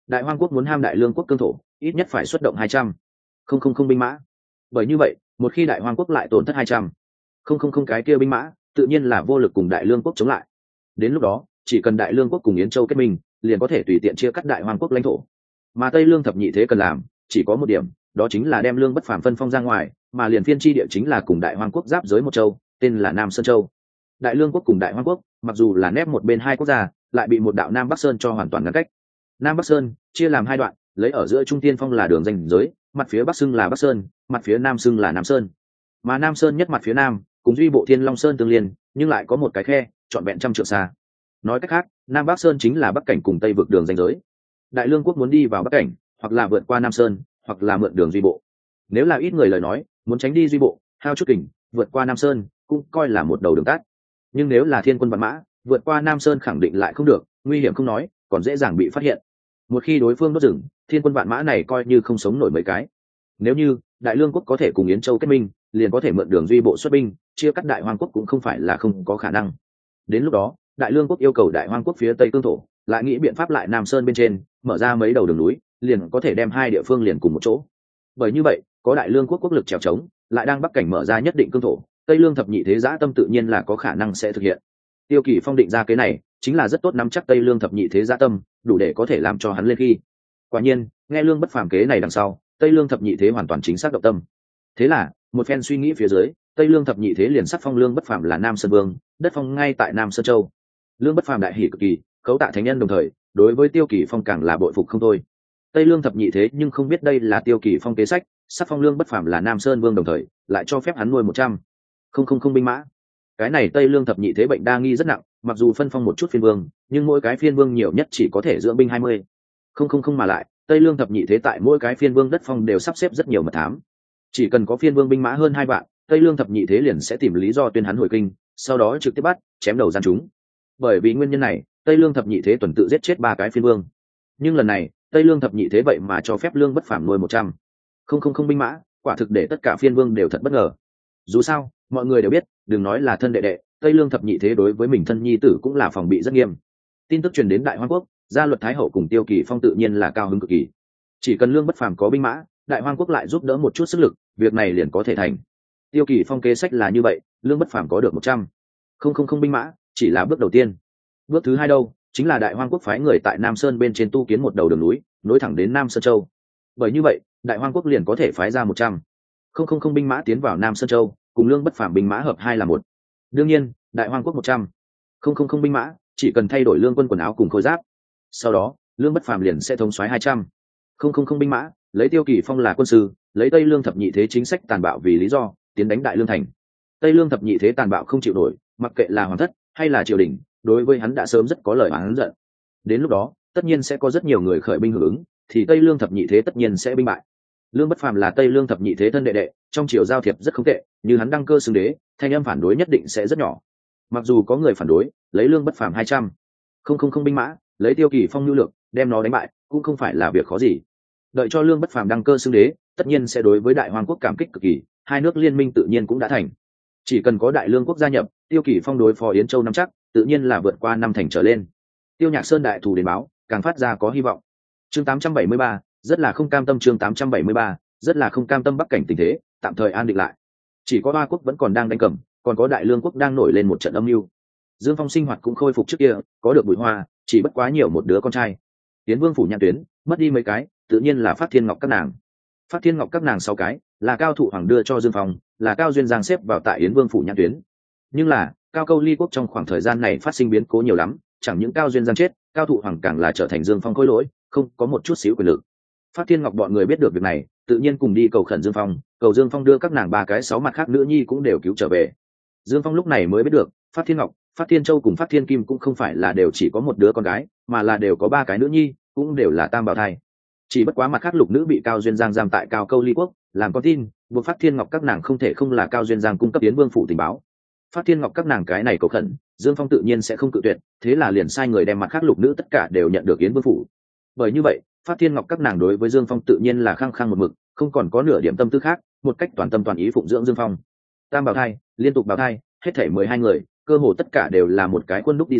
Đại Hoang quốc muốn ham Đại Lương quốc cương thổ, ít nhất phải xuất động hai trăm không không không binh mã. Bởi như vậy, một khi Đại Hoang quốc lại tổn thất hai trăm không không không cái kia binh mã, tự nhiên là vô lực cùng Đại Lương quốc chống lại. Đến lúc đó, chỉ cần Đại Lương quốc cùng Yến Châu kết minh, liền có thể tùy tiện chia cắt Đại Hoang quốc lãnh thổ. Mà Tây Lương thập nhị thế cần làm, chỉ có một điểm, đó chính là đem Lương Bất Phàm phân phong ra ngoài, mà liền phiên chi địa chính là cùng Đại Hoang quốc giáp giới một châu, tên là Nam Sơn Châu. Đại Lương quốc cùng Đại Hoang quốc, mặc dù là nép một bên hai quốc gia, lại bị một đạo Nam Bắc Sơn cho hoàn toàn ngăn cách. Nam Bắc Sơn chia làm hai đoạn, lấy ở giữa Trung Tiên Phong là đường ranh giới, mặt phía Bắc xưng là Bắc Sơn, mặt phía Nam xưng là Nam Sơn. Mà Nam Sơn nhất mặt phía Nam, cùng duy bộ Thiên Long Sơn tương liên, nhưng lại có một cái khe, trọn vẹn trăm trượng xa. Nói cách khác, Nam Bắc Sơn chính là Bắc cảnh cùng Tây vực đường ranh giới. Đại Lương quốc muốn đi vào Bắc cảnh, hoặc là vượt qua Nam Sơn, hoặc là mượn đường duy bộ. Nếu là ít người lời nói, muốn tránh đi duy bộ, hao chút kình, vượt qua Nam Sơn, cũng coi là một đầu đường tắt. Nhưng nếu là thiên quân vạn mã, vượt qua Nam Sơn khẳng định lại không được, nguy hiểm không nói, còn dễ dàng bị phát hiện. Một khi đối phương đốt rừng, thiên quân vạn mã này coi như không sống nổi mấy cái. Nếu như Đại Lương quốc có thể cùng Yến Châu kết minh, liền có thể mượn đường duy bộ xuất binh, chia cắt Đại Hoang quốc cũng không phải là không có khả năng. Đến lúc đó, Đại Lương quốc yêu cầu Đại Hoang quốc phía Tây cương thổ, lại nghĩ biện pháp lại Nam Sơn bên trên, mở ra mấy đầu đường núi, liền có thể đem hai địa phương liền cùng một chỗ. Bởi như vậy, có Đại Lương quốc quốc lực trèo trống, lại đang Bắc cảnh mở ra nhất định cương thổ, Tây Lương thập nhị thế dã tâm tự nhiên là có khả năng sẽ thực hiện. Tiêu Kỳ Phong định ra cái này, chính là rất tốt nắm chắc Tây Lương thập nhị thế dã tâm, đủ để có thể làm cho hắn lên khi. Quả nhiên, nghe Lương Bất Phàm kế này đằng sau, Tây Lương thập nhị thế hoàn toàn chính xác động tâm. Thế là, một phen suy nghĩ phía dưới, Tây Lương thập nhị thế liền sắc phong Lương Bất Phàm là Nam Sơn Vương, đất phong ngay tại Nam Sơn Châu. Lương Bất Phàm đại hỉ cực kỳ, cấu tạ thánh nhân đồng thời, đối với Tiêu Kỳ Phong càng là bội phục không thôi. Tây Lương thập nhị thế nhưng không biết đây là Tiêu Kỳ Phong kế sách, sắc phong Lương Bất Phàm là Nam Sơn Vương đồng thời, lại cho phép hắn nuôi một trăm không không không binh mã. Cái này Tây Lương thập nhị thế bệnh đa nghi rất nặng, mặc dù phân phong một chút phiên vương, nhưng mỗi cái phiên vương nhiều nhất chỉ có thể dưỡng binh hai mươi không không không mà lại, Tây Lương thập nhị thế tại mỗi cái phiên vương đất phong đều sắp xếp rất nhiều mật thám. Chỉ cần có phiên vương binh mã hơn hai vạn, Tây Lương thập nhị thế liền sẽ tìm lý do tuyên hắn hồi kinh, sau đó trực tiếp bắt, chém đầu gian chúng. Bởi vì nguyên nhân này, Tây Lương thập nhị thế tuần tự giết chết ba cái phiên vương. Nhưng lần này, Tây Lương thập nhị thế vậy mà cho phép Lương Bất Phàm nuôi một trăm không không không binh mã, quả thực để tất cả phiên vương đều thật bất ngờ. Dù sao, mọi người đều biết, đừng nói là thân đệ đệ, Tây Lương thập nhị thế đối với mình thân nhi tử cũng là phòng bị rất nghiêm. Tin tức truyền đến Đại Hoang quốc, gia luật thái hậu cùng Tiêu Kỳ Phong tự nhiên là cao hứng cực kỳ. Chỉ cần Lương Bất Phàm có binh mã, Đại Hoang quốc lại giúp đỡ một chút sức lực, việc này liền có thể thành. Tiêu Kỳ Phong kế sách là như vậy, Lương Bất Phàm có được một trăm không không không binh mã, chỉ là bước đầu tiên. Bước thứ hai đâu, chính là Đại Hoang quốc phái người tại Nam Sơn bên trên tu kiến một đầu đường núi, nối thẳng đến Nam Sơn Châu. Bởi như vậy, Đại Hoang quốc liền có thể phái ra một trăm không không không binh mã tiến vào Nam Sơn Châu, cùng Lương Bất Phàm binh mã hợp hai là một. Đương nhiên, Đại Hoang quốc một trăm không không không binh mã, chỉ cần thay đổi lương quân quần áo cùng khôi giáp. Sau đó, Lương Bất Phàm liền sẽ thống soái hai trăm không không không binh mã, lấy Tiêu Kỳ Phong là quân sư, lấy Tây Lương thập nhị thế chính sách tàn bạo vì lý do, tiến đánh Đại Lương thành. Tây Lương thập nhị thế tàn bạo không chịu nổi, mặc kệ là hoàng thất hay là triều đình, đối với hắn đã sớm rất có lời oán giận. Đến lúc đó, tất nhiên sẽ có rất nhiều người khởi binh hưởng ứng, thì Tây Lương thập nhị thế tất nhiên sẽ binh bại. Lương Bất Phàm là Tây Lương thập nhị thế thân đệ đệ, trong triều giao thiệp rất không tệ, như hắn đăng cơ xưng đế, thanh âm phản đối nhất định sẽ rất nhỏ. Mặc dù có người phản đối, lấy Lương Bất Phàm hai trăm không không không binh mã, lấy Tiêu Kỳ Phong nhu lược, đem nó đánh bại, cũng không phải là việc khó gì. Đợi cho Lương Bất Phàm đăng cơ xưng đế, tất nhiên sẽ đối với Đại Hoang quốc cảm kích cực kỳ, hai nước liên minh tự nhiên cũng đã thành. Chỉ cần có Đại Lương quốc gia nhập, Tiêu Kỳ Phong đối phó Yến Châu năm chắc, tự nhiên là vượt qua năm thành trở lên. Tiêu Nhạc Sơn đại thủ đến báo, càng phát ra có hy vọng. Chương tám trăm bảy mươi ba, rất là không cam tâm chương tám trăm bảy mươi ba, rất là không cam tâm Bắc cảnh tình thế, tạm thời an định lại. Chỉ có Hoa quốc vẫn còn đang đánh cầm, còn có Đại Lương quốc đang nổi lên một trận âm mưu. Dương Phong sinh hoạt cũng khôi phục trước kia, có được Bùi Hoa, chỉ bất quá nhiều một đứa con trai. Tiến Vương phủ nhãn tuyến, mất đi mấy cái, tự nhiên là Phát Thiên Ngọc các nàng. Phát Thiên Ngọc các nàng sáu cái, là Cao Thụ Hoàng đưa cho Dương Phong, là Cao Duyên Giang xếp vào tại Yến Vương phủ nhãn tuyến. Nhưng là, Cao Câu Ly quốc trong khoảng thời gian này phát sinh biến cố nhiều lắm, chẳng những Cao Duyên Giang chết, Cao Thụ Hoàng càng là trở thành Dương Phong khối lỗi, không có một chút xíu quyền lực. Phát Thiên Ngọc bọn người biết được việc này, tự nhiên cùng đi cầu khẩn Dương Phong, cầu Dương Phong đưa các nàng ba cái sáu mặt khác nữ nhi cũng đều cứu trở về. Dương Phong lúc này mới biết được, Phát Thiên Ngọc, Phát Thiên Châu cùng Phát Thiên Kim cũng không phải là đều chỉ có một đứa con gái, mà là đều có ba cái nữ nhi, cũng đều là tam bào thai. Chỉ bất quá mặt khác lục nữ bị Cao Duyên Giang giam tại Cao Câu Ly quốc, làm con tin, buộc Phát Thiên Ngọc các nàng không thể không là Cao Duyên Giang cung cấp Yến Vương phủ tình báo. Phát Thiên Ngọc các nàng cái này cầu khẩn, Dương Phong tự nhiên sẽ không cự tuyệt, thế là liền sai người đem mặt khác lục nữ tất cả đều nhận được Yến Vương phủ. Bởi như vậy, Phát Thiên Ngọc các nàng đối với Dương Phong tự nhiên là khăng khăng một mực, không còn có nửa điểm tâm tư khác, một cách toàn tâm toàn ý phụng dưỡng Dương Phong. Tam bào thai, liên tục bào thai, hết thảy mười hai người, cơ hồ tất cả đều là một cái quân đúc đi ra,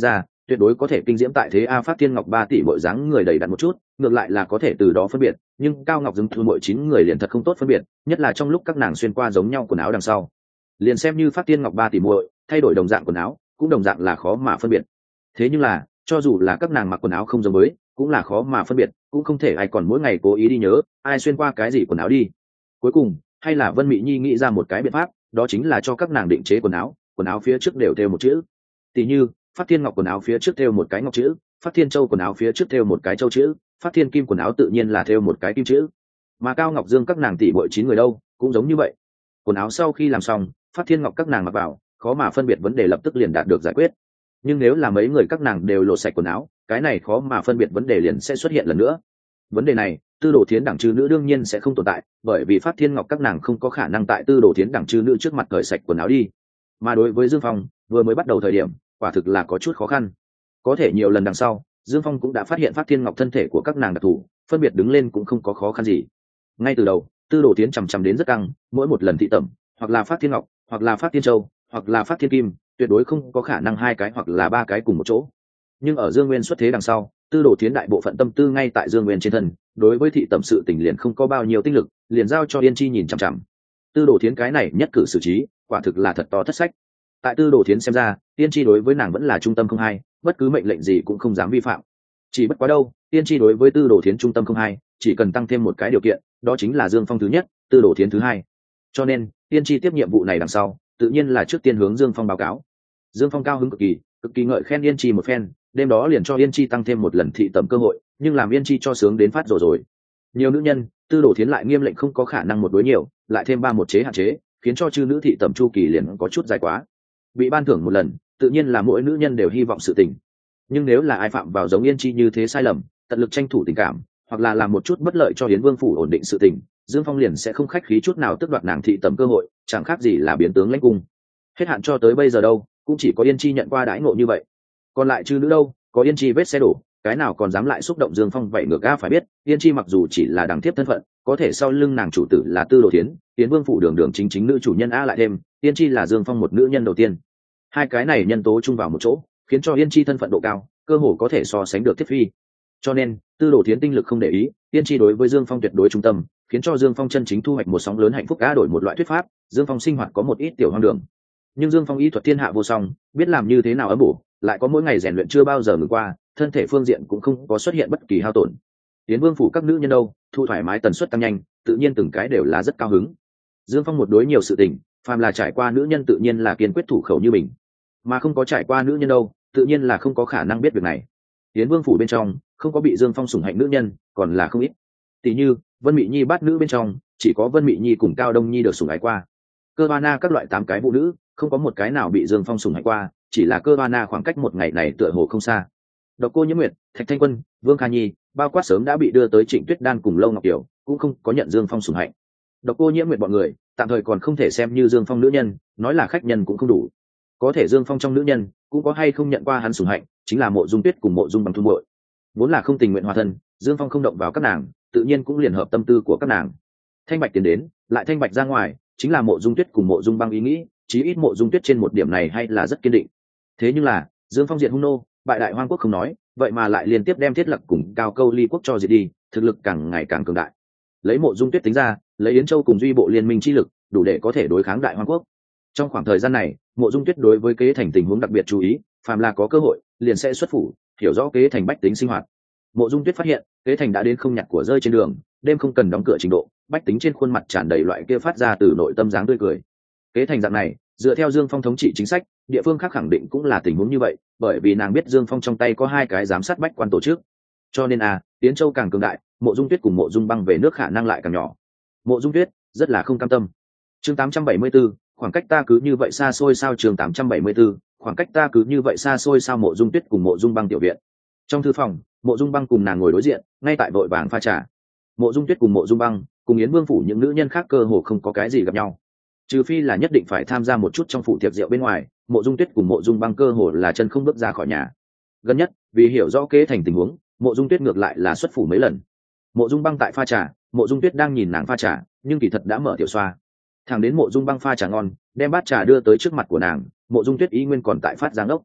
tuyệt đối có thể kinh diễm tại thế. A Phát Thiên Ngọc ba tỷ bội dáng người đầy đặn một chút, ngược lại là có thể từ đó phân biệt, nhưng Cao Ngọc Dương Thư mỗi chín người liền thật không tốt phân biệt, nhất là trong lúc các nàng xuyên qua giống nhau quần áo đằng sau. Liền xem như Phát Thiên Ngọc ba tỷ muội thay đổi đồng dạng quần áo, cũng đồng dạng là khó mà phân biệt. Thế nhưng là, cho dù là các nàng mặc quần áo không giống mới, cũng là khó mà phân biệt, cũng không thể ai còn mỗi ngày cố ý đi nhớ ai xuyên qua cái gì quần áo đi. Cuối cùng, hay là Vân Mị Nhi nghĩ ra một cái biện pháp, đó chính là cho các nàng định chế quần áo, quần áo phía trước đều thêu một chữ. Tỷ như, Phát Thiên Ngọc quần áo phía trước thêu một cái ngọc chữ, Phát Thiên Châu quần áo phía trước thêu một cái châu chữ, Phát Thiên Kim quần áo tự nhiên là thêu một cái kim chữ. Mà Cao Ngọc Dương các nàng tỷ muội chín người đâu, cũng giống như vậy. Quần áo sau khi làm xong, Phát Thiên Ngọc các nàng mặc vào, khó mà phân biệt vấn đề lập tức liền đạt được giải quyết. Nhưng nếu là mấy người các nàng đều lột sạch quần áo, cái này khó mà phân biệt vấn đề liền sẽ xuất hiện lần nữa. Vấn đề này, Tư Đồ Thiến đẳng chư nữ đương nhiên sẽ không tồn tại, bởi vì Phát Thiên Ngọc các nàng không có khả năng tại Tư Đồ Thiến đẳng chư nữ trước mặt cởi sạch quần áo đi. Mà đối với Dương Phong, vừa mới bắt đầu thời điểm, quả thực là có chút khó khăn. Có thể nhiều lần đằng sau, Dương Phong cũng đã phát hiện Phát Thiên Ngọc thân thể của các nàng đặc thù, phân biệt đứng lên cũng không có khó khăn gì. Ngay từ đầu, Tư Đồ Thiến chằm chằm đến rất căng, mỗi một lần thị tẩm, hoặc là Phát Thiên Ngọc, hoặc là Phát Thiên Châu, hoặc là Phát Thiên Kim, tuyệt đối không có khả năng hai cái hoặc là ba cái cùng một chỗ. Nhưng ở Dương Nguyên xuất thế đằng sau, Tư Đồ Thiến đại bộ phận tâm tư ngay tại Dương Nguyên trên thân, đối với thị tẩm sự tình liền không có bao nhiêu tinh lực, liền giao cho Yên Chi nhìn chằm chằm. Tư Đồ Thiến cái này nhất cử xử trí, quả thực là thật to thất sách. Tại Tư Đồ Thiến xem ra, Yên Chi đối với nàng vẫn là trung tâm không hai, bất cứ mệnh lệnh gì cũng không dám vi phạm. Chỉ bất quá đâu, Yên Chi đối với Tư Đồ Thiến trung tâm không hai, chỉ cần tăng thêm một cái điều kiện, đó chính là Dương Phong thứ nhất, Tư Đồ Thiến thứ hai. Cho nên, Yên Chi tiếp nhiệm vụ này đằng sau, tự nhiên là trước tiên hướng Dương Phong báo cáo. Dương Phong cao hứng cực kỳ, cực kỳ ngợi khen Yên Chi một phen, đêm đó liền cho Yên Chi tăng thêm một lần thị tẩm cơ hội, nhưng làm Yên Chi cho sướng đến phát rồi rồi. Nhiều nữ nhân, Tư Đồ Thiến lại nghiêm lệnh không có khả năng một đối nhiều, lại thêm ba một chế hạn chế, khiến cho chư nữ thị tẩm chu kỳ liền có chút dài quá. Bị ban thưởng một lần, tự nhiên là mỗi nữ nhân đều hy vọng sự tình. Nhưng nếu là ai phạm vào giống Yên Chi như thế sai lầm, tận lực tranh thủ tình cảm, hoặc là làm một chút bất lợi cho Yến Vương phủ ổn định sự tình, Dương Phong liền sẽ không khách khí chút nào tước đoạt nàng thị tẩm cơ hội, chẳng khác gì là biến tướng lãnh cung. Hết hạn cho tới bây giờ đâu, cũng chỉ có Yên Chi nhận qua đãi ngộ như vậy. Còn lại chư nữ đâu, có Yên Chi vết xe đổ, cái nào còn dám lại xúc động Dương Phong vậy ngược a. Phải biết, Yên Chi mặc dù chỉ là đẳng tiếp thân phận, có thể sau lưng nàng chủ tử là Tư Đồ Thiến, Yến Vương phủ đường đường chính chính nữ chủ nhân a, lại thêm Yên Chi là Dương Phong một nữ nhân đầu tiên. Hai cái này nhân tố chung vào một chỗ, khiến cho Yên Chi thân phận độ cao, cơ hồ có thể so sánh được Thiết Phi. Cho nên, Tư Đồ Thiến tinh lực không để ý, Yên Chi đối với Dương Phong tuyệt đối trung tâm, khiến cho Dương Phong chân chính thu hoạch một sóng lớn hạnh phúc. Đã đổi một loại thuyết pháp, Dương Phong sinh hoạt có một ít tiểu hoang đường. Nhưng Dương Phong y thuật thiên hạ vô song, biết làm như thế nào ấm bổ, lại có mỗi ngày rèn luyện chưa bao giờ ngừng qua, thân thể phương diện cũng không có xuất hiện bất kỳ hao tổn. Yến Vương phủ các nữ nhân đâu, thu thoải mái tần suất tăng nhanh, tự nhiên từng cái đều là rất cao hứng. Dương Phong một đối nhiều sự tình, phàm là trải qua nữ nhân tự nhiên là kiên quyết thủ khẩu như mình, mà không có trải qua nữ nhân đâu, tự nhiên là không có khả năng biết việc này. Yến Vương phủ bên trong không có bị Dương Phong sủng hạnh nữ nhân, còn là không ít. Tỷ như Vân Mị Nhi bát nữ bên trong, chỉ có Vân Mị Nhi cùng Cao Đông Nhi được sủng ái qua. Cơ Ba Na các loại tám cái vũ nữ, không có một cái nào bị Dương Phong sủng hạnh qua, chỉ là Cơ Ba Na khoảng cách một ngày này tựa hồ không xa. Độc Cô Nhiễm Nguyệt, Thạch Thanh Quân, Vương Kha Nhi, bao quát sớm đã bị đưa tới Trịnh Tuyết Đan cùng Lâu Ngọc Tiểu, cũng không có nhận Dương Phong sủng hạnh. Độc Cô Nhiễm Nguyệt bọn người, tạm thời còn không thể xem như Dương Phong nữ nhân, nói là khách nhân cũng không đủ. Có thể Dương Phong trong nữ nhân, cũng có hay không nhận qua hắn sủng hạnh, chính là Mộ Dung Tuyết cùng Mộ Dung Bằng Thu muội. Vốn là không tình nguyện hòa thân, Dương Phong không động vào các nàng, tự nhiên cũng liền hợp tâm tư của các nàng. Thanh Bạch tiến đến, lại Thanh Bạch ra ngoài, chính là Mộ Dung Tuyết cùng Mộ Dung Băng ý nghĩ, chí ít Mộ Dung Tuyết trên một điểm này hay là rất kiên định. Thế nhưng là, Dương Phong diệt hung nô, bại đại hoang quốc không nói, vậy mà lại liên tiếp đem Thiết Lập cùng Cao Câu Ly quốc cho diệt đi, thực lực càng ngày càng cường đại. Lấy Mộ Dung Tuyết tính ra, lấy Yến Châu cùng Duy Bộ liên minh chi lực, đủ để có thể đối kháng đại hoang quốc. Trong khoảng thời gian này, Mộ Dung Tuyết đối với Kế Thành tình huống đặc biệt chú ý, phàm là có cơ hội, liền sẽ xuất phủ, hiểu rõ Kế Thành bách tính sinh hoạt. Mộ Dung Tuyết phát hiện, Kế Thành đã đến không nhặt của rơi trên đường, đêm không cần đóng cửa trình độ, bách tính trên khuôn mặt tràn đầy loại kia phát ra từ nội tâm dáng tươi cười. Kế Thành dạng này, dựa theo Dương Phong thống trị chính sách, địa phương khác khẳng định cũng là tình huống như vậy, bởi vì nàng biết Dương Phong trong tay có hai cái giám sát bách quan tổ chức. Cho nên à, Yến Châu càng cường đại, Mộ Dung Tuyết cùng Mộ Dung Băng về nước khả năng lại càng nhỏ. Mộ Dung Tuyết rất là không cam tâm. Chương tám trăm bảy mươi 74, khoảng cách ta cứ như vậy xa xôi sao? Chương tám trăm bảy mươi 74, khoảng cách ta cứ như vậy xa xôi sao? Mộ Dung Tuyết cùng Mộ Dung Băng tiểu viện. Trong thư phòng, Mộ Dung Băng cùng nàng ngồi đối diện, ngay tại vội vàng pha trà. Mộ Dung Tuyết cùng Mộ Dung Băng, cùng Yến Vương phủ những nữ nhân khác cơ hồ không có cái gì gặp nhau, trừ phi là nhất định phải tham gia một chút trong phủ tiệc rượu bên ngoài. Mộ Dung Tuyết cùng Mộ Dung Băng cơ hồ là chân không bước ra khỏi nhà. Gần nhất, vì hiểu rõ Kế Thành tình huống, Mộ Dung Tuyết ngược lại là xuất phủ mấy lần. Mộ Dung Băng tại pha trà, Mộ Dung Tuyết đang nhìn nàng pha trà, nhưng kỳ thật đã mở tiểu xoa. Thẳng đến Mộ Dung Băng pha trà ngon, đem bát trà đưa tới trước mặt của nàng, Mộ Dung Tuyết ý nguyên còn tại phát giáng ốc.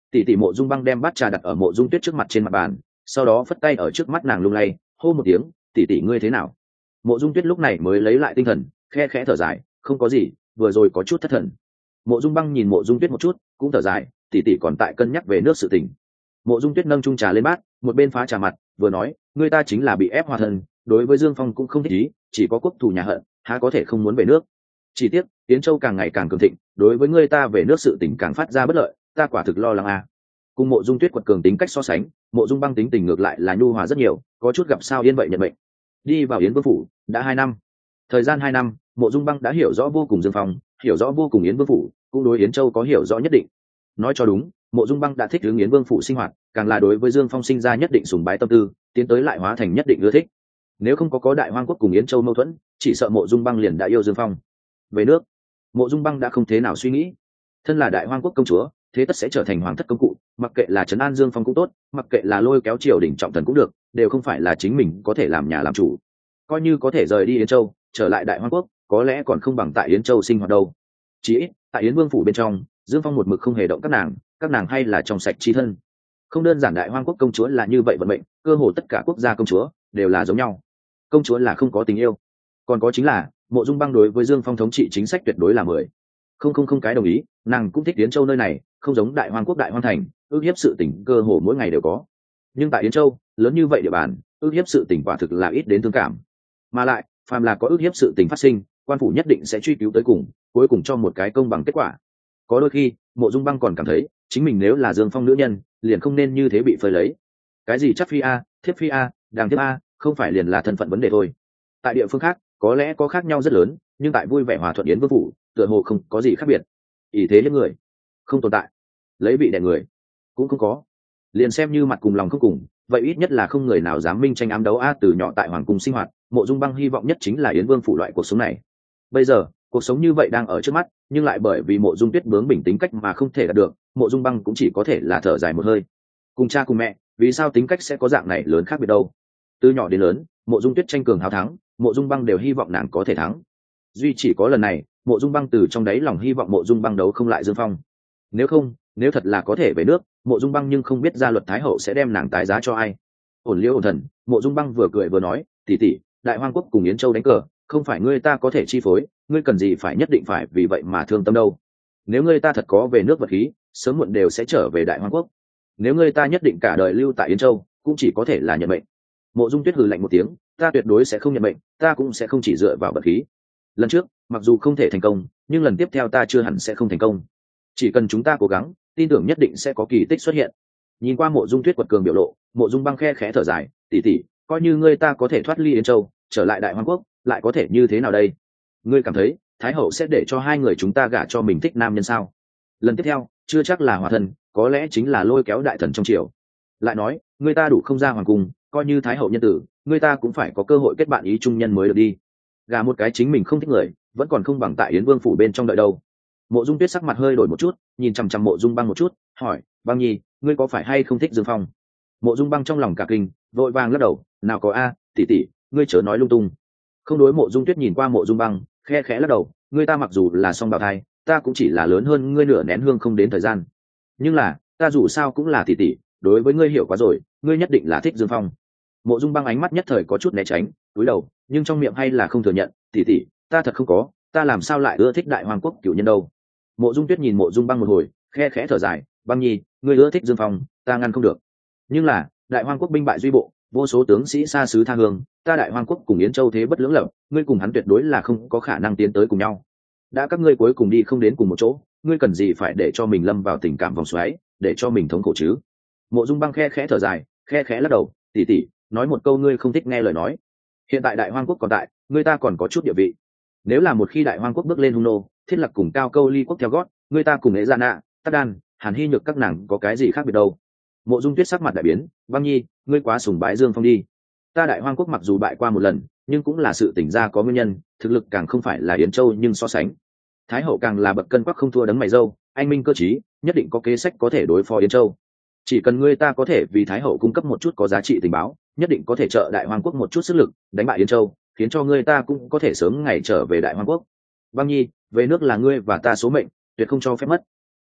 tỷ tỷ. Mộ Dung Băng đem bát trà đặt ở Mộ Dung Tuyết trước mặt trên mặt bàn, sau đó phất tay ở trước mắt nàng lung lay, hô một tiếng, tỷ tỷ ngươi thế nào? Mộ Dung Tuyết lúc này mới lấy lại tinh thần, khe khẽ thở dài, không có gì, vừa rồi có chút thất thần. Mộ Dung Băng nhìn Mộ Dung Tuyết một chút, cũng thở dài, tỷ tỷ còn tại cân nhắc về nước sự tình. Mộ Dung Tuyết nâng chung trà lên bát, một bên phá trà mặt, vừa nói, ngươi ta chính là bị ép hòa thân, đối với Dương Phong cũng không thích ý, chỉ có quốc thù nhà hận, há có thể không muốn về nước. Chỉ tiếc, Yến Châu càng ngày càng cường thịnh, đối với ngươi ta về nước sự tình càng phát ra bất lợi, ta quả thực lo lắng à. Cùng Mộ Dung Tuyết quật cường tính cách so sánh, Mộ Dung Băng tính tình ngược lại là nhu hòa rất nhiều, có chút gặp sao yên vậy nhận mệnh. Đi vào Yến Vương phủ đã hai năm, thời gian hai năm, Mộ Dung Băng đã hiểu rõ vô cùng Dương Phong, hiểu rõ vô cùng Yến Vương phủ, cũng đối Yến Châu có hiểu rõ nhất định. Nói cho đúng, Mộ Dung Băng đã thích hướng Yến Vương phủ sinh hoạt, càng là đối với Dương Phong sinh ra nhất định sùng bái tâm tư, tiến tới lại hóa thành nhất định ưa thích. Nếu không có có Đại Hoang quốc cùng Yến Châu mâu thuẫn, chỉ sợ Mộ Dung Băng liền đã yêu Dương Phong. Về nước, Mộ Dung Băng đã không thế nào suy nghĩ. Thân là Đại Hoang quốc công chúa, thế tất sẽ trở thành hoàng thất công cụ, mặc kệ là trấn an Dương Phong cũng tốt, mặc kệ là lôi kéo triều đình trọng thần cũng được, đều không phải là chính mình có thể làm nhà làm chủ. Coi như có thể rời đi Yến Châu, trở lại Đại Hoang quốc, có lẽ còn không bằng tại Yến Châu sinh hoạt đâu. Chỉ ít, tại Yến Vương phủ bên trong, Dương Phong một mực không hề động các nàng, các nàng hay là trong sạch chi thân. Không đơn giản Đại Hoang quốc công chúa là như vậy vận mệnh, cơ hồ tất cả quốc gia công chúa đều là giống nhau. Công chúa là không có tình yêu, còn có chính là Mộ Dung Băng đối với Dương Phong thống trị chính sách tuyệt đối là mười không không không cái đồng ý. Nàng cũng thích Yến Châu nơi này, không giống Đại Hoang quốc Đại Hoang thành, ước hiếp sự tình cơ hồ mỗi ngày đều có. Nhưng tại Yến Châu, lớn như vậy địa bàn, ước hiếp sự tình quả thực là ít đến thương cảm. Mà lại, phàm là có ước hiếp sự tình phát sinh, quan phủ nhất định sẽ truy cứu tới cùng, cuối cùng cho một cái công bằng kết quả. Có đôi khi, Mộ Dung Băng còn cảm thấy, chính mình nếu là Dương Phong nữ nhân, liền không nên như thế bị phơi lấy. Cái gì chắc phi a, thiếp phi a, đàng thiếp a, không phải liền là thân phận vấn đề thôi. Tại địa phương khác, có lẽ có khác nhau rất lớn, nhưng tại vui vẻ hòa thuận Yến Vương phủ, tựa hồ không có gì khác biệt. Ý thế những người không tồn tại, lấy vị đè người cũng không có. Liền xem như mặt cùng lòng không cùng, vậy ít nhất là không người nào dám minh tranh ám đấu a. Từ nhỏ tại hoàng cung sinh hoạt, Mộ Dung Băng hy vọng nhất chính là Yến Vương phủ loại cuộc sống này. Bây giờ, cuộc sống như vậy đang ở trước mắt, nhưng lại bởi vì Mộ Dung Tuyết bướng bỉnh tính cách mà không thể đạt được, Mộ Dung Băng cũng chỉ có thể là thở dài một hơi. Cùng cha cùng mẹ, vì sao tính cách sẽ có dạng này lớn khác biệt đâu? Từ nhỏ đến lớn, Mộ Dung Tuyết tranh cường hào thắng, Mộ Dung Băng đều hy vọng nàng có thể thắng. Duy chỉ có lần này, Mộ Dung Băng từ trong đáy lòng hy vọng Mộ Dung Băng đấu không lại Dương Phong. Nếu không, nếu thật là có thể về nước, Mộ Dung Băng nhưng không biết gia luật thái hậu sẽ đem nàng tái giá cho ai. Ổn liễu ổn thần, Mộ Dung Băng vừa cười vừa nói, tỷ tỷ, Đại Hoang quốc cùng Yến Châu đánh cờ, không phải ngươi ta có thể chi phối, ngươi cần gì phải nhất định phải vì vậy mà thương tâm đâu. Nếu ngươi ta thật có về nước vật khí, sớm muộn đều sẽ trở về Đại Hoang quốc. Nếu ngươi ta nhất định cả đời lưu tại Yến Châu, cũng chỉ có thể là nhận mệnh. Mộ Dung Tuyết hừ lạnh một tiếng, ta tuyệt đối sẽ không nhận mệnh, ta cũng sẽ không chỉ dựa vào vật khí. Lần trước, mặc dù không thể thành công, nhưng lần tiếp theo ta chưa hẳn sẽ không thành công. Chỉ cần chúng ta cố gắng, tin tưởng nhất định sẽ có kỳ tích xuất hiện. Nhìn qua Mộ Dung Tuyết quật cường biểu lộ, Mộ Dung Băng khe khẽ thở dài, tỷ tỷ, coi như ngươi ta có thể thoát ly Yến Châu, trở lại Đại Hoang quốc, lại có thể như thế nào đây? Ngươi cảm thấy Thái hậu sẽ để cho hai người chúng ta gả cho mình thích nam nhân sao? Lần tiếp theo, chưa chắc là hòa thân, có lẽ chính là lôi kéo đại thần trong triều. Lại nói, ngươi ta đủ không ra hoàng cung, coi như Thái hậu nhân tử, ngươi ta cũng phải có cơ hội kết bạn ý trung nhân mới được đi. Gả một cái chính mình không thích người, vẫn còn không bằng tại Yến Vương phủ bên trong đợi đâu. Mộ Dung Tuyết sắc mặt hơi đổi một chút, nhìn chằm chằm Mộ Dung Băng một chút, hỏi, Băng nhi, ngươi có phải hay không thích Dương Phong? Mộ Dung Băng trong lòng cả kinh, vội vàng lắc đầu, nào có a, tỷ tỷ, ngươi chớ nói lung tung. Không đối. Mộ Dung Tuyết nhìn qua Mộ Dung Băng, khe khẽ lắc đầu, ngươi ta mặc dù là song bào thai, ta cũng chỉ là lớn hơn ngươi nửa nén hương không đến thời gian. Nhưng là, ta dù sao cũng là tỷ tỷ, đối với ngươi hiểu quá rồi, ngươi nhất định là thích Dương Phong. Mộ Dung Băng ánh mắt nhất thời có chút né tránh, cúi đầu, nhưng trong miệng hay là không thừa nhận, tỷ tỷ, ta thật không có, ta làm sao lại ưa thích Đại Hoang quốc cửu nhân đâu. Mộ Dung Tuyết nhìn Mộ Dung Băng một hồi, khe khẽ thở dài, Băng nhi, ngươi ưa thích Dương Phong, ta ngăn không được. Nhưng là, Đại Hoang quốc binh bại duy bộ, vô số tướng sĩ xa xứ tha hương, ta Đại Hoang quốc cùng Yến Châu thế bất lưỡng lập, ngươi cùng hắn tuyệt đối là không có khả năng tiến tới cùng nhau. Đã các ngươi cuối cùng đi không đến cùng một chỗ, ngươi cần gì phải để cho mình lâm vào tình cảm vòng xoáy, để cho mình thống khổ chứ? Mộ Dung Băng khe khẽ thở dài, khe khẽ lắc đầu, tỷ tỷ, nói một câu ngươi không thích nghe lời nói. Hiện tại Đại Hoang quốc còn tại, ngươi ta còn có chút địa vị. Nếu là một khi Đại Hoang quốc bước lên hung nô, thiết lập cùng Cao Câu Ly quốc theo gót, ngươi ta cùng Ế Gia Nạ, Tắc Đan, Hàn Hy Nhược các nàng có cái gì khác biệt đâu? Mộ Dung Tuyết sắc mặt đại biến, Băng nhi, ngươi quá sùng bái Dương Phong đi. Ta Đại Hoang quốc mặc dù bại qua một lần, nhưng cũng là sự tỉnh ra có nguyên nhân, thực lực càng không phải là Yến Châu nhưng so sánh. Thái hậu càng là bậc cân quắc không thua đấng mày râu, anh minh cơ trí, nhất định có kế sách có thể đối phó Yến Châu. Chỉ cần ngươi ta có thể vì Thái hậu cung cấp một chút có giá trị tình báo, nhất định có thể trợ Đại Hoang quốc một chút sức lực, đánh bại Yến Châu, khiến cho ngươi ta cũng có thể sớm ngày trở về Đại Hoang quốc. Băng nhi, về nước là ngươi và ta số mệnh, tuyệt không cho phép mất.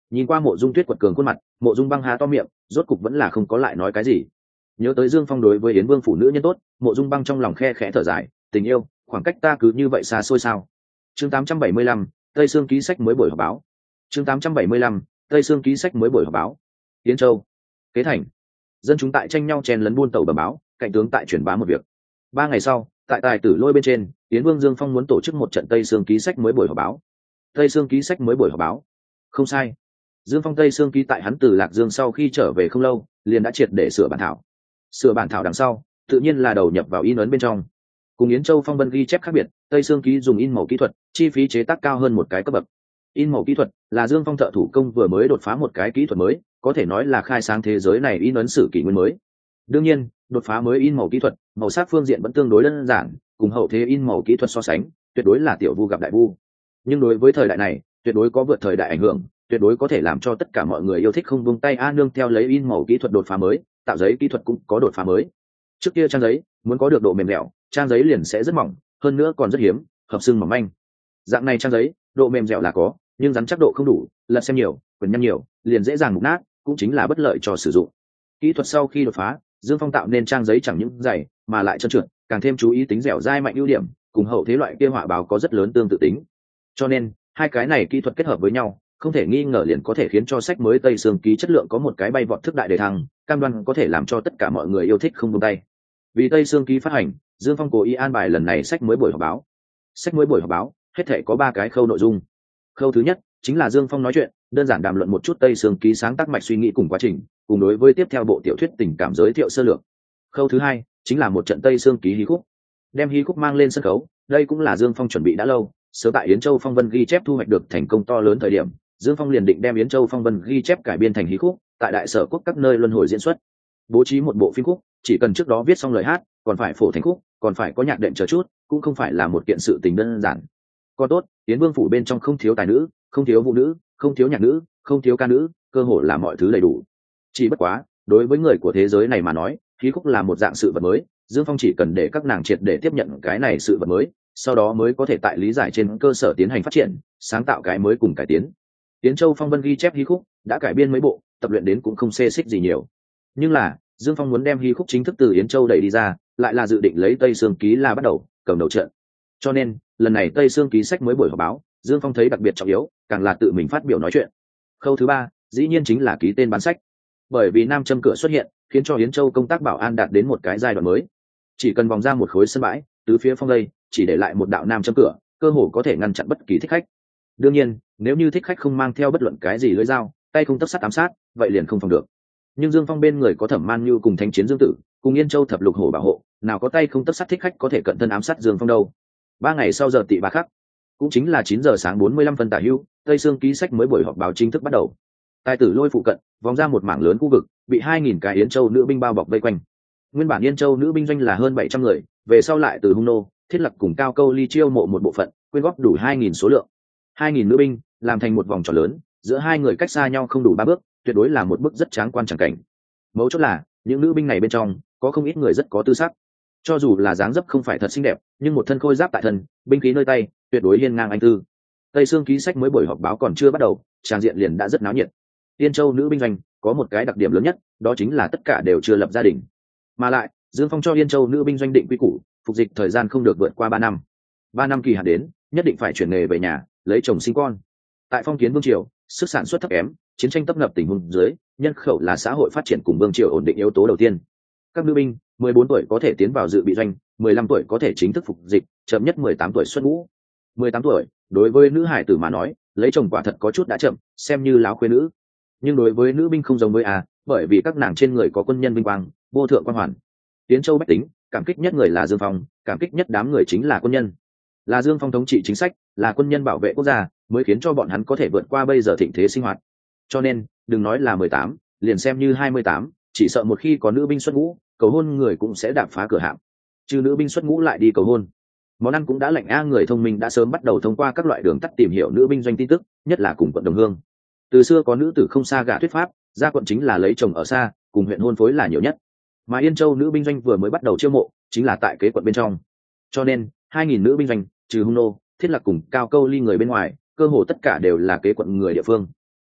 Nhìn qua Mộ Dung Tuyết quật cường khuôn mặt, Mộ Dung Băng há to miệng, rốt cục vẫn là không có lại nói cái gì. Nhớ tới Dương Phong đối với Yến Vương phụ nữ nhân tốt, Mộ Dung Băng trong lòng khe khẽ thở dài, tình yêu, khoảng cách ta cứ như vậy xa xôi sao? Chương tám trăm bảy mươi lăm, Tây Sương ký sách mới buổi họp báo. Chương tám trăm bảy mươi lăm, Tây Sương ký sách mới buổi họp báo. Yến Châu, Kế Thành, dân chúng tại tranh nhau chen lấn buôn tàu bẩm báo, cạnh tướng tại truyền bá một việc. Ba ngày sau, tại Tài Tử Lôi bên trên, Yến Vương Dương Phong muốn tổ chức một trận Tây Sương ký sách mới buổi họp báo. Tây Sương ký sách mới buổi họp báo. Không sai. Dương Phong Tây Sương ký tại hắn từ Lạc Dương sau khi trở về không lâu, liền đã triệt để sửa bản thảo. Sửa bản thảo đằng sau, tự nhiên là đầu nhập vào in ấn bên trong. Cùng Yến Châu Phong Vân ghi chép khác biệt, Tây Sương ký dùng in màu kỹ thuật, chi phí chế tác cao hơn một cái cấp bậc. In màu kỹ thuật là Dương Phong thợ thủ công vừa mới đột phá một cái kỹ thuật mới, có thể nói là khai sáng thế giới này in ấn sử kỷ nguyên mới. Đương nhiên, đột phá mới in màu kỹ thuật, màu sắc phương diện vẫn tương đối đơn giản, cùng hậu thế in màu kỹ thuật so sánh, tuyệt đối là tiểu vu gặp đại vu. Nhưng đối với thời đại này, tuyệt đối có vượt thời đại ảnh hưởng, tuyệt đối có thể làm cho tất cả mọi người yêu thích không buông tay a nương theo lấy in màu kỹ thuật đột phá mới, tạo giấy kỹ thuật cũng có đột phá mới. Trước kia trang giấy muốn có được độ mềm dẻo, trang giấy liền sẽ rất mỏng, hơn nữa còn rất hiếm, hợp xương mỏng manh. Dạng này trang giấy, độ mềm dẻo là có, nhưng rắn chắc độ không đủ, lật xem nhiều, quyển nhăn nhiều, liền dễ dàng mục nát, cũng chính là bất lợi cho sử dụng. Kỹ thuật sau khi đột phá, Dương Phong tạo nên trang giấy chẳng những dày, mà lại trơn trượt, càng thêm chú ý tính dẻo dai mạnh ưu điểm, cùng hậu thế loại kia họa báo có rất lớn tương tự tính. Cho nên, hai cái này kỹ thuật kết hợp với nhau, không thể nghi ngờ liền có thể khiến cho sách mới Tây Sương ký chất lượng có một cái bay vọt thức đại đề thăng, cam đoan có thể làm cho tất cả mọi người yêu thích không buông tay. Vì Tây Sương ký phát hành, Dương Phong cố ý an bài lần này sách mới buổi họp báo. Sách mới buổi họp báo, hết thể có ba cái khâu nội dung. Khâu thứ nhất chính là Dương Phong nói chuyện, đơn giản đàm luận một chút Tây Sương ký sáng tác mạch suy nghĩ cùng quá trình, cùng đối với tiếp theo bộ tiểu thuyết tình cảm giới thiệu sơ lược. Khâu thứ hai chính là một trận Tây Sương ký hí khúc, đem hí khúc mang lên sân khấu. Đây cũng là Dương Phong chuẩn bị đã lâu, sớm tại Yến Châu Phong Vân ghi chép thu hoạch được thành công to lớn thời điểm, Dương Phong liền định đem Yến Châu Phong Vân ghi chép cải biên thành hí khúc, tại đại sở quốc các nơi luân hồi diễn xuất. Bố trí một bộ phim khúc, chỉ cần trước đó viết xong lời hát, còn phải phổ thành khúc, còn phải có nhạc đệm chờ chút, cũng không phải là một kiện sự tình đơn giản. Còn tốt, Yến Vương phủ bên trong không thiếu tài nữ, không thiếu vũ nữ, không thiếu nhạc nữ, không thiếu ca nữ, cơ hội là mọi thứ đầy đủ. Chỉ bất quá, đối với người của thế giới này mà nói, hí khúc là một dạng sự vật mới, Dương Phong chỉ cần để các nàng triệt để tiếp nhận cái này sự vật mới, sau đó mới có thể tại lý giải trên cơ sở tiến hành phát triển, sáng tạo cái mới cùng cải tiến. Yến Châu Phong Vân ghi chép hí khúc đã cải biên mấy bộ, tập luyện đến cũng không xê xích gì nhiều. Nhưng là, Dương Phong muốn đem hí khúc chính thức từ Yến Châu đẩy đi ra, lại là dự định lấy Tây Sương ký là bắt đầu, cầm đầu trận. Cho nên, lần này Tây Sương ký sách mới buổi họp báo, Dương Phong thấy đặc biệt trọng yếu, càng là tự mình phát biểu nói chuyện. Khâu thứ ba, dĩ nhiên chính là ký tên bán sách. Bởi vì Nam Châm cửa xuất hiện, khiến cho Yến Châu công tác bảo an đạt đến một cái giai đoạn mới. Chỉ cần vòng ra một khối sân bãi, tứ phía phong đây, chỉ để lại một đạo Nam Châm cửa, cơ hồ có thể ngăn chặn bất kỳ thích khách. Đương nhiên, nếu như thích khách không mang theo bất luận cái gì lưỡi dao, tay không tấc sắt ám sát, vậy liền không phòng được. Nhưng Dương Phong bên người có Thẩm Man Như cùng Thánh Chiến Dương Tử, cùng Yên Châu thập lục hổ bảo hộ, nào có tay không tấc sắt thích khách có thể cận thân ám sát Dương Phong đâu. Ba ngày sau giờ tị ba khắc, cũng chính là chín giờ sáng bốn mươi lăm phân tả hữu, Tây Sương ký sách mới buổi họp báo chính thức bắt đầu. Tài Tử Lôi phụ cận, vòng ra một mảng lớn khu vực, bị hai nghìn cái Yến Châu nữ binh bao bọc vây quanh. Nguyên bản Yên Châu nữ binh doanh là hơn bảy trăm người, về sau lại từ Hung Nô, Thiết Lập cùng Cao Câu Ly chiêu mộ một bộ phận, quyên góp đủ hai nghìn số lượng. hai nghìn nữ binh làm thành một vòng tròn lớn, giữa hai người cách xa nhau không đủ ba bước, tuyệt đối là một bức rất tráng quan chẳng cảnh. Mấu chốt là, những nữ binh này bên trong có không ít người rất có tư sắc. Cho dù là dáng dấp không phải thật xinh đẹp, nhưng một thân khôi giáp tại thân, binh khí nơi tay, tuyệt đối hiên ngang anh tư. Tây Sương ký sách mới buổi họp báo còn chưa bắt đầu, tràng diện liền đã rất náo nhiệt. Yên Châu nữ binh doanh có một cái đặc điểm lớn nhất, đó chính là tất cả đều chưa lập gia đình. Mà lại, Dương Phong cho Yên Châu nữ binh doanh định quy củ, phục dịch thời gian không được vượt qua ba năm. Ba năm kỳ hạn đến, nhất định phải chuyển nghề về nhà, lấy chồng sinh con. Tại Phong Kiến vương triều, sức sản xuất thấp kém, chiến tranh tấp nập tình huống dưới, nhân khẩu là xã hội phát triển cùng vương triều ổn định yếu tố đầu tiên. Các nữ binh, mười bốn tuổi có thể tiến vào dự bị doanh, mười lăm tuổi có thể chính thức phục dịch, chậm nhất mười tám tuổi xuất ngũ. mười tám tuổi, đối với nữ hải tử mà nói, lấy chồng quả thật có chút đã chậm, xem như láo khuê nữ. Nhưng đối với nữ binh không giống với à, bởi vì các nàng trên người có quân nhân vinh quang, vô thượng quan hoàn. Tiến Châu bách tính, cảm kích nhất người là Dương Phong, cảm kích nhất đám người chính là quân nhân. Là Dương Phong thống trị chính sách, là quân nhân bảo vệ quốc gia, mới khiến cho bọn hắn có thể vượt qua bây giờ thịnh thế sinh hoạt. Cho nên, đừng nói là mười tám, liền xem như hai mươi tám, chỉ sợ một khi có nữ binh xuất ngũ, cầu hôn người cũng sẽ đạp phá cửa hạm. Trừ nữ binh xuất ngũ lại đi cầu hôn. Món ăn cũng đã lạnh a, người thông minh đã sớm bắt đầu thông qua các loại đường tắt tìm hiểu nữ binh doanh tin tức, nhất là cùng quận đồng hương. Từ xưa có nữ tử không xa gả thuyết pháp, ra quận chính là lấy chồng ở xa, cùng huyện hôn phối là nhiều nhất. Mà Yên Châu nữ binh doanh vừa mới bắt đầu chiêu mộ, chính là tại kế quận bên trong. Cho nên, hai nghìn nữ binh doanh, trừ Hung Nô, Thiết Lập cùng Cao Câu Ly người bên ngoài, cơ hồ tất cả đều là kế quận người địa phương.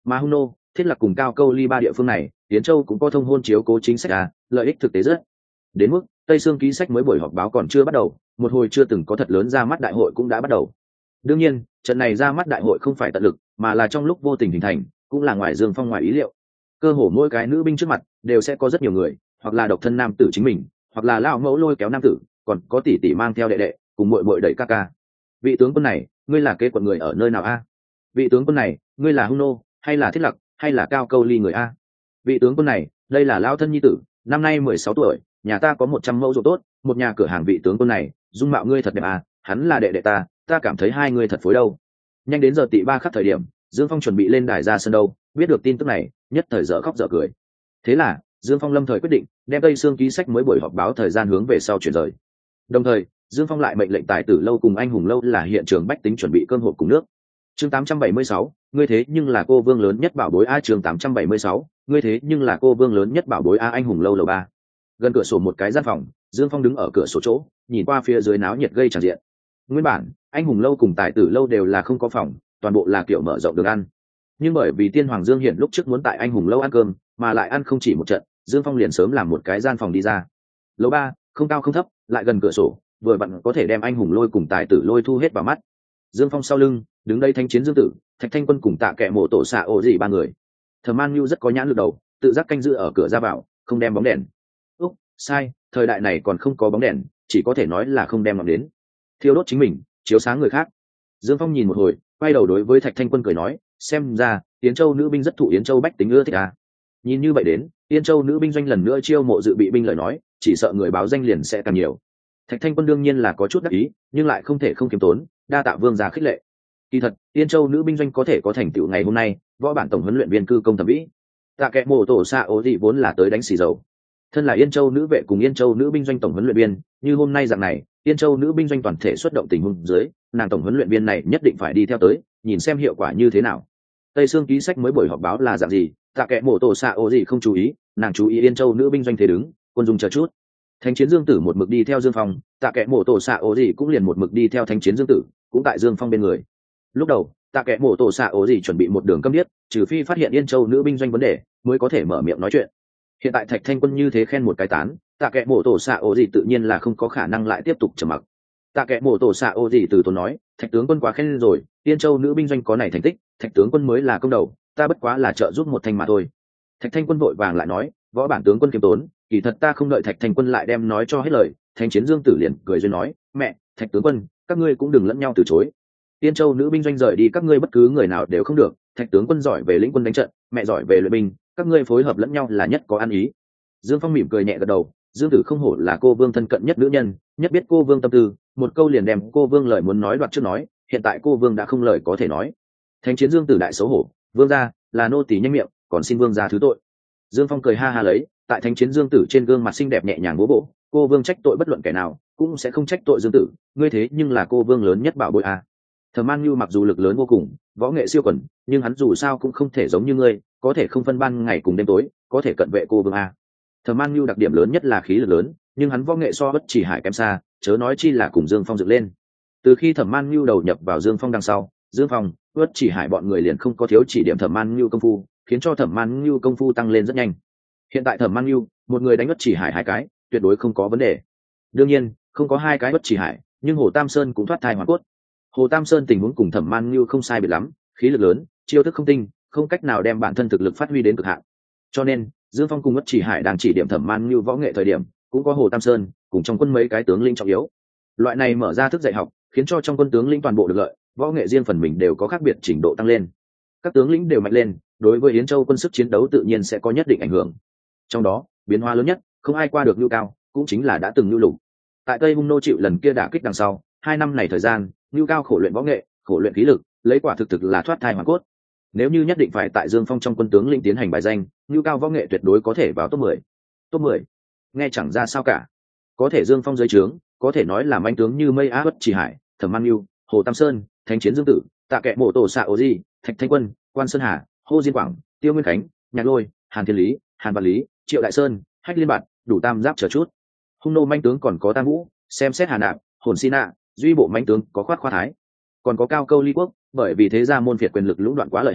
Mà hung nô, thiết lập cùng cao câu ly ba địa phương này, Yến Châu cũng có thông hôn chiếu cố chính sách à, lợi ích thực tế rất. Đến mức Tây Sương ký sách mới buổi họp báo còn chưa bắt đầu, một hồi chưa từng có thật lớn ra mắt đại hội cũng đã bắt đầu. Đương nhiên, trận này ra mắt đại hội không phải tận lực, mà là trong lúc vô tình hình thành, cũng là ngoài Dương Phong ngoài ý liệu. Cơ hồ mỗi cái nữ binh trước mặt đều sẽ có rất nhiều người, hoặc là độc thân nam tử chính mình, hoặc là lão mẫu lôi kéo nam tử, còn có tỷ tỷ mang theo đệ đệ, cùng muội muội đẩy ca ca. Vị tướng quân này, ngươi là kế quận người ở nơi nào a? Vị tướng quân này, ngươi là hung nô, hay là thiết lập, hay là cao câu ly người a? Vị tướng quân này, đây là lão thân nhi tử, năm nay mười sáu tuổi, nhà ta có một trăm mẫu ruộng tốt, một nhà cửa hàng. Vị tướng quân này, dung mạo ngươi thật đẹp à, hắn là đệ đệ ta, ta cảm thấy hai người thật phối đâu. Nhanh đến giờ tị ba khắc thời điểm, Dương Phong chuẩn bị lên đài ra sân đâu, biết được tin tức này, nhất thời dở khóc dở cười. Thế là Dương Phong lâm thời quyết định đem Tây Sương ký sách mới buổi họp báo thời gian hướng về sau chuyển rời. Đồng thời Dương Phong lại mệnh lệnh tài tử lâu cùng anh hùng lâu là hiện trường bách tính chuẩn bị cơm hộp cùng nước. Chương tám trăm bảy mươi sáu, ngươi thế nhưng là cô vương lớn nhất bảo bối a. Chương tám trăm bảy mươi sáu, ngươi thế nhưng là cô vương lớn nhất bảo bối a. Anh hùng lâu lầu ba. Gần cửa sổ một cái gian phòng, Dương Phong đứng ở cửa sổ chỗ, nhìn qua phía dưới náo nhiệt gây tràn diện. Nguyên bản anh hùng lâu cùng tài tử lâu đều là không có phòng, toàn bộ là kiểu mở rộng đường ăn. Nhưng bởi vì tiên hoàng Dương Hiển lúc trước muốn tại anh hùng lâu ăn cơm, mà lại ăn không chỉ một trận, Dương Phong liền sớm làm một cái gian phòng đi ra. Lầu ba không cao không thấp, lại gần cửa sổ, vừa vặn có thể đem anh hùng lôi cùng tài tử lôi thu hết vào mắt. Dương Phong sau lưng đứng đây thanh chiến Dương Tử, Thạch Thanh Quân cùng Tạ Kệ Mộ Tổ xạ ổ gì ba người. Thẩm Man Nhu rất có nhãn lực đầu, tự giác canh giữ ở cửa ra vào, không đem bóng đèn. Úc, sai, thời đại này còn không có bóng đèn, chỉ có thể nói là không đem ngọn đến. Thiêu đốt chính mình, chiếu sáng người khác. Dương Phong nhìn một hồi, quay đầu đối với Thạch Thanh Quân cười nói, xem ra Yến Châu nữ binh rất thụ Yến Châu bách tính ưa thích à. Nhìn như vậy đến, Yến Châu nữ binh doanh lần nữa chiêu mộ dự bị binh lời nói, chỉ sợ người báo danh liền sẽ càng nhiều. Thạch Thanh Quân đương nhiên là có chút đắc ý, nhưng lại không thể không kiêm tốn, đa tạ vương gia khích lệ. Kỳ thật, Yến Châu nữ binh doanh có thể có thành tựu ngày hôm nay, võ bản tổng huấn luyện viên cư công thẩm vĩ. Tạ Kệ Mộ Tổ xạ ố gì vốn là tới đánh xì dầu. Thân là Yên Châu nữ vệ cùng Yên Châu nữ binh doanh tổng huấn luyện viên, như hôm nay dạng này, Yên Châu nữ binh doanh toàn thể xuất động tình huống dưới, nàng tổng huấn luyện viên này nhất định phải đi theo tới, nhìn xem hiệu quả như thế nào. Tây Sương ký sách mới buổi họp báo là dạng gì, Tạ Kệ Mộ Tổ xạ ố gì không chú ý, nàng chú ý Yên Châu nữ binh doanh thế đứng, quân dung chờ chút. Thánh chiến Dương Tử một mực đi theo Dương Phong, Tạ Kệ Mộ Tổ xạ ố gì cũng liền một mực đi theo Thánh chiến Dương Tử, cũng tại Dương Phong bên người. Lúc đầu, Tạ Kệ Mộ Tổ xạ ố gì chuẩn bị một đường câm điếc, trừ phi phát hiện Yên Châu nữ binh doanh vấn đề, mới có thể mở miệng nói chuyện. Hiện tại Thạch Thanh Quân như thế khen một cái tán, Tạ Kệ Mộ Tổ xạ ố gì tự nhiên là không có khả năng lại tiếp tục trầm mặc. Tạ Kệ Mộ Tổ xạ ố gì từ tốn nói, Thạch tướng quân quá khen rồi, Yên Châu nữ binh doanh có này thành tích, Thạch tướng quân mới là công đầu, ta bất quá là trợ giúp một thanh mà thôi. Thạch Thanh Quân vội vàng lại nói, võ bản tướng quân kiêm tốn, kỳ thật ta không đợi Thạch Thanh Quân lại đem nói cho hết lời, Thánh chiến Dương Tử liền cười duyên nói, mẹ, Thạch tướng quân, các ngươi cũng đừng lẫn nhau từ chối. Yên Châu nữ binh doanh rời đi các ngươi bất cứ người nào đều không được, Thạch tướng quân giỏi về lĩnh quân đánh trận, mẹ giỏi về luyện binh, các ngươi phối hợp lẫn nhau là nhất có ăn ý. Dương Phong mỉm cười nhẹ gật đầu, Dương Tử không hổ là cô vương thân cận nhất nữ nhân, nhất biết cô vương tâm tư, một câu liền đem cô vương lời muốn nói đoạt trước nói, hiện tại cô vương đã không lời có thể nói. Thánh chiến Dương Tử đại xấu hổ, vương gia là nô tỳ nhanh miệng, còn xin vương gia thứ tội. Dương Phong cười ha ha lấy, tại Thánh chiến Dương Tử trên gương mặt xinh đẹp nhẹ nhàng bố bộ, cô vương trách tội bất luận kẻ nào, cũng sẽ không trách tội Dương Tử, ngươi thế nhưng là cô vương lớn nhất bảo bối à. Thẩm Man Nhu mặc dù lực lớn vô cùng, võ nghệ siêu quần, nhưng hắn dù sao cũng không thể giống như ngươi, có thể không phân ban ngày cùng đêm tối, có thể cận vệ cô vương a. Thẩm Man Nhu đặc điểm lớn nhất là khí lực lớn, nhưng hắn võ nghệ so Bất Chỉ Hải kém xa, chớ nói chi là cùng Dương Phong dựng lên. Từ khi Thẩm Man Nhu đầu nhập vào Dương Phong đằng sau, Dương Phong, Bất Chỉ Hải bọn người liền không có thiếu chỉ điểm Thẩm Man Nhu công phu, khiến cho Thẩm Man Nhu công phu tăng lên rất nhanh. Hiện tại Thẩm Man Nhu, một người đánh Bất Chỉ Hải hai cái, tuyệt đối không có vấn đề. Đương nhiên, không có hai cái Bất Chỉ Hải, nhưng Hồ Tam Sơn cũng thoát thai hoàn cốt. Hồ Tam Sơn tình huống cùng Thẩm Man Nhu không sai biệt lắm, khí lực lớn, chiêu thức không tinh, không cách nào đem bản thân thực lực phát huy đến cực hạn. Cho nên, Dương Phong cùng Bất Chỉ Hải đang chỉ điểm Thẩm Man Nhu võ nghệ thời điểm, cũng có Hồ Tam Sơn cùng trong quân mấy cái tướng lĩnh trọng yếu. Loại này mở ra thức dạy học, khiến cho trong quân tướng lĩnh toàn bộ được lợi, võ nghệ riêng phần mình đều có khác biệt trình độ tăng lên. Các tướng lĩnh đều mạnh lên, đối với Yến Châu quân sức chiến đấu tự nhiên sẽ có nhất định ảnh hưởng. Trong đó, biến hóa lớn nhất, không ai qua được Nhu Cao, cũng chính là đã từng Nhu Lục. Tại Tây Hung nô chịu lần kia đả kích đằng sau, hai năm này thời gian, Nhu Cao khổ luyện võ nghệ, khổ luyện khí lực, lấy quả thực thực là thoát thai hoàn cốt. Nếu như nhất định phải tại Dương Phong trong quân tướng lĩnh tiến hành bài danh, Nhu Cao võ nghệ tuyệt đối có thể vào top mười. Top mười. Nghe chẳng ra sao cả. Có thể Dương Phong dưới trướng, có thể nói là manh tướng như Mây Á Bất Chỉ Hải, Thẩm Man Nhu, Hồ Tam Sơn, Thánh chiến Dương Tử, Tạ Kệ Mộ Tổ xạ ố gì, Thạch Thanh Quân, Quan Sơn Hà, Hồ Diên Quảng, Tiêu Nguyên Khánh, Nhạc Lôi, Hàn Thiên Lý, Hàn Văn Lý, Triệu Đại Sơn, Hách Liên Bạt, đủ tam giáp chờ chút. Hung nô manh tướng còn có Tam Vũ, xem xét Hà Nạp, Hồn Xin Nạ, duy bộ manh tướng có Khoát Khoa Thái, còn có Cao Câu Ly Quốc, bởi vì thế gia môn phiệt quyền lực lũng đoạn quá lợi hại,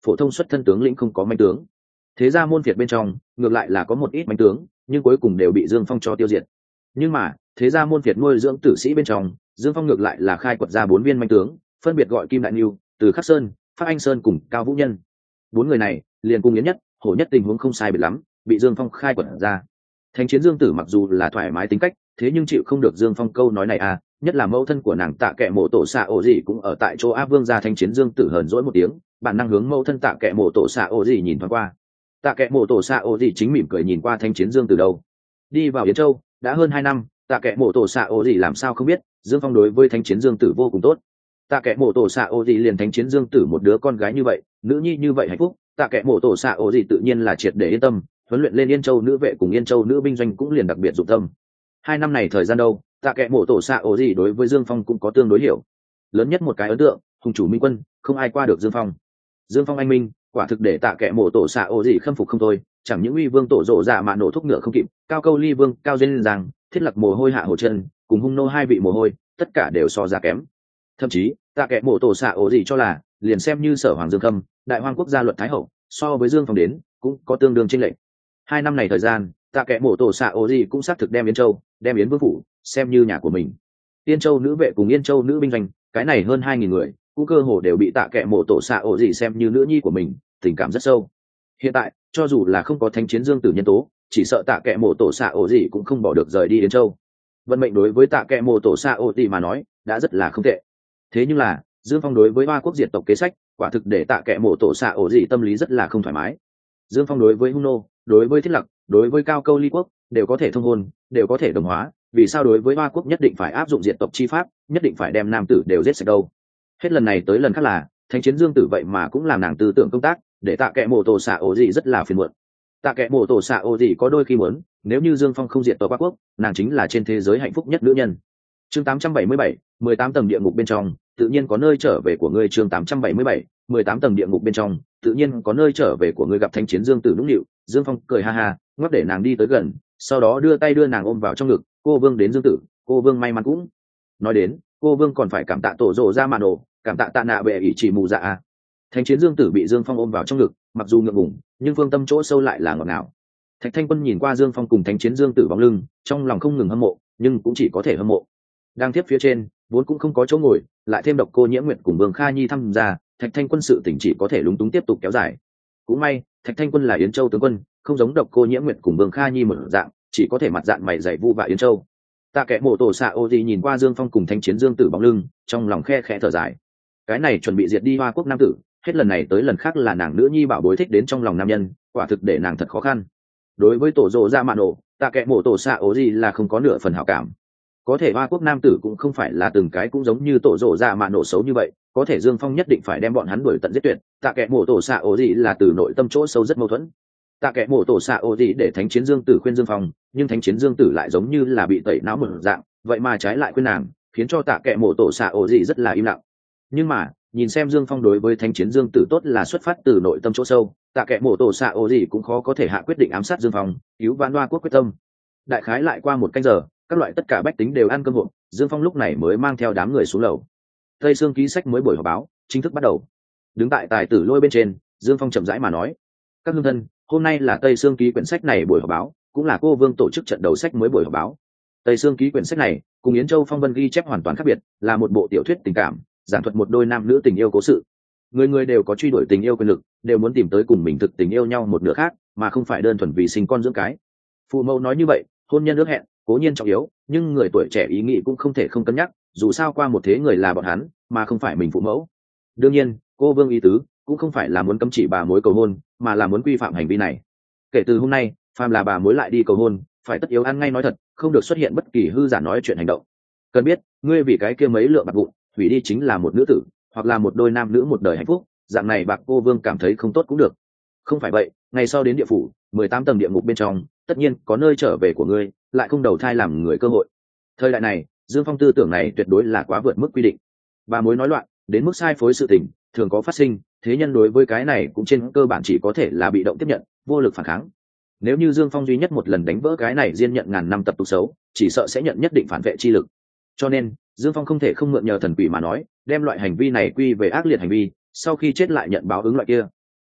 phổ thông xuất thân tướng lĩnh không có manh tướng. Thế ra môn phiệt bên trong ngược lại là có một ít manh tướng, nhưng cuối cùng đều bị Dương Phong cho tiêu diệt. Nhưng mà thế ra môn phiệt nuôi dưỡng tử sĩ bên trong, Dương Phong ngược lại là khai quật ra bốn viên manh tướng, phân biệt gọi Kim Đại Nưu, Từ Khắc Sơn, Phát Anh Sơn cùng Cao Vũ Nhân. Bốn người này liền cùng Yến Nhất, Hổ Nhất tình huống không sai biệt lắm, bị Dương Phong khai quật ra. Thánh chiến Dương Tử mặc dù là thoải mái tính cách, thế nhưng chịu không được Dương Phong câu nói này à, nhất là mẫu thân của nàng Tạ Kệ Mộ Tổ Xạ Ổ Dị cũng ở tại chỗ Á Vương gia. Thánh chiến Dương Tử hờn dỗi một tiếng, bản năng hướng mẫu thân Tạ Kệ Mộ Tổ Xạ Ổ Dị nhìn thoáng qua. Tạ Kệ Mộ Tổ Xạ Ổ Dị chính mỉm cười nhìn qua Thánh chiến Dương Tử đâu. Đi vào Yến Châu đã hơn hai năm, Tạ Kệ Mộ Tổ Xạ Ổ Dị làm sao không biết Dương Phong đối với Thánh chiến Dương Tử vô cùng tốt. Tạ Kệ Mộ Tổ Xạ Ổ Dị liền Thánh chiến Dương Tử một đứa con gái như vậy, nữ nhi như vậy hạnh phúc, Tạ Kệ Mộ Tổ Xạ Ổ Dị tự nhiên là triệt để yên tâm, huấn luyện lên Yên Châu nữ vệ cùng Yên Châu nữ binh doanh cũng liền đặc biệt dụng tâm. Hai năm này thời gian đâu, Tạ Kệ Mộ Tổ Xạ Ổ Dị đối với Dương Phong cũng có tương đối hiểu. Lớn nhất một cái ấn tượng, hùng chủ minh quân, không ai qua được Dương Phong. Dương Phong anh minh, quả thực để Tạ Kệ Mộ Tổ Xạ Ổ Dị khâm phục không thôi, chẳng những uy vương tổ rộ dạ mà nổ thúc ngựa không kịp, cao câu ly vương, cao dên rằng, thiết lập mồ hôi hạ hổ chân, cùng hung nô hai vị mồ hôi, tất cả đều so ra kém. Thậm chí, Tạ Kệ Mộ Tổ Xạ Ổ Dị cho là, liền xem như Sở Hoàng Dương Khâm, Đại Hoang quốc gia luật thái hậu, so với Dương Phong đến, cũng có tương đương chênh lệch. Hai năm này thời gian, Tạ Kệ Mộ Tổ Xạ Ổ Dị cũng xác thực đem Yến Châu, đem Yến Vương phủ xem như nhà của mình. Yên Châu nữ vệ cùng Yên Châu nữ binh doanh, cái này hơn hai nghìn người, cũng cơ hồ đều bị Tạ Kệ Mộ Tổ Xạ Ổ Dị xem như nữ nhi của mình, tình cảm rất sâu. Hiện tại, cho dù là không có Thánh chiến Dương Tử nhân tố, chỉ sợ Tạ Kệ Mộ Tổ Xạ Ổ Dị cũng không bỏ được rời đi Yến Châu. Vận mệnh đối với Tạ Kệ Mộ Tổ Xạ Ổ Dị mà nói, đã rất là không tệ. Thế nhưng là, Dương Phong đối với Hoa quốc diệt tộc kế sách, quả thực để Tạ Kệ Mộ Tổ Xạ Ổ Dị tâm lý rất là không thoải mái. Dương Phong đối với Hung nô, đối với Thiết Lập, đối với Cao Câu Ly quốc, đều có thể thông hôn, đều có thể đồng hóa, vì sao đối với Hoa quốc nhất định phải áp dụng diệt tộc chi pháp, nhất định phải đem nam tử đều giết sạch đâu? Hết lần này tới lần khác là, Thánh chiến Dương Tử vậy mà cũng làm nàng tư tưởng công tác, để Tạ Kệ Mộ Tổ Xạ Ổ Dị rất là phiền muộn. Tạ Kệ Mộ Tổ Xạ Ổ Dị có đôi khi muốn, nếu như Dương Phong không diệt tộc Hoa quốc, nàng chính là trên thế giới hạnh phúc nhất nữ nhân. Chương tám trăm bảy mươi bảy, mười tám tầng địa ngục bên trong, tự nhiên có nơi trở về của ngươi. Chương tám trăm bảy mươi bảy, mười tám tầng địa ngục bên trong, tự nhiên có nơi trở về của ngươi. Gặp Thánh chiến Dương Tử nũng nịu, Dương Phong cười ha ha, ngoắc để nàng đi tới gần, sau đó đưa tay đưa nàng ôm vào trong ngực. Cô vương đến Dương Tử, cô vương may mắn cũng. Nói đến, cô vương còn phải cảm tạ tổ rồ ra màn ổ, cảm tạ tạ nạ bệ ỷ chỉ mù dạ a. Thánh chiến Dương Tử bị Dương Phong ôm vào trong ngực, mặc dù ngượng ngùng, nhưng phương tâm chỗ sâu lại là ngọt ngào. Thạch Thanh Quân nhìn qua Dương Phong cùng Thánh chiến Dương Tử bóng lưng, trong lòng không ngừng hâm mộ, nhưng cũng chỉ có thể hâm mộ. Đang tiếp phía trên, vốn cũng không có chỗ ngồi, lại thêm Độc Cô Nhiễm Nguyệt cùng Vương Kha Nhi tham gia, Thạch Thanh Quân sự tỉnh chỉ có thể lúng túng tiếp tục kéo dài. Cũng may, Thạch Thanh Quân là Yến Châu tướng quân, không giống Độc Cô Nhiễm Nguyệt cùng Vương Kha Nhi một dạng, chỉ có thể mặt dạng mày dày vu vạ Yến Châu. Tạ Kệ Mộ Tổ Xạ Ổ Dị nhìn qua Dương Phong cùng Thánh chiến Dương Tử bóng lưng, trong lòng khe khẽ thở dài. Cái này chuẩn bị diệt đi Hoa quốc nam tử, hết lần này tới lần khác là nàng nữ nhi bảo bối thích đến trong lòng nam nhân, quả thực để nàng thật khó khăn. Đối với tổ rồ ra mạn ổ, Tạ Kệ Mộ Tổ Xạ Ổ Dị là không có nửa phần hảo cảm. Có thể Hoa quốc nam tử cũng không phải là từng cái cũng giống như tổ rồ ra mạn ổ xấu như vậy, có thể Dương Phong nhất định phải đem bọn hắn đuổi tận giết tuyệt. Tạ Kệ Mộ Tổ Xạ Ổ Dị là từ nội tâm chỗ sâu rất mâu thuẫn. Tạ Kệ Mộ Tổ Xạ Ổ Dị để Thánh chiến Dương Tử khuyên Dương Phong, nhưng Thánh chiến Dương Tử lại giống như là bị tẩy não một dạng, vậy mà trái lại khuyên nàng, khiến cho Tạ Kệ Mộ Tổ Xạ Ổ Dị rất là im lặng. Nhưng mà, nhìn xem Dương Phong đối với Thánh chiến Dương Tử tốt là xuất phát từ nội tâm chỗ sâu, Tạ Kệ Mộ Tổ Xạ Ổ Dị cũng khó có thể hạ quyết định ám sát Dương Phong, cứu vãn Hoa quốc quyết tâm. Đại khái lại qua một canh giờ, các loại tất cả bách tính đều ăn cơm hộp, Dương Phong lúc này mới mang theo đám người xuống lầu. Tây Sương ký sách mới buổi họp báo chính thức bắt đầu. Đứng tại tài tử lôi bên trên, Dương Phong chậm rãi mà nói: "Các hương thân, hôm nay là Tây Sương ký quyển sách này buổi họp báo, cũng là cô vương tổ chức trận đầu sách mới buổi họp báo. Tây Sương ký quyển sách này, cùng Yến Châu Phong Vân ghi chép hoàn toàn khác biệt, là một bộ tiểu thuyết tình cảm, giảng thuật một đôi nam nữ tình yêu cố sự. Người người đều có truy đuổi tình yêu quyền lực, đều muốn tìm tới cùng mình thực tình yêu nhau một nửa khác, mà không phải đơn thuần vì sinh con dưỡng cái. Phụ mẫu nói như vậy, hôn nhân ước hẹn, cố nhiên trọng yếu, nhưng người tuổi trẻ ý nghĩ cũng không thể không cân nhắc, dù sao qua một thế người là bọn hắn, mà không phải mình phụ mẫu. Đương nhiên, cô vương ý tứ cũng không phải là muốn cấm chỉ bà mối cầu hôn, mà là muốn quy phạm hành vi này. Kể từ hôm nay, phàm là bà mối lại đi cầu hôn, phải tất yếu ăn ngay nói thật, không được xuất hiện bất kỳ hư giả nói chuyện hành động. Cần biết, ngươi vì cái kia mấy lượng bạc vụn, hủy đi chính là một nữ tử, hoặc là một đôi nam nữ một đời hạnh phúc, dạng này bạc cô vương cảm thấy không tốt cũng được. Không phải vậy, ngày sau đến địa phủ, mười tám tầng địa ngục bên trong, tất nhiên có nơi trở về của ngươi, lại không đầu thai làm người cơ hội." Thời đại này, Dương Phong tư tưởng này tuyệt đối là quá vượt mức quy định. Bà mối nói loạn, đến mức sai phối sự tình, thường có phát sinh, thế nhân đối với cái này cũng trên cơ bản chỉ có thể là bị động tiếp nhận, vô lực phản kháng. Nếu như Dương Phong duy nhất một lần đánh vỡ cái này diên nhận ngàn năm tập tục xấu, chỉ sợ sẽ nhận nhất định phản vệ chi lực. Cho nên, Dương Phong không thể không mượn nhờ thần quỷ mà nói, đem loại hành vi này quy về ác liệt hành vi, sau khi chết lại nhận báo ứng loại kia.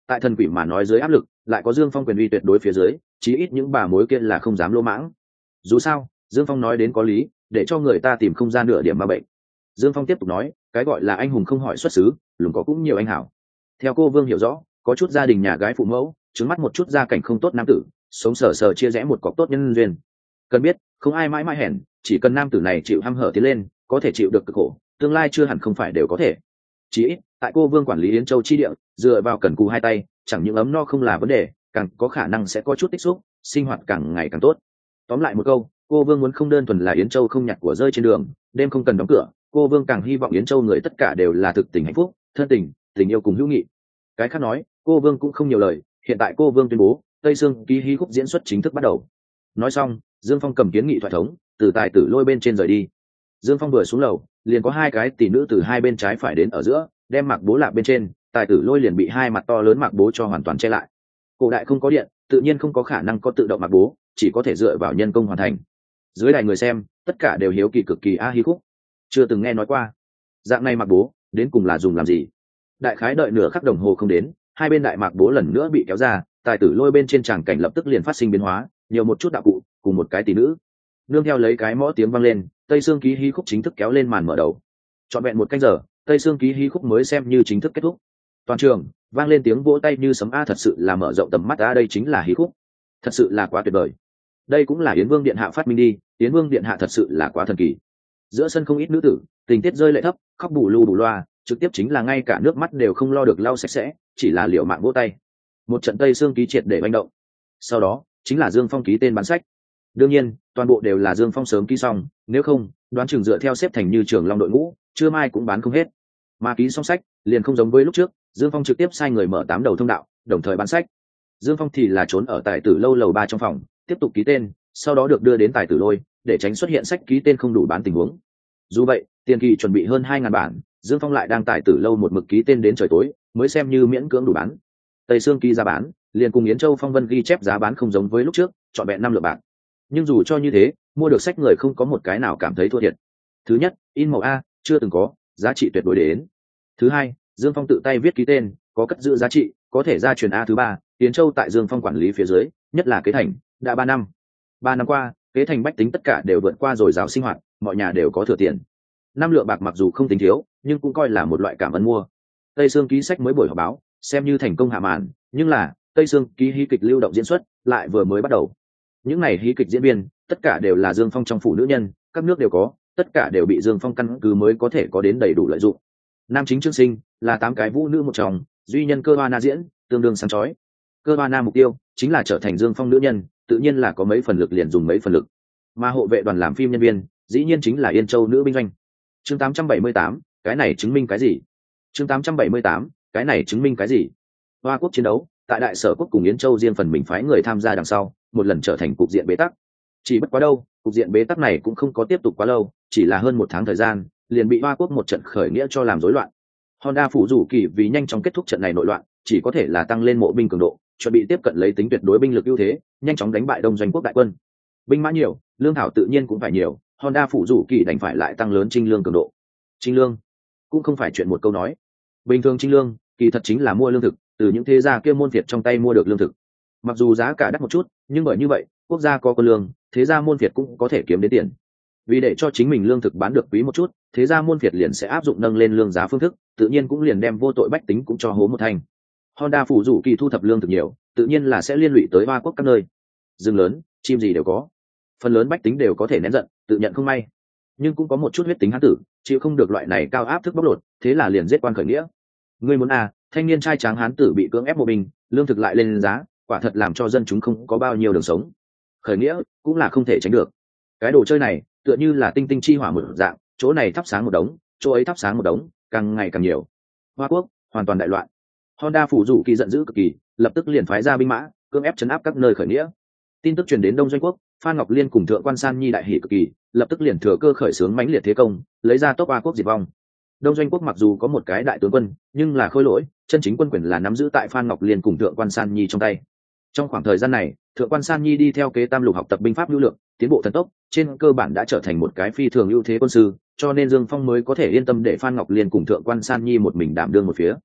tại thần quỷ mà nói dưới áp lực, lại có Dương Phong quyền uy tuyệt đối phía dưới, chí ít những bà mối kia là không dám lỗ mãng. Dù sao, Dương Phong nói đến có lý, để cho người ta tìm không ra nửa điểm ma bệnh. Dương Phong tiếp tục nói, cái gọi là anh hùng không hỏi xuất xứ, lùng có cũng nhiều anh hảo. Theo cô Vương hiểu rõ, có chút gia đình nhà gái phụ mẫu, trứng mắt một chút gia cảnh không tốt nam tử, sống sờ sờ chia rẽ một cọc tốt nhân duyên. Cần biết, không ai mãi mãi hèn, chỉ cần nam tử này chịu hăm hở tiến lên, có thể chịu được cực khổ, tương lai chưa hẳn không phải đều có thể. Chỉ ít, tại cô Vương quản lý Yến Châu chi địa, dựa vào cần cù hai tay, chẳng những ấm no không là vấn đề, càng có khả năng sẽ có chút tích xúc, sinh hoạt càng ngày càng tốt. Tóm lại một câu, cô Vương muốn không đơn thuần là Yến Châu không nhặt của rơi trên đường, đêm không cần đóng cửa, cô Vương càng hy vọng Yến Châu người tất cả đều là thực tình hạnh phúc, thân tình, tình yêu cùng hữu nghị. Cái khác nói, cô Vương cũng không nhiều lời, hiện tại cô Vương tuyên bố, Tây Sương ký hí khúc diễn xuất chính thức bắt đầu. Nói xong, Dương Phong cầm kiến nghị thoại thống, từ tài tử lôi bên trên rời đi. Dương Phong vừa xuống lầu, liền có hai cái tỷ nữ từ hai bên trái phải đến ở giữa, đem mặc bố lạc bên trên, tài tử lôi liền bị hai mặt to lớn mặc bố cho hoàn toàn che lại. Cổ đại không có điện, tự nhiên không có khả năng có tự động mặc bố, chỉ có thể dựa vào nhân công hoàn thành. Dưới đài người xem, tất cả đều hiếu kỳ cực kỳ a hí khúc, chưa từng nghe nói qua. Dạng này mặc bố, đến cùng là dùng làm gì? Đại khái đợi nửa khắc đồng hồ không đến, hai bên đại mặc bố lần nữa bị kéo ra, tài tử lôi bên trên tràng cảnh lập tức liền phát sinh biến hóa, nhiều một chút đạo cụ, cùng một cái tỷ nữ. Nương theo lấy cái mõ tiếng vang lên, Tây Sương ký hí khúc chính thức kéo lên màn mở đầu. Trọn vẹn một canh giờ, Tây Sương ký hí khúc mới xem như chính thức kết thúc. Toàn trường vang lên tiếng vỗ tay như sấm a, thật sự là mở rộng tầm mắt a, đây chính là hí khúc, thật sự là quá tuyệt vời. Đây cũng là Yến Vương điện hạ phát minh đi, Yến Vương điện hạ thật sự là quá thần kỳ. Giữa sân không ít nữ tử, tình tiết rơi lệ thấp, khóc bù lu bù loa, trực tiếp chính là ngay cả nước mắt đều không lo được lau sạch sẽ, chỉ là liều mạng vỗ tay. Một trận Tây Sương ký triệt để manh động. Sau đó chính là Dương Phong ký tên bán sách. Đương nhiên, toàn bộ đều là Dương Phong sớm ký xong, nếu không, đoán chừng dựa theo xếp thành như trường long đội ngũ, chưa mai cũng bán không hết. Mà ký xong sách, liền không giống với lúc trước, Dương Phong trực tiếp sai người mở tám đầu thông đạo, đồng thời bán sách. Dương Phong thì là trốn ở tài tử lâu lầu ba trong phòng, tiếp tục ký tên, sau đó được đưa đến tài tử lôi, để tránh xuất hiện sách ký tên không đủ bán tình huống. Dù vậy, tiền kỳ chuẩn bị hơn hai ngàn bản, Dương Phong lại đang tài tử lâu một mực ký tên đến trời tối, mới xem như miễn cưỡng đủ bán. Tây Sương ký giá bán, liền cùng Yến Châu Phong Vân ghi chép giá bán không giống với lúc trước, chọn vẹn năm lượng bạc. Nhưng dù cho như thế, mua được sách người không có một cái nào cảm thấy thua thiệt. Thứ nhất, in màu a, chưa từng có, giá trị tuyệt đối đến. Thứ hai, Dương Phong tự tay viết ký tên, có cất giữ giá trị, có thể ra truyền a. Thứ ba, Yến Châu tại Dương Phong quản lý phía dưới, nhất là Kế Thành, đã ba năm. Ba năm qua, Kế Thành bách tính tất cả đều vượt qua rồi giáo sinh hoạt, mọi nhà đều có thừa tiền. Năm lượng bạc mặc dù không tính thiếu, nhưng cũng coi là một loại cảm ơn mua. Tây Sương ký sách mới buổi họp báo, xem như thành công hạ màn, nhưng là Tây Sương ký hí kịch lưu động diễn xuất lại vừa mới bắt đầu. Những này hí kịch diễn viên, tất cả đều là Dương Phong trong phủ nữ nhân, các nước đều có, tất cả đều bị Dương Phong căn cứ mới có thể có đến đầy đủ lợi dụng. Nam chính Trương Sinh là tám cái vũ nữ một chồng, duy nhân Cơ Hoa Na diễn, tương đương sáng chói. Cơ Hoa Na mục tiêu chính là trở thành Dương Phong nữ nhân, tự nhiên là có mấy phần lực liền dùng mấy phần lực. Mà hộ vệ đoàn làm phim nhân viên, dĩ nhiên chính là Yên Châu nữ binh doanh. Chương tám trăm bảy mươi tám, cái này chứng minh cái gì? Chương tám trăm bảy mươi tám, cái này chứng minh cái gì? Hoa quốc chiến đấu, tại đại sở quốc cùng Yến Châu riêng phần mình phái người tham gia đằng sau, một lần trở thành cục diện bế tắc. Chỉ bất quá đâu, cục diện bế tắc này cũng không có tiếp tục quá lâu, chỉ là hơn một tháng thời gian, liền bị Hoa quốc một trận khởi nghĩa cho làm rối loạn. Honda phủ rủ kỳ vì nhanh chóng kết thúc trận này nội loạn, chỉ có thể là tăng lên mộ binh cường độ, chuẩn bị tiếp cận lấy tính tuyệt đối binh lực ưu thế, nhanh chóng đánh bại đông doanh quốc đại quân. Binh mã nhiều, lương thảo tự nhiên cũng phải nhiều, Honda phủ rủ kỳ đành phải lại tăng lớn trinh lương cường độ. Trinh lương cũng không phải chuyện một câu nói. Bình thường trinh lương, kỳ thật chính là mua lương thực, từ những thế gia kia môn phiệt trong tay mua được lương thực. Mặc dù giá cả đắt một chút, nhưng bởi như vậy, quốc gia có quân lương, thế gia môn phiệt cũng có thể kiếm đến tiền. Vì để cho chính mình lương thực bán được quý một chút, thế gia môn phiệt liền sẽ áp dụng nâng lên lương giá phương thức, tự nhiên cũng liền đem vô tội bách tính cũng cho hố một thành. Honda phủ rủ kỳ thu thập lương thực nhiều, tự nhiên là sẽ liên lụy tới Hoa quốc các nơi. Rừng lớn, chim gì đều có. Phần lớn bách tính đều có thể nén giận, tự nhận không may. Nhưng cũng có một chút huyết tính hán tử, chịu không được loại này cao áp thức bóc lột, thế là liền giết quan khởi nghĩa. Ngươi muốn à, thanh niên trai tráng hán tử bị cưỡng ép mộ binh, lương thực lại lên giá, quả thật làm cho dân chúng không có bao nhiêu đường sống. Khởi nghĩa cũng là không thể tránh được. Cái đồ chơi này, tựa như là tinh tinh chi hỏa một dạng, chỗ này thắp sáng một đống, chỗ ấy thắp sáng một đống, càng ngày càng nhiều. Hoa quốc hoàn toàn đại loạn. Honda phủ rủ kỳ giận dữ cực kỳ, lập tức liền phái ra binh mã, cưỡng ép trấn áp các nơi khởi nghĩa. Tin tức truyền đến Đông Doanh quốc, Phan Ngọc Liên cùng Thượng quan San Nhi đại hỉ cực kỳ, lập tức liền thừa cơ khởi xướng mãnh liệt thế công, lấy ra tốc Hoa quốc diệt vong. Đông Doanh quốc mặc dù có một cái đại tướng quân, nhưng là khôi lỗi, chân chính quân quyền là nắm giữ tại Phan Ngọc Liên cùng Thượng quan San Nhi trong tay. Trong khoảng thời gian này, Thượng quan San Nhi đi theo kế Tam Lục học tập binh pháp lưu lượng, tiến bộ thần tốc, trên cơ bản đã trở thành một cái phi thường ưu thế quân sư, cho nên Dương Phong mới có thể yên tâm để Phan Ngọc Liên cùng Thượng quan San Nhi một mình đảm đương một phía.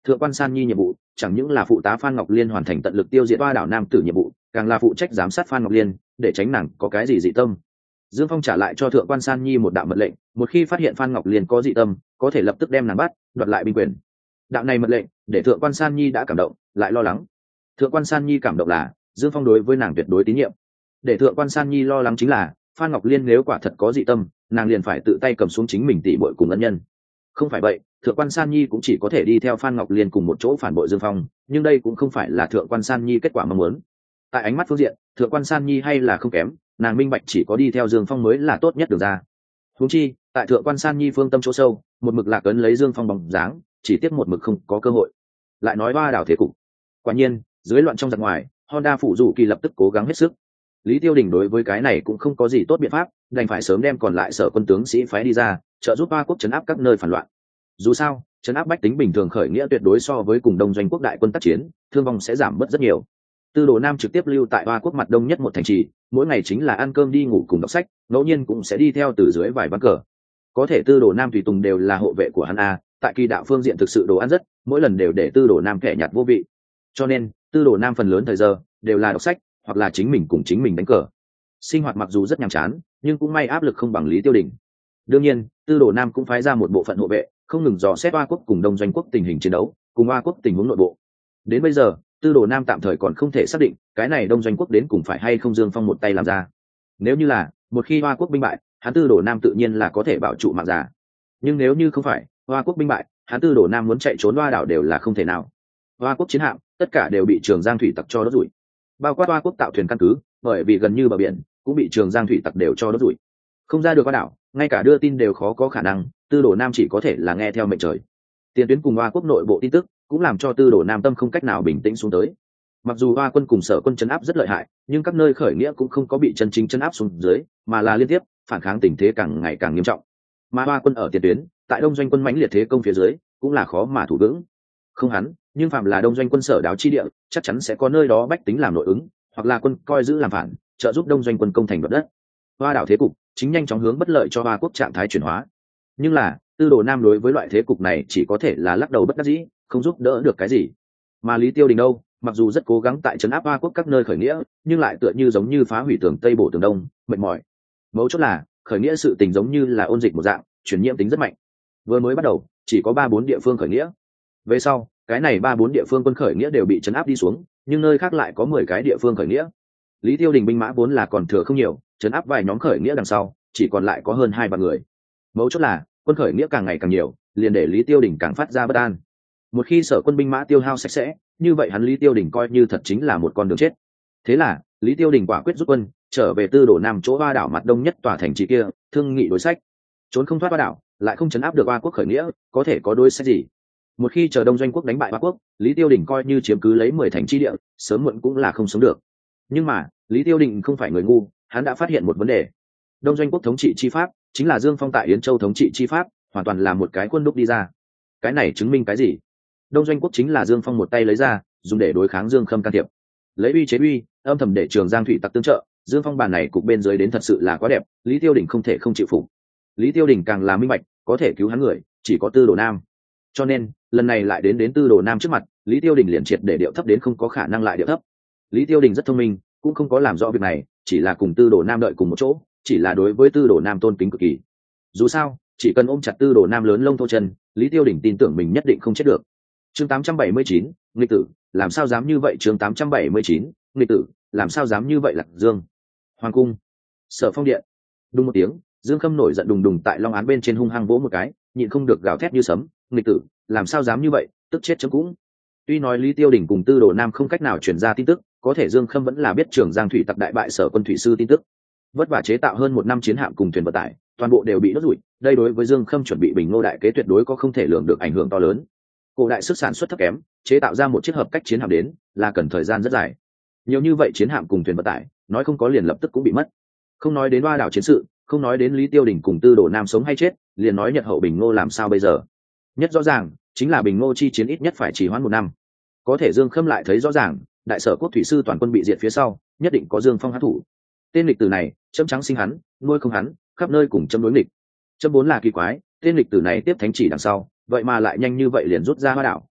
Thượng quan San Nhi nhiệm vụ chẳng những là phụ tá Phan Ngọc Liên hoàn thành tận lực tiêu diệt Hoa đảo nam tử nhiệm vụ, càng là phụ trách giám sát Phan Ngọc Liên để tránh nàng có cái gì dị tâm. Dương Phong trả lại cho Thượng quan San Nhi một đạo mật lệnh, một khi phát hiện Phan Ngọc Liên có dị tâm, có thể lập tức đem nàng bắt, đoạt lại binh quyền. Đạo này mật lệnh để Thượng quan San Nhi đã cảm động, lại lo lắng. Thượng quan San Nhi cảm động là Dương Phong đối với nàng tuyệt đối tín nhiệm. Để Thượng quan San Nhi lo lắng chính là Phan Ngọc Liên nếu quả thật có dị tâm, nàng liền phải tự tay cầm xuống chính mình tỷ muội cùng ân nhân. Không phải vậy, Thượng quan San Nhi cũng chỉ có thể đi theo Phan Ngọc Liên cùng một chỗ phản bội Dương Phong, nhưng đây cũng không phải là Thượng quan San Nhi kết quả mong muốn. Tại ánh mắt phương diện, Thượng quan San Nhi hay là không kém, nàng minh bạch chỉ có đi theo Dương Phong mới là tốt nhất được ra. Huống chi, tại Thượng quan San Nhi phương tâm chỗ sâu, một mực lạc ấn lấy Dương Phong bóng dáng, chỉ tiếc một mực không có cơ hội. Lại nói Hoa đảo thế cục. Quả nhiên, dưới loạn trong giặc ngoài, Honda phụ rủ kỳ lập tức cố gắng hết sức. Lý Tiêu Đình đối với cái này cũng không có gì tốt biện pháp, đành phải sớm đem còn lại sở quân tướng sĩ phái đi ra, trợ giúp Hoa quốc trấn áp các nơi phản loạn. Dù sao, trấn áp bách tính bình thường khởi nghĩa tuyệt đối so với cùng đông doanh quốc đại quân tác chiến, thương vong sẽ giảm bớt rất nhiều. Tư Đồ Nam trực tiếp lưu tại Hoa quốc mặt đông nhất một thành trì, mỗi ngày chính là ăn cơm đi ngủ cùng đọc sách, ngẫu nhiên cũng sẽ đi theo từ dưới vài ván cờ. Có thể Tư Đồ Nam tùy tùng đều là hộ vệ của hắn a, tại kỳ đạo phương diện thực sự đồ ăn rất, mỗi lần đều để Tư Đồ Nam kẻ nhạt vô vị. Cho nên, Tư Đồ Nam phần lớn thời giờ đều là đọc sách, hoặc là chính mình cùng chính mình đánh cờ. Sinh hoạt mặc dù rất nhàm chán, nhưng cũng may áp lực không bằng Lý Tiêu Đình. Đương nhiên, Tư Đồ Nam cũng phái ra một bộ phận hộ vệ, không ngừng dò xét Hoa quốc cùng đông doanh quốc tình hình chiến đấu, cùng Hoa quốc tình huống nội bộ. Đến bây giờ, Tư Đồ Nam tạm thời còn không thể xác định cái này đông doanh quốc đến cùng phải hay không Dương Phong một tay làm ra. Nếu như là, một khi Hoa quốc binh bại, hắn Tư Đồ Nam tự nhiên là có thể bảo trụ mạng già. Nhưng nếu như không phải, Hoa quốc binh bại, hắn Tư Đồ Nam muốn chạy trốn Hoa đảo đều là không thể nào. Hoa quốc chiến hạm, tất cả đều bị Trường Giang thủy tặc cho đốt rủi. Bao quát Hoa quốc tạo thuyền căn cứ, bởi vì gần như bờ biển, cũng bị Trường Giang thủy tặc đều cho đốt rủi. Không ra được Hoa đảo, ngay cả đưa tin đều khó có khả năng, Tư Đồ Nam chỉ có thể là nghe theo mệnh trời. Tiền tuyến cùng Hoa quốc nội bộ tin tức cũng làm cho Tư Đồ Nam tâm không cách nào bình tĩnh xuống tới. Mặc dù Hoa quân cùng sở quân chấn áp rất lợi hại, nhưng các nơi khởi nghĩa cũng không có bị chân chính chấn áp xuống dưới, mà là liên tiếp phản kháng tình thế càng ngày càng nghiêm trọng. Mà Hoa quân ở tiền tuyến, tại đông doanh quân mãnh liệt thế công phía dưới, cũng là khó mà thủ vững. Không hắn, nhưng phạm là đông doanh quân sở đáo chi địa, chắc chắn sẽ có nơi đó bách tính làm nội ứng, hoặc là quân coi giữ làm phản, trợ giúp đông doanh quân công thành đoạt đất. Hoa đảo thế cục chính nhanh chóng hướng bất lợi cho Hoa quốc trạng thái chuyển hóa. Nhưng là, Tư Đồ Nam đối với loại thế cục này chỉ có thể là lắc đầu bất đắc dĩ, không giúp đỡ được cái gì. Mà Lý Tiêu Đình đâu, mặc dù rất cố gắng tại trấn áp Hoa quốc các nơi khởi nghĩa, nhưng lại tựa như giống như phá hủy tường Tây bổ tường Đông, mệt mỏi. Mấu chốt là, khởi nghĩa sự tình giống như là ôn dịch một dạng, truyền nhiễm tính rất mạnh. Vừa mới bắt đầu, chỉ có ba bốn địa phương khởi nghĩa. Về sau, cái này ba bốn địa phương quân khởi nghĩa đều bị trấn áp đi xuống, nhưng nơi khác lại có mười cái địa phương khởi nghĩa. Lý Tiêu Đình binh mã vốn là còn thừa không nhiều, trấn áp vài nhóm khởi nghĩa đằng sau, chỉ còn lại có hơn hai vạn người. Mấu chốt là, quân khởi nghĩa càng ngày càng nhiều, liền để Lý Tiêu Đình càng phát ra bất an. Một khi sở quân binh mã tiêu hao sạch sẽ, như vậy hắn Lý Tiêu Đình coi như thật chính là một con đường chết. Thế là, Lý Tiêu Đình quả quyết rút quân, trở về Tư Đồ Nam chỗ Hoa đảo mặt đông nhất tòa thành trì kia, thương nghị đối sách. Trốn không thoát Hoa đảo, lại không chấn áp được Hoa quốc khởi nghĩa, có thể có đối sách gì? Một khi chờ đông doanh quốc đánh bại Hoa quốc, Lý Tiêu Đình coi như chiếm cứ lấy mười thành chi địa, sớm muộn cũng là không sống được. Nhưng mà, Lý Tiêu Đình không phải người ngu, hắn đã phát hiện một vấn đề. Đông doanh quốc thống trị chi pháp, chính là Dương Phong tại Yến Châu thống trị chi pháp, hoàn toàn là một cái khuôn đúc đi ra. Cái này chứng minh cái gì? Đông doanh quốc chính là Dương Phong một tay lấy ra, dùng để đối kháng Dương Khâm can thiệp. Lấy uy chế uy, âm thầm để Trường Giang thủy tặc tương trợ, Dương Phong bàn này cục bên dưới đến thật sự là quá đẹp, Lý Tiêu Đình không thể không chịu phục. Lý Tiêu Đình càng là minh bạch, có thể cứu hắn người, chỉ có Tư Đồ Nam. Cho nên, lần này lại đến đến Tư Đồ Nam trước mặt, Lý Tiêu Đình liền triệt để điệu thấp đến không có khả năng lại điệu thấp. Lý Tiêu Đình rất thông minh, cũng không có làm rõ việc này, chỉ là cùng Tư Đồ Nam đợi cùng một chỗ, chỉ là đối với Tư Đồ Nam tôn kính cực kỳ. Dù sao, chỉ cần ôm chặt Tư Đồ Nam lớn lông thô chân, Lý Tiêu Đình tin tưởng mình nhất định không chết được. Chương tám trăm bảy mươi chín, nghịch tử, làm sao dám như vậy? Chương tám trăm bảy mươi chín, nghịch tử, làm sao dám như vậy? Lạc Dương, Hoàng cung, Sở Phong điện. Đúng một tiếng, Dương Khâm nổi giận đùng đùng tại long án bên trên hung hăng vỗ một cái, nhịn không được gào thét như sấm, nghịch tử, làm sao dám như vậy? Tức chết chấm cũng. Tuy nói Lý Tiêu Đình cùng Tư Đồ Nam không cách nào truyền ra tin tức, có thể Dương Khâm vẫn là biết Trường Giang thủy tặc đại bại Sở quân thủy sư tin tức. Vất vả chế tạo hơn một năm chiến hạm cùng thuyền vận tải, toàn bộ đều bị đốt rủi, đây đối với Dương Khâm chuẩn bị Bình Ngô đại kế tuyệt đối có không thể lường được ảnh hưởng to lớn. Cổ đại sức sản xuất thấp kém, chế tạo ra một chiếc hợp cách chiến hạm đến là cần thời gian rất dài. Nhiều như vậy chiến hạm cùng thuyền vận tải, nói không có liền lập tức cũng bị mất. Không nói đến Hoa đảo chiến sự, không nói đến Lý Tiêu Đình cùng Tư Đồ Nam sống hay chết, liền nói Nhật hậu Bình Ngô làm sao bây giờ? Nhất rõ ràng, chính là Bình Ngô chi chiến ít nhất phải trì hoãn một năm. Có thể Dương Khâm lại thấy rõ ràng, đại sở quốc thủy sư toàn quân bị diệt phía sau, nhất định có Dương Phong hãn thủ. Tên lịch tử này, chấm trắng sinh hắn, nuôi không hắn, khắp nơi cùng chấm đối nghịch. Chấm vốn là kỳ quái, tên lịch tử này tiếp thánh chỉ đằng sau, vậy mà lại nhanh như vậy liền rút ra Hoa đảo,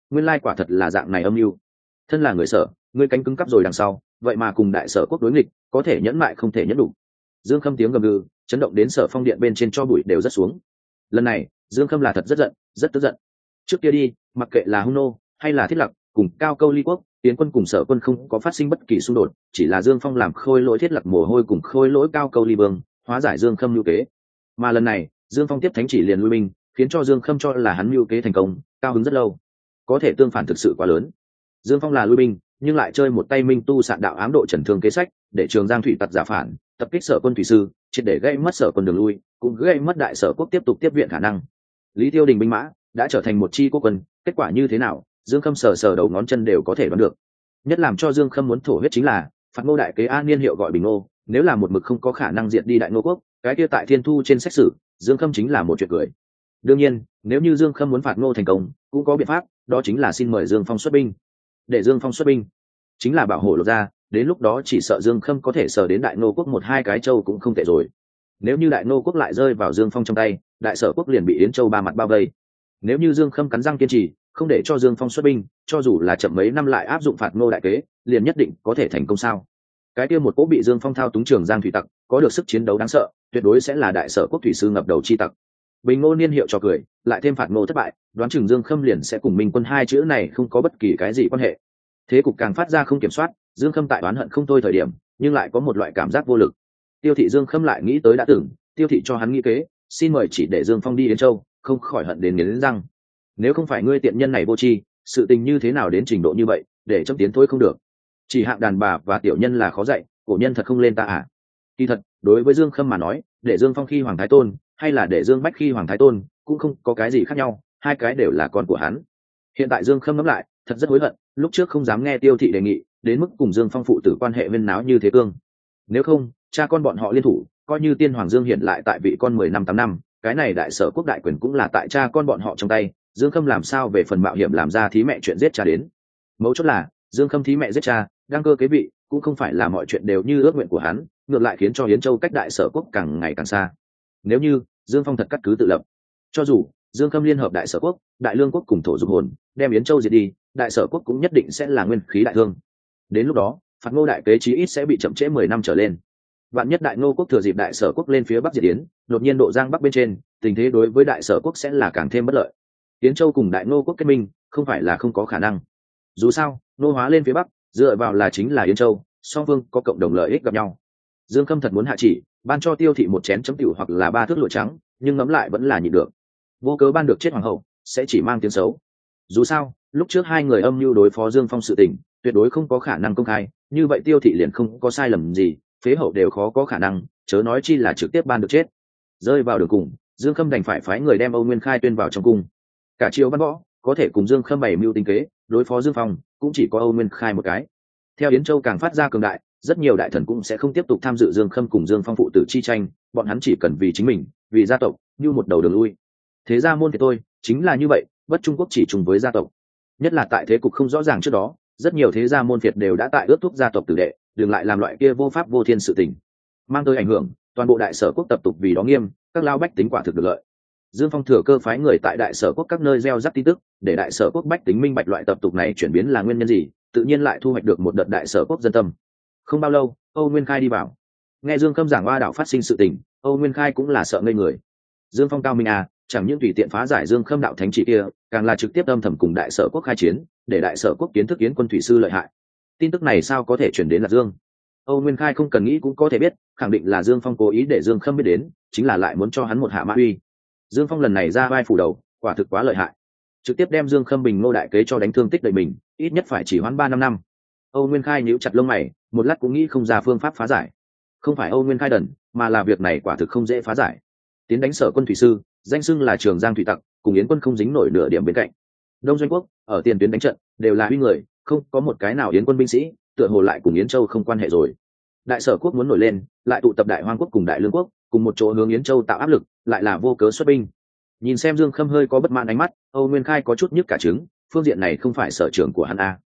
nguyên lai quả thật là dạng này âm mưu. Thân là người Sở, ngươi cánh cứng cắp rồi đằng sau, vậy mà cùng đại Sở quốc đối nghịch, có thể nhẫn mại không thể nhẫn đủ. Dương Khâm tiếng gầm gừ chấn động đến Sở Phong điện bên trên cho bụi đều rất xuống. Lần này Dương Khâm là thật rất giận, rất tức giận. Trước kia đi, mặc kệ là Hung nô hay là Thiết Lập, cùng Cao Câu Ly quốc, Tiến quân cùng Sở quân không có phát sinh bất kỳ xung đột, chỉ là Dương Phong làm khôi lỗi Thiết Lập mồ hôi cùng khôi lỗi Cao Câu Ly vương, hóa giải Dương Khâm lưu kế. Mà lần này, Dương Phong tiếp thánh chỉ liền lui binh, khiến cho Dương Khâm cho là hắn lưu kế thành công, cao hứng rất lâu. Có thể tương phản thực sự quá lớn. Dương Phong là lui binh, nhưng lại chơi một tay minh tu sạn đạo ám độ trần thương kế sách, để Trường Giang thủy tặc giả phản, tập kích Sở quân thủy sư, triệt để gây mất Sở quân đường lui, cũng gây mất đại Sở quốc tiếp tục tiếp viện khả năng. Lý Tiêu Đình binh mã đã trở thành một chi quốc quân, kết quả như thế nào, Dương Khâm sờ sờ đầu ngón chân đều có thể đoán được. Nhất làm cho Dương Khâm muốn thổ huyết chính là, phạt ngô đại kế an niên hiệu gọi Bình Ngô, nếu là một mực không có khả năng diệt đi đại ngô quốc, cái kia tại Thiên Thu trên sách sử, Dương Khâm chính là một chuyện cười. Đương nhiên, nếu như Dương Khâm muốn phạt ngô thành công, cũng có biện pháp, đó chính là xin mời Dương Phong xuất binh. Để Dương Phong xuất binh, chính là bảo hộ lột ra, đến lúc đó chỉ sợ Dương Khâm có thể sờ đến đại ngô quốc một hai cái châu cũng không tệ rồi. Nếu như đại ngô quốc lại rơi vào Dương Phong trong tay, đại Sở quốc liền bị Yến Châu ba mặt bao vây. Nếu như Dương Khâm cắn răng kiên trì, không để cho Dương Phong xuất binh, cho dù là chậm mấy năm lại áp dụng phạt ngô đại kế, liền nhất định có thể thành công sao? Cái kia một cỗ bị Dương Phong thao túng Trường Giang thủy tặc, có được sức chiến đấu đáng sợ, tuyệt đối sẽ là đại Sở quốc thủy sư ngập đầu chi tặc. Bình Ngô niên hiệu cho cười, lại thêm phạt ngô thất bại, đoán chừng Dương Khâm liền sẽ cùng Minh quân hai chữ này không có bất kỳ cái gì quan hệ. Thế cục càng phát ra không kiểm soát, Dương Khâm tại oán hận không thôi thời điểm, nhưng lại có một loại cảm giác vô lực. Tiêu thị Dương Khâm lại nghĩ tới đã từng, Tiêu thị cho hắn nghĩ kế, xin mời chỉ để Dương Phong đi đến châu, không khỏi hận đến nghiến răng. Nếu không phải ngươi tiện nhân này vô tri, sự tình như thế nào đến trình độ như vậy, để chấm tiến thôi không được. Chỉ hạng đàn bà và tiểu nhân là khó dạy, cổ nhân thật không lên ta à? Kỳ thật, đối với Dương Khâm mà nói, để Dương Phong khi hoàng thái tôn, hay là để Dương Bách khi hoàng thái tôn, cũng không có cái gì khác nhau, hai cái đều là con của hắn. Hiện tại Dương Khâm ngẫm lại, thật rất hối hận, lúc trước không dám nghe Tiêu thị đề nghị, đến mức cùng Dương Phong phụ tử quan hệ viên náo như thế cương. Nếu không, cha con bọn họ liên thủ, coi như tiên hoàng Dương hiện lại tại vị con mười năm tám năm, cái này đại Sở quốc đại quyền cũng là tại cha con bọn họ trong tay, Dương Khâm làm sao về phần mạo hiểm làm ra thí mẹ chuyện giết cha đến. Mấu chốt là, Dương Khâm thí mẹ giết cha, đăng cơ kế vị, cũng không phải là mọi chuyện đều như ước nguyện của hắn, ngược lại khiến cho Yến Châu cách đại Sở quốc càng ngày càng xa. Nếu như Dương Phong thật cắt cứ tự lập, cho dù Dương Khâm liên hợp đại Sở quốc, đại Lương quốc cùng thổ dục hồn, đem Yến Châu diệt đi, đại Sở quốc cũng nhất định sẽ là nguyên khí đại thương. Đến lúc đó, phạt ngô đại kế chí ít sẽ bị chậm trễ mười năm trở lên. Vạn nhất đại ngô quốc thừa dịp đại Sở quốc lên phía bắc diệt Yến, đột nhiên độ giang bắc bên trên, tình thế đối với đại Sở quốc sẽ là càng thêm bất lợi. Yến Châu cùng đại ngô quốc kết minh, không phải là không có khả năng. Dù sao, nô hóa lên phía bắc, dựa vào là chính là Yến Châu, song phương có cộng đồng lợi ích gặp nhau. Dương Khâm thật muốn hạ chỉ, ban cho Tiêu thị một chén chấm tiểu hoặc là ba thước lụa trắng, nhưng ngẫm lại vẫn là nhịn được. Vô cớ ban được chết hoàng hậu, sẽ chỉ mang tiếng xấu. Dù sao, lúc trước hai người âm mưu đối phó Dương Phong sự tình, tuyệt đối không có khả năng công khai, như vậy Tiêu thị liền không có sai lầm gì, phế hậu đều khó có khả năng, chớ nói chi là trực tiếp ban được chết. Rơi vào đường cùng, Dương Khâm đành phải phái người đem Âu Nguyên Khai tuyên vào trong cung. Cả triều văn võ có thể cùng Dương Khâm bày mưu tính kế, đối phó Dương Phong, cũng chỉ có Âu Nguyên Khai một cái. Theo Yến Châu càng phát ra cường đại, rất nhiều đại thần cũng sẽ không tiếp tục tham dự Dương Khâm cùng Dương Phong phụ tử chi tranh, bọn hắn chỉ cần vì chính mình, vì gia tộc, như một đầu đường lui. Thế gia môn thì tôi, chính là như vậy, bất Trung Quốc chỉ trùng với gia tộc. Nhất là tại thế cục không rõ ràng trước đó, rất nhiều thế gia môn phiệt đều đã tại ước thúc gia tộc tử đệ, đừng lại làm loại kia vô pháp vô thiên sự tình, mang tới ảnh hưởng, toàn bộ đại Sở quốc tập tục vì đó nghiêm, các lao bách tính quả thực được lợi. Dương Phong thừa cơ phái người tại đại Sở quốc các nơi gieo rắc tin tức, để đại Sở quốc bách tính minh bạch loại tập tục này chuyển biến là nguyên nhân gì, tự nhiên lại thu hoạch được một đợt đại Sở quốc dân tâm. Không bao lâu, Âu Nguyên Khai đi vào, nghe Dương Khâm giảng oa đạo phát sinh sự tình, Âu Nguyên Khai cũng là sợ ngây người. Dương Phong cao minh à, chẳng những tùy tiện phá giải Dương Khâm đạo thánh chỉ kia, càng là trực tiếp âm thầm cùng đại Sở quốc khai chiến, để đại Sở quốc kiến thức Yến quân thủy sư lợi hại. Tin tức này sao có thể chuyển đến Lạc Dương? Âu Nguyên Khai không cần nghĩ cũng có thể biết, khẳng định là Dương Phong cố ý để Dương Khâm biết đến, chính là lại muốn cho hắn một hạ mã uy. Dương Phong lần này ra vai phủ đầu, quả thực quá lợi hại, trực tiếp đem Dương Khâm bình ngô đại kế cho đánh thương tích đầy mình, ít nhất phải chỉ hoãn ba năm năm. Âu Nguyên Khai nhíu chặt lông mày, một lát cũng nghĩ không ra phương pháp phá giải. Không phải Âu Nguyên Khai đần, mà là việc này quả thực không dễ phá giải. Tiến đánh Sở quân thủy sư, danh xưng là Trường Giang thủy tặc, cùng Yến quân không dính nổi nửa điểm bên cạnh. Đông Doanh quốc ở tiền tuyến đánh trận đều là uy người, không có một cái nào Yến quân binh sĩ, tựa hồ lại cùng Yến Châu không quan hệ rồi. Đại Sở quốc muốn nổi lên, lại tụ tập Đại Hoang quốc cùng Đại Lương quốc, cùng một chỗ hướng Yến Châu tạo áp lực, lại là vô cớ xuất binh. Nhìn xem Dương Khâm hơi có bất mãn ánh mắt, Âu Nguyên Khai có chút nhức cả trứng, phương diện này không phải sở trường của hắn a.